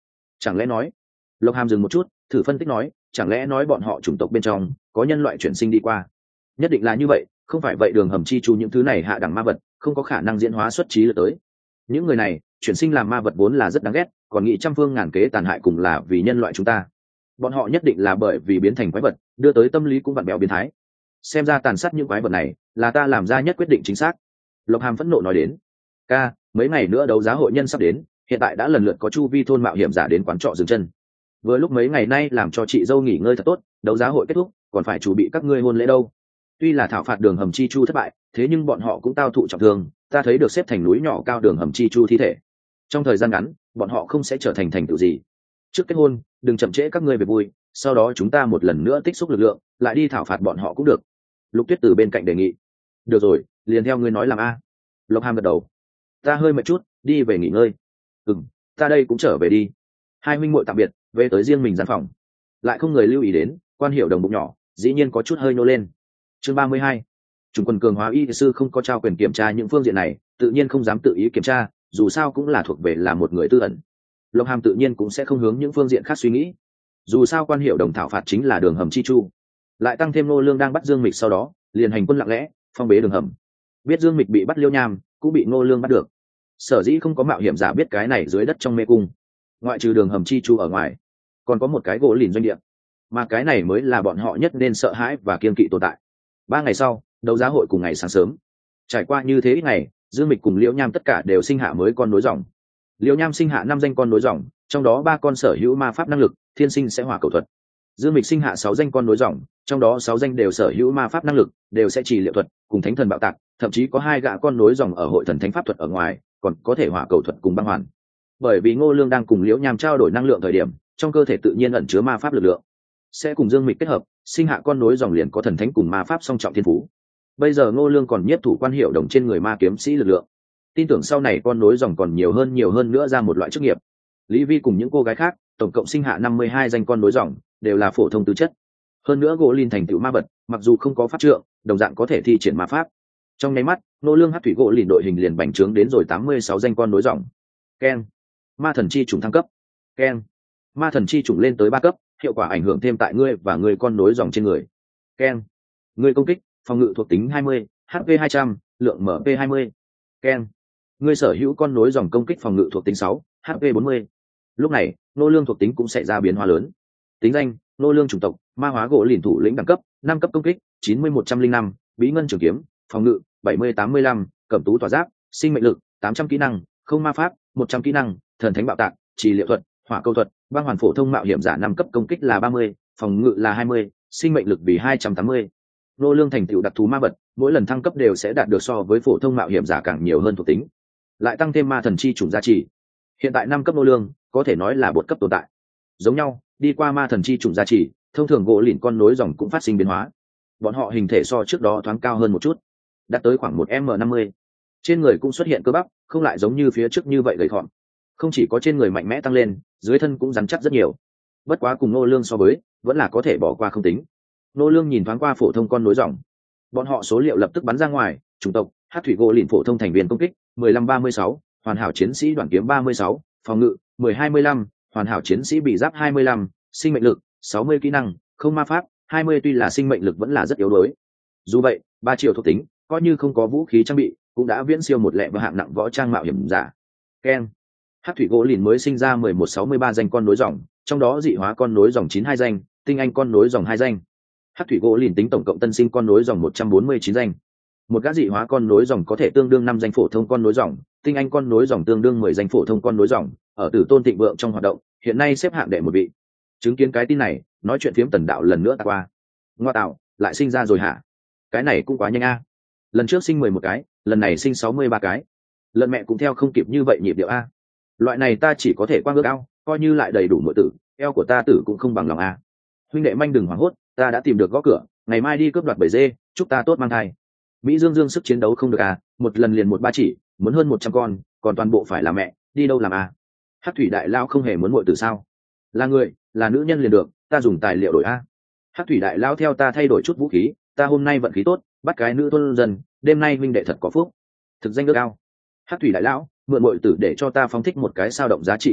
Chẳng lẽ nói, Lộc Hàm dừng một chút, thử phân tích nói, chẳng lẽ nói bọn họ chủng tộc bên trong có nhân loại chuyển sinh đi qua? Nhất định là như vậy, không phải vậy đường hầm chi chu những thứ này hạ đẳng ma vật không có khả năng diễn hóa xuất trí lực tới. Những người này chuyển sinh làm ma vật vốn là rất đáng ghét, còn nghĩ trăm phương ngàn kế tàn hại cùng là vì nhân loại chúng ta. Bọn họ nhất định là bởi vì biến thành quái vật đưa tới tâm lý cũng vặn bèo biến thái. Xem ra tàn sát những quái vật này là ta làm ra nhất quyết định chính xác. Lộc Hàm phẫn nộ nói đến. Ca, mấy ngày nữa đấu giá hội nhân sắp đến, hiện tại đã lần lượt có chu vi thôn mạo hiểm giả đến quán trọ dừng chân. Vừa lúc mấy ngày nay làm cho chị dâu nghỉ ngơi thật tốt, đấu giá hội kết thúc còn phải chuẩn bị các ngươi hôn lễ đâu. Tuy là thảo phạt đường hầm chi chu thất bại, thế nhưng bọn họ cũng tao thụ trọng thương, ta thấy được xếp thành núi nhỏ cao đường hầm chi chu thi thể. Trong thời gian ngắn bọn họ không sẽ trở thành thành tựu gì. Trước kết hôn đừng chậm trễ các ngươi về vui, sau đó chúng ta một lần nữa tích xúc lực lượng lại đi thảo phạt bọn họ cũng được. Lục Tuyết từ bên cạnh đề nghị. Được rồi, liền theo ngươi nói làm a. Lộc Hàm gật đầu. Ta hơi mệt chút, đi về nghỉ ngơi. Ừ, ta đây cũng trở về đi. Hai huynh muội tạm biệt, về tới riêng mình gian phòng. Lại không người lưu ý đến, Quan Hiểu Đồng bụng nhỏ dĩ nhiên có chút hơi nô lên. Chương ba mươi hai, Chủng quân cường hóa y sư không có trao quyền kiểm tra những phương diện này, tự nhiên không dám tự ý kiểm tra, dù sao cũng là thuộc về là một người tư ẩn. Lộc Hàm tự nhiên cũng sẽ không hướng những phương diện khác suy nghĩ. Dù sao Quan Hiểu Đồng thảo phạt chính là đường hầm chi chu, lại tăng thêm Nô Lương đang bắt Dương Mịch sau đó, liền hành quân lặng lẽ, phong bế đường hầm. Biết Dương Mịch bị bắt Liêu Nham, cũng bị Nô Lương bắt được. Sở dĩ không có mạo hiểm giả biết cái này dưới đất trong mê cung, ngoại trừ đường hầm chi chu ở ngoài, còn có một cái gỗ lìn doanh địa, mà cái này mới là bọn họ nhất nên sợ hãi và kiên kỵ tồn tại. Ba ngày sau, đấu giá hội cùng ngày sáng sớm. Trải qua như thế ít ngày, Dương Mịch cùng Liễu Nham tất cả đều sinh hạ mới con nối dòng. Liễu Nham sinh hạ năm danh con nối dòng, trong đó ba con sở hữu ma pháp năng lực, thiên sinh sẽ hỏa cầu thuật. Dương Mịch sinh hạ sáu danh con nối dòng, trong đó sáu danh đều sở hữu ma pháp năng lực, đều sẽ trì liệu thuật, cùng thánh thần bạo tạc, thậm chí có hai gã con nối dòng ở hội thần thánh pháp thuật ở ngoài, còn có thể hỏa cầu thuật cùng băng hoàn. Bởi vì Ngô Lương đang cùng Liễu Nham trao đổi năng lượng thời điểm, trong cơ thể tự nhiên ẩn chứa ma pháp lực lượng, sẽ cùng Dương Mịch kết hợp, sinh hạ con nối dòng liền có thần thánh cùng ma pháp song trọng thiên phú. Bây giờ Ngô Lương còn nhiếp thủ Quan Hiểu Đồng trên người ma kiếm sĩ lực lượng, tin tưởng sau này con nối dòng còn nhiều hơn nhiều hơn nữa ra một loại chức nghiệp. Lý Vi cùng những cô gái khác tổng cộng sinh hạ năm mươi hai danh con nối dòng, đều là phổ thông tứ chất. Hơn nữa gỗ lìn thành tựu ma vật, mặc dù không có pháp trượng, đồng dạng có thể thi triển ma pháp. Trong nháy mắt, Ngô Lương hắc thủy gỗ lìn đội hình liền bành trướng đến rồi tám mươi sáu danh con nối dòng. Keng, ma thần chi trùng thăng cấp. Keng, ma thần chi trùng lên tới ba cấp, hiệu quả ảnh hưởng thêm tại ngươi và ngươi con nối dòng trên người. Keng, ngươi công kích, phòng ngự thuộc tính hai mươi, hát pê hai trăm, lượng em pê hai mươi. Keng, ngươi sở hữu con nối dòng công kích phòng ngự thuộc tính sáu, hát pê bốn mươi. Lúc này, Ngô Lương thuộc tính cũng sẽ ra biến hóa lớn. Tính danh: Ngô Lương chủng tộc, ma hóa gỗ lìn thủ lĩnh đẳng cấp, năm cấp công kích, chín mươi một trăm linh năm, bí ngân trường kiếm, phòng ngự, bảy mươi tám mươi lăm, cẩm tú tỏa giáp, sinh mệnh lực, tám trăm kỹ năng, không ma pháp, một trăm kỹ năng, thần thánh bạo tạc, trì liệu thuật, hỏa câu thuật, băng hoàn phổ thông mạo hiểm giả năm cấp công kích là ba mươi, phòng ngự là hai mươi, sinh mệnh lực vì hai trăm tám mươi. Ngô Lương thành tựu đặc thú ma vật, mỗi lần thăng cấp đều sẽ đạt được so với phổ thông mạo hiểm giả càng nhiều hơn thuộc tính, lại tăng thêm ma thần chi chủng gia trì. Hiện tại năm cấp Ngô Lương có thể nói là bột cấp tồn tại. Giống nhau, đi qua ma thần chi chủng gia trì, thông thường gỗ lìn con nối dòng cũng phát sinh biến hóa. Bọn họ hình thể so trước đó thoáng cao hơn một chút, đạt tới khoảng một m năm mươi. Trên người cũng xuất hiện cơ bắp, không lại giống như phía trước như vậy gầy thọn. Không chỉ có trên người mạnh mẽ tăng lên, dưới thân cũng rắn chắc rất nhiều. Bất quá cùng Ngô Lương so với, vẫn là có thể bỏ qua không tính. Ngô Lương nhìn thoáng qua phổ thông con nối dòng, bọn họ số liệu lập tức bắn ra ngoài. Chủng tộc: hắc thủy gỗ lìn phổ thông thành viên công kích mười lăm ba mươi sáu, hoàn hảo chiến sĩ đoạn kiếm ba mươi sáu, phòng ngự mười hai mươi lăm, hoàn hảo chiến sĩ bị giáp hai mươi lăm, sinh mệnh lực sáu mươi kỹ năng, không ma pháp hai mươi. Tuy là sinh mệnh lực vẫn là rất yếu đuối, dù vậy ba triệu thuộc tính, coi như không có vũ khí trang bị cũng đã viễn siêu một lẹ và hạng nặng võ trang mạo hiểm giả. Keng, hắc thủy gỗ lìn mới sinh ra mười một sáu mươi ba danh con nối dòng, trong đó dị hóa con nối dòng chín hai danh, tinh anh con nối dòng hai danh. Hắc thủy gỗ lìn tính tổng cộng tân sinh con nối dòng một trăm bốn mươi chín danh. Một gã dị hóa con nối dòng có thể tương đương năm danh phổ thông con nối dòng, tinh anh con nối dòng tương đương mười danh phổ thông con nối dòng, ở Tử Tôn thịnh vượng trong hoạt động, hiện nay xếp hạng đệ một vị. Chứng kiến cái tin này, nói chuyện phiếm Tần Đạo lần nữa ta qua. Ngoa tạo, lại sinh ra rồi hả? Cái này cũng quá nhanh a. Lần trước sinh mười một cái, lần này sinh sáu mươi ba cái. Lần mẹ cũng theo không kịp như vậy nhịp điệu a. Loại này ta chỉ có thể qua ước ao, coi như lại đầy đủ nội tử, eo của ta tử cũng không bằng lòng a. Huynh đệ manh đừng hoảng hốt, ta đã tìm được gõ cửa, ngày mai đi cướp đoạt bầy dê, chúc ta tốt mang thai. Mỹ Dương Dương sức chiến đấu không được à, một lần liền một ba chỉ, muốn hơn một trăm con, còn toàn bộ phải là mẹ, đi đâu làm à? Hắc thủy đại lao không hề muốn muội tử sao? Là người, là nữ nhân liền được, ta dùng tài liệu đổi a. Hắc thủy đại lao theo ta thay đổi chút vũ khí, ta hôm nay vận khí tốt, bắt cái nữ thôn dân, đêm nay huynh đệ thật có phúc. Thực danh ước ao. Hắc thủy đại lão, mượn muội tử để cho ta phóng thích một cái sao động giá trị liền được,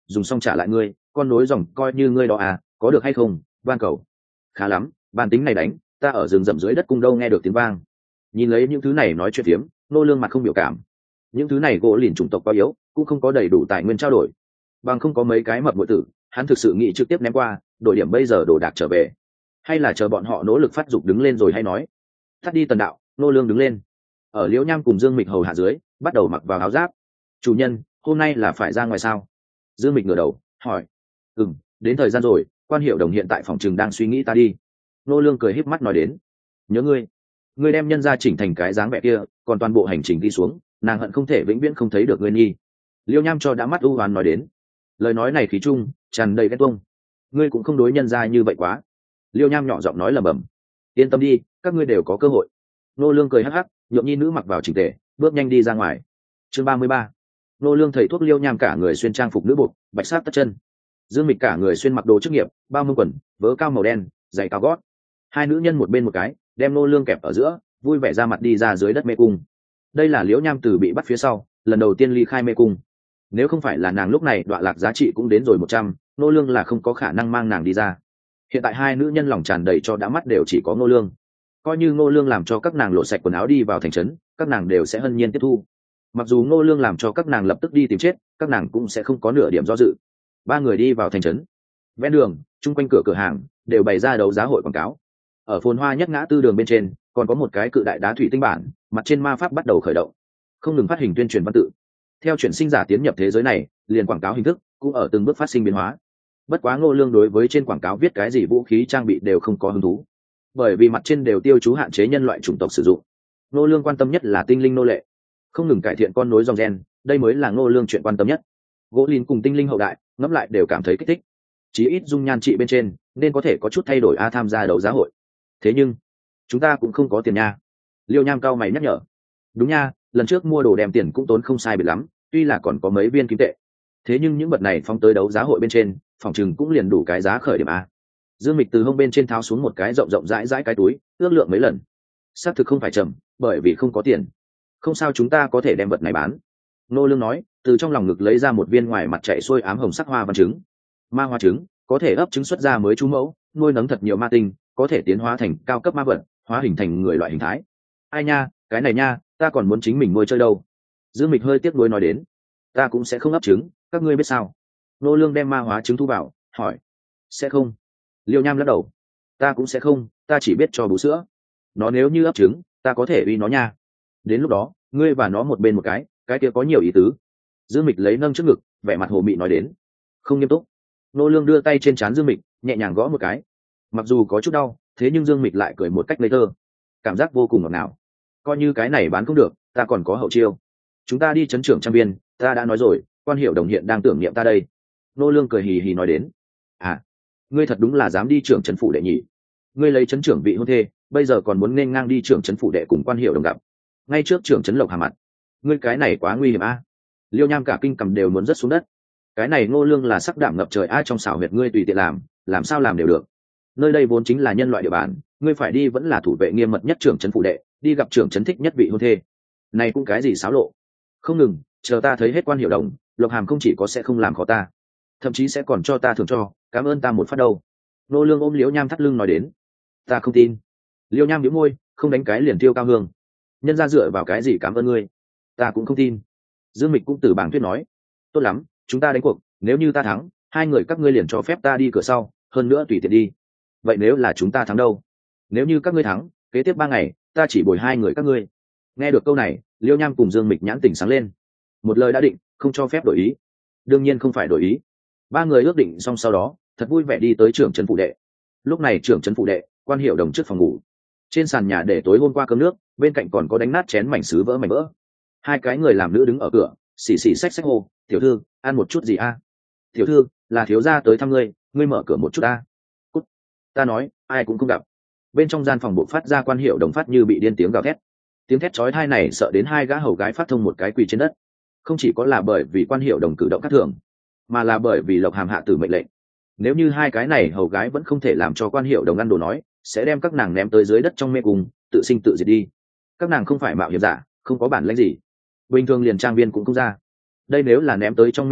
dùng xong trả lại ngươi, con nối dòng coi như ngươi đó à, có được hay không, van cầu. Khá lắm, bản tính này đánh, ta ở rừng rậm dưới đất cung đâu nghe được tiếng vang. Nhìn lấy những thứ này nói chuyện phiếm, nô lương mặt không biểu cảm. Những thứ này gỗ lìn chủng tộc quá yếu, cũng không có đầy đủ tài nguyên trao đổi, bằng không có mấy cái mập muội tử, hắn thực sự nghĩ trực tiếp ném qua, đổi điểm bây giờ đồ đạc trở về, hay là chờ bọn họ nỗ lực phát dục đứng lên rồi hay nói. Tắt đi tần đạo, nô lương đứng lên, ở liễu nham cùng dương mịch hầu hạ dưới, bắt đầu mặc vào áo giáp. Chủ nhân, hôm nay là phải ra ngoài sao? Dương mịch ngửa đầu hỏi. Ừm, đến thời gian rồi, quan hiệu đồng hiện tại phòng trường đang suy nghĩ ta đi. Nô lương cười híp mắt nói đến. Nhớ ngươi, ngươi đem nhân gia chỉnh thành cái dáng vẻ kia, còn toàn bộ hành trình đi xuống, nàng hận không thể vĩnh viễn không thấy được ngươi nhi. Liêu nham cho đã mắt u hoán nói đến. Lời nói này khí trung tràn đầy ghen tuông. Ngươi cũng không đối nhân gia như vậy quá. Liêu nham nhỏ giọng nói lẩm bẩm. Yên tâm đi, các ngươi đều có cơ hội. Nô lương cười hắc hắc, nhượng nhi nữ mặc vào chỉnh tề, bước nhanh đi ra ngoài. Chương ba mươi ba. Nô lương thầy thuốc liêu nham cả người xuyên trang phục nữ bột, bạch sát tất chân. Dương mịch cả người xuyên mặc đồ chức nghiệp, bao mông quần, vớ cao màu đen, giày cao gót. Hai nữ nhân một bên một cái, đem nô lương kẹp ở giữa, vui vẻ ra mặt đi ra dưới đất mê cung. Đây là liễu nham từ bị bắt phía sau, lần đầu tiên ly khai mê cung. Nếu không phải là nàng lúc này đọa lạc giá trị cũng đến rồi một trăm, nô lương là không có khả năng mang nàng đi ra. Hiện tại hai nữ nhân lòng tràn đầy cho đã mắt đều chỉ có nô lương. Coi như nô lương làm cho các nàng lộ sạch quần áo đi vào thành trấn, các nàng đều sẽ hân nhiên tiếp thu. Mặc dù nô lương làm cho các nàng lập tức đi tìm chết, các nàng cũng sẽ không có nửa điểm do dự. Ba người đi vào thành trấn. Ven đường, chung quanh cửa cửa hàng đều bày ra đấu giá hội quảng cáo. Ở phồn hoa nhất ngã tư đường bên trên, còn có một cái cự đại đá thủy tinh bản, mặt trên ma pháp bắt đầu khởi động, không ngừng phát hình tuyên truyền văn tự. Theo chuyển sinh giả tiến nhập thế giới này, liền quảng cáo hình thức cũng ở từng bước phát sinh biến hóa. Bất quá Ngô Lương đối với trên quảng cáo viết cái gì vũ khí trang bị đều không có hứng thú, bởi vì mặt trên đều tiêu chú hạn chế nhân loại chủng tộc sử dụng. Ngô Lương quan tâm nhất là tinh linh nô lệ, không ngừng cải thiện con nối dòng gen, đây mới là Ngô Lương chuyện quan tâm nhất. Gỗ lìn cùng tinh linh hậu đại, ngẫm lại đều cảm thấy kích thích. Chí ít dung nhan trị bên trên, nên có thể có chút thay đổi a tham gia đấu giá hội. Thế nhưng, chúng ta cũng không có tiền nha. Liêu Nham cao mày nhắc nhở. Đúng nha, lần trước mua đồ đem tiền cũng tốn không sai biệt lắm, tuy là còn có mấy viên kim tệ. Thế nhưng những vật này phóng tới đấu giá hội bên trên, phòng chừng cũng liền đủ cái giá khởi điểm a. Dương Mịch từ hông bên trên tháo xuống một cái rộng rộng rãi rãi cái túi, ước lượng mấy lần. Xác thực không phải chậm, bởi vì không có tiền. Không sao, chúng ta có thể đem vật này bán. Nô Lương nói, từ trong lòng ngực lấy ra một viên ngoài mặt chạy xuôi ám hồng sắc hoa văn trứng. Ma hoa trứng có thể ấp trứng xuất ra mới chú mẫu, nuôi nấng thật nhiều ma tinh, có thể tiến hóa thành cao cấp ma vật, hóa hình thành người loại hình thái. Ai nha, cái này nha, ta còn muốn chính mình nuôi chơi đâu. Dương Mịch hơi tiếc nuối nói đến, ta cũng sẽ không ấp trứng, các ngươi biết sao? Nô Lương đem ma hóa trứng thu vào, hỏi, sẽ không? Liêu Nham lắc đầu, ta cũng sẽ không, ta chỉ biết cho bú sữa. Nó nếu như ấp trứng, ta có thể uy nó nha. Đến lúc đó, ngươi và nó một bên một cái, cái kia có nhiều ý tứ. Dương Mịch lấy nâng trước ngực, vẻ mặt hồ mị nói đến, không nghiêm túc. Nô Lương đưa tay trên trán Dương Mịch, nhẹ nhàng gõ một cái. Mặc dù có chút đau, thế nhưng Dương Mịch lại cười một cách ngây thơ, cảm giác vô cùng ngọt ngào. Coi như cái này bán không được, ta còn có hậu chiêu. Chúng ta đi trấn trưởng trang viên, ta đã nói rồi, quan hiệu đồng hiện đang tưởng niệm ta đây. Nô Lương cười hì hì nói đến, à, ngươi thật đúng là dám đi trưởng trấn phủ đệ nhỉ? Ngươi lấy trấn trưởng vị hôn thê, bây giờ còn muốn nên ngang đi trưởng trấn phủ đệ cùng quan hiệu đồng gặp, ngay trước trưởng trấn Lộc Hà mặt. Ngươi cái này quá nguy hiểm a. À? Liêu Nham cả kinh cầm đều muốn rớt xuống đất. Cái này Ngô Lương là sắc đảm ngập trời ai trong xảo huyệt, ngươi tùy tiện làm, làm sao làm đều được. Nơi đây vốn chính là nhân loại địa bàn, ngươi phải đi vẫn là thủ vệ nghiêm mật nhất trưởng trấn phủ đệ, đi gặp trưởng trấn thích nhất vị hôn thê. Này cũng cái gì xáo lộ. Không ngừng, chờ ta thấy hết quan hiệu đồng, Lộc Hàm không chỉ có sẽ không làm khó ta, thậm chí sẽ còn cho ta thưởng cho, cảm ơn ta một phát đâu. Ngô Lương ôm Liễu Nham thắt lưng nói đến, ta không tin. Liễu Nham nhíu môi, không đánh cái liền tiêu cao hương. Nhân ra dựa vào cái gì cảm ơn ngươi? Ta cũng không tin. Dương Mịch cũng từ bảng tuyết nói, tốt lắm, chúng ta đánh cuộc, nếu như ta thắng, hai người các ngươi liền cho phép ta đi cửa sau, hơn nữa tùy tiện đi. Vậy nếu là chúng ta thắng đâu? Nếu như các ngươi thắng, kế tiếp ba ngày, ta chỉ bồi hai người các ngươi. Nghe được câu này, Liêu Nham cùng Dương Mịch nhãn tỉnh sáng lên. Một lời đã định, không cho phép đổi ý. Đương nhiên không phải đổi ý. Ba người ước định xong sau đó, thật vui vẻ đi tới trưởng trấn phủ đệ. Lúc này trưởng trấn phủ đệ, quan hiệu đồng trước phòng ngủ. Trên sàn nhà để tối hôm qua cơm nước, bên cạnh còn có đánh nát chén mảnh sứ vỡ mảnh vỡ. Hai cái người làm nữ đứng ở cửa, xì xì xách xách hô, tiểu thư, ăn một chút gì a? Tiểu thư, là thiếu gia tới thăm ngươi, ngươi mở cửa một chút a. Cút. Ta nói, ai cũng không gặp. Bên trong gian phòng bộ phát ra quan hiệu đồng phát như bị điên tiếng gào thét. Tiếng thét chói tai này sợ đến hai gã hầu gái phát thông một cái quỳ trên đất. Không chỉ có là bởi vì quan hiệu đồng cử động khác thường, mà là bởi vì Lộc Hàm hạ tử mệnh lệnh. Nếu như hai cái này hầu gái vẫn không thể làm cho quan hiệu đồng ăn đồ nói, sẽ đem các nàng ném tới dưới đất trong mê cung, tự sinh tự diệt đi. Các nàng không phải mạo hiểm giả, không có bản lĩnh gì, bình thường liền trang viên cũng không ra. Đây nếu là ném tới trong mê cung,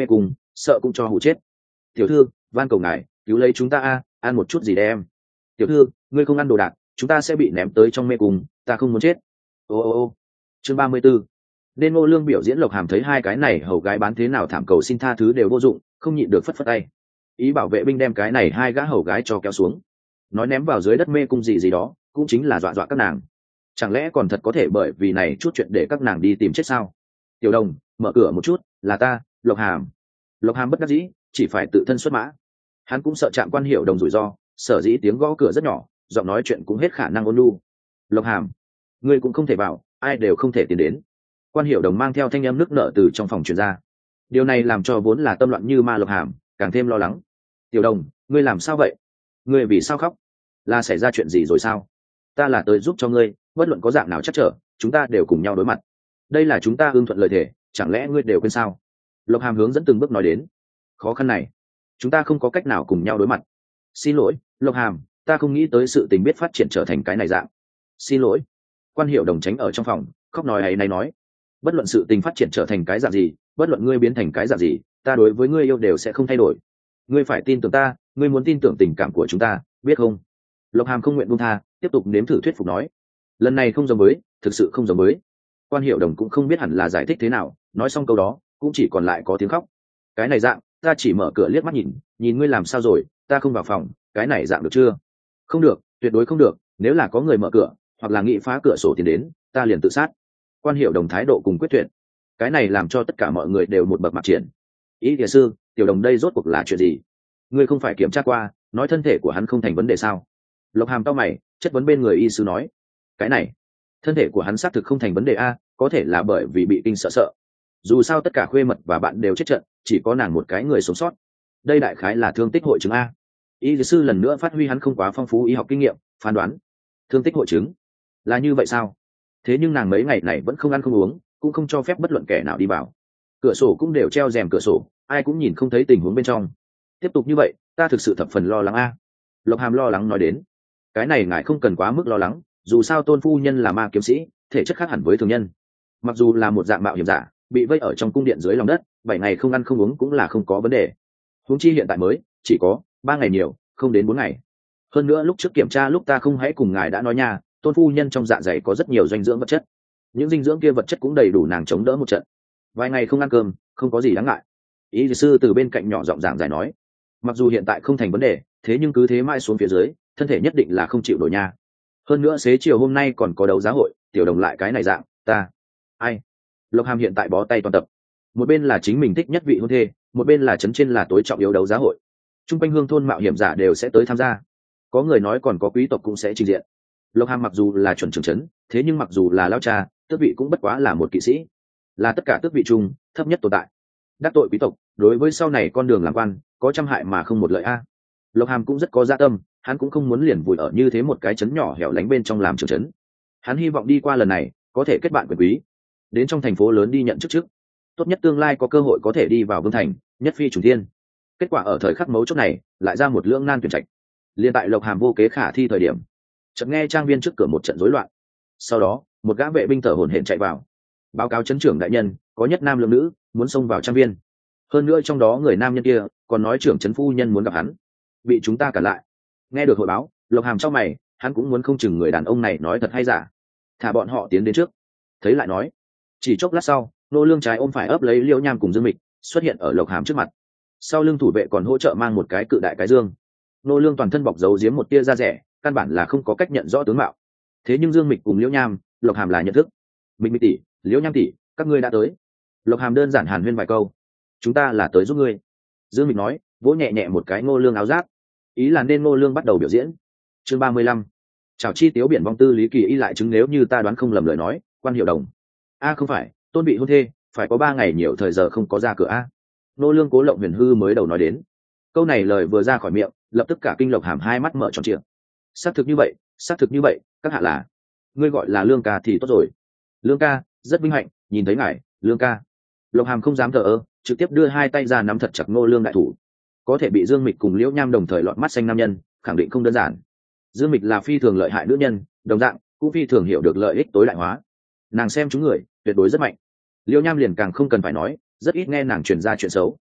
sợ cũng cho hụ chết. Tiểu thư, van cầu ngài cứu lấy chúng ta a, ăn một chút gì đem. Tiểu thư, ngươi không ăn đồ đạc chúng ta sẽ bị ném tới trong mê cung, ta không muốn chết. Ô ô ô chương ba mươi 34. Nên Ngô Lương biểu diễn Lộc Hàm thấy hai cái này hầu gái bán thế nào thảm cầu xin tha thứ đều vô dụng, không nhịn được phất phất tay, ý bảo vệ binh đem cái này hai gã hầu gái cho kéo xuống, nói ném vào dưới đất mê cung gì gì đó, cũng chính là dọa dọa các nàng. Chẳng lẽ còn thật có thể bởi vì này chút chuyện để các nàng đi tìm chết sao? Tiểu Đồng, mở cửa một chút, là ta, Lộc Hàm. Lộc Hàm bất đắc dĩ, chỉ phải tự thân xuất mã. Hắn cũng sợ Trạm Quan Hiểu Đồng rủi ro, sở dĩ tiếng gõ cửa rất nhỏ, giọng nói chuyện cũng hết khả năng ôn nhu. Lộc Hàm, ngươi cũng không thể vào, ai đều không thể tiến đến. Quan Hiểu Đồng mang theo thanh âm nức nở từ trong phòng truyền ra. Điều này làm cho vốn là tâm loạn như ma Lộc Hàm càng thêm lo lắng. Tiểu Đồng, ngươi làm sao vậy? Ngươi vì sao khóc? Là xảy ra chuyện gì rồi sao? Ta là tới giúp cho ngươi, bất luận có dạng nào chắc trở, chúng ta đều cùng nhau đối mặt. Đây là chúng ta ưng thuận lời thề, chẳng lẽ ngươi đều quên sao? Lộc Hàm hướng dẫn từng bước nói đến. Khó khăn này, chúng ta không có cách nào cùng nhau đối mặt. Xin lỗi, Lộc Hàm, ta không nghĩ tới sự tình biết phát triển trở thành cái này dạng. Xin lỗi. Quan Hiểu Đồng tránh ở trong phòng, khóc nói ấy này nói. Bất luận sự tình phát triển trở thành cái dạng gì, bất luận ngươi biến thành cái dạng gì, ta đối với ngươi yêu đều sẽ không thay đổi. Ngươi phải tin tưởng ta, ngươi muốn tin tưởng tình cảm của chúng ta, biết không? Lộc Hàm không nguyện buông tha, tiếp tục nếm thử thuyết phục nói. Lần này không giống với, thực sự không giống với. Quan Hiểu Đồng cũng không biết hẳn là giải thích thế nào, nói xong câu đó, cũng chỉ còn lại có tiếng khóc. Cái này dạng, ta chỉ mở cửa liếc mắt nhìn, nhìn ngươi làm sao rồi, ta không vào phòng, cái này dạng được chưa? Không được, tuyệt đối không được, nếu là có người mở cửa, hoặc là nghị phá cửa sổ tiến đến, ta liền tự sát. Quan Hiểu Đồng thái độ cùng quyết tuyệt, cái này làm cho tất cả mọi người đều một bậc mặc triển. Ý thiền sư, Tiểu Đồng đây rốt cuộc là chuyện gì? Ngươi không phải kiểm tra qua, nói thân thể của hắn không thành vấn đề sao? Lộc Hàm cau mày, chất vấn bên người y sư nói. Cái này, thân thể của hắn xác thực không thành vấn đề a, có thể là bởi vì bị kinh sợ sợ. Dù sao tất cả khuê mật và bạn đều chết trận, chỉ có nàng một cái người sống sót. Đây đại khái là thương tích hội chứng a. Y sư lần nữa phát huy hắn không quá phong phú y học kinh nghiệm, phán đoán. Thương tích hội chứng? Là như vậy sao? Thế nhưng nàng mấy ngày này vẫn không ăn không uống, cũng không cho phép bất luận kẻ nào đi vào. Cửa sổ cũng đều treo rèm cửa sổ, ai cũng nhìn không thấy tình huống bên trong. Tiếp tục như vậy, ta thực sự thập phần lo lắng a. Lộc Hàm lo lắng nói đến. Cái này ngài không cần quá mức lo lắng, dù sao Tôn phu nhân là ma kiếm sĩ, thể chất khác hẳn với thường nhân. Mặc dù là một dạng mạo hiểm giả, bị vây ở trong cung điện dưới lòng đất, bảy ngày không ăn không uống cũng là không có vấn đề. Huống chi hiện tại mới chỉ có ba ngày nhiều, không đến bốn ngày. Hơn nữa lúc trước kiểm tra lúc ta không hãy cùng ngài đã nói nha, Tôn phu nhân trong dạ dày có rất nhiều dinh dưỡng vật chất, những dinh dưỡng kia vật chất cũng đầy đủ nàng chống đỡ một trận. Vài ngày không ăn cơm, không có gì đáng ngại. Y sư từ bên cạnh nhỏ giọng giảng giải nói. Mặc dù hiện tại không thành vấn đề, thế nhưng cứ thế mãi xuống phía dưới, thân thể nhất định là không chịu nổi nha. Hơn nữa xế chiều hôm nay còn có đấu giá hội, Tiểu Đồng lại cái này dạng, ta ai? Lộc Hàm hiện tại bó tay toàn tập. Một bên là chính mình thích nhất vị hôn thê, một bên là trấn trên là tối trọng yếu đấu giá hội. Trung quanh hương thôn mạo hiểm giả đều sẽ tới tham gia. Có người nói còn có quý tộc cũng sẽ trình diện. Lộc Hàm mặc dù là chuẩn trưởng trấn, thế nhưng mặc dù là lao cha, tước vị cũng bất quá là một kỵ sĩ, là tất cả tước vị chung thấp nhất tồn tại. Đắc tội quý tộc, đối với sau này con đường làm quan có trăm hại mà không một lợi a. Lộc Hàm cũng rất có dạ tâm, hắn cũng không muốn liền vùi ở như thế một cái trấn nhỏ hẻo lánh bên trong làm trưởng trấn. Hắn hy vọng đi qua lần này có thể kết bạn quyền quý, đến trong thành phố lớn đi nhận chức chức, tốt nhất tương lai có cơ hội có thể đi vào vương thành, nhất phi trùng thiên. Kết quả ở thời khắc mấu chốt này lại ra một lưỡng nan tuyển trạch. Liên tại Lộc Hàm vô kế khả thi thời điểm, chợt nghe trang viên trước cửa một trận rối loạn. Sau đó một gã vệ binh thở hổn hển chạy vào, báo cáo trấn trưởng đại nhân, có nhất nam lượng nữ muốn xông vào trang viên. Hơn nữa trong đó người nam nhân kia còn nói trưởng trấn phu nhân muốn gặp hắn, bị chúng ta cản lại. Nghe được hội báo, Lộc Hàm trong mày, hắn cũng muốn không chừng người đàn ông này nói thật hay giả, thả bọn họ tiến đến trước. Thấy lại nói. Chỉ chốc lát sau, nô lương trái ôm phải ấp lấy Liễu Nham cùng Dương Mịch xuất hiện ở Lộc Hàm trước mặt. Sau lưng thủ vệ còn hỗ trợ mang một cái cự đại cái dương. Nô lương toàn thân bọc dấu giếm một tia da rẻ, căn bản là không có cách nhận rõ tướng mạo. Thế nhưng Dương Mịch cùng Liễu Nham, Lộc Hàm là nhận thức. Mịch Mịch tỷ, Liễu Nham tỷ, các ngươi đã tới. Lộc Hàm đơn giản hàn huyên vài câu. Chúng ta là tới giúp ngươi. Dương Mịch nói, vỗ nhẹ nhẹ một cái Ngô Lương áo giáp, ý là nên Ngô Lương bắt đầu biểu diễn. Chương ba mươi lăm. Chào chi tiếu biển vong tư lý kỳ y lại chứng nếu như ta đoán không lầm lời nói, Quan Hiểu Đồng. A không phải, Tôn bị hôn thê, phải có ba ngày nhiều thời giờ không có ra cửa a. Ngô Lương cố lộng huyền hư mới đầu nói đến. Câu này lời vừa ra khỏi miệng, lập tức cả kinh Lộc Hàm hai mắt mở tròn trịa. Xác thực như vậy, xác thực như vậy, các hạ là, ngươi gọi là Lương ca thì tốt rồi. Lương ca, rất vinh hạnh nhìn thấy ngài, Lương ca. Lộc Hàm không dám thờ ơ, trực tiếp đưa hai tay ra nắm thật chặt Ngô Lương đại thủ. Có thể bị Dương Mịch cùng Liễu Nham đồng thời lọt mắt xanh nam nhân, khẳng định không đơn giản. Dương Mịch là phi thường lợi hại nữ nhân, đồng dạng cũng phi thường hiểu được lợi ích tối đại hóa. Nàng xem chúng người tuyệt đối rất mạnh. Liễu Nham liền càng không cần phải nói, rất ít nghe nàng truyền ra chuyện xấu.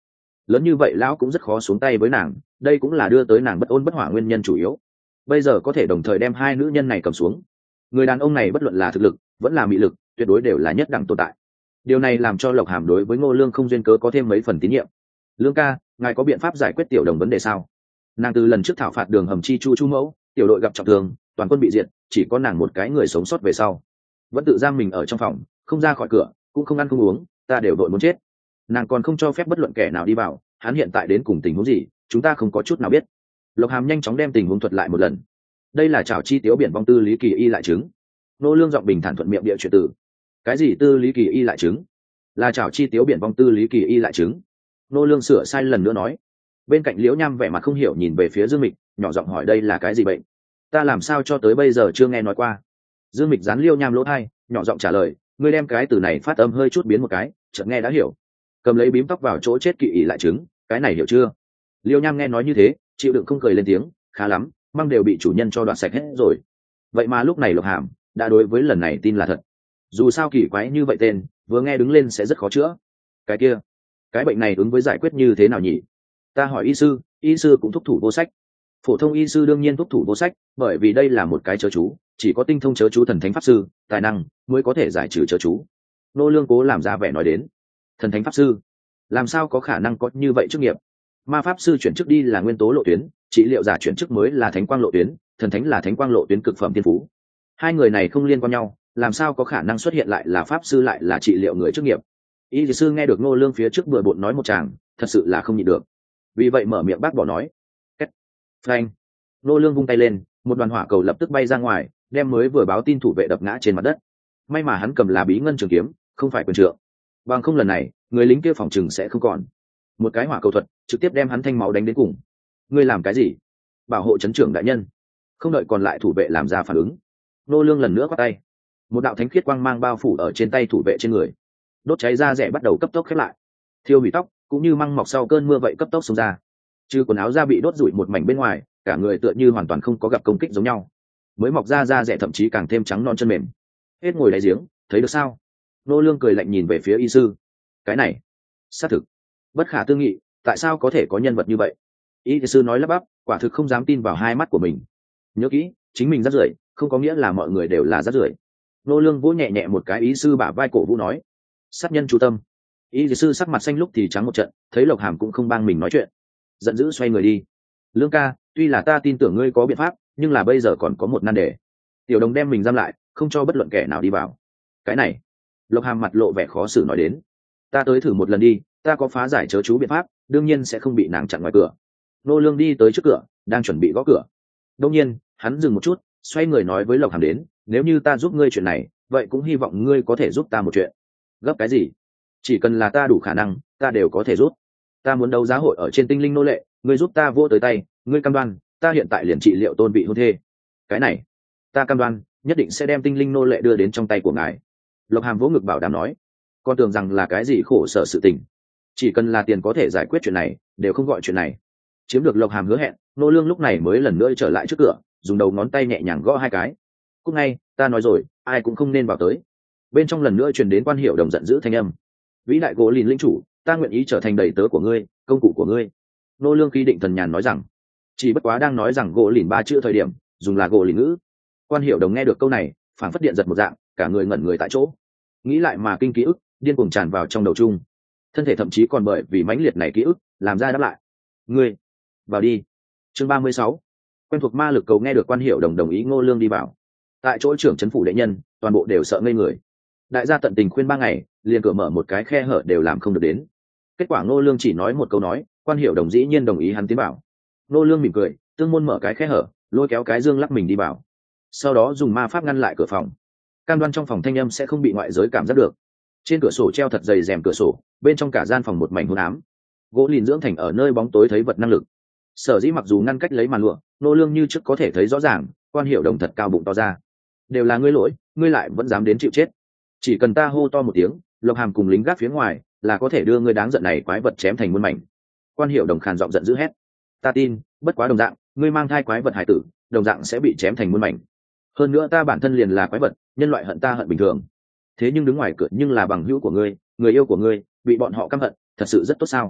lớn như vậy lão cũng rất khó xuống tay với nàng, đây cũng là đưa tới nàng bất ôn bất hỏa nguyên nhân chủ yếu. Bây giờ có thể đồng thời đem hai nữ nhân này cầm xuống, người đàn ông này bất luận là thực lực vẫn là mị lực tuyệt đối đều là nhất đẳng tồn tại. Điều này làm cho Lộc Hàm đối với Ngô Lương không duyên cớ có thêm mấy phần tín nhiệm. Lương ca, ngài có biện pháp giải quyết tiểu đồng vấn đề sao? Nàng từ lần trước thảo phạt đường hầm chi chu chu mẫu, tiểu đội gặp trọng thương, toàn quân bị diệt, chỉ có nàng một cái người sống sót về sau, vẫn tự giam mình ở trong phòng, không ra khỏi cửa, cũng không ăn không uống, ta đều đội muốn chết. Nàng còn không cho phép bất luận kẻ nào đi vào, hắn hiện tại đến cùng tình huống gì, chúng ta không có chút nào biết. Lộc Hàm nhanh chóng đem tình huống thuật lại một lần. Đây là trảo chi tiếu biển vong tư lý kỳ y lại chứng. Nô Lương giọng bình thản thuận miệng địa chuyện từ. Cái gì tư lý kỳ y lại chứng? Là trảo chi tiếu biển vong tư lý kỳ y lại chứng. Nô Lương sửa sai lần nữa nói. Bên cạnh Liễu Nham vẻ mặt không hiểu nhìn về phía Dương Mịch, nhỏ giọng hỏi đây là cái gì bệnh? Ta làm sao cho tới bây giờ chưa nghe nói qua. Dương Mịch dán Liễu Nham lỗ tai, nhỏ giọng trả lời, ngươi đem cái từ này phát âm hơi chút biến một cái, chợt nghe đã hiểu. Cầm lấy bím tóc vào chỗ chết kỳ y lại chứng, cái này hiểu chưa? Liễu Nham nghe nói như thế, chịu đựng không cười lên tiếng, khá lắm, măng đều bị chủ nhân cho đoạt sạch hết rồi. Vậy mà lúc này Lộc Hàm đã đối với lần này tin là thật. Dù sao kỳ quái như vậy tên, vừa nghe đứng lên sẽ rất khó chữa. Cái kia, cái bệnh này ứng với giải quyết như thế nào nhỉ? Ta hỏi y sư, y sư cũng thúc thủ vô sách. Phổ thông y sư đương nhiên thúc thủ vô sách, bởi vì đây là một cái chớ chú, chỉ có tinh thông chớ chú thần thánh pháp sư, tài năng mới có thể giải trừ chớ chú. Nô Lương cố làm ra vẻ nói đến, thần thánh pháp sư, làm sao có khả năng có như vậy chức nghiệp? Ma pháp sư chuyển chức đi là nguyên tố lộ tuyến, trị liệu giả chuyển chức mới là thánh quang lộ tuyến, thần thánh là thánh quang lộ tuyến cực phẩm tiên phú. Hai người này không liên quan nhau, làm sao có khả năng xuất hiện lại là pháp sư lại là trị liệu người chức nghiệp? Y sư nghe được Ngô Lương phía trước bừa bộn nói một tràng, thật sự là không nhịn được, vì vậy mở miệng bác bỏ nói. Két, phanh. Ngô Lương vung tay lên, một đoàn hỏa cầu lập tức bay ra ngoài, đem mới vừa báo tin thủ vệ đập ngã trên mặt đất. May mà hắn cầm là bí ngân trường kiếm, không phải quyền trượng. Bằng không lần này, người lính kia phòng trừng sẽ không còn. Một cái hỏa cầu thuật, trực tiếp đem hắn thanh máu đánh đến cùng. Ngươi làm cái gì? Bảo hộ trấn trưởng đại nhân. Không đợi còn lại thủ vệ làm ra phản ứng, Ngô Lương lần nữa quát tay. Một đạo thánh khiết quang mang bao phủ ở trên tay thủ vệ trên người, đốt cháy da rẻ bắt đầu cấp tốc khép lại, thiêu hủy tóc cũng như măng mọc sau cơn mưa vậy cấp tốc xông ra. Trừ quần áo da bị đốt rụi một mảnh bên ngoài, cả người tựa như hoàn toàn không có gặp công kích giống nhau, mới mọc ra da rẻ thậm chí càng thêm trắng non chân mềm. Hết ngồi đáy giếng, thấy được sao? Ngô Lương cười lạnh nhìn về phía y sư. Cái này, xác thực bất khả tư nghị, tại sao có thể có nhân vật như vậy? Y sư nói lắp bắp, quả thực không dám tin vào hai mắt của mình. Nhớ kỹ, chính mình rác rưởi, không có nghĩa là mọi người đều là rác rưởi. Ngô Lương vỗ nhẹ nhẹ một cái y sư bả vai cổ vũ nói, sát nhân chú tâm. Y sư sắc mặt xanh lúc thì trắng một trận, thấy Lộc Hàm cũng không bang mình nói chuyện, giận dữ xoay người đi. Lương ca, tuy là ta tin tưởng ngươi có biện pháp, nhưng là bây giờ còn có một nan đề. Tiểu đồng đem mình giam lại, không cho bất luận kẻ nào đi vào. Cái này, Lộc Hàm mặt lộ vẻ khó xử nói đến. Ta tới thử một lần đi, ta có phá giải chớ chú biện pháp, đương nhiên sẽ không bị nàng chặn ngoài cửa. Nô Lương đi tới trước cửa, đang chuẩn bị gõ cửa. Đương nhiên, hắn dừng một chút, xoay người nói với Lộc Hàm đến, nếu như ta giúp ngươi chuyện này, vậy cũng hy vọng ngươi có thể giúp ta một chuyện. Gấp cái gì? Chỉ cần là ta đủ khả năng, ta đều có thể giúp. Ta muốn đấu giá hội ở trên tinh linh nô lệ, ngươi giúp ta vô tới tay, ngươi cam đoan, ta hiện tại liền trị liệu tôn vị hôn thê. Cái này, ta cam đoan, nhất định sẽ đem tinh linh nô lệ đưa đến trong tay của ngài. Lộc Hàm vỗ ngực bảo đảm nói, con tưởng rằng là cái gì khổ sở sự tình, chỉ cần là tiền có thể giải quyết chuyện này, đều không gọi chuyện này. Chiếm được Lộc Hàm hứa hẹn, Nô Lương lúc này mới lần nữa trở lại trước cửa, dùng đầu ngón tay nhẹ nhàng gõ hai cái. Cúc ngay, ta nói rồi, ai cũng không nên vào tới. Bên trong lần nữa truyền đến Quan Hiểu Đồng giận dữ thanh âm. Vĩ đại Gỗ Lìn lĩnh chủ, ta nguyện ý trở thành đầy tớ của ngươi, công cụ của ngươi. Nô Lương khí định thần nhàn nói rằng, chỉ bất quá đang nói rằng Gỗ Lìn ba chữ thời điểm, dùng là Gỗ Lìn ngữ. Quan Hiểu Đồng nghe được câu này, phảng phất điện giật một dạng, cả người ngẩn người tại chỗ. Nghĩ lại mà kinh ký ức điên cuồng tràn vào trong đầu chung, thân thể thậm chí còn bởi vì mãnh liệt này ký ức làm ra đáp lại. Ngươi vào đi. Chương ba mươi sáu, quen thuộc ma lực cầu. Nghe được Quan Hiểu Đồng đồng ý Ngô Lương đi vào, tại chỗ trưởng trấn phủ đệ nhân toàn bộ đều sợ ngây người. Đại gia tận tình khuyên ba ngày, liền cửa mở một cái khe hở đều làm không được đến. Kết quả Ngô Lương chỉ nói một câu nói, Quan Hiểu Đồng dĩ nhiên đồng ý hắn tiến vào. Ngô Lương mỉm cười, tương môn mở cái khe hở, lôi kéo cái dương lắc mình đi vào, sau đó dùng ma pháp ngăn lại cửa phòng, cam đoan trong phòng thanh âm sẽ không bị ngoại giới cảm giác được. Trên cửa sổ treo thật dày rèm cửa sổ, bên trong cả gian phòng một mảnh hôn ám. Gỗ lìn dưỡng thành ở nơi bóng tối thấy vật năng lực. Sở dĩ mặc dù ngăn cách lấy màn lụa, Nô Lương như trước có thể thấy rõ ràng, Quan Hiểu Đồng thật cao bụng to ra. Đều là ngươi lỗi, ngươi lại vẫn dám đến chịu chết. Chỉ cần ta hô to một tiếng, Lộc Hàm cùng lính gác phía ngoài là có thể đưa ngươi đáng giận này quái vật chém thành muôn mảnh. Quan Hiểu Đồng khàn giọng giận dữ hét. Ta tin, bất quá đồng dạng, ngươi mang thai quái vật hải tử, đồng dạng sẽ bị chém thành muôn mảnh. Hơn nữa ta bản thân liền là quái vật, nhân loại hận ta hận bình thường. Thế nhưng đứng ngoài cửa nhưng là bằng hữu của ngươi, người yêu của ngươi, bị bọn họ căm hận, thật sự rất tốt sao?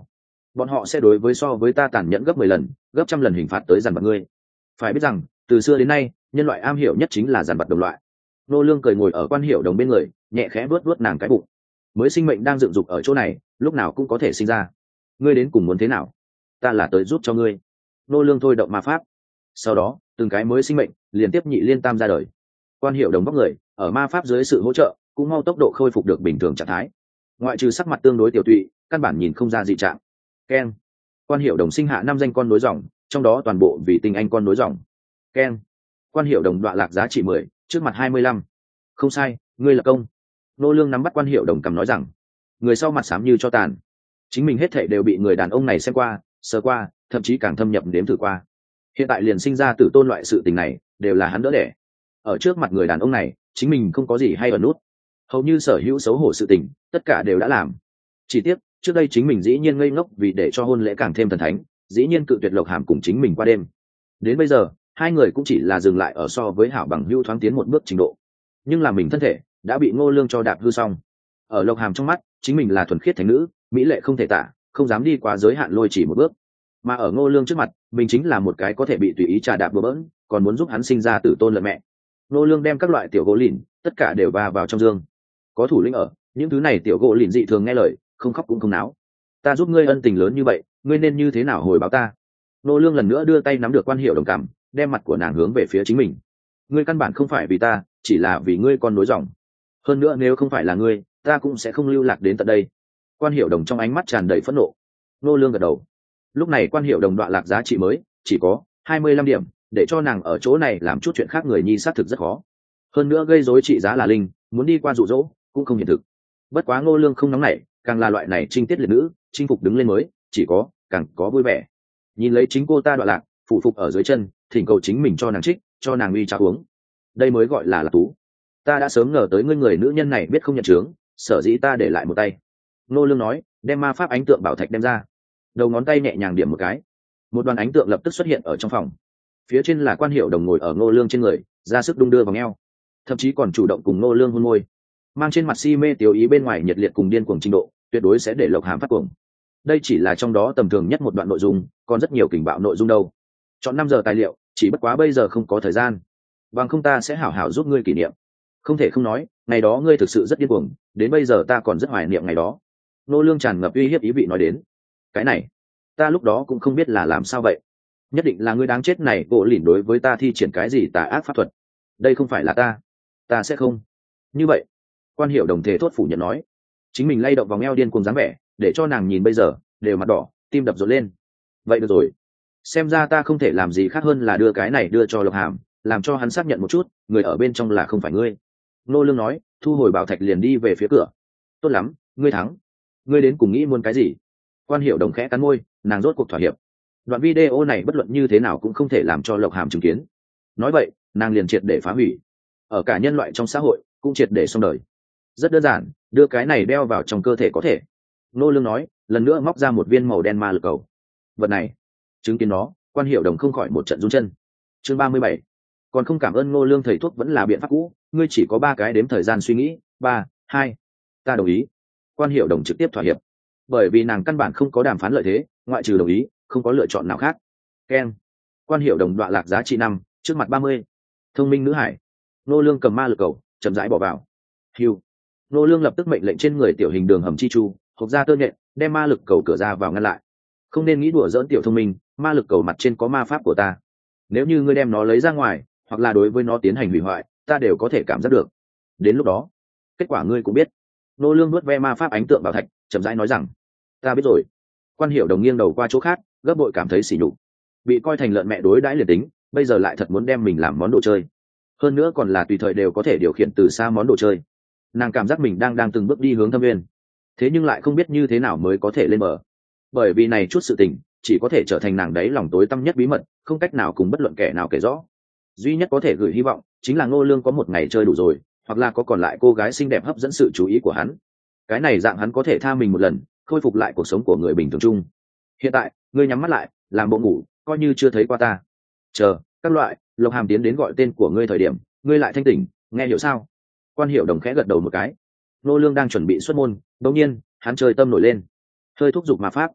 bọn họ sẽ đối với so với ta tàn nhẫn gấp mười lần gấp trăm lần hình phạt tới dằn vặt ngươi. Phải biết rằng từ xưa đến nay nhân loại am hiểu nhất chính là dằn vặt đồng loại. Nô lương cười ngồi ở quan hiểu đồng bên người, nhẹ khẽ vuốt vuốt nàng cái bụng. Mới sinh mệnh đang dựng dục ở chỗ này, lúc nào cũng có thể sinh ra. Ngươi đến cùng muốn thế nào? Ta là tới giúp cho ngươi. Nô lương thôi động ma pháp. Sau đó từng cái mới sinh mệnh liên tiếp nhị liên tam ra đời. Quan hiểu đồng bóc người ở ma pháp dưới sự hỗ trợ cũng mau tốc độ khôi phục được bình thường trạng thái, ngoại trừ sắc mặt tương đối tiểu tụy, căn bản nhìn không ra dị trạng. Keng. Quan hiểu đồng sinh hạ năm danh con nối dòng, trong đó toàn bộ vì tinh anh con nối dòng. Keng. Quan hiểu đồng đọa lạc giá trị mười, trước mặt hai mươi lăm. Không sai, ngươi là công. Nô lương nắm bắt quan hiểu đồng cầm nói rằng, người sau mặt xám như cho tàn, chính mình hết thảy đều bị người đàn ông này xem qua, sờ qua, thậm chí càng thâm nhập đếm thử qua. Hiện tại liền sinh ra tử tôn loại sự tình này đều là hắn đỡ đẻ. Ở trước mặt người đàn ông này chính mình không có gì hay ẩn nút, hầu như sở hữu xấu hổ sự tình tất cả đều đã làm. Chỉ tiếc trước đây chính mình dĩ nhiên ngây ngốc vì để cho hôn lễ càng thêm thần thánh, dĩ nhiên cự tuyệt Lộc Hàm cùng chính mình qua đêm. Đến bây giờ hai người cũng chỉ là dừng lại ở so với hảo bằng hữu thoáng tiến một bước trình độ, nhưng là mình thân thể đã bị Ngô Lương cho đạp hư xong. Ở Lộc Hàm trong mắt chính mình là thuần khiết thánh nữ, mỹ lệ không thể tả, không dám đi qua giới hạn lôi chỉ một bước, mà ở Ngô Lương trước mặt mình chính là một cái có thể bị tùy ý trà đạp bừa bỡn, còn muốn giúp hắn sinh ra tử tôn lợn mẹ. Ngô Lương đem các loại tiểu gỗ lìn tất cả đều va vào trong dương. Có thủ lĩnh ở, những thứ này tiểu gỗ lìn dị thường nghe lời, không khóc cũng không náo. Ta giúp ngươi ân tình lớn như vậy, ngươi nên như thế nào hồi báo ta? Ngô Lương lần nữa đưa tay nắm được quan hiểu đồng cảm, đem mặt của nàng hướng về phía chính mình. Ngươi căn bản không phải vì ta, chỉ là vì ngươi con nối dòng. Hơn nữa nếu không phải là ngươi, ta cũng sẽ không lưu lạc đến tận đây. Quan hiểu đồng trong ánh mắt tràn đầy phẫn nộ. Ngô Lương gật đầu. Lúc này quan hiểu đồng đọa lạc giá trị mới chỉ có hai mươi lăm điểm, để cho nàng ở chỗ này làm chút chuyện khác người nhi xác thực rất khó. Hơn nữa gây rối trị giá là linh, muốn đi qua dụ dỗ cũng không hiện thực. Bất quá Ngô Lương không nóng nảy, càng là loại này trinh tiết liệt nữ, chinh phục đứng lên mới chỉ có càng có vui vẻ. Nhìn lấy chính cô ta đọa lạc, phụ phục ở dưới chân, thỉnh cầu chính mình cho nàng trích, cho nàng uy trà uống. Đây mới gọi là là tú. Ta đã sớm ngờ tới ngươi người nữ nhân này biết không nhận chướng, sở dĩ ta để lại một tay. Ngô Lương nói, đem ma pháp ánh tượng bảo thạch đem ra, đầu ngón tay nhẹ nhàng điểm một cái, một đoàn ánh tượng lập tức xuất hiện ở trong phòng. Phía trên là quan hiểu đồng ngồi ở Ngô Lương trên người, ra sức đung đưa vòng eo, thậm chí còn chủ động cùng Ngô Lương hôn môi, mang trên mặt si mê tiểu ý bên ngoài nhiệt liệt cùng điên cuồng trình độ, tuyệt đối sẽ để Lộc Hàm phát cuồng. Đây chỉ là trong đó tầm thường nhất một đoạn nội dung, còn rất nhiều kình bạo nội dung đâu. Chọn năm giờ tài liệu, chỉ bất quá bây giờ không có thời gian, bằng không ta sẽ hảo hảo giúp ngươi kỷ niệm. Không thể không nói, ngày đó ngươi thực sự rất điên cuồng, đến bây giờ ta còn rất hoài niệm ngày đó. Ngô Lương tràn ngập uy hiếp ý vị nói đến. Cái này, ta lúc đó cũng không biết là làm sao vậy. Nhất định là ngươi đáng chết này gỗ lỉnh đối với ta thi triển cái gì tà ác pháp thuật. Đây không phải là ta, ta sẽ không. Như vậy, quan hiểu đồng thể thốt phủ nhận nói. Chính mình lay động vòng eo điên cuồng dáng vẻ, để cho nàng nhìn bây giờ đều mặt đỏ, tim đập rộn lên. Vậy được rồi, xem ra ta không thể làm gì khác hơn là đưa cái này đưa cho Lộc Hàm, làm cho hắn xác nhận một chút, người ở bên trong là không phải ngươi. Ngô Lương nói, thu hồi bảo thạch liền đi về phía cửa. Tốt lắm, ngươi thắng. Ngươi đến cùng nghĩ muốn cái gì? Quan hiểu đồng khẽ cắn môi, nàng rốt cuộc thỏa hiệp. Đoạn video này bất luận như thế nào cũng không thể làm cho Lộc Hàm chứng kiến. Nói vậy, nàng liền triệt để phá hủy. Ở cả nhân loại trong xã hội, cũng triệt để xong đời. Rất đơn giản, đưa cái này đeo vào trong cơ thể có thể. Ngô Lương nói, lần nữa móc ra một viên màu đen ma lực cầu. Vật này, chứng kiến nó, quan hiểu đồng không khỏi một trận run chân. Chương ba mươi bảy. Còn không cảm ơn Ngô Lương thầy thuốc vẫn là biện pháp cũ, ngươi chỉ có ba cái đếm thời gian suy nghĩ, ba, hai. Ta đồng ý. Quan hiểu đồng trực tiếp thỏa hiệp, bởi vì nàng căn bản không có đàm phán lợi thế, ngoại trừ đồng ý không có lựa chọn nào khác. Ken. Quan hiểu đồng đọa lạc giá trị năm, trước mặt ba mươi. Thông minh nữ hải. Ngô Lương cầm ma lực cầu chậm rãi bỏ vào. Hưu. Ngô Lương lập tức mệnh lệnh trên người tiểu hình đường hầm chi chu hộc ra tơ nhện, đem ma lực cầu cửa ra vào ngăn lại. Không nên nghĩ đùa dỡn tiểu thông minh, ma lực cầu mặt trên có ma pháp của ta, nếu như ngươi đem nó lấy ra ngoài hoặc là đối với nó tiến hành hủy hoại, ta đều có thể cảm giác được. Đến lúc đó kết quả ngươi cũng biết. Ngô Lương nuốt ve ma pháp ánh tượng bảo thạch, chậm rãi nói rằng, ta biết rồi. Quan hiểu đồng nghiêng đầu qua chỗ khác, gấp bội cảm thấy sỉ nhục, bị coi thành lợn mẹ đối đãi liền tính, bây giờ lại thật muốn đem mình làm món đồ chơi, hơn nữa còn là tùy thời đều có thể điều khiển từ xa món đồ chơi. Nàng cảm giác mình đang đang từng bước đi hướng thâm nguyên, thế nhưng lại không biết như thế nào mới có thể lên bờ, bởi vì này chút sự tình chỉ có thể trở thành nàng đáy lòng tối tăm nhất bí mật, không cách nào cùng bất luận kẻ nào kể rõ. Duy nhất có thể gửi hy vọng chính là Ngô Lương có một ngày chơi đủ rồi, hoặc là có còn lại cô gái xinh đẹp hấp dẫn sự chú ý của hắn. Cái này dạng hắn có thể tha mình một lần, khôi phục lại cuộc sống của người bình thường chung. Hiện tại ngươi nhắm mắt lại, làm bộ ngủ, coi như chưa thấy qua ta. Chờ các loại Lộc Hàm tiến đến gọi tên của ngươi thời điểm, ngươi lại thanh tỉnh, nghe hiểu sao? Quan hiểu đồng khẽ gật đầu một cái. Ngô Lương đang chuẩn bị xuất môn, đột nhiên hắn trời tâm nổi lên, hơi thúc giục ma pháp.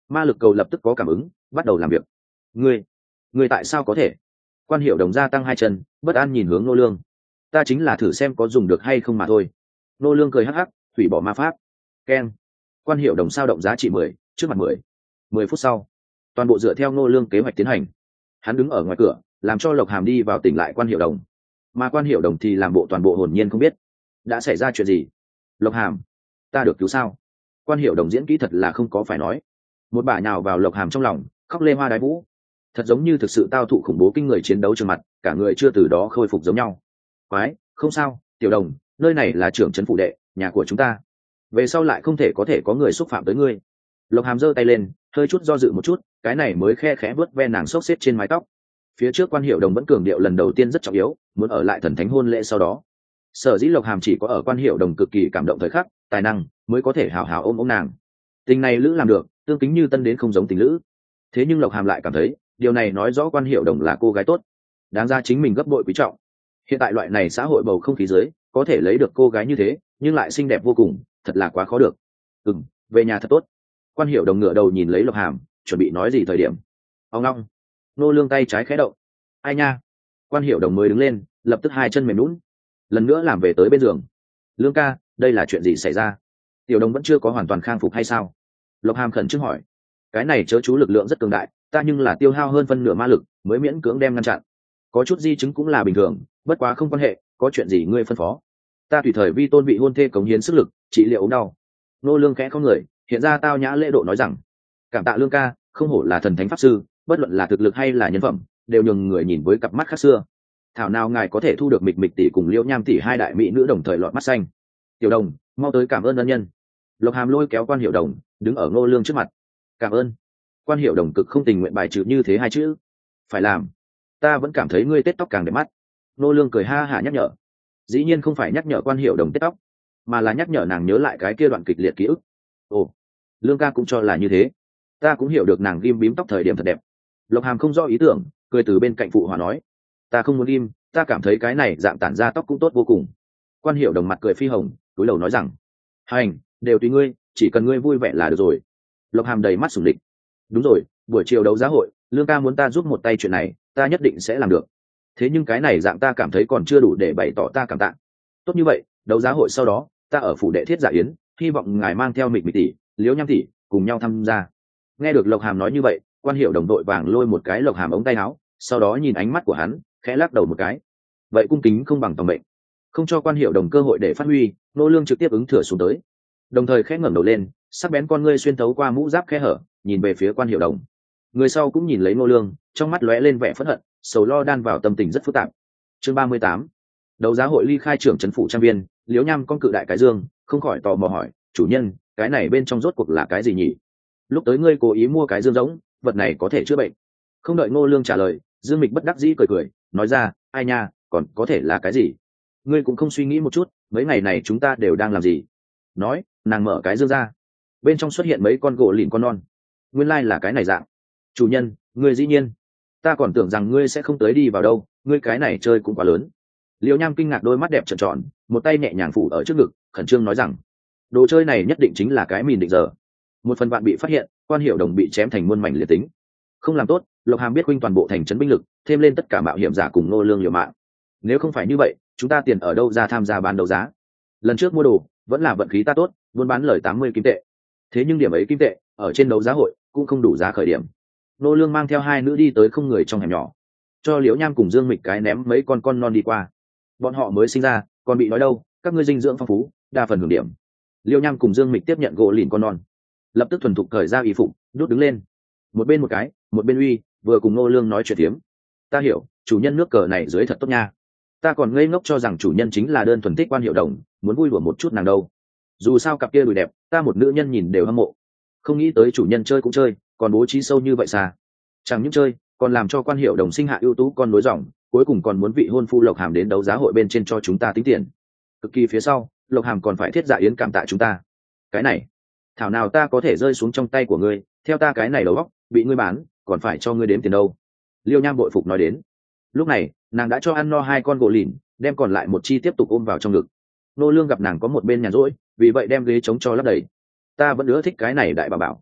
ma lực cầu lập tức có cảm ứng, bắt đầu làm việc. Ngươi, ngươi tại sao có thể? Quan Hiểu Đồng gia tăng hai chân, bất an nhìn hướng Nô Lương. Ta chính là thử xem có dùng được hay không mà thôi. Nô Lương cười hắc hắc, hủy bỏ ma pháp. Keng. Quan Hiểu Đồng sao động giá trị mười, trước mặt mười. Mười phút sau, toàn bộ dựa theo Nô Lương kế hoạch tiến hành. Hắn đứng ở ngoài cửa, làm cho Lộc Hàm đi vào tỉnh lại Quan Hiểu Đồng, mà Quan Hiểu Đồng thì làm bộ toàn bộ hồn nhiên không biết đã xảy ra chuyện gì. Lộc Hàm, ta được cứu sao? Quan Hiểu Đồng diễn kỹ thật là không có phải nói. Một bả nhào vào Lộc Hàm trong lòng, khóc lê hoa đái vũ, thật giống như thực sự tao thụ khủng bố kinh người chiến đấu trước mặt, cả người chưa từ đó khôi phục giống nhau. Quái, không sao, Tiểu Đồng, nơi này là trưởng trấn phủ đệ, nhà của chúng ta, về sau lại không thể có thể có người xúc phạm tới ngươi. Lộc Hàm giơ tay lên, hơi chút do dự một chút, cái này mới khe khẽ vớt ve nàng xốc xếp trên mái tóc. Phía trước Quan Hiểu Đồng vẫn cường điệu lần đầu tiên rất trọng yếu, muốn ở lại thần thánh hôn lễ sau đó. Sở dĩ Lộc Hàm chỉ có ở Quan Hiểu Đồng cực kỳ cảm động thời khắc, tài năng mới có thể hào hào ôm ôm nàng. Tình này lữ làm được, tương kính như tân đến không giống tình lữ. Thế nhưng Lộc Hàm lại cảm thấy điều này nói rõ Quan Hiểu Đồng là cô gái tốt, đáng ra chính mình gấp bội quý trọng. Hiện tại loại này xã hội bầu không khí dưới, có thể lấy được cô gái như thế nhưng lại xinh đẹp vô cùng, thật là quá khó được. Ừm, về nhà thật tốt. Quan Hiểu Đồng ngửa đầu nhìn lấy Lộc Hàm, chuẩn bị nói gì thời điểm, ông long, Nô Lương tay trái khẽ động. Ai nha? Quan Hiểu Đồng mới đứng lên, lập tức hai chân mềm nhũn, lần nữa làm về tới bên giường. Lương ca, đây là chuyện gì xảy ra? Tiểu Đồng vẫn chưa có hoàn toàn khang phục hay sao? Lộc Hàm khẩn trương hỏi. Cái này chớ chú lực lượng rất cường đại, ta nhưng là tiêu hao hơn phân nửa ma lực mới miễn cưỡng đem ngăn chặn, có chút di chứng cũng là bình thường, bất quá không quan hệ, có chuyện gì ngươi phân phó, ta tùy thời vi tôn vị hôn thê cống hiến sức lực trị liệu ốm đau. Nô Lương khẽ không người, hiện ra tao nhã lễ độ nói rằng, cảm tạ Lương ca, không hổ là thần thánh pháp sư, bất luận là thực lực hay là nhân phẩm đều nhường người nhìn với cặp mắt khác xưa. Thảo nào ngài có thể thu được Mịch Mịch tỷ cùng Liễu Nham tỷ hai đại mỹ nữ đồng thời lọt mắt xanh. Tiểu Đồng, mau tới cảm ơn ân nhân. Lộc Hàm lôi kéo Quan Hiểu Đồng đứng ở Nô Lương trước mặt. Cảm ơn. Quan Hiểu Đồng cực không tình nguyện bài trừ như thế hai chữ. Phải làm. Ta vẫn cảm thấy ngươi tết tóc càng đẹp mắt. Nô Lương cười ha hả nhắc nhở. Dĩ nhiên không phải nhắc nhở Quan Hiểu Đồng tết tóc, mà là nhắc nhở nàng nhớ lại cái kia đoạn kịch liệt ký ức. Ồ, Lương ca cũng cho là như thế. Ta cũng hiểu được nàng ghim bím tóc thời điểm thật đẹp. Lộc Hàm không rõ ý tưởng, cười từ bên cạnh phụ hòa nói, ta không muốn ghim, ta cảm thấy cái này dạng tản ra tóc cũng tốt vô cùng. Quan Hiểu Đồng mặt cười phi hồng, cúi đầu nói rằng, hành, đều tùy ngươi, chỉ cần ngươi vui vẻ là được rồi. Lộc Hàm đầy mắt sủng địch. Đúng rồi, buổi chiều đấu giá hội, Lương ca muốn ta giúp một tay chuyện này, ta nhất định sẽ làm được. Thế nhưng cái này dạng ta cảm thấy còn chưa đủ để bày tỏ ta cảm tạ. Tốt như vậy, đấu giá hội sau đó, ta ở phủ đệ thiết dạ yến, hy vọng ngài mang theo Mịch Mịch tỷ, Liễu Nham tỷ cùng nhau tham gia. Nghe được Lộc Hàm nói như vậy, Quan Hiểu Đồng đội vàng lôi một cái Lộc Hàm ống tay áo, sau đó nhìn ánh mắt của hắn, khẽ lắc đầu một cái. Vậy cung kính không bằng tòng mệnh. Không cho Quan Hiểu Đồng cơ hội để phát huy, Nô Lương trực tiếp ứng thừa xuống tới, đồng thời khẽ ngẩng đầu lên, sắc bén con ngươi xuyên thấu qua mũ giáp khe hở, nhìn về phía Quan Hiểu Đồng. Người sau cũng nhìn lấy Nô Lương, trong mắt lóe lên vẻ phẫn hận, sầu lo đan vào tâm tình rất phức tạp. Chương ba mươi tám, đấu giá hội ly khai trưởng trấn phủ trang viên, Liễu Nham con cự đại cái dương, không khỏi tò mò hỏi, chủ nhân, cái này bên trong rốt cuộc là cái gì nhỉ? Lúc tới ngươi cố ý mua cái dương giống, vật này có thể chữa bệnh. Không đợi Ngô Lương trả lời, Dương Mịch bất đắc dĩ cười cười, nói ra, ai nha, còn có thể là cái gì? Ngươi cũng không suy nghĩ một chút, mấy ngày này chúng ta đều đang làm gì? Nói, nàng mở cái dương ra, bên trong xuất hiện mấy con gỗ lìn con non. Nguyên lai là cái này dạng. Chủ nhân, ngươi dĩ nhiên, ta còn tưởng rằng ngươi sẽ không tới đi vào đâu, ngươi cái này chơi cũng quá lớn. Liễu Nham kinh ngạc đôi mắt đẹp tròn tròn, một tay nhẹ nhàng phủ ở trước ngực, khẩn trương nói rằng, đồ chơi này nhất định chính là cái mìn định giờ. Một phần bạn bị phát hiện, Quan Hiểu Đồng bị chém thành muôn mảnh liệt tính. Không làm tốt, Lộc Hàm biết huynh toàn bộ thành trấn binh lực, thêm lên tất cả mạo hiểm giả cùng Nô Lương liều mạng. Nếu không phải như vậy, chúng ta tiền ở đâu ra tham gia bán đấu giá? Lần trước mua đồ, vẫn là vận khí ta tốt, buôn bán lời tám mươi kim tệ. Thế nhưng điểm ấy kim tệ, ở trên đấu giá hội cũng không đủ giá khởi điểm. Nô Lương mang theo hai nữ đi tới không người trong hẻm nhỏ, cho Liễu Nham cùng Dương Mịch cái ném mấy con con non đi qua. Bọn họ mới sinh ra, còn bị nói đâu, các ngươi dinh dưỡng phong phú, đa phần hưởng điểm. Liễu Nham cùng Dương Mịch tiếp nhận gỗ lìn con non, lập tức thuần thục cởi ra y phục, đút đứng lên, một bên một cái, một bên uy, vừa cùng Nô Lương nói chuyện tiếm. Ta hiểu, chủ nhân nước cờ này dưới thật tốt nha. Ta còn ngây ngốc cho rằng chủ nhân chính là đơn thuần thích Quan Hiểu Đồng, muốn vui đùa một chút nàng đâu. Dù sao cặp kia đùi đẹp, ta một nữ nhân nhìn đều hâm mộ. Không nghĩ tới chủ nhân chơi cũng chơi, còn bố trí sâu như vậy xa. Chẳng những chơi, còn làm cho Quan Hiểu Đồng sinh hạ ưu tú con nối dòng, cuối cùng còn muốn vị hôn phu Lộc Hàm đến đấu giá hội bên trên cho chúng ta tính tiền. Cực kỳ phía sau, Lộc Hàm còn phải thiết dạ yến cảm tạ chúng ta. Cái này, thảo nào ta có thể rơi xuống trong tay của ngươi, theo ta cái này đầu óc, bị ngươi bán, còn phải cho ngươi đếm tiền đâu. Liêu Nham bội phục nói đến. Lúc này, nàng đã cho ăn no hai con gỗ lìn, đem còn lại một chi tiếp tục ôm vào trong ngực. Nô Lương gặp nàng có một bên nhàn rỗi, vì vậy đem ghế chống cho lấp đầy. Ta vẫn ưa thích cái này đại bà bảo.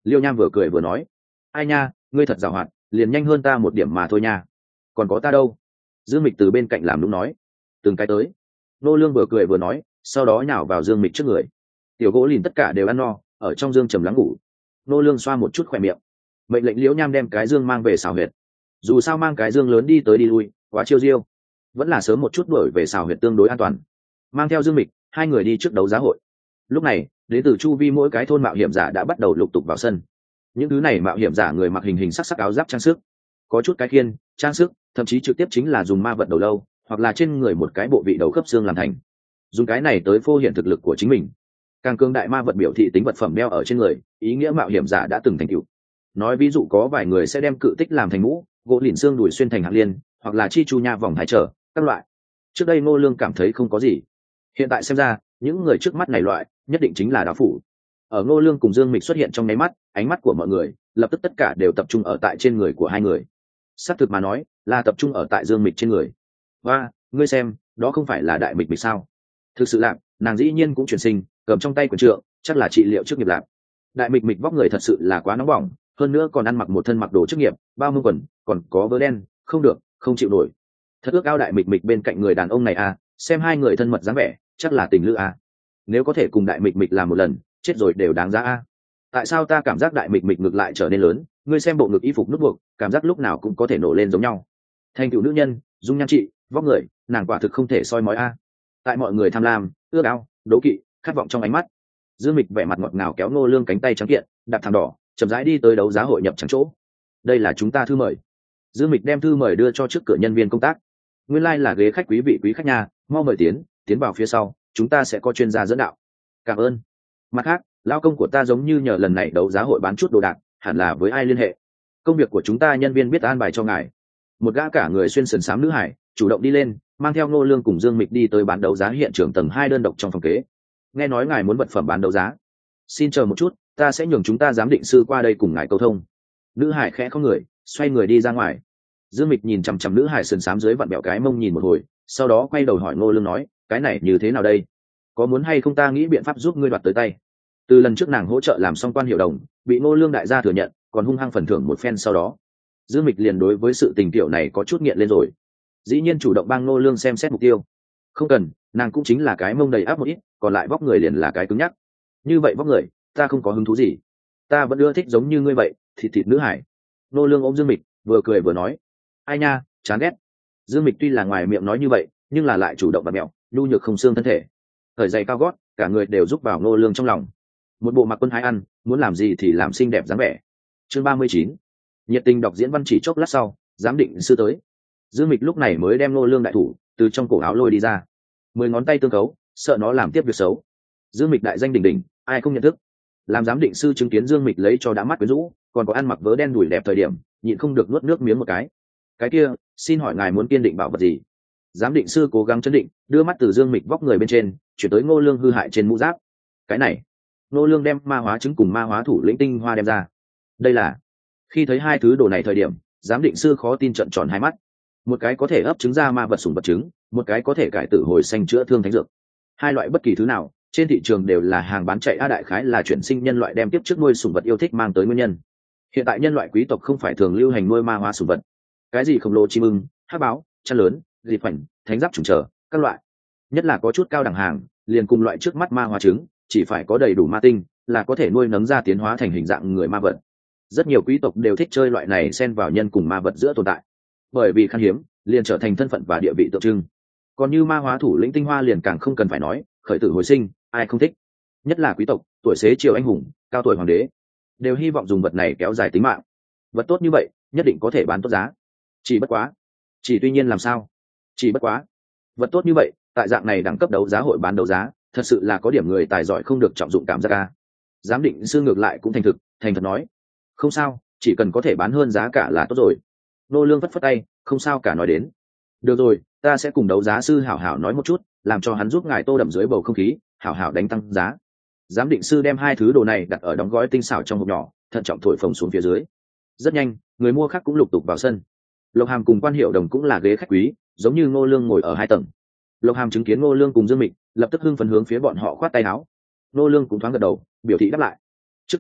Liêu Nham vừa cười vừa nói, ai nha, ngươi thật giàu hoạt, liền nhanh hơn ta một điểm mà thôi nha. Còn có ta đâu? Dương Mịch từ bên cạnh làm đúng nói, từng cái tới. Nô Lương vừa cười vừa nói, sau đó nhào vào Dương Mịch trước người. Tiểu gỗ lìn tất cả đều ăn no, ở trong dương trầm lắng ngủ. Nô Lương xoa một chút khỏe miệng, mệnh lệnh Liễu Nham đem cái dương mang về xào huyệt. Dù sao mang cái dương lớn đi tới đi lui quá chiêu diêu, vẫn là sớm một chút đuổi về xào huyệt tương đối an toàn. Mang theo Dương Mịch, hai người đi trước đấu giá hội. Lúc này, đến từ chu vi mỗi cái thôn mạo hiểm giả đã bắt đầu lục tục vào sân. Những thứ này mạo hiểm giả người mặc hình hình sắc sắc áo giáp trang sức, có chút cái khiên trang sức, thậm chí trực tiếp chính là dùng ma vật đầu lâu hoặc là trên người một cái bộ vị đầu khớp xương làm thành, dùng cái này tới phô hiện thực lực của chính mình. Càng cường đại ma vật biểu thị tính vật phẩm đeo ở trên người, ý nghĩa mạo hiểm giả đã từng thành tựu. Nói ví dụ có vài người sẽ đem cự tích làm thành mũ, gỗ lìn xương đùi xuyên thành hạt liên, hoặc là chi chu nha vòng thái trở các loại. Trước đây Ngô Lương cảm thấy không có gì, hiện tại xem ra những người trước mắt này loại nhất định chính là đạo phủ. Ở Ngô Lương cùng Dương Mịch xuất hiện trong nháy mắt, ánh mắt của mọi người lập tức tất cả đều tập trung ở tại trên người của hai người. Xác thực mà nói, là tập trung ở tại Dương Mịch trên người. Và ngươi xem, đó không phải là đại mịch mịch sao? Thực sự là nàng dĩ nhiên cũng chuyển sinh, cầm trong tay quyền trượng, chắc là trị liệu trước nghiệp lạc. Đại mịch mịch vóc người thật sự là quá nóng bỏng, hơn nữa còn ăn mặc một thân mặc đồ chức nghiệp, bao mưa quần, còn có vớ đen, không được, không chịu nổi. Thật ước ao đại mịch mịch bên cạnh người đàn ông này à, xem hai người thân mật dáng vẻ, chắc là tình lữ à. Nếu có thể cùng đại mịch mịch làm một lần, chết rồi đều đáng giá à. Tại sao ta cảm giác đại mịch mịch ngược lại trở nên lớn, ngươi xem bộ ngực y phục nút buộc, cảm giác lúc nào cũng có thể nổ lên giống nhau. Thành tựu nữ nhân, dung nhan trị, vóc người, nàng quả thực không thể soi mói a. Tại mọi người tham lam, ước ao, đố kỵ, khát vọng trong ánh mắt, Dương Mịch vẻ mặt ngọt ngào kéo Ngô Lương cánh tay trắng kiện, đạp thảm đỏ, chậm rãi đi tới đấu giá hội nhập trắng chỗ. Đây là chúng ta thư mời. Dương Mịch đem thư mời đưa cho trước cửa nhân viên công tác. Nguyên lai like là ghế khách quý vị quý khách nhà, mau mời tiến, tiến vào phía sau, chúng ta sẽ có chuyên gia dẫn đạo. Cảm ơn. Mặt khác, lao công của ta giống như nhờ lần này đấu giá hội bán chút đồ đạc, hẳn là với ai liên hệ? Công việc của chúng ta nhân viên biết an bài cho ngài. Một gã cả người xuyên sườn xám nữ hải chủ động đi lên, mang theo Ngô Lương cùng Dương Mịch đi tới bán đấu giá hiện trường tầng hai đơn độc trong phòng kế. Nghe nói ngài muốn vật phẩm bán đấu giá, xin chờ một chút, ta sẽ nhường chúng ta giám định sư qua đây cùng ngài câu thông. Nữ hải khẽ không người, xoay người đi ra ngoài. Dương Mịch nhìn chằm chằm nữ hải sườn xám dưới vặn bẹo cái mông nhìn một hồi, sau đó quay đầu hỏi Ngô Lương nói, cái này như thế nào đây? Có muốn hay không ta nghĩ biện pháp giúp ngươi đoạt tới tay? Từ lần trước nàng hỗ trợ làm xong quan hiệu đồng, bị Ngô Lương đại gia thừa nhận, còn hung hăng phần thưởng một phen sau đó, Dương Mịch liền đối với sự tình tiểu này có chút nghiện lên rồi. Dĩ nhiên chủ động bang Ngô Lương xem xét mục tiêu. Không cần, nàng cũng chính là cái mông đầy áp một ít, còn lại vóc người liền là cái cứng nhắc. Như vậy vóc người, ta không có hứng thú gì. Ta vẫn ưa thích giống như ngươi vậy, thịt thịt nữ hải. Ngô Lương ôm Dương Mịch, vừa cười vừa nói, ai nha, chán ghét. Dương Mịch tuy là ngoài miệng nói như vậy, nhưng là lại chủ động và mẹo, nhu nhược không xương thân thể. Thời giày cao gót, cả người đều giúp vào Ngô Lương trong lòng. Một bộ mặc quân hái ăn, muốn làm gì thì làm xinh đẹp dáng vẻ. Chương ba mươi chín. Nhiệt tình đọc diễn văn chỉ chốc lát sau, giám định sư tới. Dương Mịch lúc này mới đem Ngô Lương đại thủ từ trong cổ áo lôi đi ra, mười ngón tay tương cấu, sợ nó làm tiếp việc xấu. Dương Mịch đại danh đỉnh đỉnh, ai không nhận thức. Làm giám định sư chứng kiến Dương Mịch lấy cho đã mắt quyến rũ, còn có ăn mặc vớ đen đùi đẹp thời điểm, nhịn không được nuốt nước miếng một cái. Cái kia, xin hỏi ngài muốn kiên định bảo vật gì? Giám định sư cố gắng chấn định, đưa mắt từ Dương Mịch vóc người bên trên chuyển tới Ngô Lương hư hại trên mũ giáp. Cái này, Ngô Lương đem ma hóa trứng cùng ma hóa thủ lĩnh tinh hoa đem ra. Đây là, khi thấy hai thứ đồ này thời điểm, giám định sư khó tin trợn tròn hai mắt. Một cái có thể ấp trứng ra ma vật sủng vật trứng, một cái có thể cải tử hồi xanh chữa thương thánh dược. Hai loại bất kỳ thứ nào trên thị trường đều là hàng bán chạy, a đại khái là chuyển sinh nhân loại đem tiếp trước nuôi sủng vật yêu thích mang tới nguyên nhân. Hiện tại nhân loại quý tộc không phải thường lưu hành nuôi ma hóa sủng vật, cái gì khổng lồ chim ưng, hắc báo, chăn lớn, dịp khoảnh, thánh giáp trùng trở các loại, nhất là có chút cao đẳng hàng liền cùng loại trước mắt ma hóa trứng, chỉ phải có đầy đủ ma tinh là có thể nuôi nấng ra tiến hóa thành hình dạng người ma vật. Rất nhiều quý tộc đều thích chơi loại này xen vào nhân cùng ma vật giữa tồn tại, bởi vì khan hiếm liền trở thành thân phận và địa vị tượng trưng. Còn như ma hóa thủ lĩnh tinh hoa liền càng không cần phải nói, khởi tử hồi sinh ai không thích, nhất là quý tộc tuổi xế chiều anh hùng cao tuổi hoàng đế đều hy vọng dùng vật này kéo dài tính mạng. Vật tốt như vậy nhất định có thể bán tốt giá. Chỉ bất quá, chỉ tuy nhiên làm sao chỉ bất quá vật tốt như vậy tại dạng này đẳng cấp đấu giá hội bán đấu giá, thật sự là có điểm người tài giỏi không được trọng dụng cảm giác ca. Giám định sư ngược lại cũng thành thực thành thật nói, không sao, chỉ cần có thể bán hơn giá cả là tốt rồi. Nô Lương phất phất tay, không sao cả nói đến. Được rồi, ta sẽ cùng đấu giá sư hảo hảo nói một chút, làm cho hắn giúp ngài tô đậm dưới bầu không khí, hảo hảo đánh tăng giá. Giám định sư đem hai thứ đồ này đặt ở đóng gói tinh xảo trong hộp nhỏ, thận trọng thổi phồng xuống phía dưới. Rất nhanh, người mua khác cũng lục tục vào sân. Lộc Hàm cùng Quan Hiệu Đồng cũng là ghế khách quý, giống như Ngô Lương ngồi ở hai tầng. Lộc Hàm chứng kiến Ngô Lương cùng Dương Mịch, lập tức hưng phấn hướng phía bọn họ khoát tay áo. Ngô Lương cũng thoáng gật đầu, biểu thị đáp lại. Trước tiên,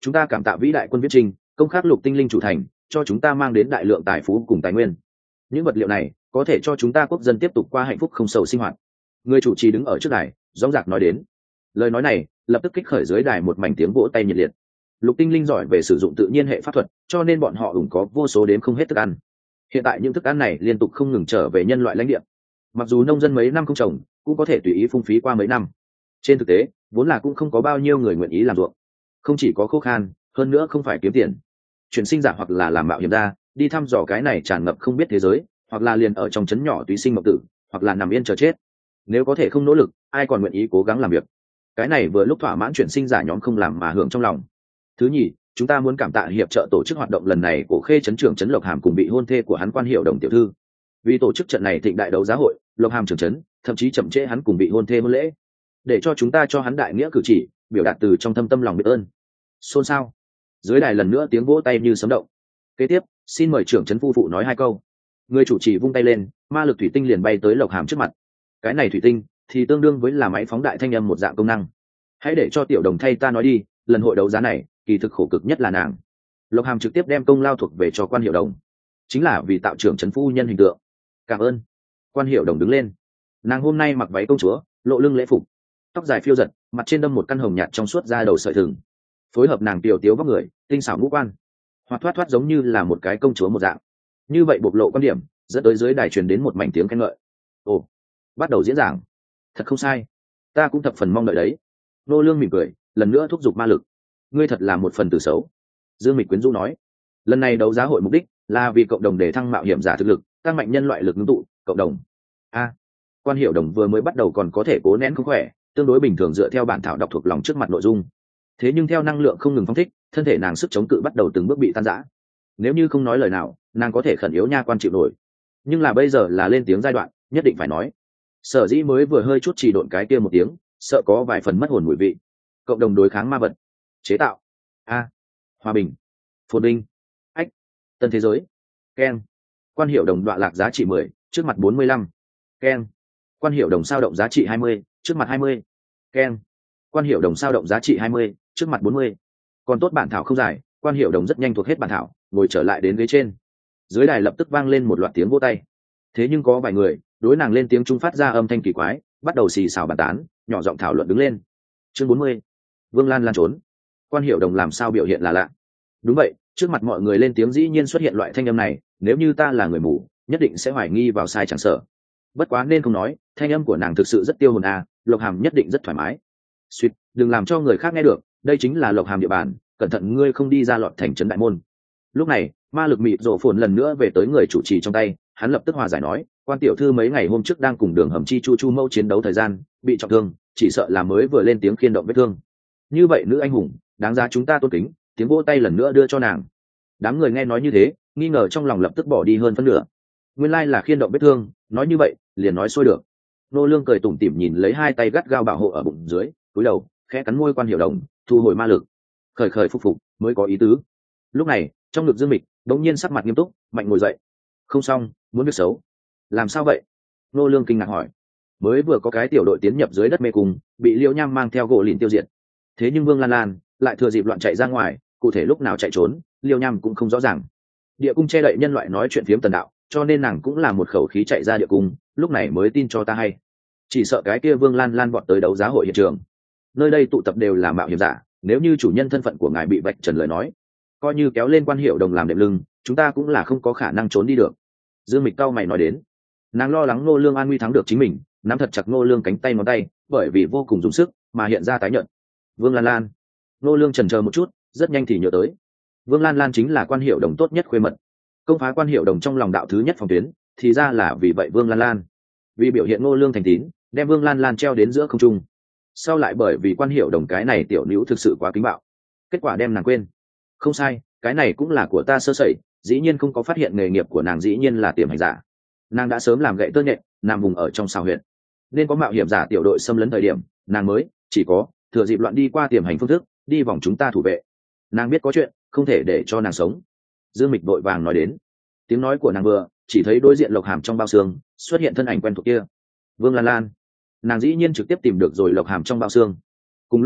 chúng ta cảm tạ vĩ đại quân viết trinh công khắc lục tinh linh chủ thành cho chúng ta mang đến đại lượng tài phú cùng tài nguyên. Những vật liệu này có thể cho chúng ta quốc dân tiếp tục qua hạnh phúc không sầu sinh hoạt. Người chủ trì đứng ở trước đài dõng dạc nói đến. Lời nói này lập tức kích khởi dưới đài một mảnh tiếng vỗ tay nhiệt liệt. Lục tinh linh giỏi về sử dụng tự nhiên hệ pháp thuật, cho nên bọn họ ủng có vô số đếm không hết thức ăn. Hiện tại những thức ăn này liên tục không ngừng trở về nhân loại lãnh địa. Mặc dù nông dân mấy năm không trồng cũng có thể tùy ý phung phí qua mấy năm. Trên thực tế vốn là cũng không có bao nhiêu người nguyện ý làm ruộng, không chỉ có khô khan, hơn nữa không phải kiếm tiền. Chuyển sinh giả hoặc là làm mạo hiểm ra đi thăm dò cái này tràn ngập không biết thế giới, hoặc là liền ở trong trấn nhỏ tùy sinh mộng tử, hoặc là nằm yên chờ chết. Nếu có thể không nỗ lực, ai còn nguyện ý cố gắng làm việc. Cái này vừa lúc thỏa mãn chuyển sinh giả nhóm không làm mà hưởng trong lòng. Thứ nhì, chúng ta muốn cảm tạ hiệp trợ tổ chức hoạt động lần này của Khê trấn trưởng trấn Lộc Hàm cùng bị hôn thê của hắn Quan Hiểu Đồng tiểu thư. Vì tổ chức trận này thịnh đại đấu giá hội, Lộc Hàm trưởng trấn thậm chí chậm trễ hắn cùng bị hôn thê hôn lễ, để cho chúng ta cho hắn đại nghĩa cử chỉ, biểu đạt từ trong thâm tâm lòng biết ơn. Xôn xao. Dưới đài lần nữa tiếng vỗ tay như sấm động. Kế tiếp, xin mời trưởng trấn phu phụ nói hai câu. Người chủ trì vung tay lên, ma lực thủy tinh liền bay tới Lộc Hàm trước mặt. Cái này thủy tinh thì tương đương với là máy phóng đại thanh âm một dạng công năng. Hãy để cho tiểu đồng thay ta nói đi, lần hội đấu giá này kỳ thực khổ cực nhất là nàng. Lộc Hàm trực tiếp đem công lao thuộc về cho Quan Hiểu Đồng, chính là vì tạo trưởng trấn phu nhân hình tượng. Cảm ơn. Quan Hiểu Đồng đứng lên. Nàng hôm nay mặc váy công chúa, lộ lưng lễ phục, tóc dài phiêu giật, mặt trên đâm một căn hồng nhạt trong suốt da đầu sợi thừng, phối hợp nàng tiểu tiếu vóc người, tinh xảo ngũ quan, hoạt thoát thoát giống như là một cái công chúa một dạng. Như vậy bộc lộ quan điểm, dẫn tới dưới đài truyền đến một mảnh tiếng khen ngợi. Ồ, bắt đầu diễn giảng. Thật không sai, ta cũng thập phần mong đợi đấy. Nô Lương mỉm cười, lần nữa thúc giục ma lực. Ngươi thật là một phần tử xấu. Dương Mịch quyến rũ nói. Lần này đấu giá hội mục đích là vì cộng đồng để thăng mạo hiểm giả thực lực, tăng mạnh nhân loại lực ngưng tụ cộng đồng. A, Quan Hiểu Đồng vừa mới bắt đầu còn có thể cố nén không khỏe, tương đối bình thường dựa theo bản thảo đọc thuộc lòng trước mặt nội dung. Thế nhưng theo năng lượng không ngừng phóng thích, thân thể nàng sức chống cự bắt đầu từng bước bị tan rã. Nếu như không nói lời nào, nàng có thể khẩn yếu nha quan chịu nổi. Nhưng là bây giờ là lên tiếng giai đoạn, nhất định phải nói. Sở dĩ mới vừa hơi chút chỉ độn cái kia một tiếng, sợ có vài phần mất hồn mùi vị. Cộng đồng đối kháng ma vật, chế tạo, a, hòa bình, phồn vinh, ách, tân thế giới, keng. Quan Hiểu Đồng đọa lạc giá trị mười, trước mặt bốn mươi lăm, keng. Quan Hiểu Đồng sao động giá trị hai mươi, trước mặt hai mươi, keng. Quan Hiểu Đồng sao động giá trị hai mươi, trước mặt bốn mươi. Còn tốt bản thảo không dài, Quan Hiểu Đồng rất nhanh thuộc hết bản thảo, ngồi trở lại đến ghế trên. Dưới đài lập tức vang lên một loạt tiếng vỗ tay. Thế nhưng có vài người đối nàng lên tiếng trung phát ra âm thanh kỳ quái, bắt đầu xì xào bàn tán, nhỏ giọng thảo luận đứng lên. Chương bốn mươi. Vương Lan Lan trốn. Quan Hiểu Đồng làm sao biểu hiện là lạ. Đúng vậy, trước mặt mọi người lên tiếng dĩ nhiên xuất hiện loại thanh âm này, nếu như ta là người mù, nhất định sẽ hoài nghi vào sai chẳng sợ. Bất quá nên không nói, thanh âm của nàng thực sự rất tiêu hồn à, Lộc Hàm nhất định rất thoải mái. Suýt, đừng làm cho người khác nghe được, đây chính là Lộc Hàm địa bàn, cẩn thận ngươi không đi ra lọt thành trấn đại môn. Lúc này, ma lực mịt rộ phồn lần nữa về tới người chủ trì trong tay, hắn lập tức hòa giải nói, Quan tiểu thư mấy ngày hôm trước đang cùng Đường Hầm Chi Chu Chu Mâu chiến đấu thời gian, bị trọng thương, chỉ sợ là mới vừa lên tiếng khiên động vết thương. Như vậy nữ anh hùng, đáng giá chúng ta tôn kính, tiếng vỗ tay lần nữa đưa cho nàng. Đám người nghe nói như thế, nghi ngờ trong lòng lập tức bỏ đi hơn phân nửa. Nguyên lai là khiên động vết thương, nói như vậy, liền nói xuôi được. Nô Lương cười tủm tỉm nhìn lấy hai tay gắt gao bảo hộ ở bụng dưới, cúi đầu, khẽ cắn môi Quan Hiểu Đồng, thu hồi ma lực, khởi khởi phục phục, mới có ý tứ. Lúc này, trong ngực Dương Mịch, đột nhiên sắc mặt nghiêm túc, mạnh ngồi dậy. Không xong, muốn việc xấu. Làm sao vậy? Nô Lương kinh ngạc hỏi. Mới vừa có cái tiểu đội tiến nhập dưới đất mê cung, bị Liễu Nham mang theo gỗ lìn tiêu diệt. Thế nhưng Vương Lan Lan lại thừa dịp loạn chạy ra ngoài, cụ thể lúc nào chạy trốn, Liễu Nham cũng không rõ ràng. Địa cung che đậy nhân loại nói chuyện phiếm tần đạo, cho nên nàng cũng là một khẩu khí chạy ra địa cung, lúc này mới tin cho ta hay. Chỉ sợ cái kia Vương Lan Lan bọn tới đấu giá hội hiện trường. Nơi đây tụ tập đều là mạo hiểm giả, nếu như chủ nhân thân phận của ngài bị vạch trần lời nói, coi như kéo lên Quan Hiểu Đồng làm đệm lưng, chúng ta cũng là không có khả năng trốn đi được. Dương Mịch cao mày nói đến. Nàng lo lắng Ngô Lương an nguy thắng được chính mình, nắm thật chặt Ngô Lương cánh tay ngón tay, bởi vì vô cùng dùng sức mà hiện ra tái nhợt. Vương Lan Lan. Ngô Lương chần chờ một chút, rất nhanh thì nhớ tới. Vương Lan Lan chính là Quan Hiểu Đồng tốt nhất khuê mật. Công phá Quan Hiểu Đồng trong lòng đạo thứ nhất phòng tuyến, thì ra là vì vậy Vương Lan Lan. Vì biểu hiện Ngô Lương thành tín, đem Vương Lan Lan treo đến giữa không trung. Sau lại bởi vì Quan Hiểu Đồng cái này tiểu nữ thực sự quá kính bạo, kết quả đem nàng quên. Không sai, cái này cũng là của ta sơ sẩy, dĩ nhiên không có phát hiện nghề nghiệp của nàng dĩ nhiên là tiềm hành giả. Nàng đã sớm làm gậy tơ nhện, nằm vùng ở trong xào huyện, nên có mạo hiểm giả tiểu đội xâm lấn thời điểm, nàng mới chỉ có thừa dịp loạn đi qua tiềm hành phương thức, đi vòng chúng ta thủ vệ. Nàng biết có chuyện, không thể để cho nàng sống. Dương Mịch vội vàng nói đến. Tiếng nói của nàng vừa chỉ thấy đối diện Lộc Hàm trong bao xương xuất hiện thân ảnh quen thuộc kia, Vương Lan Lan. Nàng dĩ nhiên trực tiếp tìm được rồi Lộc Hàm trong bao xương. Cùng lúc đó,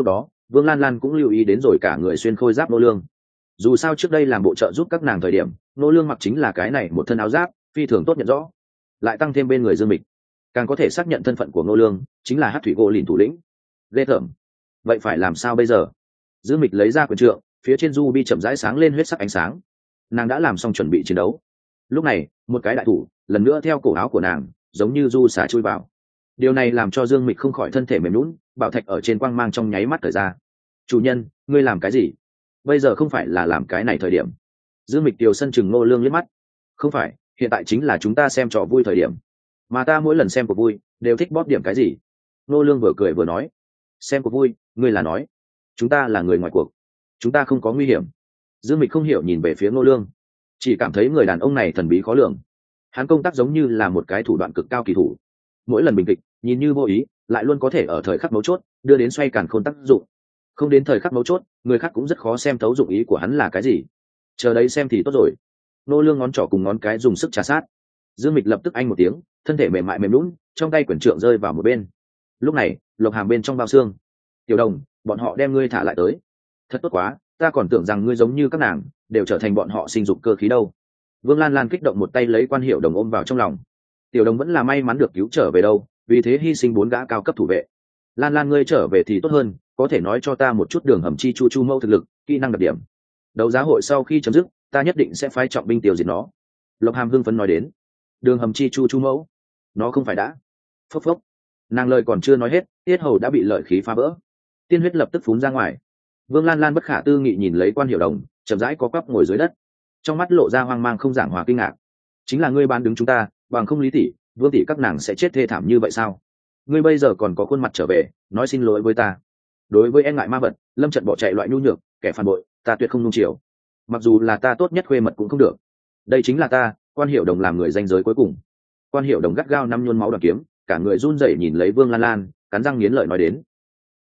Vương Lan Lan cũng lưu ý đến rồi cả người xuyên khôi giáp nô lương. Dù sao trước đây làm bộ trợ giúp các nàng thời điểm, nô lương mặc chính là cái này một thân áo giáp, phi thường tốt nhận rõ. Lại tăng thêm bên người Dương Mịch, càng có thể xác nhận thân phận của nô lương chính là Hắc Thủy Gỗ Lìn thủ lĩnh. Ghê tởm. Vậy phải làm sao bây giờ? Dương Mịch lấy ra quyền trượng, phía trên du bi chậm rãi sáng lên huyết sắc ánh sáng. Nàng đã làm xong chuẩn bị chiến đấu. Lúc này, một cái đại thủ lần nữa theo cổ áo của nàng, giống như du xả chui vào. Điều này làm cho Dương Mịch không khỏi thân thể mềm nhũn, bảo thạch ở trên quang mang trong nháy mắt thời ra. Chủ nhân, ngươi làm cái gì? Bây giờ không phải là làm cái này thời điểm. Dương Mịch Tiều sân chừng Ngô Lương liếc mắt. Không phải, hiện tại chính là chúng ta xem trò vui thời điểm. Mà ta mỗi lần xem cuộc vui, đều thích bóp điểm cái gì? Ngô Lương vừa cười vừa nói. Xem cuộc vui, ngươi là nói. Chúng ta là người ngoài cuộc. Chúng ta không có nguy hiểm. Dương Mịch không hiểu nhìn về phía Ngô Lương. Chỉ cảm thấy người đàn ông này thần bí khó lường. Hắn công tác giống như là một cái thủ đoạn cực cao kỳ thủ. Mỗi lần bình kịch, nhìn như vô ý, lại luôn có thể ở thời khắc mấu chốt, đưa đến xoay càn khôn tác dụng. Không đến thời khắc mấu chốt, người khác cũng rất khó xem thấu dụng ý của hắn là cái gì. Chờ đấy xem thì tốt rồi. Nô Lương ngón trỏ cùng ngón cái dùng sức trà sát. Dương Mịch lập tức anh một tiếng, thân thể mềm mại mềm nhũn, trong tay quyển trượng rơi vào một bên. Lúc này, Lộc Hàm bên trong bao xương. Tiểu Đồng, bọn họ đem ngươi thả lại tới. Thật tốt quá, ta còn tưởng rằng ngươi giống như các nàng, đều trở thành bọn họ sinh dục cơ khí đâu. Vương Lan Lan kích động một tay lấy Quan Hiểu Đồng ôm vào trong lòng. Tiểu Đồng vẫn là may mắn được cứu trở về đâu, vì thế hy sinh bốn gã cao cấp thủ vệ. Lan Lan ngươi trở về thì tốt hơn, có thể nói cho ta một chút đường hầm chi chu chu mâu thực lực, kỹ năng đặc điểm. Đấu giá hội sau khi chấm dứt, ta nhất định sẽ phái trọng binh tiêu diệt nó. Lộc Hàm hưng phấn nói đến. Đường hầm chi chu chu mẫu, nó không phải đã? Phốc phốc. Nàng lời còn chưa nói hết, tiết hầu đã bị lợi khí phá vỡ, tiên huyết lập tức phún ra ngoài. Vương Lan Lan bất khả tư nghị nhìn lấy Quan Hiểu Đồng, chậm rãi có quắp ngồi dưới đất, trong mắt lộ ra hoang mang không giảng hòa kinh ngạc. Chính là ngươi bán đứng chúng ta, bằng không Lý tỷ, Vương tỷ các nàng sẽ chết thê thảm như vậy sao? Ngươi bây giờ còn có khuôn mặt trở về, nói xin lỗi với ta. Đối với e ngại ma vật, lâm trận bỏ chạy loại nhu nhược, kẻ phản bội, ta tuyệt không nung chiều. Mặc dù là ta tốt nhất khuê mật cũng không được. Đây chính là ta, Quan Hiểu Đồng làm người danh giới cuối cùng. Quan Hiểu Đồng gắt gao năm nhuôn máu đoàn kiếm, cả người run rẩy nhìn lấy Vương Lan Lan, cắn răng nghiến lợi nói đến.